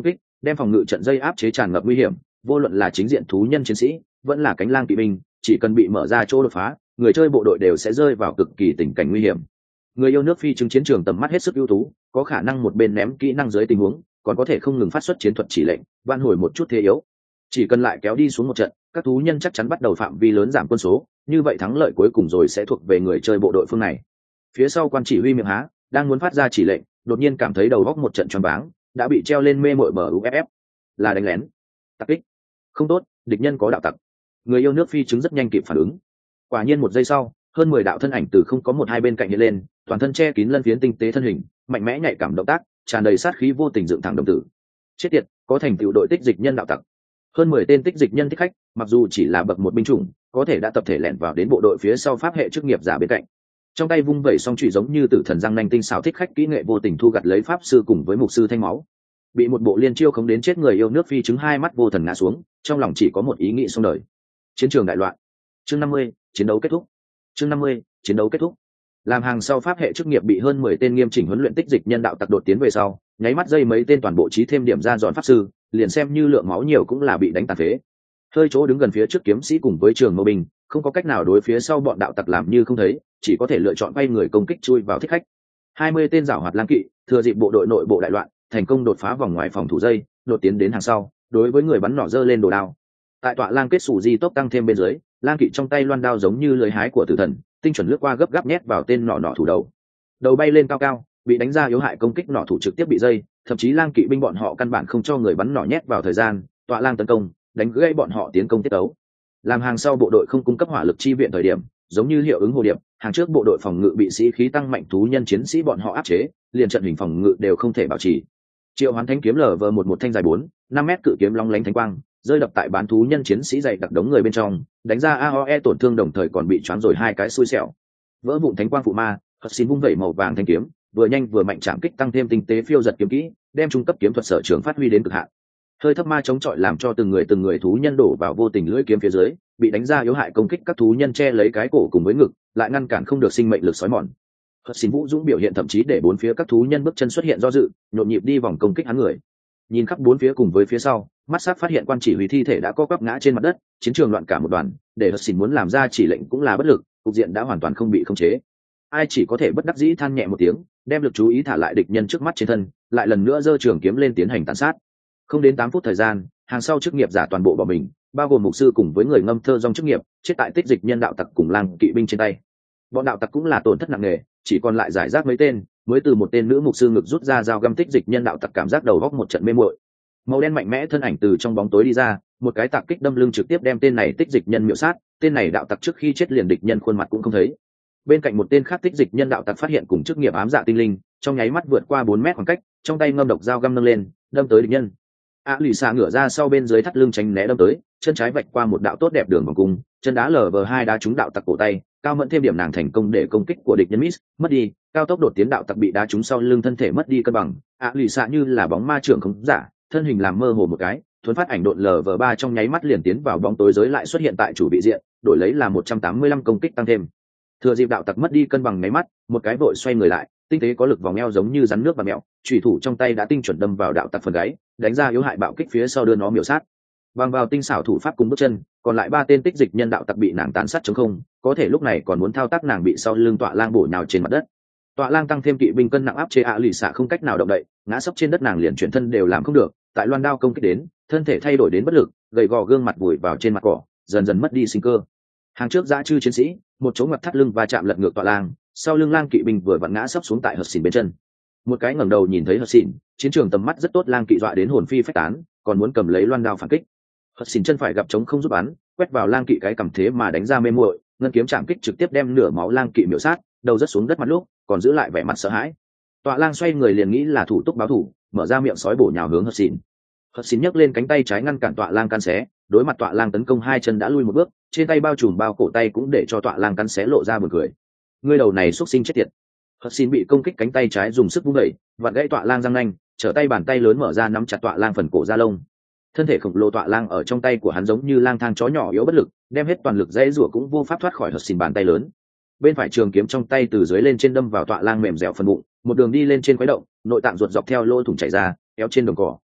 đem phòng ngự trận dây áp chế tràn ngập nguy hiểm. Vô luận là chính diện thú nhân chiến sĩ vẫn là cánh lang kỵ binh, chỉ cần bị mở ra chỗ đột phá, người chơi bộ đội đều sẽ rơi vào cực kỳ tình cảnh nguy hiểm. Người yêu nước phi chứng chiến trường tầm mắt hết sức ưu tú, có khả năng một bên ném kỹ năng dưới tình huống, còn có thể không ngừng phát xuất chiến thuật chỉ lệnh, van hồi một chút thế yếu. Chỉ cần lại kéo đi xuống một trận, các thú nhân chắc chắn bắt đầu phạm vi lớn giảm quân số, như vậy thắng lợi cuối cùng rồi sẽ thuộc về người chơi bộ đội phương này. Phía sau quan chỉ huy miệng há đang muốn phát ra chỉ lệnh, đột nhiên cảm thấy đầu góc một trận choáng váng, đã bị treo lên mê mội bờ u ép ép. Là đánh lén, tập kích. Không tốt, địch nhân có đạo tặc. Người yêu nước phi chứng rất nhanh kịp phản ứng. Quả nhiên một giây sau, hơn mười đạo thân ảnh từ không có một hai bên cạnh hiện lên, toàn thân che kín lân phiến tinh tế thân hình, mạnh mẽ nhạy cảm động tác, tràn đầy sát khí vô tình dựng thẳng đồng tử. Chết tiệt, có thành tựu đội tích dịch nhân đạo tặc. Hơn mười tên tích dịch nhân thích khách, mặc dù chỉ là bậc một binh chủng, có thể đã tập thể lẻn vào đến bộ đội phía sau pháp hệ chức nghiệp giả bên cạnh. Trong tay vung vẩy song chùy giống như tử thần răng nanh tinh xảo thích khách kỹ nghệ vô tình thu gặt lấy pháp sư cùng với mục sư thanh máu. Bị một bộ liên chiêu khống đến chết người yêu nước phi chứng hai mắt vô thần ngã xuống, trong lòng chỉ có một ý nghĩ xong đời. Chiến trường đại loạn. Chương năm mươi, chiến đấu kết thúc. Chương năm mươi, chiến đấu kết thúc. Làm hàng sau pháp hệ chức nghiệp bị hơn mười tên nghiêm chỉnh huấn luyện tích dịch nhân đạo tặc đột tiến về sau, nháy mắt dây mấy tên toàn bộ trí thêm điểm ra dọn pháp sư, liền xem như lượng máu nhiều cũng là bị đánh tàn phế. Hơi chỗ đứng gần phía trước kiếm sĩ cùng với trường mâu binh, không có cách nào đối phía sau bọn đạo tặc làm như không thấy, chỉ có thể lựa chọn bay người công kích chui vào thích khách. Hai mươi tên giảo hoạt lang kỵ, thừa dịp bộ đội nội bộ đại loạn, thành công đột phá vòng ngoài phòng thủ dây, đột tiến đến hàng sau, đối với người bắn nỏ giơ lên đồ đao. Tại tọa lang kết sủ di tốc tăng thêm bên dưới, lang kỵ trong tay loan đao giống như lưỡi hái của tử thần, tinh chuẩn lướt qua gấp gáp nhét vào tên nỏ nỏ thủ đầu. Đầu bay lên cao cao, bị đánh ra yếu hại công kích nỏ thủ trực tiếp bị dây, thậm chí lang kỵ binh bọn họ căn bản không cho người bắn nỏ nhét vào thời gian, tọa lang tấn công, đánh gãy bọn họ tiến công tiết tấu. Làm hàng sau bộ đội không cung cấp hỏa lực chi viện thời điểm, giống như hiệu ứng hồ điệp, hàng trước bộ đội phòng ngự bị sĩ khí tăng mạnh thú nhân chiến sĩ bọn họ áp chế, liền trận hình phòng ngự đều không thể bảo trì. Triệu Hoán Thánh kiếm lở vờ một một thanh dài bốn năm mét cự kiếm long lánh thánh quang, rơi đập tại bán thú nhân chiến sĩ dày đặc đống người bên trong, đánh ra a o e tổn thương đồng thời còn bị choáng rồi hai cái xui xẻo. Vỡ vụn thánh quang phụ ma, hất xin vung vẩy màu vàng thanh kiếm, vừa nhanh vừa mạnh chạm kích tăng thêm tinh tế phiêu giật kiếm kỹ, đem trung cấp kiếm thuật sở trường phát huy đến cực hạn. Hơi thấp ma chống chọi làm cho từng người từng người thú nhân đổ vào vô tình lưỡi kiếm phía dưới, bị đánh ra yếu hại công kích các thú nhân che lấy cái cổ cùng với ngực, lại ngăn cản không được sinh mệnh lực sói mòn. Hất xin vũ dũng biểu hiện thậm chí để bốn phía các thú nhân bước chân xuất hiện do dự, nhộn nhịp đi vòng công kích hắn người. Nhìn khắp bốn phía cùng với phía sau, mắt sắc phát hiện quan chỉ huy thi thể đã co quắp ngã trên mặt đất, chiến trường loạn cả một đoàn, để Hất xin muốn làm ra chỉ lệnh cũng là bất lực, cục diện đã hoàn toàn không bị khống chế. Ai chỉ có thể bất đắc dĩ than nhẹ một tiếng, đem lực chú ý thả lại địch nhân trước mắt trên thân, lại lần nữa giơ trường kiếm lên tiến hành tàn sát. Không đến tám phút thời gian, hàng sau chức nghiệp giả toàn bộ bỏ mình, bao gồm mục sư cùng với người ngâm thơ dòng chức nghiệp, chết tại tích dịch nhân đạo tặc cùng lang kỵ binh trên tay. Bọn đạo tặc cũng là tổn thất nặng nề, chỉ còn lại giải rác mấy tên, mới từ một tên nữ mục sư ngực rút ra dao găm tích dịch nhân đạo tặc cảm giác đầu góc một trận mê muội. Màu đen mạnh mẽ thân ảnh từ trong bóng tối đi ra, một cái tạc kích đâm lưng trực tiếp đem tên này tích dịch nhân miểu sát, tên này đạo tặc trước khi chết liền địch nhân khuôn mặt cũng không thấy. Bên cạnh một tên khác tích dịch nhân đạo tặc phát hiện cùng chức nghiệp ám dạ tinh linh, trong nháy mắt vượt qua bốn mét khoảng cách, trong tay ngâm độc dao găm nâng lên, đâm tới địch nhân. A lì xà ngửa ra sau bên dưới thắt lưng tránh né đâm tới, chân trái vạch qua một đạo tốt đẹp đường vòng cung, chân đá lờ vờ hai đá trúng đạo tặc cổ tay, cao mẫn thêm điểm nàng thành công để công kích của địch nhân miss mất đi, cao tốc đột tiến đạo tặc bị đá trúng sau lưng thân thể mất đi cân bằng. A lì xà như là bóng ma trưởng không giả, thân hình làm mơ hồ một cái, thuấn phát ảnh độn lờ vờ ba trong nháy mắt liền tiến vào bóng tối giới lại xuất hiện tại chủ vị diện, đổi lấy là một trăm tám mươi lăm công kích tăng thêm. Thừa dịp đạo tặc mất đi cân bằng nháy mắt, một cái vội xoay người lại, tinh tế có lực vòng eo giống như rắn nước và mèo, chủy thủ trong tay đã tinh chuẩn đâm vào đạo tặc phần gáy, đánh ra yếu hại bạo kích phía sau đưa nó miểu sát. Bằng vào tinh xảo thủ pháp cùng bước chân, còn lại ba tên tích dịch nhân đạo tặc bị nàng tàn sát chống không, có thể lúc này còn muốn thao tác nàng bị sau lưng tọa lang bổ nhào trên mặt đất. Tọa lang tăng thêm kỵ binh cân nặng áp chế ạ lì xạ không cách nào động đậy, ngã sấp trên đất nàng liền chuyển thân đều làm không được, tại loan đao công kích đến, thân thể thay đổi đến bất lực, gầy gò gương mặt vùi vào trên mặt cỏ, dần dần mất đi sinh cơ. Hàng trước dã chư chiến sĩ, một chỗ ngoặt thắt lưng và chạm lật ngược tọa lang, sau lưng lang kỵ binh vừa vặn ngã sấp xuống tại hờ xỉn bên chân. Một cái ngẩng đầu nhìn thấy hờ xỉn, chiến trường tầm mắt rất tốt, lang kỵ dọa đến hồn phi phách tán, còn muốn cầm lấy loan đao phản kích. Hờ xỉn chân phải gặp trống không giúp bắn, quét vào lang kỵ cái cầm thế mà đánh ra mê muội, ngân kiếm chạm kích trực tiếp đem nửa máu lang kỵ miểu sát, đầu rớt xuống đất mặt lúc, còn giữ lại vẻ mặt sợ hãi. Tọa lang xoay người liền nghĩ là thủ túc báo thủ, mở ra miệng sói bổ nhào hướng hờ xỉn. Hờ xỉn nhấc lên cánh tay trái ngăn cản tọa lang căn xé, đối mặt tọa lang tấn công hai chân đã lui một bước, trên tay bao trùm bao cổ tay cũng để cho tọa lang cắn xé lộ ra buồn cười. Ngươi đầu này xuất sinh chết tiệt. Hờ xỉn bị công kích cánh tay trái dùng sức vung đẩy, vặn gãy tọa lang răng nanh, trở tay bàn tay lớn mở ra nắm chặt tọa lang phần cổ da lông. Thân thể khổng lồ tọa lang ở trong tay của hắn giống như lang thang chó nhỏ yếu bất lực, đem hết toàn lực dãy rủa cũng vô pháp thoát khỏi Hờ xỉn bàn tay lớn. Bên phải trường kiếm trong tay từ dưới lên trên đâm vào tọa lang mềm dẻo phần bụng, một đường đi lên trên quái động, nội tạng ruột dọc theo lỗ thủng chảy ra, kéo trên đồng cỏ.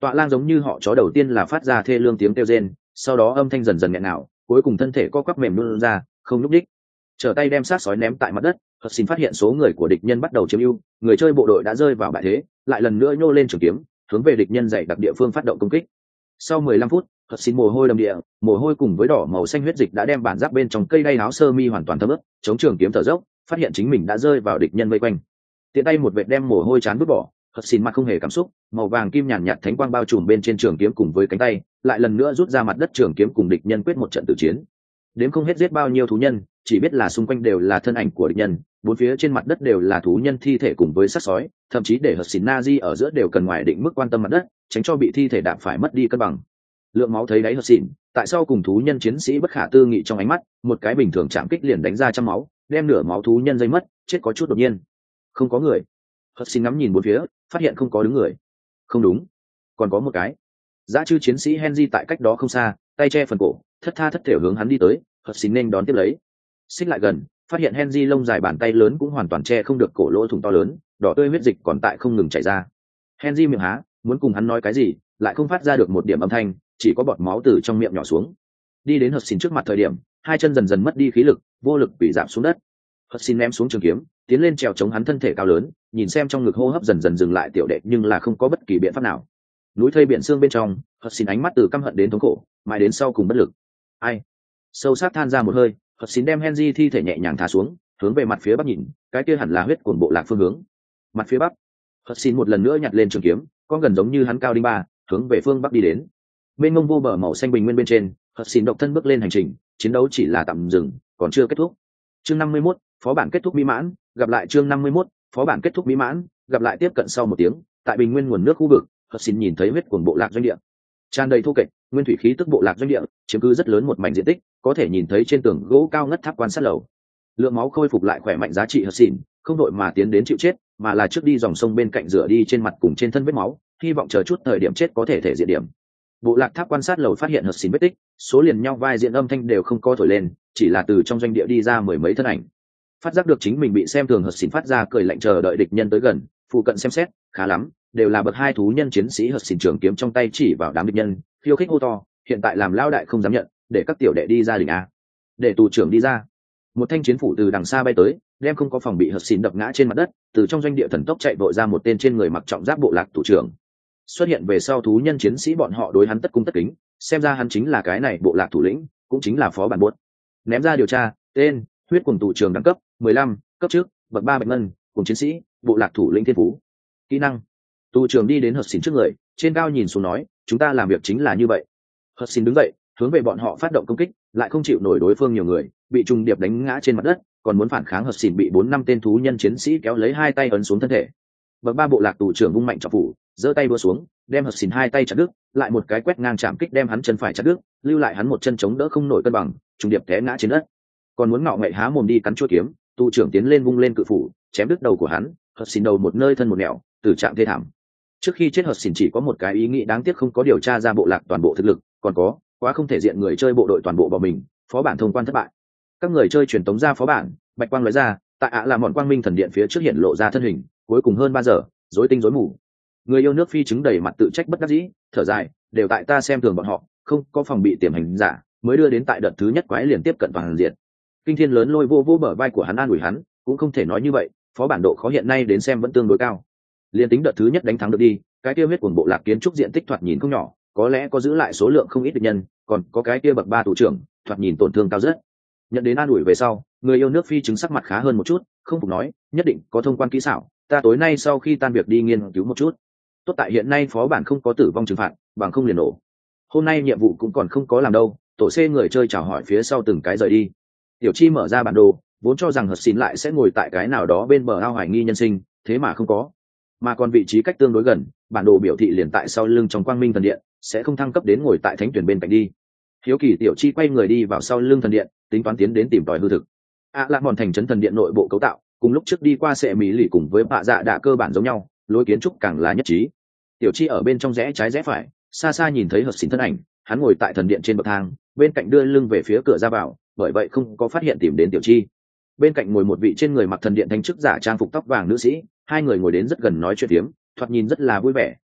Tọa lang giống như họ chó đầu tiên là phát ra thê lương tiếng kêu rên, sau đó âm thanh dần dần nghẹn ngào, cuối cùng thân thể co quắp mềm luôn ra, không nhúc nhích. Trở tay đem xác sói ném tại mặt đất, Hật xin phát hiện số người của địch nhân bắt đầu chiếm ưu, người chơi bộ đội đã rơi vào bại thế, lại lần nữa nhô lên trường kiếm, hướng về địch nhân dày đặc địa phương phát động công kích. Sau mười lăm phút, Hật xin mồ hôi đầm địa, mồ hôi cùng với đỏ màu xanh huyết dịch đã đem bản giáp bên trong cây đay áo sơ mi hoàn toàn thấm ướt, chống trường kiếm thở dốc, phát hiện chính mình đã rơi vào địch nhân vây quanh. Tiện tay một vệt đem mồ hôi chán vứt bỏ, Hật xin mặt không hề cảm xúc, màu vàng kim nhàn nhạt thánh quang bao trùm bên trên trường kiếm cùng với cánh tay, lại lần nữa rút ra mặt đất trường kiếm cùng địch nhân quyết một trận tử chiến. Đến không hết giết bao nhiêu thú nhân, chỉ biết là xung quanh đều là thân ảnh của địch nhân, bốn phía trên mặt đất đều là thú nhân thi thể cùng với xác sói, thậm chí để Hật xin Nazi ở giữa đều cần ngoài định mức quan tâm mặt đất, tránh cho bị thi thể đạp phải mất đi cân bằng. Lượng máu thấy đáy Hật xin, tại sao cùng thú nhân chiến sĩ bất khả tư nghị trong ánh mắt, một cái bình thường chạm kích liền đánh ra trăm máu, đem nửa máu thú nhân dây mất, chết có chút đột nhiên. Không có người. Hật xin ngắm nhìn bốn phía, phát hiện không có đứng người. Không đúng, còn có một cái. Dã chư chiến sĩ Henry tại cách đó không xa, tay che phần cổ, thất tha thất thểu hướng hắn đi tới, Hật xin nên đón tiếp lấy. Xích lại gần, phát hiện Henry lông dài bàn tay lớn cũng hoàn toàn che không được cổ lỗ thủng to lớn, đỏ tươi huyết dịch còn tại không ngừng chảy ra. Henry miệng há, muốn cùng hắn nói cái gì, lại không phát ra được một điểm âm thanh, chỉ có bọt máu từ trong miệng nhỏ xuống. Đi đến Hật xin trước mặt thời điểm, hai chân dần dần mất đi khí lực, vô lực bị giảm xuống đất. Hật xin ném xuống trường kiếm, tiến lên trèo chống hắn thân thể cao lớn, nhìn xem trong ngực hô hấp dần dần dừng lại tiểu đệ nhưng là không có bất kỳ biện pháp nào. Núi thây biển xương bên trong, Hật xin ánh mắt từ căm hận đến thống khổ, mãi đến sau cùng bất lực. Ai? Sâu sắc than ra một hơi, Hật xin đem Henry thi thể nhẹ nhàng thả xuống, hướng về mặt phía bắc nhìn, cái kia hẳn là huyết cuồng bộ lạc phương hướng. Mặt phía bắc, Hật xin một lần nữa nhặt lên trường kiếm, con gần giống như hắn cao đinh ba, hướng về phương bắc đi đến. Bên ngông vô bờ màu xanh bình nguyên bên trên, Hật xin độc thân bước lên hành trình, chiến đấu chỉ là tạm dừng, còn chưa kết thúc. Chương năm mươi mốt, phó bản kết thúc mỹ mãn, gặp lại chương năm mươi mốt, phó bản kết thúc mỹ mãn, gặp lại tiếp cận sau một tiếng, tại bình nguyên nguồn nước khu vực, Hật xin nhìn thấy huyết cuồng bộ lạc doanh địa. Tràn đầy thô kệch, nguyên thủy khí tức bộ lạc doanh địa, chiếm cứ rất lớn một mảnh diện tích, có thể nhìn thấy trên tường gỗ cao ngất tháp quan sát lầu. Lượng máu khôi phục lại khỏe mạnh giá trị Hật xin, không đội mà tiến đến chịu chết, mà là trước đi dòng sông bên cạnh rửa đi trên mặt cùng trên thân vết máu, hy vọng chờ chút thời điểm chết có thể thể diện điểm. Bộ lạc tháp quan sát lầu phát hiện Hật xin vết tích, số liền nhau vai diện âm thanh đều không có thổi lên, chỉ là từ trong doanh địa đi ra mười mấy thân ảnh. Phát giác được chính mình bị xem thường, Hật xin phát ra cười lạnh chờ đợi địch nhân tới gần, phụ cận xem xét, khá lắm, đều là bậc hai thú nhân chiến sĩ. Hật xin trường kiếm trong tay chỉ vào đám địch nhân, khiêu khích hô to, hiện tại làm lao đại không dám nhận, để các tiểu đệ đi ra đỉnh a, để tù trưởng đi ra. Một thanh chiến phủ từ đằng xa bay tới, đem không có phòng bị Hật xin đập ngã trên mặt đất, từ trong doanh địa thần tốc chạy vội ra một tên trên người mặc trọng giáp bộ lạc tù trưởng. Xuất hiện về sau thú nhân chiến sĩ bọn họ đối hắn tất cung tất kính, xem ra hắn chính là cái này bộ lạc thủ lĩnh, cũng chính là phó bản buốt. Ném ra điều tra, tên, huyết cuồng tù trưởng đẳng cấp mười lăm, cấp trước, bậc ba bạch ngân, cùng chiến sĩ, bộ lạc thủ lĩnh thiên phú. Kỹ năng. Tù trưởng đi đến Hật xin trước người, trên cao nhìn xuống nói, chúng ta làm việc chính là như vậy. Hật xin đứng dậy, hướng về bọn họ phát động công kích, lại không chịu nổi đối phương nhiều người, bị trùng điệp đánh ngã trên mặt đất, còn muốn phản kháng Hật xin bị bốn năm tên thú nhân chiến sĩ kéo lấy hai tay ấn xuống thân thể. Bậc ba bộ lạc tù trưởng vung mạnh trọng phủ, giơ tay đua xuống, đem Hật xin hai tay chặt đứt, lại một cái quét ngang chạm kích đem hắn chân phải chặt đứt, lưu lại hắn một chân chống đỡ không nổi cân bằng, trùng điệp té ngã trên đất. Còn muốn ngạo nghễ há mồm đi cắn chuôi kiếm, tù trưởng tiến lên vung lên cự phủ, chém đứt đầu của hắn, Hật xin đầu một nơi thân một nẻo, tử trạng thê thảm. Trước khi chết Hật xin chỉ có một cái ý nghĩ đáng tiếc không có điều tra ra bộ lạc toàn bộ thực lực, còn có, quá không thể diện người chơi bộ đội toàn bộ bỏ mình, phó bản thông quan thất bại. Các người chơi truyền tống ra phó bản, bạch quang lóe ra, tại ạ là mọn quang minh thần điện phía trước hiện lộ ra thân hình, cuối cùng hơn ba giờ, rối tinh rối mù. Người yêu nước phi chứng đầy mặt tự trách bất đắc dĩ, thở dài, đều tại ta xem thường bọn họ, không có phòng bị tiềm hành giả, mới đưa đến tại đợt thứ nhất quái liền tiếp cận toàn diện. Kinh thiên lớn lôi vô vô bờ vai của hắn an ủi hắn, cũng không thể nói như vậy, phó bản độ khó hiện nay đến xem vẫn tương đối cao. Liên tính đợt thứ nhất đánh thắng được đi, cái kia huyết cuồng bộ lạc kiến trúc diện tích thoạt nhìn không nhỏ, có lẽ có giữ lại số lượng không ít địch nhân, còn có cái kia bậc ba thủ trưởng, thoạt nhìn tổn thương cao rất. Nhận đến an ủi về sau, người yêu nước phi chứng sắc mặt khá hơn một chút, không phục nói, nhất định có thông quan kỹ xảo, ta tối nay sau khi tan việc đi nghiên cứu một chút. Tốt tại hiện nay phó bản không có tử vong trừng phạt, bằng không liền nổ. Hôm nay nhiệm vụ cũng còn không có làm đâu, tổ C người chơi chào hỏi phía sau từng cái rời đi. Tiểu Chi mở ra bản đồ, vốn cho rằng Hật xin lại sẽ ngồi tại cái nào đó bên bờ ao hoài nghi nhân sinh, thế mà không có, mà còn vị trí cách tương đối gần, bản đồ biểu thị liền tại sau lưng trong quang minh thần điện, sẽ không thăng cấp đến ngồi tại thánh tuyển bên cạnh đi. Hiếu kỳ Tiểu Chi quay người đi vào sau lưng thần điện, tính toán tiến đến tìm tòi hư thực. À là mòn thành trấn thần điện nội bộ cấu tạo, cùng lúc trước đi qua sẽ mỹ lì cùng với bạ dạ đạ cơ bản giống nhau, lối kiến trúc càng là nhất trí. Tiểu Chi ở bên trong rẽ trái rẽ phải, xa xa nhìn thấy Hật xin thân ảnh, hắn ngồi tại thần điện trên bậc thang, bên cạnh đưa lưng về phía cửa ra vào, bởi vậy không có phát hiện tìm đến Tiểu Chi. Bên cạnh ngồi một vị trên người mặc thần điện thánh chức giả trang phục tóc vàng nữ sĩ, hai người ngồi đến rất gần nói chuyện phiếm, thoạt nhìn rất là vui vẻ,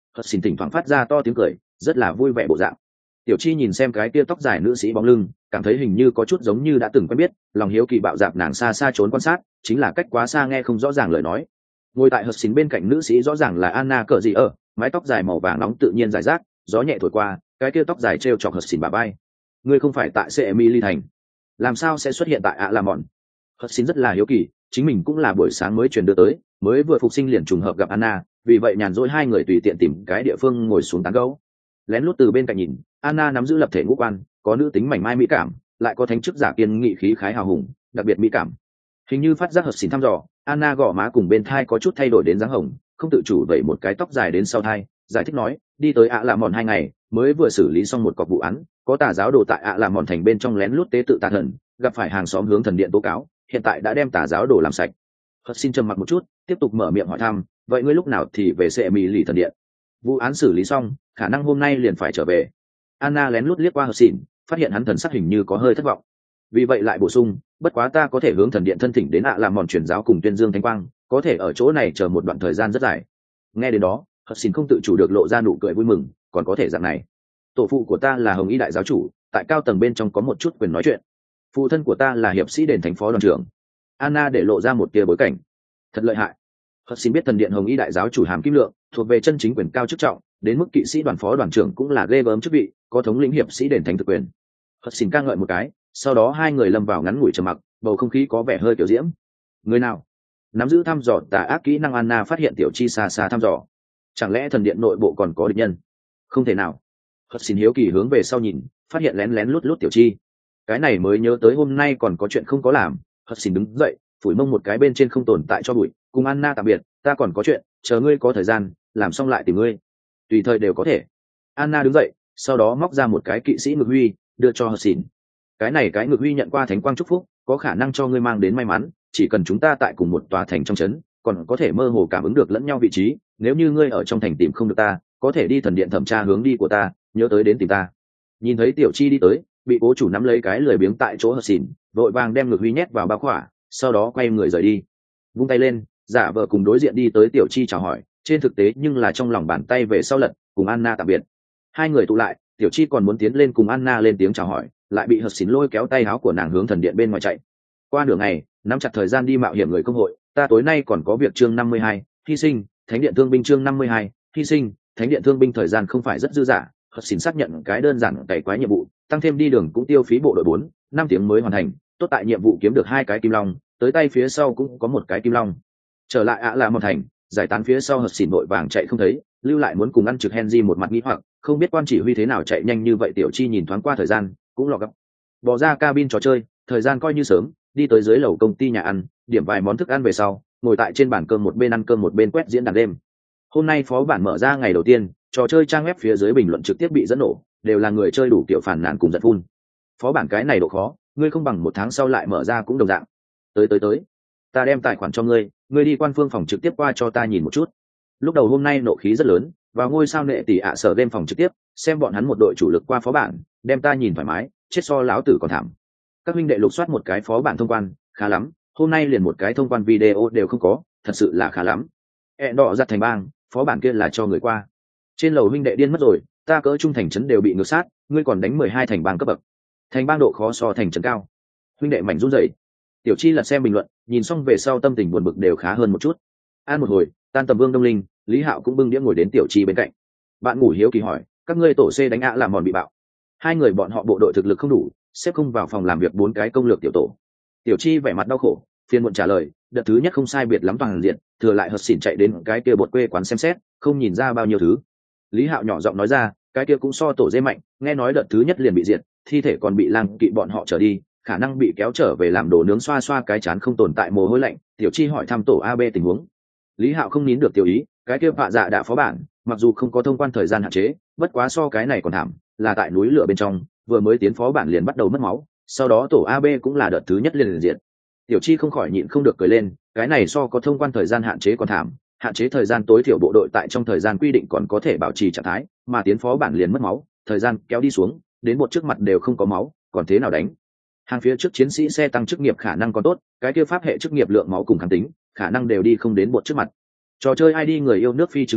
hất xin thỉnh thoảng phát ra to tiếng cười, rất là vui vẻ bộ dạng. Tiểu Chi nhìn xem cái kia tóc dài nữ sĩ bóng lưng, cảm thấy hình như có chút giống như đã từng quen biết, lòng hiếu kỳ bạo dạp nàng xa xa trốn quan sát, chính là cách quá xa nghe không rõ ràng lời nói. Ngồi tại hất xin bên cạnh nữ sĩ rõ ràng là Anna cờ gì ở, mái tóc dài màu vàng nóng tự nhiên rải rác, gió nhẹ thổi qua, cái kia tóc dài treo chọc hất xin bà bay. Ngươi không phải tại Emily thành, làm sao sẽ xuất hiện tại ạ là mòn? Hất xin rất là hiếu kỳ, chính mình cũng là buổi sáng mới truyền đưa tới, mới vừa phục sinh liền trùng hợp gặp Anna, vì vậy nhàn rỗi hai người tùy tiện tìm cái địa phương ngồi xuống tán gẫu. Lén lút từ bên cạnh nhìn, Anna nắm giữ lập thể ngũ quan, có nữ tính mảnh mai mỹ cảm, lại có thánh chức giả kiên nghị khí khái hào hùng, đặc biệt mỹ cảm. Hình như phát giác hất xin thăm dò, Anna gò má cùng bên thai có chút thay đổi đến dáng hồng, không tự chủ vẩy một cái tóc dài đến sau thai, giải thích nói, đi tới ạ là mòn hai ngày, mới vừa xử lý xong một cọc vụ án, có tà giáo đồ tại ạ là mòn thành bên trong lén lút tế tự tà thần, gặp phải hàng xóm hướng thần điện tố cáo, hiện tại đã đem tà giáo đồ làm sạch. Hất xin trầm mặc một chút, tiếp tục mở miệng hỏi thăm, vậy ngươi lúc nào thì về sẽ mì lì thần điện? Vụ án xử lý xong, khả năng hôm nay liền phải trở về. Anna lén lút liếc qua Hất xin, phát hiện hắn thần sắc hình như có hơi thất vọng, vì vậy lại bổ sung, bất quá ta có thể hướng thần điện thân thỉnh đến ạ làm mòn truyền giáo cùng tuyên dương thánh quang, có thể ở chỗ này chờ một đoạn thời gian rất dài. Nghe đến đó, Hất xin không tự chủ được lộ ra nụ cười vui mừng, còn có thể dạng này. Tổ phụ của ta là Hồng Y đại giáo chủ, tại cao tầng bên trong có một chút quyền nói chuyện. Phụ thân của ta là hiệp sĩ đền thánh phó đoàn trưởng. Anna để lộ ra một tia bối cảnh. Thật lợi hại. Hất xin biết thần điện Hồng Y đại giáo chủ hàm kim lượng, thuộc về chân chính quyền cao chức trọng, đến mức kỵ sĩ đoàn phó đoàn trưởng cũng là ghê gớm chức vị, có thống lĩnh hiệp sĩ đền thánh thực quyền. Hất xin ca ngợi một cái, sau đó hai người lâm vào ngắn ngủi trầm mặc, bầu không khí có vẻ hơi kiểu diễm. Người nào nắm giữ thăm dò tà ác kỹ năng? Anna phát hiện Tiểu Chi xa xa thăm dò. Chẳng lẽ thần điện nội bộ còn có địch nhân? Không thể nào. Hất xin hiếu kỳ hướng về sau nhìn, phát hiện lén lén lút lút Tiểu Chi. Cái này mới nhớ tới hôm nay còn có chuyện không có làm. Hất xin đứng dậy, phủi mông một cái bên trên không tồn tại cho bụi, cùng Anna tạm biệt, ta còn có chuyện, chờ ngươi có thời gian, làm xong lại tìm ngươi. Tùy thời đều có thể. Anna đứng dậy, sau đó móc ra một cái kỵ sĩ ngực huy, đưa cho Hất xin. Cái này cái ngực huy nhận qua thánh quang chúc phúc, có khả năng cho ngươi mang đến may mắn, chỉ cần chúng ta tại cùng một tòa thành trong trấn, còn có thể mơ hồ cảm ứng được lẫn nhau vị trí, nếu như ngươi ở trong thành tìm không được ta, có thể đi thần điện thẩm tra hướng đi của ta, nhớ tới đến tìm ta. Nhìn thấy Tiểu Chi đi tới, bị cố chủ nắm lấy cái lười biếng tại chỗ Hất xin, vội vàng đem ngực huy nhét vào bao khỏa, sau đó quay người rời đi. Vung tay lên, giả vờ cùng đối diện đi tới Tiểu Chi chào hỏi, trên thực tế nhưng là trong lòng bàn tay về sau lật, cùng Anna tạm biệt. Hai người tụ lại, Tiểu Chi còn muốn tiến lên cùng Anna lên tiếng chào hỏi, lại bị Hất xin lôi kéo tay áo của nàng hướng thần điện bên ngoài chạy. Qua nửa ngày, nắm chặt thời gian đi mạo hiểm người công hội, ta tối nay còn có việc. Chương năm mươi hai, hy sinh, thánh điện thương binh. Chương năm mươi hai, hy sinh, thánh điện thương binh. Thời gian không phải rất dư dả, Hất xin xác nhận cái đơn giản cày quái nhiệm vụ, tăng thêm đi đường cũng tiêu phí bộ đội bốn, năm tiếng mới hoàn thành. Tốt tại nhiệm vụ kiếm được hai cái kim long, tới tay phía sau cũng có một cái kim long. Trở lại ạ là một thành, giải tán phía sau Hất xin vội vàng chạy không thấy, lưu lại muốn cùng ăn trực Henry một mặt nghi hoặc, không biết quan chỉ huy thế nào chạy nhanh như vậy. Tiểu Chi nhìn thoáng qua thời gian, cũng lọ gấp, bỏ ra cabin trò chơi, thời gian coi như sớm, đi tới dưới lầu công ty nhà ăn, điểm vài món thức ăn về sau, ngồi tại trên bàn cơm một bên ăn cơm một bên quét diễn đàn đêm. Hôm nay phó bản mở ra ngày đầu tiên, trò chơi trang web phía dưới bình luận trực tiếp bị dẫn nổ, đều là người chơi đủ kiểu phản nàn cùng giận phun. Phó bản cái này độ khó, ngươi không bằng một tháng sau lại mở ra cũng đồng dạng. Tới tới tới, ta đem tài khoản cho ngươi, ngươi đi quan phương phòng trực tiếp qua cho ta nhìn một chút. Lúc đầu hôm nay nộ khí rất lớn, vào ngôi sao nệ tỷ ạ sở game phòng trực tiếp, xem bọn hắn một đội chủ lực qua phó bản, đem ta nhìn thoải mái, chết so lão tử còn thảm. Các huynh đệ lục soát một cái phó bản thông quan, khá lắm, hôm nay liền một cái thông quan video đều không có, thật sự là khá lắm. E đỏ giặt thành bang, phó bản kia là cho người qua. Trên lầu huynh đệ điên mất rồi, ta cỡ trung thành trấn đều bị ngược sát, ngươi còn đánh mười hai thành bang cấp bậc. Thành bang độ khó so thành trấn cao. Huynh đệ mảnh run rẩy. Tiểu Chi lật xem bình luận, nhìn xong về sau tâm tình buồn bực đều khá hơn một chút. An một hồi, tan tầm Vương Đông Linh, Lý Hạo cũng bưng đĩa ngồi đến Tiểu Chi bên cạnh. Bạn ngủ hiếu kỳ hỏi, các ngươi tổ C đánh ạ làm mòn bị bạo. Hai người bọn họ bộ đội thực lực không đủ, xếp không vào phòng làm việc bốn cái công lược tiểu tổ. Tiểu Chi vẻ mặt đau khổ, phiền muộn trả lời, đợt thứ nhất không sai biệt lắm toàn diện, thừa lại Hất xỉn chạy đến cái kia bột quê quán xem xét, không nhìn ra bao nhiêu thứ. Lý Hạo nhỏ giọng nói ra, cái kia cũng so tổ dê mạnh, nghe nói đợt thứ nhất liền bị diệt, thi thể còn bị lang kỵ bọn họ trở đi, khả năng bị kéo trở về làm đồ nướng, xoa xoa cái chán không tồn tại mồ hôi lạnh. Tiểu Chi hỏi thăm tổ a bê tình huống. Lý Hạo không nín được tiểu ý, cái kia vạ dạ đã phó bản, mặc dù không có thông quan thời gian hạn chế, bất quá so cái này còn thảm, là tại núi lửa bên trong, vừa mới tiến phó bản liền bắt đầu mất máu, sau đó tổ a bê cũng là đợt thứ nhất liền liền diệt. Tiểu Chi không khỏi nhịn không được cười lên, cái này so có thông quan thời gian hạn chế còn thảm, hạn chế thời gian tối thiểu bộ đội tại trong thời gian quy định còn có thể bảo trì trạng thái, mà tiến phó bản liền mất máu, thời gian kéo đi xuống, đến một trước mặt đều không có máu, còn thế nào đánh? Hàng phía trước chiến sĩ xe tăng chức nghiệp khả năng còn tốt, cái kia pháp hệ chức nghiệp lượng máu cùng kháng tính, khả năng đều đi không đến một trước mặt. Trò chơi i đê người yêu nước phi chứng lưu lúc,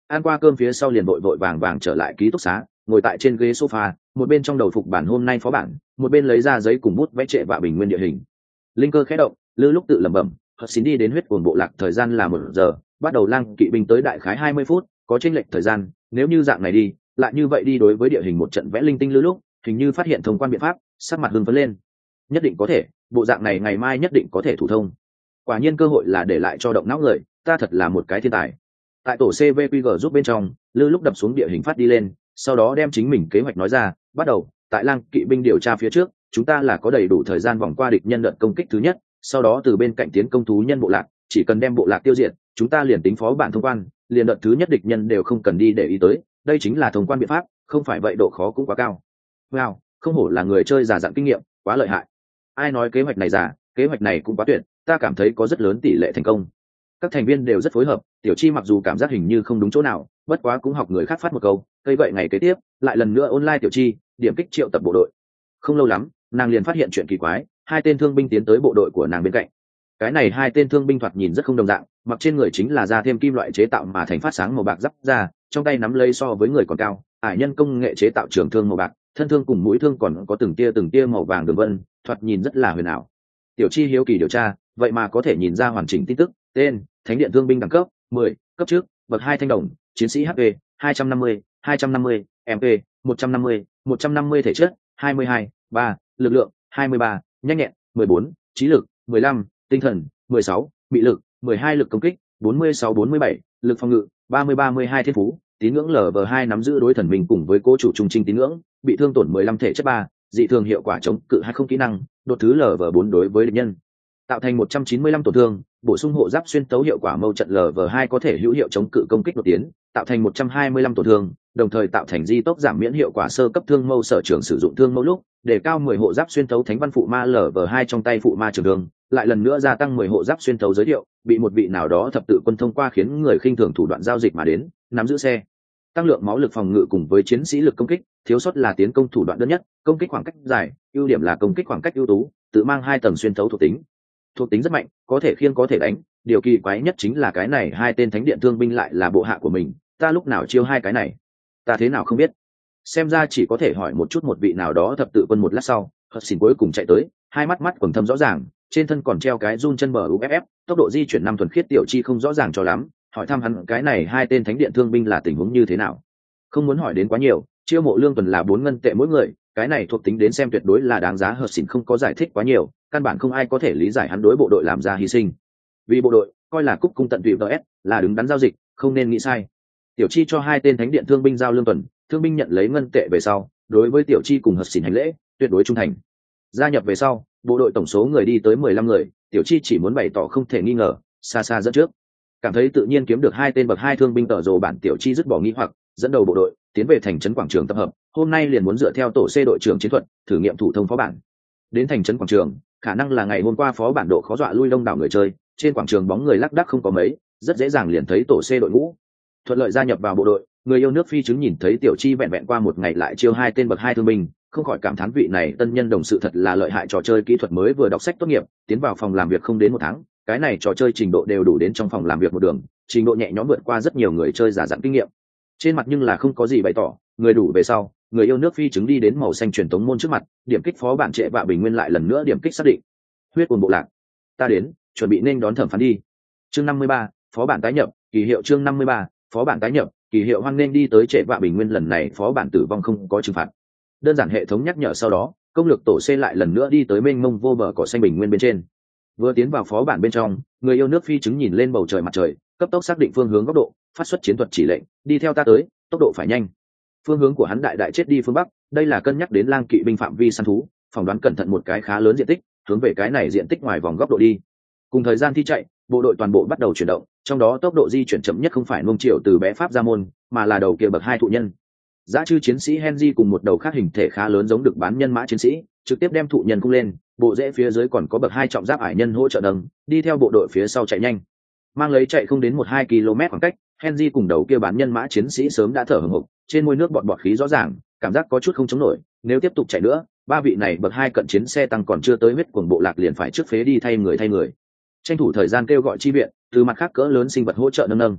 ăn qua cơm phía sau liền vội vội vàng vàng trở lại ký túc xá, ngồi tại trên ghế sofa, một bên trong đầu phục bản hôm nay phó bản, một bên lấy ra giấy cùng bút vẽ trệ vạ bình nguyên địa hình. Linh cơ khẽ động, lư lúc tự lẩm bẩm, hất xin đi đến huyết cuồng bộ lạc thời gian là một giờ, bắt đầu lang kỵ binh tới đại khái hai mươi phút, có chênh lệch thời gian, nếu như dạng này đi, lại như vậy đi đối với địa hình một trận vẽ linh tinh lư lúc, hình như phát hiện thông quan biện pháp, sắc mặt hưng phấn lên. Nhất định có thể, bộ dạng này ngày mai nhất định có thể thủ thông. Quả nhiên cơ hội là để lại cho động não người, ta thật là một cái thiên tài. Tại tổ xê vê quy giê giúp bên trong, lư lúc đập xuống địa hình phát đi lên, sau đó đem chính mình kế hoạch nói ra, bắt đầu, tại lang kỵ binh điều tra phía trước, chúng ta là có đầy đủ thời gian vòng qua địch nhân đợt công kích thứ nhất, sau đó từ bên cạnh tiến công thú nhân bộ lạc, chỉ cần đem bộ lạc tiêu diệt, chúng ta liền tính phó bản thông quan, liền đợt thứ nhất địch nhân đều không cần đi để ý tới, đây chính là thông quan biện pháp, không phải vậy độ khó cũng quá cao. Wow, không hổ là người chơi già dặn kinh nghiệm, quá lợi hại. Ai nói kế hoạch này giả, kế hoạch này cũng quá tuyệt, ta cảm thấy có rất lớn tỷ lệ thành công. Các thành viên đều rất phối hợp, Tiểu Chi mặc dù cảm giác hình như không đúng chỗ nào, bất quá cũng học người khác phát một câu, cây gậy ngày kế tiếp, lại lần nữa online Tiểu Chi, điểm kích triệu tập bộ đội. Không lâu lắm, nàng liền phát hiện chuyện kỳ quái, hai tên thương binh tiến tới bộ đội của nàng bên cạnh. Cái này hai tên thương binh thoạt nhìn rất không đồng dạng, mặc trên người chính là da thêm kim loại chế tạo mà thành phát sáng màu bạc giáp da, trong tay nắm lấy so với người còn cao, ải nhân công nghệ chế tạo trường thương màu bạc, thân thương cùng mũi thương còn có từng tia từng tia màu vàng đường vân, thoạt nhìn rất là huyền ảo. Tiểu Chi hiếu kỳ điều tra, vậy mà có thể nhìn ra hoàn chỉnh tin tức, tên, Thánh điện thương binh đẳng cấp mười, cấp trước, bậc hai thanh đồng, chiến sĩ hát pê hai trăm năm mươi, hai trăm năm mươi, em pê một trăm năm mươi, một trăm năm mươi thể chất hai mươi hai, ba, lực lượng hai mươi ba, nhanh nhẹn mười bốn, trí lực mười lăm, tinh thần mười sáu, bị lực mười hai, lực công kích bốn mươi sáu bốn mươi bảy, lực phòng ngự ba mươi ba mươi hai, thiên phú tín ngưỡng lv hai nắm giữ đối thần mình cùng với cố chủ trung trinh tín ngưỡng, bị thương tổn mười lăm thể chất ba, dị thường hiệu quả chống cự hay không kỹ năng, đột thứ lv bốn đối với địch nhân tạo thành một trăm chín mươi lăm tổn thương, bổ sung hộ giáp xuyên tấu hiệu quả mâu trận lv hai có thể hữu hiệu chống cự công kích đột tiến, tạo thành một trăm hai mươi lăm tổn thương, đồng thời tạo thành di tốc giảm miễn hiệu quả sơ cấp thương mâu sở trường sử dụng thương mâu lúc, để cao mười hộ giáp xuyên tấu thánh văn phụ ma lv hai trong tay phụ ma trường thương, lại lần nữa gia tăng mười hộ giáp xuyên tấu giới thiệu, bị một vị nào đó thập tự quân thông qua khiến người khinh thường thủ đoạn giao dịch mà đến, nắm giữ xe tăng lượng máu lực phòng ngự cùng với chiến sĩ lực công kích, thiếu sót là tiến công thủ đoạn đơn nhất, công kích khoảng cách dài, ưu điểm là công kích khoảng cách ưu tú, tự mang hai tầng xuyên tấu thuộc tính. Thuộc tính rất mạnh, có thể khiêng có thể đánh, điều kỳ quái nhất chính là cái này hai tên thánh điện thương binh lại là bộ hạ của mình, ta lúc nào chiêu hai cái này, ta thế nào không biết. Xem ra chỉ có thể hỏi một chút một vị nào đó thập tự quân. Một lát sau, Hất Xin cuối cùng chạy tới, hai mắt mắt quầng thâm rõ ràng, trên thân còn treo cái run chân bờ u ép ép, tốc độ di chuyển năm thuần khiết. Tiểu Chi không rõ ràng cho lắm, hỏi thăm hắn cái này hai tên thánh điện thương binh là tình huống như thế nào. Không muốn hỏi đến quá nhiều, chiêu mộ lương tuần là bốn ngân tệ mỗi người, cái này thuộc tính đến xem tuyệt đối là đáng giá. Hất Xin không có giải thích quá nhiều, căn bản không ai có thể lý giải hắn đối bộ đội làm ra hy sinh. Vì bộ đội, coi là cúc cung tận tụy ds là đứng đắn giao dịch, không nên nghĩ sai. Tiểu Chi cho hai tên thánh điện thương binh giao lương tuần, thương binh nhận lấy ngân tệ về sau, đối với Tiểu Chi cùng Hất Xin hành lễ, tuyệt đối trung thành. Gia nhập về sau, bộ đội tổng số người đi tới mười lăm người, Tiểu Chi chỉ muốn bày tỏ không thể nghi ngờ, xa xa dẫn trước. Cảm thấy tự nhiên kiếm được hai tên bậc hai thương binh tở rồ bản, Tiểu Chi dứt bỏ nghi hoặc, dẫn đầu bộ đội tiến về thành trấn quảng trường tập hợp, hôm nay liền muốn dựa theo tổ C đội trưởng chiến thuật, thử nghiệm thủ thông phó bản. Đến thành trấn quảng trường, khả năng là ngày hôm qua phó bản độ khó dọa lui đông đảo người chơi, trên quảng trường bóng người lác đác không có mấy, rất dễ dàng liền thấy tổ C đội ngũ. Thuận lợi gia nhập vào bộ đội, người yêu nước phi chứng nhìn thấy Tiểu Chi vẹn vẹn qua một ngày lại chiêu hai tên bậc hai thương binh, không khỏi cảm thán vị này tân nhân đồng sự thật là lợi hại. Trò chơi kỹ thuật mới vừa đọc sách tốt nghiệp, tiến vào phòng làm việc không đến một tháng, cái này trò chơi trình độ đều đủ đến trong phòng làm việc một đường, trình độ nhẹ nhõm vượt qua rất nhiều người chơi giả dặn kinh nghiệm. Trên mặt nhưng là không có gì bày tỏ, người đủ về sau, người yêu nước phi chứng đi đến màu xanh truyền tống môn trước mặt, điểm kích phó bản trệ vạ bình nguyên, lại lần nữa điểm kích xác định. Huyết cuồng bộ lạc, ta đến, chuẩn bị nên đón thẩm phán đi. Chương năm mươi ba, phó bản tái nhập, kỳ hiệu chương năm mươi ba, phó bản tái nhập, kỳ hiệu hoan nên đi tới trệ vạ bình nguyên. Lần này phó bản tử vong không có trừng phạt, đơn giản hệ thống nhắc nhở. Sau đó, công lược tổ C lại lần nữa đi tới mênh mông vô bờ cỏ xanh bình nguyên bên trên. Vừa tiến vào phó bản bên trong, người yêu nước phi chứng nhìn lên bầu trời mặt trời, cấp tốc xác định phương hướng góc độ, phát xuất chiến thuật chỉ lệnh, đi theo ta tới, tốc độ phải nhanh. Phương hướng của hắn đại đại chết đi phương bắc, đây là cân nhắc đến lang kỵ binh phạm vi săn thú, phỏng đoán cẩn thận một cái khá lớn diện tích, hướng về cái này diện tích ngoài vòng góc độ đi. Cùng thời gian thi chạy, bộ đội toàn bộ bắt đầu chuyển động, trong đó tốc độ di chuyển chậm nhất không phải nung triệu từ bé pháp ra môn, mà là đầu kia bậc hai thụ nhân. Giá chư chiến sĩ Henry cùng một đầu khác hình thể khá lớn giống được bán nhân mã chiến sĩ, trực tiếp đem thụ nhân cung lên, bộ rễ phía dưới còn có bậc hai trọng giáp ải nhân hỗ trợ đằng, đi theo bộ đội phía sau chạy nhanh. Mang lấy chạy không đến một hai km khoảng cách, Henry cùng đầu kia bán nhân mã chiến sĩ sớm đã thở hổn hộc, trên môi nước bọt bọt khí rõ ràng, cảm giác có chút không chống nổi, nếu tiếp tục chạy nữa, ba vị này bậc hai cận chiến xe tăng còn chưa tới huyết cuồng bộ lạc liền phải trước phế đi thay người thay người. Tranh thủ thời gian kêu gọi chi viện, từ mặt khác cỡ lớn sinh vật hỗ trợ nâng nâng.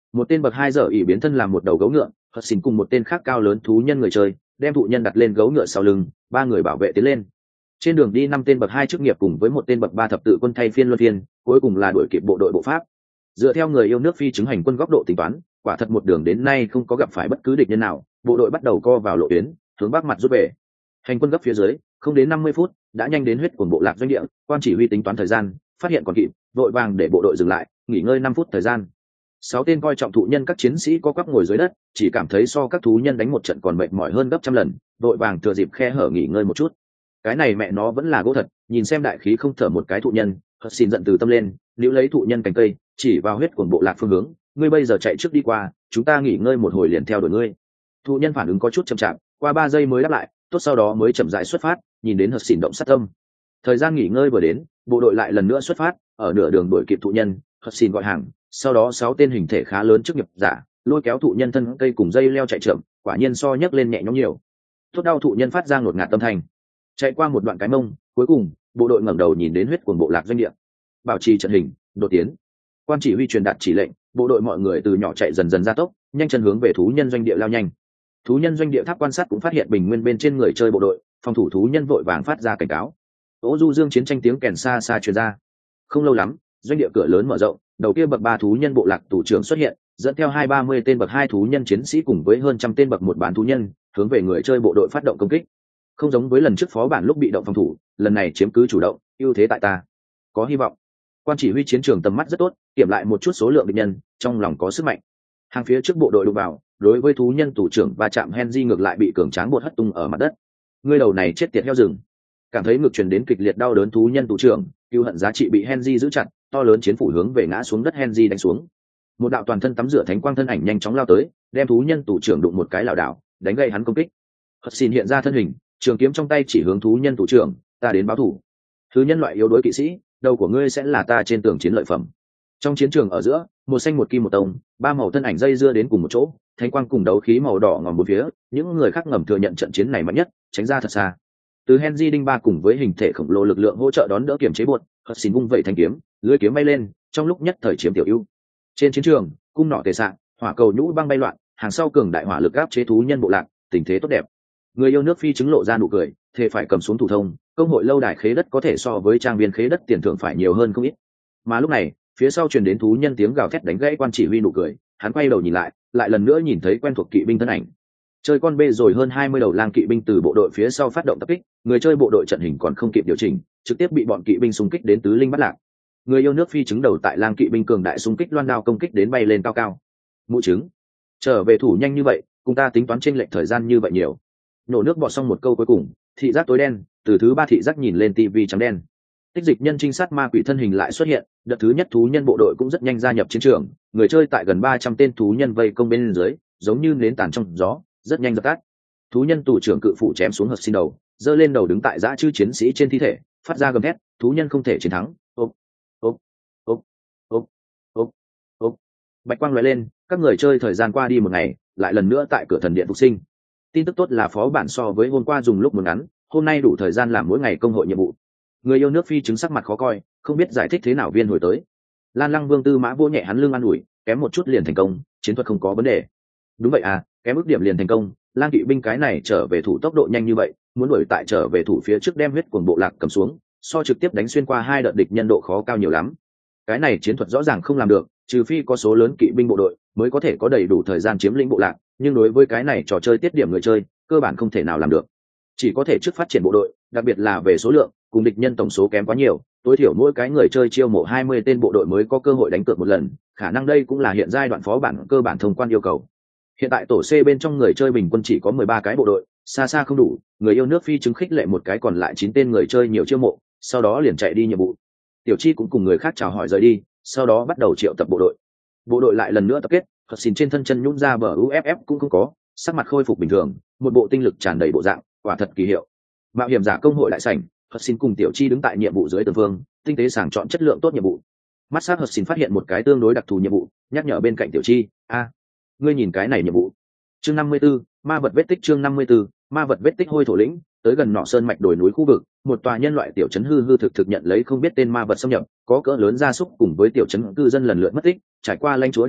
Một tên bậc hai giờ ỉ biến thân làm một đầu gấu ngựa, hất xin cùng một tên khác cao lớn thú nhân người chơi đem thụ nhân đặt lên gấu ngựa sau lưng, ba người bảo vệ tiến lên. Trên đường đi năm tên bậc hai chức nghiệp cùng với một tên bậc ba thập tự quân thay phiên luân phiên, cuối cùng là đuổi kịp bộ đội bộ pháp. Dựa theo người yêu nước phi chứng hành quân góc độ tính toán, quả thật một đường đến nay không có gặp phải bất cứ địch nhân nào, bộ đội bắt đầu co vào lộ tuyến, hướng bắc mặt rút về. Hành quân gấp phía dưới, không đến năm mươi phút, đã nhanh đến huyết cuồng bộ lạc doanh địa, quan chỉ huy tính toán thời gian, phát hiện còn kịp, vội vàng để bộ đội dừng lại, nghỉ ngơi năm phút thời gian. Sáu tên coi trọng thụ nhân các chiến sĩ có quắp ngồi dưới đất, chỉ cảm thấy so các thú nhân đánh một trận còn mệt mỏi hơn gấp trăm lần, vội vàng thừa dịp khe hở nghỉ ngơi một chút. Cái này mẹ nó vẫn là gỗ thật, nhìn xem đại khí không thở một cái thụ nhân, hất xin giận từ tâm lên, níu lấy thụ nhân cành cây, chỉ vào huyết cuồng bộ lạc phương hướng, ngươi bây giờ chạy trước đi qua, chúng ta nghỉ ngơi một hồi liền theo đuổi ngươi. Thụ nhân phản ứng có chút chậm chạp, qua ba giây mới đáp lại, tốt, sau đó mới chậm rãi xuất phát, nhìn đến hất xin động sát tâm. Thời gian nghỉ ngơi vừa đến, bộ đội lại lần nữa xuất phát, ở nửa đường đuổi kịp thụ nhân, hất xin gọi hàng, sau đó sáu tên hình thể khá lớn chức nghiệp giả lôi kéo thụ nhân thân cây cùng dây leo chạy chậm, quả nhiên so nhấc lên nhẹ nhõm nhiều. Thốt đau thụ nhân phát ra ngột ngạt tâm thành, chạy qua một đoạn cái mông, cuối cùng bộ đội ngẩng đầu nhìn đến huyết cuồng bộ lạc doanh địa, bảo trì trận hình, đột tiến. Quan chỉ huy truyền đạt chỉ lệnh, bộ đội mọi người từ nhỏ chạy dần dần ra tốc, nhanh chân hướng về thú nhân doanh địa lao nhanh. Thú nhân doanh địa tháp quan sát cũng phát hiện bình nguyên bên trên người chơi bộ đội, phòng thủ thú nhân vội vàng phát ra cảnh cáo. Ô du dương chiến tranh tiếng kèn xa xa truyền ra. Không lâu lắm, doanh địa cửa lớn mở rộng, đầu kia bậc ba thú nhân bộ lạc tù trưởng xuất hiện, dẫn theo hai ba mươi tên bậc hai thú nhân chiến sĩ cùng với hơn trăm tên bậc một bán thú nhân, hướng về người chơi bộ đội phát động công kích. Không giống với lần trước phó bản lúc bị động phòng thủ, lần này chiếm cứ chủ động, ưu thế tại ta. Có hy vọng. Quan chỉ huy chiến trường tầm mắt rất tốt, kiểm lại một chút số lượng địch nhân, trong lòng có sức mạnh. Hàng phía trước bộ đội đụng vào, đối với thú nhân tù trưởng va chạm Henry ngược lại bị cường tráng bột hất tung ở mặt đất. Người đầu này chết tiệt heo rừng. Cảm thấy ngược truyền đến kịch liệt đau đớn thú nhân tù trưởng, cưu hận giá trị bị Henry giữ chặt, to lớn chiến phủ hướng về ngã xuống đất Henry đánh xuống. Một đạo toàn thân tắm rửa thánh quang thân ảnh nhanh chóng lao tới, đem thú nhân tù trưởng đụng một cái lảo đảo, đánh gây hắn công kích. Hất xin hiện ra thân hình, trường kiếm trong tay chỉ hướng thú nhân tù trưởng, ta đến báo thủ. Thứ nhân loại yếu đuối kỵ sĩ, đầu của ngươi sẽ là ta trên tường chiến lợi phẩm. Trong chiến trường ở giữa, một xanh một kim một tông, ba màu thân ảnh dây dưa đến cùng một chỗ, thánh quang cùng đấu khí màu đỏ ngòm bốn phía, những người khác ngầm thừa nhận trận chiến này mạnh nhất, tránh ra thật xa. Từ Henry đinh ba cùng với hình thể khổng lồ lực lượng hỗ trợ đón đỡ kiểm chế buột, hất xin vung vẩy thanh kiếm, lưỡi kiếm bay lên, trong lúc nhất thời chiếm tiểu ưu. Trên chiến trường, cung nỏ tề sạng, hỏa cầu nhũ băng bay loạn, hàng sau cường đại hỏa lực áp chế thú nhân bộ lạc, tình thế tốt đẹp. Người yêu nước phi chứng lộ ra nụ cười, thề phải cầm xuống thủ thông, công hội lâu đài khế đất có thể so với trang viên khế đất tiền thưởng phải nhiều hơn không ít. Mà lúc này, phía sau truyền đến thú nhân tiếng gào thét đánh gãy quan chỉ huy nụ cười, hắn quay đầu nhìn lại, lại lần nữa nhìn thấy quen thuộc kỵ binh thân ảnh. Chơi con bê rồi hơn hai mươi đầu lang kỵ binh từ bộ đội phía sau phát động tập kích, người chơi bộ đội trận hình còn không kịp điều chỉnh, trực tiếp bị bọn kỵ binh xung kích đến tứ linh bắt lạc. Người yêu nước phi chứng đầu tại lang kỵ binh cường đại xung kích loan đao công kích đến bay lên cao cao. Mũ trứng, trở về thủ nhanh như vậy, cùng ta tính toán chênh lệch thời gian như vậy nhiều. Nổ nước bọt xong một câu cuối cùng, thị giác tối đen, từ thứ ba thị giác nhìn lên tivi trắng đen. Tích dịch nhân trinh sát ma quỷ thân hình lại xuất hiện, đợt thứ nhất thú nhân bộ đội cũng rất nhanh gia nhập chiến trường, người chơi tại gần ba trăm tên thú nhân vây công bên dưới, giống như nến tàn trong gió, rất nhanh dập tắt. Thú nhân tù trưởng cự phụ chém xuống hất xin đầu, giơ lên đầu đứng tại dã chư chiến sĩ trên thi thể, phát ra gầm thét, thú nhân không thể chiến thắng. Ốp, ốp, ốp, ốp, ốp, ốp. Bạch quang lóe lên, các người chơi thời gian qua đi một ngày, lại lần nữa tại cửa thần điện phục sinh. Tin tức tốt là phó bản so với hôm qua dùng lúc một ngắn, hôm nay đủ thời gian làm mỗi ngày công hội nhiệm vụ. Người yêu nước phi chứng sắc mặt khó coi, không biết giải thích thế nào viên hồi tới. Lan Lăng Vương Tư Mã vô nhẹ hắn lưng an ủi, kém một chút liền thành công, chiến thuật không có vấn đề. Đúng vậy à, kém ước điểm liền thành công, lang kỵ binh cái này trở về thủ tốc độ nhanh như vậy, muốn đuổi tại trở về thủ phía trước đem huyết cuồng bộ lạc cầm xuống, so trực tiếp đánh xuyên qua hai đợt địch nhân độ khó cao nhiều lắm. Cái này chiến thuật rõ ràng không làm được, trừ phi có số lớn kỵ binh bộ đội mới có thể có đầy đủ thời gian chiếm lĩnh bộ lạc, nhưng đối với cái này trò chơi tiết điểm người chơi, cơ bản không thể nào làm được. Chỉ có thể trước phát triển bộ đội, đặc biệt là về số lượng, cùng địch nhân tổng số kém quá nhiều, tối thiểu mỗi cái người chơi chiêu mộ hai mươi tên bộ đội mới có cơ hội đánh cược một lần, khả năng đây cũng là hiện giai đoạn phó bản cơ bản thông quan yêu cầu. Hiện tại tổ C bên trong người chơi bình quân chỉ có mười ba cái bộ đội, xa xa không đủ, người yêu nước phi chứng khích lệ một cái còn lại chín tên người chơi nhiều chiêu mộ, sau đó liền chạy đi nhiệm vụ. Tiểu Chi cũng cùng người khác chào hỏi rời đi, sau đó bắt đầu triệu tập bộ đội. Bộ đội lại lần nữa tập kết, hất xin trên thân chân nhũn ra bờ u ép ép cũng không có, sắc mặt khôi phục bình thường, một bộ tinh lực tràn đầy bộ dạng, quả thật kỳ hiệu. Mạo hiểm giả công hội đại sảnh, hất xin cùng Tiểu Chi đứng tại nhiệm vụ dưới tường phương, tinh tế sàng chọn chất lượng tốt nhiệm vụ. Mắt sát hất xin phát hiện một cái tương đối đặc thù nhiệm vụ, nhắc nhở bên cạnh Tiểu Chi, a, ngươi nhìn cái này nhiệm vụ. Chương năm mươi 54, ma vật vết tích chương năm mươi 54, ma vật vết tích hôi thổ lĩnh, tới gần nọ sơn mạch đồi núi khu vực, một tòa nhân loại tiểu trấn hư hư thực thực nhận lấy không biết tên ma vật xâm nhập, có cỡ lớn gia súc cùng với tiểu trấn cư dân lần lượt mất tích, trải qua lãnh chúa điều tra,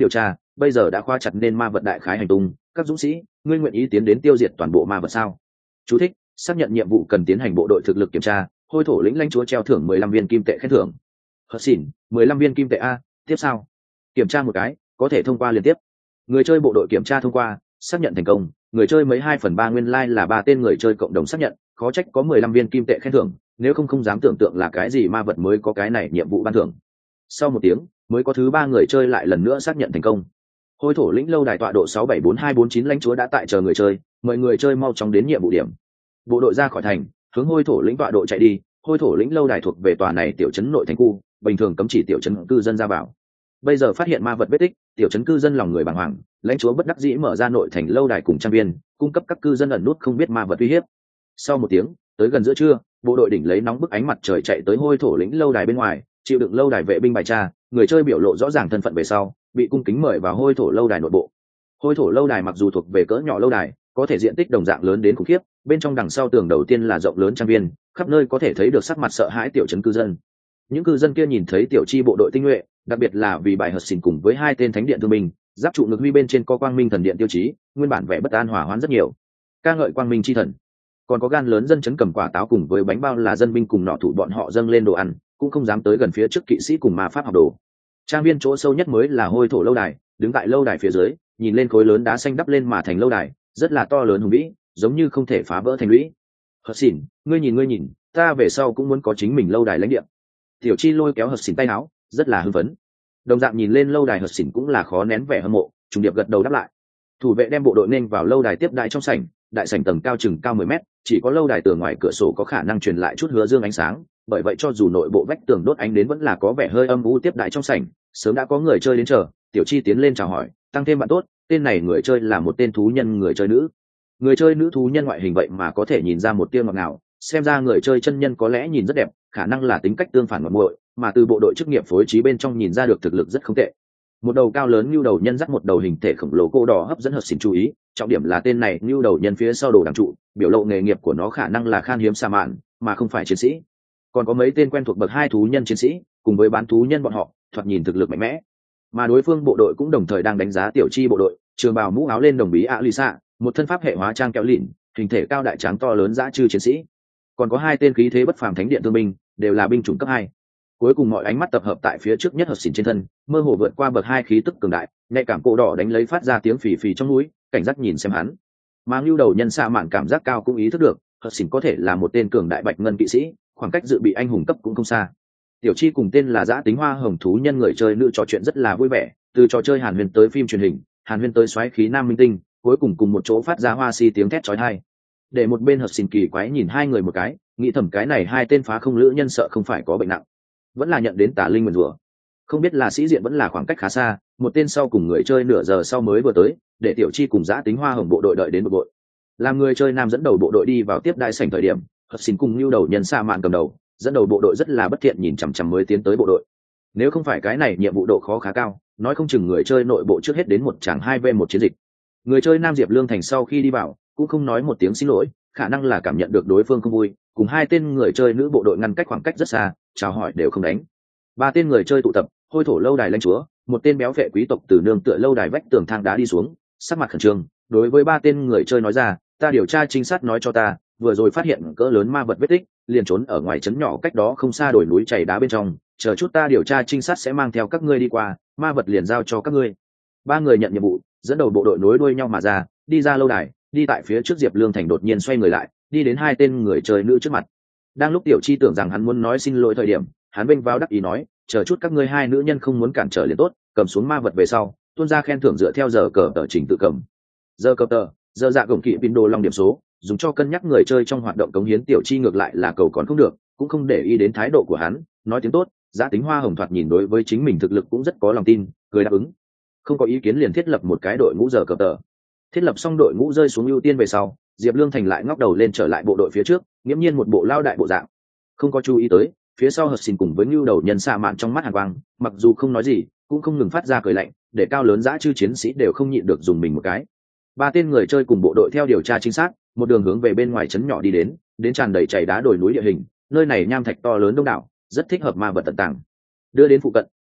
bây giờ đã khóa chặt nên ma vật đại khái hành tung. Các dũng sĩ, ngươi nguyện ý tiến đến tiêu diệt toàn bộ ma vật sao? Chú thích: xác nhận nhiệm vụ cần tiến hành bộ đội thực lực kiểm tra. Hôi thổ lĩnh lãnh chúa treo thưởng mười lăm viên kim tệ khen thưởng. Hất xỉn, mười lăm viên kim tệ a. Tiếp sao? Kiểm tra một cái, có thể thông qua liên tiếp. Người chơi bộ đội kiểm tra thông qua, xác nhận thành công. Người chơi mấy hai phần ba nguyên lai like là ba tên người chơi cộng đồng xác nhận, khó trách có mười lăm viên kim tệ khen thưởng, nếu không không dám tưởng tượng là cái gì ma vật mới có cái này nhiệm vụ ban thưởng. Sau một tiếng, mới có thứ ba người chơi lại lần nữa xác nhận thành công. Hôi thổ lĩnh lâu đài tọa độ sáu bảy bốn hai bốn chín lãnh chúa đã tại chờ người chơi, mời người chơi mau chóng đến nhiệm vụ điểm. Bộ đội ra khỏi thành, hướng hôi thổ lĩnh tọa độ chạy đi. Hôi thổ lĩnh lâu đài thuộc về tòa này tiểu trấn nội thành khu, bình thường cấm chỉ tiểu trấn cư dân ra vào. Bây giờ phát hiện ma vật vết tích, tiểu trấn cư dân lòng người bàng hoàng, lãnh chúa bất đắc dĩ mở ra nội thành lâu đài cùng trang viên, cung cấp các cư dân ẩn nút không biết ma vật uy hiếp. Sau một tiếng, tới gần giữa trưa, bộ đội đỉnh lấy nóng bức ánh mặt trời chạy tới hôi thổ lĩnh lâu đài bên ngoài, chịu đựng lâu đài vệ binh bài tra, người chơi biểu lộ rõ ràng thân phận về sau, bị cung kính mời vào hôi thổ lâu đài nội bộ. Hôi thổ lâu đài mặc dù thuộc về cỡ nhỏ lâu đài, có thể diện tích đồng dạng lớn đến khủng khiếp, bên trong đằng sau tường đầu tiên là rộng lớn trang viên, khắp nơi có thể thấy được sắc mặt sợ hãi tiểu trấn cư dân. Những cư dân kia nhìn thấy tiểu chi bộ đội tinh nhuệ, đặc biệt là vì bài hợt xỉn cùng với hai tên thánh điện thương binh, giáp trụ ngực huy bên trên có quang minh thần điện tiêu chí, nguyên bản vẻ bất an hòa hoãn rất nhiều. Ca ngợi quang minh chi thần. Còn có gan lớn dân chấn cầm quả táo cùng với bánh bao là dân binh cùng nọ thủ bọn họ dâng lên đồ ăn, cũng không dám tới gần phía trước kỵ sĩ cùng ma pháp học đồ. Trang viên chỗ sâu nhất mới là hôi thổ lâu đài, đứng tại lâu đài phía dưới, nhìn lên khối lớn đá xanh đắp lên mà thành lâu đài, rất là to lớn hùng vĩ, giống như không thể phá vỡ thành lũy. Hợt xỉn, ngươi nhìn ngươi nhìn, ta về sau cũng muốn có chính mình lâu đài lãnh địa. Tiểu chi lôi kéo Hợt xỉn tay áo, rất là hưng phấn. Đồng dạng nhìn lên lâu đài Hợt xỉn cũng là khó nén vẻ hâm mộ, trùng điệp gật đầu đáp lại. Thủ vệ đem bộ đội nên vào lâu đài tiếp đại trong sảnh, đại sảnh tầng cao chừng cao mười mét, chỉ có lâu đài tường ngoài cửa sổ có khả năng truyền lại chút hứa dương ánh sáng, bởi vậy cho dù nội bộ vách tường đốt ánh đến vẫn là có vẻ hơi âm u. Tiếp đại trong sảnh, sớm đã có người chơi đến chờ. Tiểu chi tiến lên chào hỏi, tăng thêm bạn tốt, tên này người chơi là một tên thú nhân người chơi nữ. Người chơi nữ thú nhân ngoại hình vậy mà có thể nhìn ra một tia ngọt ngào, xem ra người chơi chân nhân có lẽ nhìn rất đẹp, khả năng là tính cách tương phản ngọt muội, mà từ bộ đội chức nghiệp phối trí bên trong nhìn ra được thực lực rất không tệ. Một đầu cao lớn như đầu nhân dắt một đầu hình thể khổng lồ cô đỏ hấp dẫn Hợt xỉn chú ý, trọng điểm là tên này như đầu nhân phía sau đồ đằng trụ, biểu lộ nghề nghiệp của nó khả năng là khan hiếm sa mạn, mà không phải chiến sĩ. Còn có mấy tên quen thuộc bậc hai thú nhân chiến sĩ, cùng với bán thú nhân bọn họ, thoạt nhìn thực lực mạnh mẽ. Mà đối phương bộ đội cũng đồng thời đang đánh giá tiểu chi bộ đội, trường bào mũ áo lên đồng bí ạ lì xạ, một thân pháp hệ hóa trang kéo lịn, hình thể cao đại tráng to lớn dã trư chiến sĩ. Còn có hai tên khí thế bất phàm thánh điện thương binh, đều là binh chủng cấp hai. Cuối cùng mọi ánh mắt tập hợp tại phía trước nhất Hợt xỉn trên thân, mơ hồ vượt qua bậc hai khí tức cường đại, nhạy cảm cổ đỏ đánh lấy phát ra tiếng phì phì trong núi, cảnh giác nhìn xem hắn. Mà lưu đầu nhân xạ mạn cảm giác cao cũng ý thức được, Hợt xỉn có thể là một tên cường đại bạch ngân kỵ sĩ, khoảng cách dự bị anh hùng cấp cũng không xa. Tiểu chi cùng tên là Dã Tính Hoa Hồng thú nhân người chơi nữ trò chuyện rất là vui vẻ, từ trò chơi Hàn Huyền tới phim truyền hình, Hàn Huyền tới xoáy khí nam minh tinh, cuối cùng cùng một chỗ phát ra hoa si tiếng thét chói tai. Để một bên Hợt xỉn kỳ quái nhìn hai người một cái, nghĩ thầm cái này hai tên phá không lữ nhân sợ không phải có bệnh nặng, vẫn là nhận đến tà linh nguyền rủa. Không biết là sĩ diện vẫn là khoảng cách khá xa, một tên sau cùng người chơi nửa giờ sau mới vừa tới, để Tiểu chi cùng Dã Tính Hoa Hồng bộ đội đợi đến một đội. Làm người chơi nam dẫn đầu bộ đội đi vào tiếp đại sảnh thời điểm, Hợt xỉn cùng lưu đầu nhân xa mạn cầm đầu, dẫn đầu bộ đội rất là bất thiện nhìn chằm chằm mới tiến tới bộ đội. Nếu không phải cái này nhiệm vụ độ khó khá cao, nói không chừng người chơi nội bộ trước hết đến một tràng hai v một chiến dịch. Người chơi nam Diệp Lương Thành sau khi đi vào, cũng không nói một tiếng xin lỗi, khả năng là cảm nhận được đối phương không vui, cùng hai tên người chơi nữ bộ đội ngăn cách khoảng cách rất xa, chào hỏi đều không đánh. Ba tên người chơi tụ tập, hôi thổ lâu đài lãnh chúa, một tên béo phệ quý tộc từ nương tựa lâu đài vách tường thang đá đi xuống, sắc mặt khẩn trương, đối với ba tên người chơi nói ra, ta điều tra trinh sát nói cho ta, vừa rồi phát hiện cỡ lớn ma vật vết tích, liền trốn ở ngoài trấn nhỏ cách đó không xa đồi núi chảy đá bên trong, chờ chút ta điều tra trinh sát sẽ mang theo các ngươi đi qua, ma vật liền giao cho các ngươi. Ba người nhận nhiệm vụ, dẫn đầu bộ đội nối đuôi nhau mà ra, đi ra lâu đài, đi tại phía trước Diệp Lương Thành đột nhiên xoay người lại, đi đến hai tên người chơi nữ trước mặt. Đang lúc Tiểu chi tưởng rằng hắn muốn nói xin lỗi thời điểm, hắn vênh vào đắc ý nói, chờ chút các ngươi hai nữ nhân không muốn cản trở liền tốt, cầm xuống ma vật về sau, tuôn ra khen thưởng dựa theo giờ cờ tờ trình tự cầm. Giờ cờ tờ, giờ dạ gồng kỵ pin đồ long điểm số, dùng cho cân nhắc người chơi trong hoạt động cống hiến. Tiểu chi ngược lại là cầu còn không được, cũng không để ý đến thái độ của hắn, nói tiếng tốt. Giá Tính Hoa Hồng thoạt nhìn đối với chính mình thực lực cũng rất có lòng tin, cười đáp ứng. Không có ý kiến liền thiết lập một cái đội ngũ giờ cờ tờ. Thiết lập xong đội ngũ rơi xuống ưu tiên về sau, Diệp Lương Thành lại ngóc đầu lên trở lại bộ đội phía trước, nghiễm nhiên một bộ lao đại bộ dạng. Không có chú ý tới, phía sau Hợt xỉn cùng với Nưu đầu nhân xạ mạn trong mắt hàn quang, mặc dù không nói gì, cũng không ngừng phát ra cười lạnh, để cao lớn dã chư chiến sĩ đều không nhịn được dùng mình một cái. Ba tên người chơi cùng bộ đội theo điều tra chính xác, một đường hướng về bên ngoài trấn nhỏ đi đến, đến tràn đầy chảy đá đồi núi địa hình, nơi này nham thạch to lớn đông đảo, rất thích hợp ma vật tận tàng. Đưa đến phụ cận,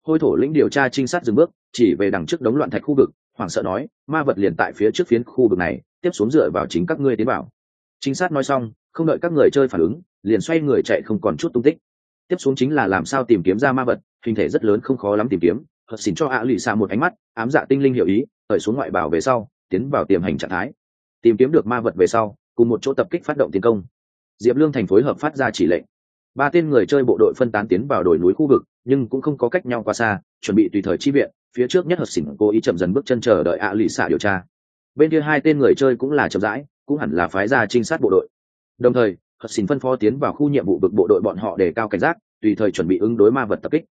Hôi thổ lĩnh điều tra trinh sát dừng bước, chỉ về đằng trước đống loạn thạch khu vực, hoảng sợ nói, ma vật liền tại phía trước phiến khu vực này, tiếp xuống dựa vào chính các ngươi tiến vào. Trinh sát nói xong, không đợi các người chơi phản ứng, liền xoay người chạy không còn chút tung tích. Tiếp xuống chính là làm sao tìm kiếm ra ma vật, hình thể rất lớn không khó lắm tìm kiếm. Hợp xỉn cho ạ lì xạ một ánh mắt, ám dạ tinh linh hiểu ý, cởi xuống ngoại bảo về sau, tiến vào tiềm hành trạng thái. Tìm kiếm được ma vật về sau, cùng một chỗ tập kích phát động tiến công. Diệp Lương thành phối hợp phát ra chỉ lệnh. Ba tên người chơi bộ đội phân tán tiến vào đồi núi khu vực, nhưng cũng không có cách nhau quá xa, chuẩn bị tùy thời chi viện. Phía trước nhất Hợp xỉn cố ý chậm dần bước chân chờ đợi ạ lì xạ điều tra. Bên kia hai tên người chơi cũng là chậm rãi, cũng hẳn là phái ra trinh sát bộ đội. Đồng thời, Hợp xỉn phân phó tiến vào khu nhiệm vụ vực bộ đội bọn họ để cao cảnh giác, tùy thời chuẩn bị ứng đối ma vật tập kích.